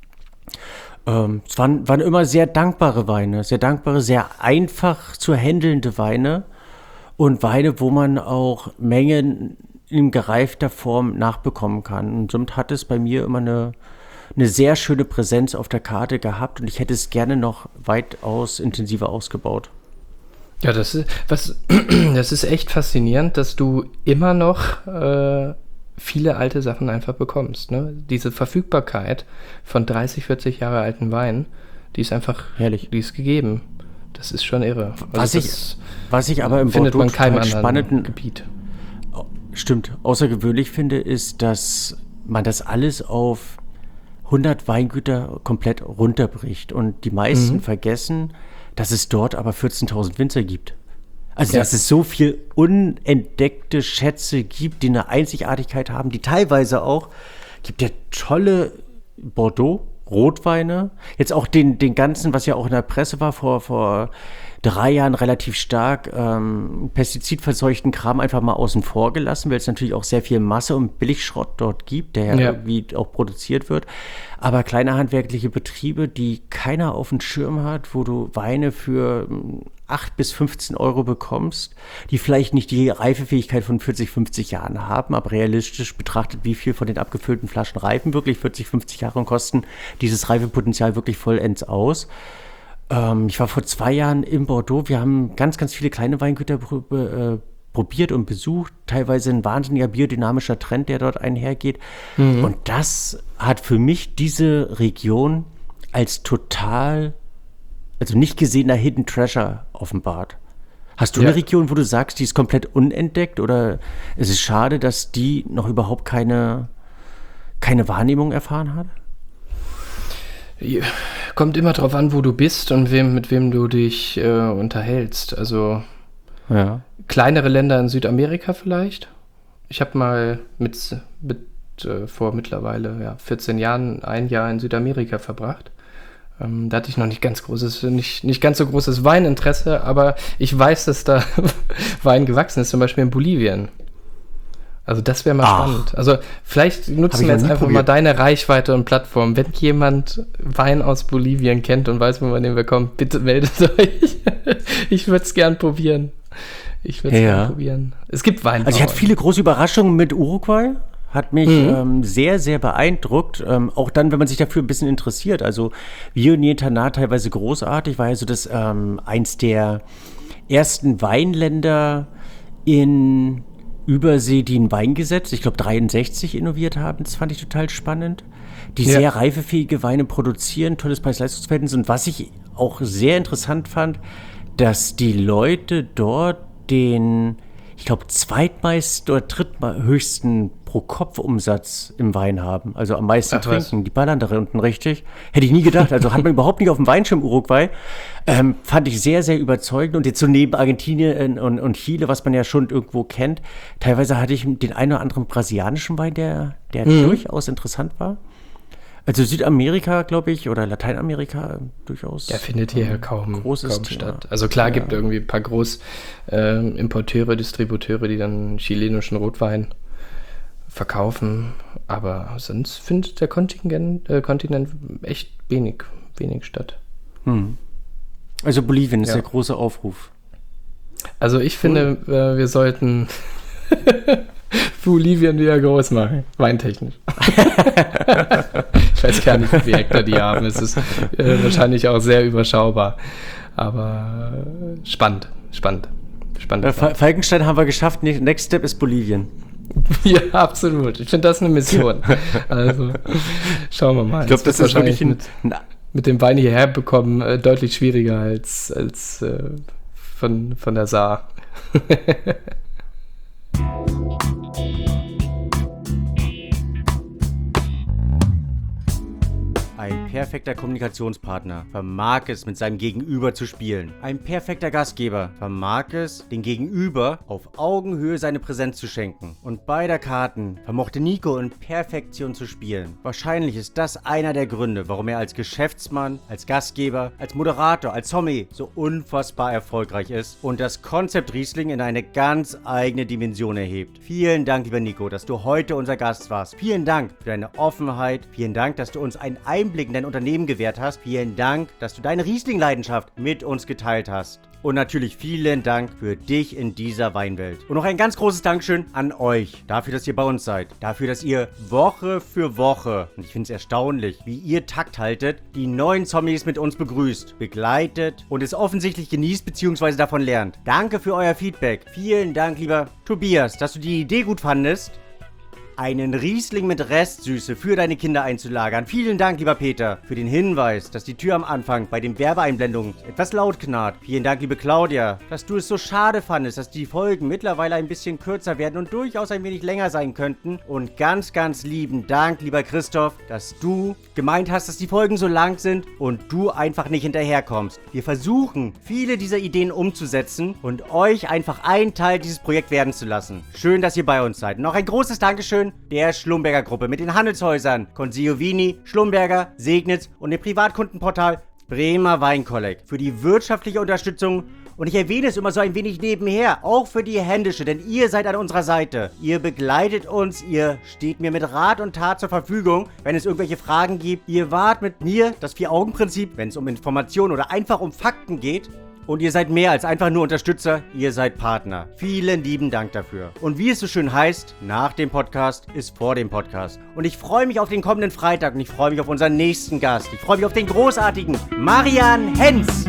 Speaker 3: Ähm, es waren, waren immer sehr dankbare Weine, sehr dankbare, sehr einfach zu handelnde Weine. Und Weine, wo man auch Mengen in gereifter Form nachbekommen kann. Und somit hat es bei mir immer eine, eine sehr schöne Präsenz auf der Karte gehabt und ich hätte es gerne noch weitaus intensiver ausgebaut.
Speaker 4: Ja, das ist, was, das ist echt faszinierend, dass du immer noch äh, viele alte Sachen einfach bekommst. Ne? Diese Verfügbarkeit von dreißig, vierzig Jahre alten Wein, die ist einfach,
Speaker 3: herrlich,
Speaker 4: die ist gegeben. Das ist schon irre. Also
Speaker 3: was, ich, was ich aber im
Speaker 4: findet
Speaker 3: Bordeaux
Speaker 4: man keinem
Speaker 3: spannenden
Speaker 4: Gebiet.
Speaker 3: Stimmt, außergewöhnlich finde, ist, dass man das alles auf hundert Weingüter komplett runterbricht und die meisten mhm. vergessen, dass es dort aber vierzehntausend Winzer gibt. Also, ja. dass es so viel unentdeckte Schätze gibt, die eine Einzigartigkeit haben, die teilweise auch, gibt ja tolle Bordeaux, Rotweine, jetzt auch den, den ganzen, was ja auch in der Presse war, vor, vor drei Jahren relativ stark ähm, pestizidverseuchten Kram einfach mal außen vor gelassen, weil es natürlich auch sehr viel Masse und Billigschrott dort gibt, der ja, ja irgendwie auch produziert wird. Aber kleine handwerkliche Betriebe, die keiner auf dem Schirm hat, wo du Weine für acht bis fünfzehn Euro bekommst, die vielleicht nicht die Reifefähigkeit von vierzig, fünfzig Jahren haben, aber realistisch betrachtet, wie viel von den abgefüllten Flaschen reifen wirklich vierzig, fünfzig Jahre und kosten dieses Reifepotenzial wirklich vollends aus. Ähm, ich war vor zwei Jahren in Bordeaux, wir haben ganz, ganz viele kleine Weingüter pr- äh, probiert und besucht, teilweise ein wahnsinniger biodynamischer Trend, der dort einhergeht. Mhm. Und das hat für mich diese Region als total, also nicht gesehener Hidden Treasure offenbart. Hast du ja. eine Region, wo du sagst, die ist komplett unentdeckt oder es ist schade, dass die noch überhaupt keine, keine Wahrnehmung erfahren hat?
Speaker 4: Kommt immer drauf an, wo du bist und wem, mit wem du dich äh, unterhältst. Also ja. kleinere Länder in Südamerika vielleicht. Ich habe mal mit, mit äh, vor mittlerweile ja, vierzehn Jahren ein Jahr in Südamerika verbracht. Ähm, da hatte ich noch nicht ganz großes, nicht, nicht ganz so großes Weininteresse, aber ich weiß, dass da Wein gewachsen ist, zum Beispiel in Bolivien. Also das wäre mal Ach. spannend. Also vielleicht nutzen wir jetzt einfach probiert. mal deine Reichweite und Plattform. Wenn jemand Wein aus Bolivien kennt und weiß, wo man den bekommt, bitte meldet euch. Ich würde es gern probieren. Ich würde es ja. gern probieren. Es gibt Wein.
Speaker 3: Also ich hatte viele große Überraschungen mit Uruguay. Hat mich mhm. ähm, sehr, sehr beeindruckt. Ähm, auch dann, wenn man sich dafür ein bisschen interessiert. Also Viognier Tannat teilweise großartig, war ja so das ähm, eins der ersten Weinländer in Übersee, die ein Weingesetz, ich glaube dreiundsechzig, innoviert haben. Das fand ich total spannend. Die ja. sehr reifefähige Weine produzieren, tolles Preis-Leistungs-Verhältnis. Und was ich auch sehr interessant fand, dass die Leute dort den, ich glaube, zweitmeisten oder dritthöchsten Pro-Kopf-Umsatz im Wein haben. Also am meisten Ach, trinken. Was? Die ballern da unten richtig. Hätte ich nie gedacht. Also hat man überhaupt nicht auf dem Weinschirm Uruguay. Ähm, fand ich sehr, sehr überzeugend. Und jetzt so neben Argentinien und, und Chile, was man ja schon irgendwo kennt, teilweise hatte ich den einen oder anderen brasilianischen Wein, der, der mhm. durchaus interessant war. Also Südamerika, glaube ich, oder Lateinamerika durchaus.
Speaker 4: Der findet hier ähm, kaum,
Speaker 3: großes
Speaker 4: kaum statt. Also klar, ja. gibt irgendwie ein paar Großimporteure, äh, Distributeure, die dann chilenischen Rotwein verkaufen, aber sonst findet der Kontinent, äh, Kontinent echt wenig, wenig statt.
Speaker 3: Hm. Also Bolivien ist ja. der große Aufruf.
Speaker 4: Also ich finde, hm. äh, wir sollten Bolivien wieder groß machen, weintechnisch. Ich weiß gar nicht, wie viele Hektar die haben. Es ist äh, wahrscheinlich auch sehr überschaubar, aber äh, spannend, spannend. spannend
Speaker 3: Bei Fa- Falkenstein haben wir geschafft, Next Step ist Bolivien.
Speaker 4: Ja, absolut. Ich finde das eine Mission. Also, schauen wir mal.
Speaker 3: Ich glaube, das, das ist wahrscheinlich
Speaker 4: mit, mit dem Wein hierher bekommen äh, deutlich schwieriger als, als äh, von, von der Saar.
Speaker 2: Ein perfekter Kommunikationspartner vermag es, mit seinem Gegenüber zu spielen. Ein perfekter Gastgeber vermag es, den Gegenüber auf Augenhöhe seine Präsenz zu schenken. Und beider Karten vermochte Nico in Perfektion zu spielen. Wahrscheinlich ist das einer der Gründe, warum er als Geschäftsmann, als Gastgeber, als Moderator, als Sommelier so unfassbar erfolgreich ist und das Konzept Riesling in eine ganz eigene Dimension erhebt. Vielen Dank, lieber Nico, dass du heute unser Gast warst. Vielen Dank für deine Offenheit. Vielen Dank, dass du uns einen Einblick in dein Unternehmen gewährt hast. Vielen Dank, dass du deine Riesling-Leidenschaft mit uns geteilt hast. Und natürlich vielen Dank für dich in dieser Weinwelt. Und noch ein ganz großes Dankeschön an euch. Dafür, dass ihr bei uns seid. Dafür, dass ihr Woche für Woche, und ich finde es erstaunlich, wie ihr Takt haltet, die neuen Sommeliers mit uns begrüßt, begleitet und es offensichtlich genießt bzw. davon lernt. Danke für euer Feedback. Vielen Dank, lieber Tobias, dass du die Idee gut fandest, einen Riesling mit Restsüße für deine Kinder einzulagern. Vielen Dank, lieber Peter, für den Hinweis, dass die Tür am Anfang bei den Werbeeinblendungen etwas laut knarrt. Vielen Dank, liebe Claudia, dass du es so schade fandest, dass die Folgen mittlerweile ein bisschen kürzer werden und durchaus ein wenig länger sein könnten. Und ganz, ganz lieben Dank, lieber Christoph, dass du gemeint hast, dass die Folgen so lang sind und du einfach nicht hinterherkommst. Wir versuchen, viele dieser Ideen umzusetzen und euch einfach ein Teil dieses Projekts werden zu lassen. Schön, dass ihr bei uns seid. Noch ein großes Dankeschön der Schlumberger Gruppe mit den Handelshäusern Consiglio Vini, Schlumberger, Segnitz und dem Privatkundenportal Bremer Weinkolleg für die wirtschaftliche Unterstützung. Und ich erwähne es immer so ein wenig nebenher, auch für die händische, denn ihr seid an unserer Seite. Ihr begleitet uns, ihr steht mir mit Rat und Tat zur Verfügung, wenn es irgendwelche Fragen gibt. Ihr wart mit mir, das Vier-Augen-Prinzip, wenn es um Informationen oder einfach um Fakten geht. Und ihr seid mehr als einfach nur Unterstützer, ihr seid Partner. Vielen lieben Dank dafür. Und wie es so schön heißt, nach dem Podcast ist vor dem Podcast. Und ich freue mich auf den kommenden Freitag und ich freue mich auf unseren nächsten Gast. Ich freue mich auf den großartigen Marian Henz.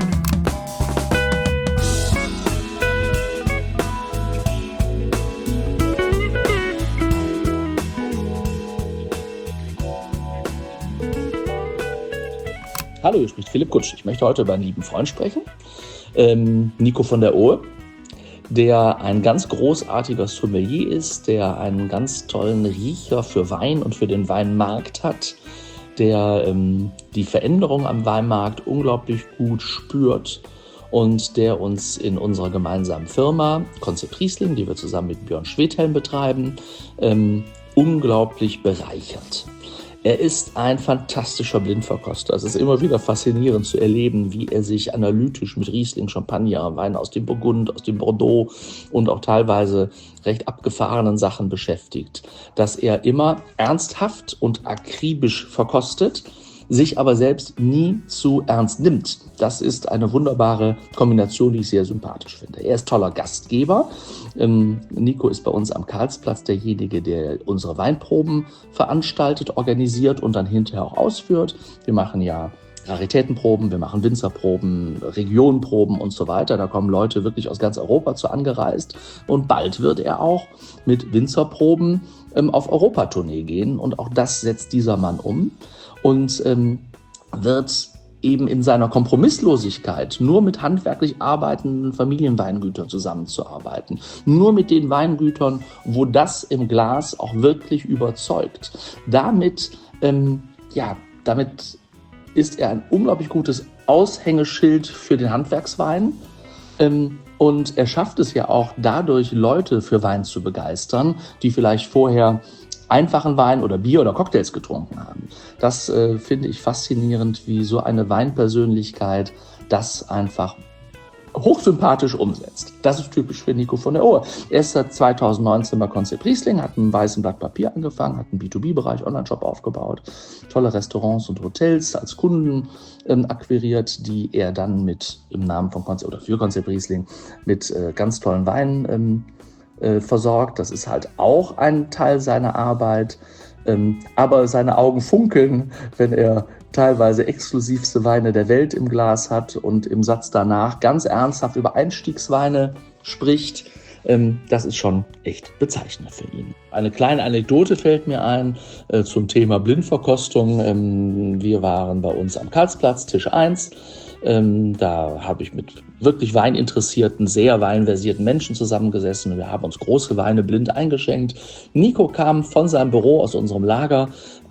Speaker 5: Hallo, hier spricht Philipp Kutsch. Ich möchte heute über einen lieben Freund sprechen, ähm, Nico von der Ohe, der ein ganz großartiger Sommelier ist, der einen ganz tollen Riecher für Wein und für den Weinmarkt hat, der ähm, die Veränderung am Weinmarkt unglaublich gut spürt und der uns in unserer gemeinsamen Firma Konzept Riesling, die wir zusammen mit Björn Schwedhelm betreiben, ähm, unglaublich bereichert. Er ist ein fantastischer Blindverkoster. Es ist immer wieder faszinierend zu erleben, wie er sich analytisch mit Riesling, Champagner, Wein aus dem Burgund, aus dem Bordeaux und auch teilweise recht abgefahrenen Sachen beschäftigt. Dass er immer ernsthaft und akribisch verkostet, sich aber selbst nie zu ernst nimmt. Das ist eine wunderbare Kombination, die ich sehr sympathisch finde. Er ist toller Gastgeber. Ähm, Nico ist bei uns am Karlsplatz derjenige, der unsere Weinproben veranstaltet, organisiert und dann hinterher auch ausführt. Wir machen ja Raritätenproben, wir machen Winzerproben, Regionenproben und so weiter. Da kommen Leute wirklich aus ganz Europa zu angereist. Und bald wird er auch mit Winzerproben ähm, auf Europatournee gehen. Und auch das setzt dieser Mann um. Und ähm, wird eben in seiner Kompromisslosigkeit nur mit handwerklich arbeitenden Familienweingütern zusammenzuarbeiten. Nur mit den Weingütern, wo das im Glas auch wirklich überzeugt. Damit, ähm, ja, damit ist er ein unglaublich gutes Aushängeschild für den Handwerkswein. Ähm, und er schafft es ja auch dadurch, Leute für Wein zu begeistern, die vielleicht vorher einfachen Wein oder Bier oder Cocktails getrunken haben. Das äh, finde ich faszinierend, wie so eine Weinpersönlichkeit das einfach hochsympathisch umsetzt. Das ist typisch für Nico von der Ohe. Er ist seit zweitausendneunzehn bei Konzept Riesling, hat mit einem weißen Blatt Papier angefangen, hat einen B zwei B-Bereich, Online-Shop aufgebaut, tolle Restaurants und Hotels als Kunden ähm, akquiriert, die er dann mit im Namen von Konzept oder für Konzept Riesling mit äh, ganz tollen Weinen ähm, äh, versorgt. Das ist halt auch ein Teil seiner Arbeit. Ähm, aber seine Augen funkeln, wenn er teilweise exklusivste Weine der Welt im Glas hat und im Satz danach ganz ernsthaft über Einstiegsweine spricht. Ähm, das ist schon echt bezeichnend für ihn. Eine kleine Anekdote fällt mir ein äh, zum Thema Blindverkostung. Ähm, wir waren bei uns am Karlsplatz, Tisch eins. Ähm, da habe ich mit wirklich weininteressierten, sehr weinversierten Menschen zusammengesessen. Wir haben uns große Weine blind eingeschenkt. Nico kam von seinem Büro aus unserem Lager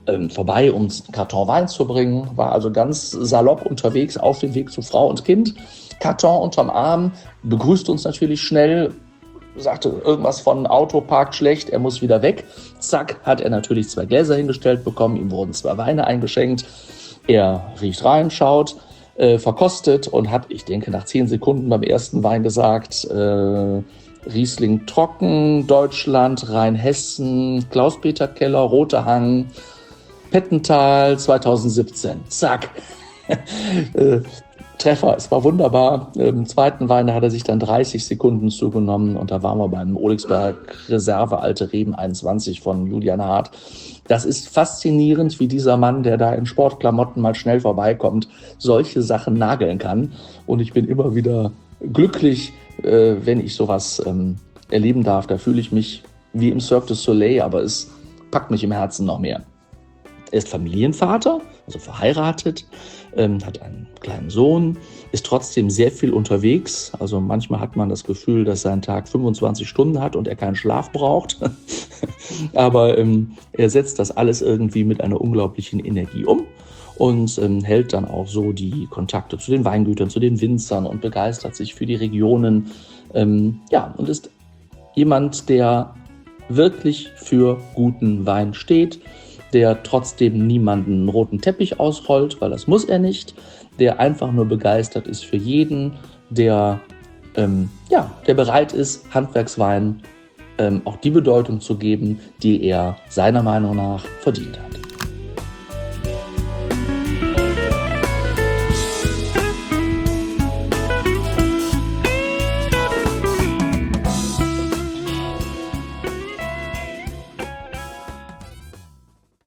Speaker 5: ähm, vorbei, um einen Karton Wein zu bringen. War also ganz salopp unterwegs auf dem Weg zu Frau und Kind. Karton unterm Arm, begrüßt uns natürlich schnell, sagte irgendwas von Auto parkt schlecht, er muss wieder weg. Zack, hat er natürlich zwei Gläser hingestellt bekommen, ihm wurden zwei Weine eingeschenkt. Er riecht rein, schaut, äh, verkostet und hat, ich denke, nach zehn Sekunden beim ersten Wein gesagt, äh, Riesling trocken, Deutschland, Rheinhessen, Klaus-Peter Keller, Roter Hang, Pettental zweitausendsiebzehn. Zack. äh, Treffer, es war wunderbar. Im zweiten Wein hat er sich dann dreißig Sekunden zugenommen und da waren wir beim Oligsberg Reserve Alte Reben einundzwanzig von Julian Hart. Das ist faszinierend, wie dieser Mann, der da in Sportklamotten mal schnell vorbeikommt, solche Sachen nageln kann. Und ich bin immer wieder glücklich, äh, wenn ich sowas ähm, erleben darf. Da fühle ich mich wie im Cirque du Soleil, aber es packt mich im Herzen noch mehr. Er ist Familienvater, also verheiratet, ähm, hat einen kleinen Sohn, ist trotzdem sehr viel unterwegs. Also manchmal hat man das Gefühl, dass sein Tag fünfundzwanzig Stunden hat und er keinen Schlaf braucht. Aber ähm, er setzt das alles irgendwie mit einer unglaublichen Energie um und ähm, hält dann auch so die Kontakte zu den Weingütern, zu den Winzern und begeistert sich für die Regionen. Ähm, ja, und ist jemand, der wirklich für guten Wein steht, der trotzdem niemanden einen roten Teppich ausrollt, weil das muss er nicht, der einfach nur begeistert ist für jeden, der, ähm, ja, der bereit ist, Handwerkswein ähm, auch die Bedeutung zu geben, die er seiner Meinung nach verdient hat.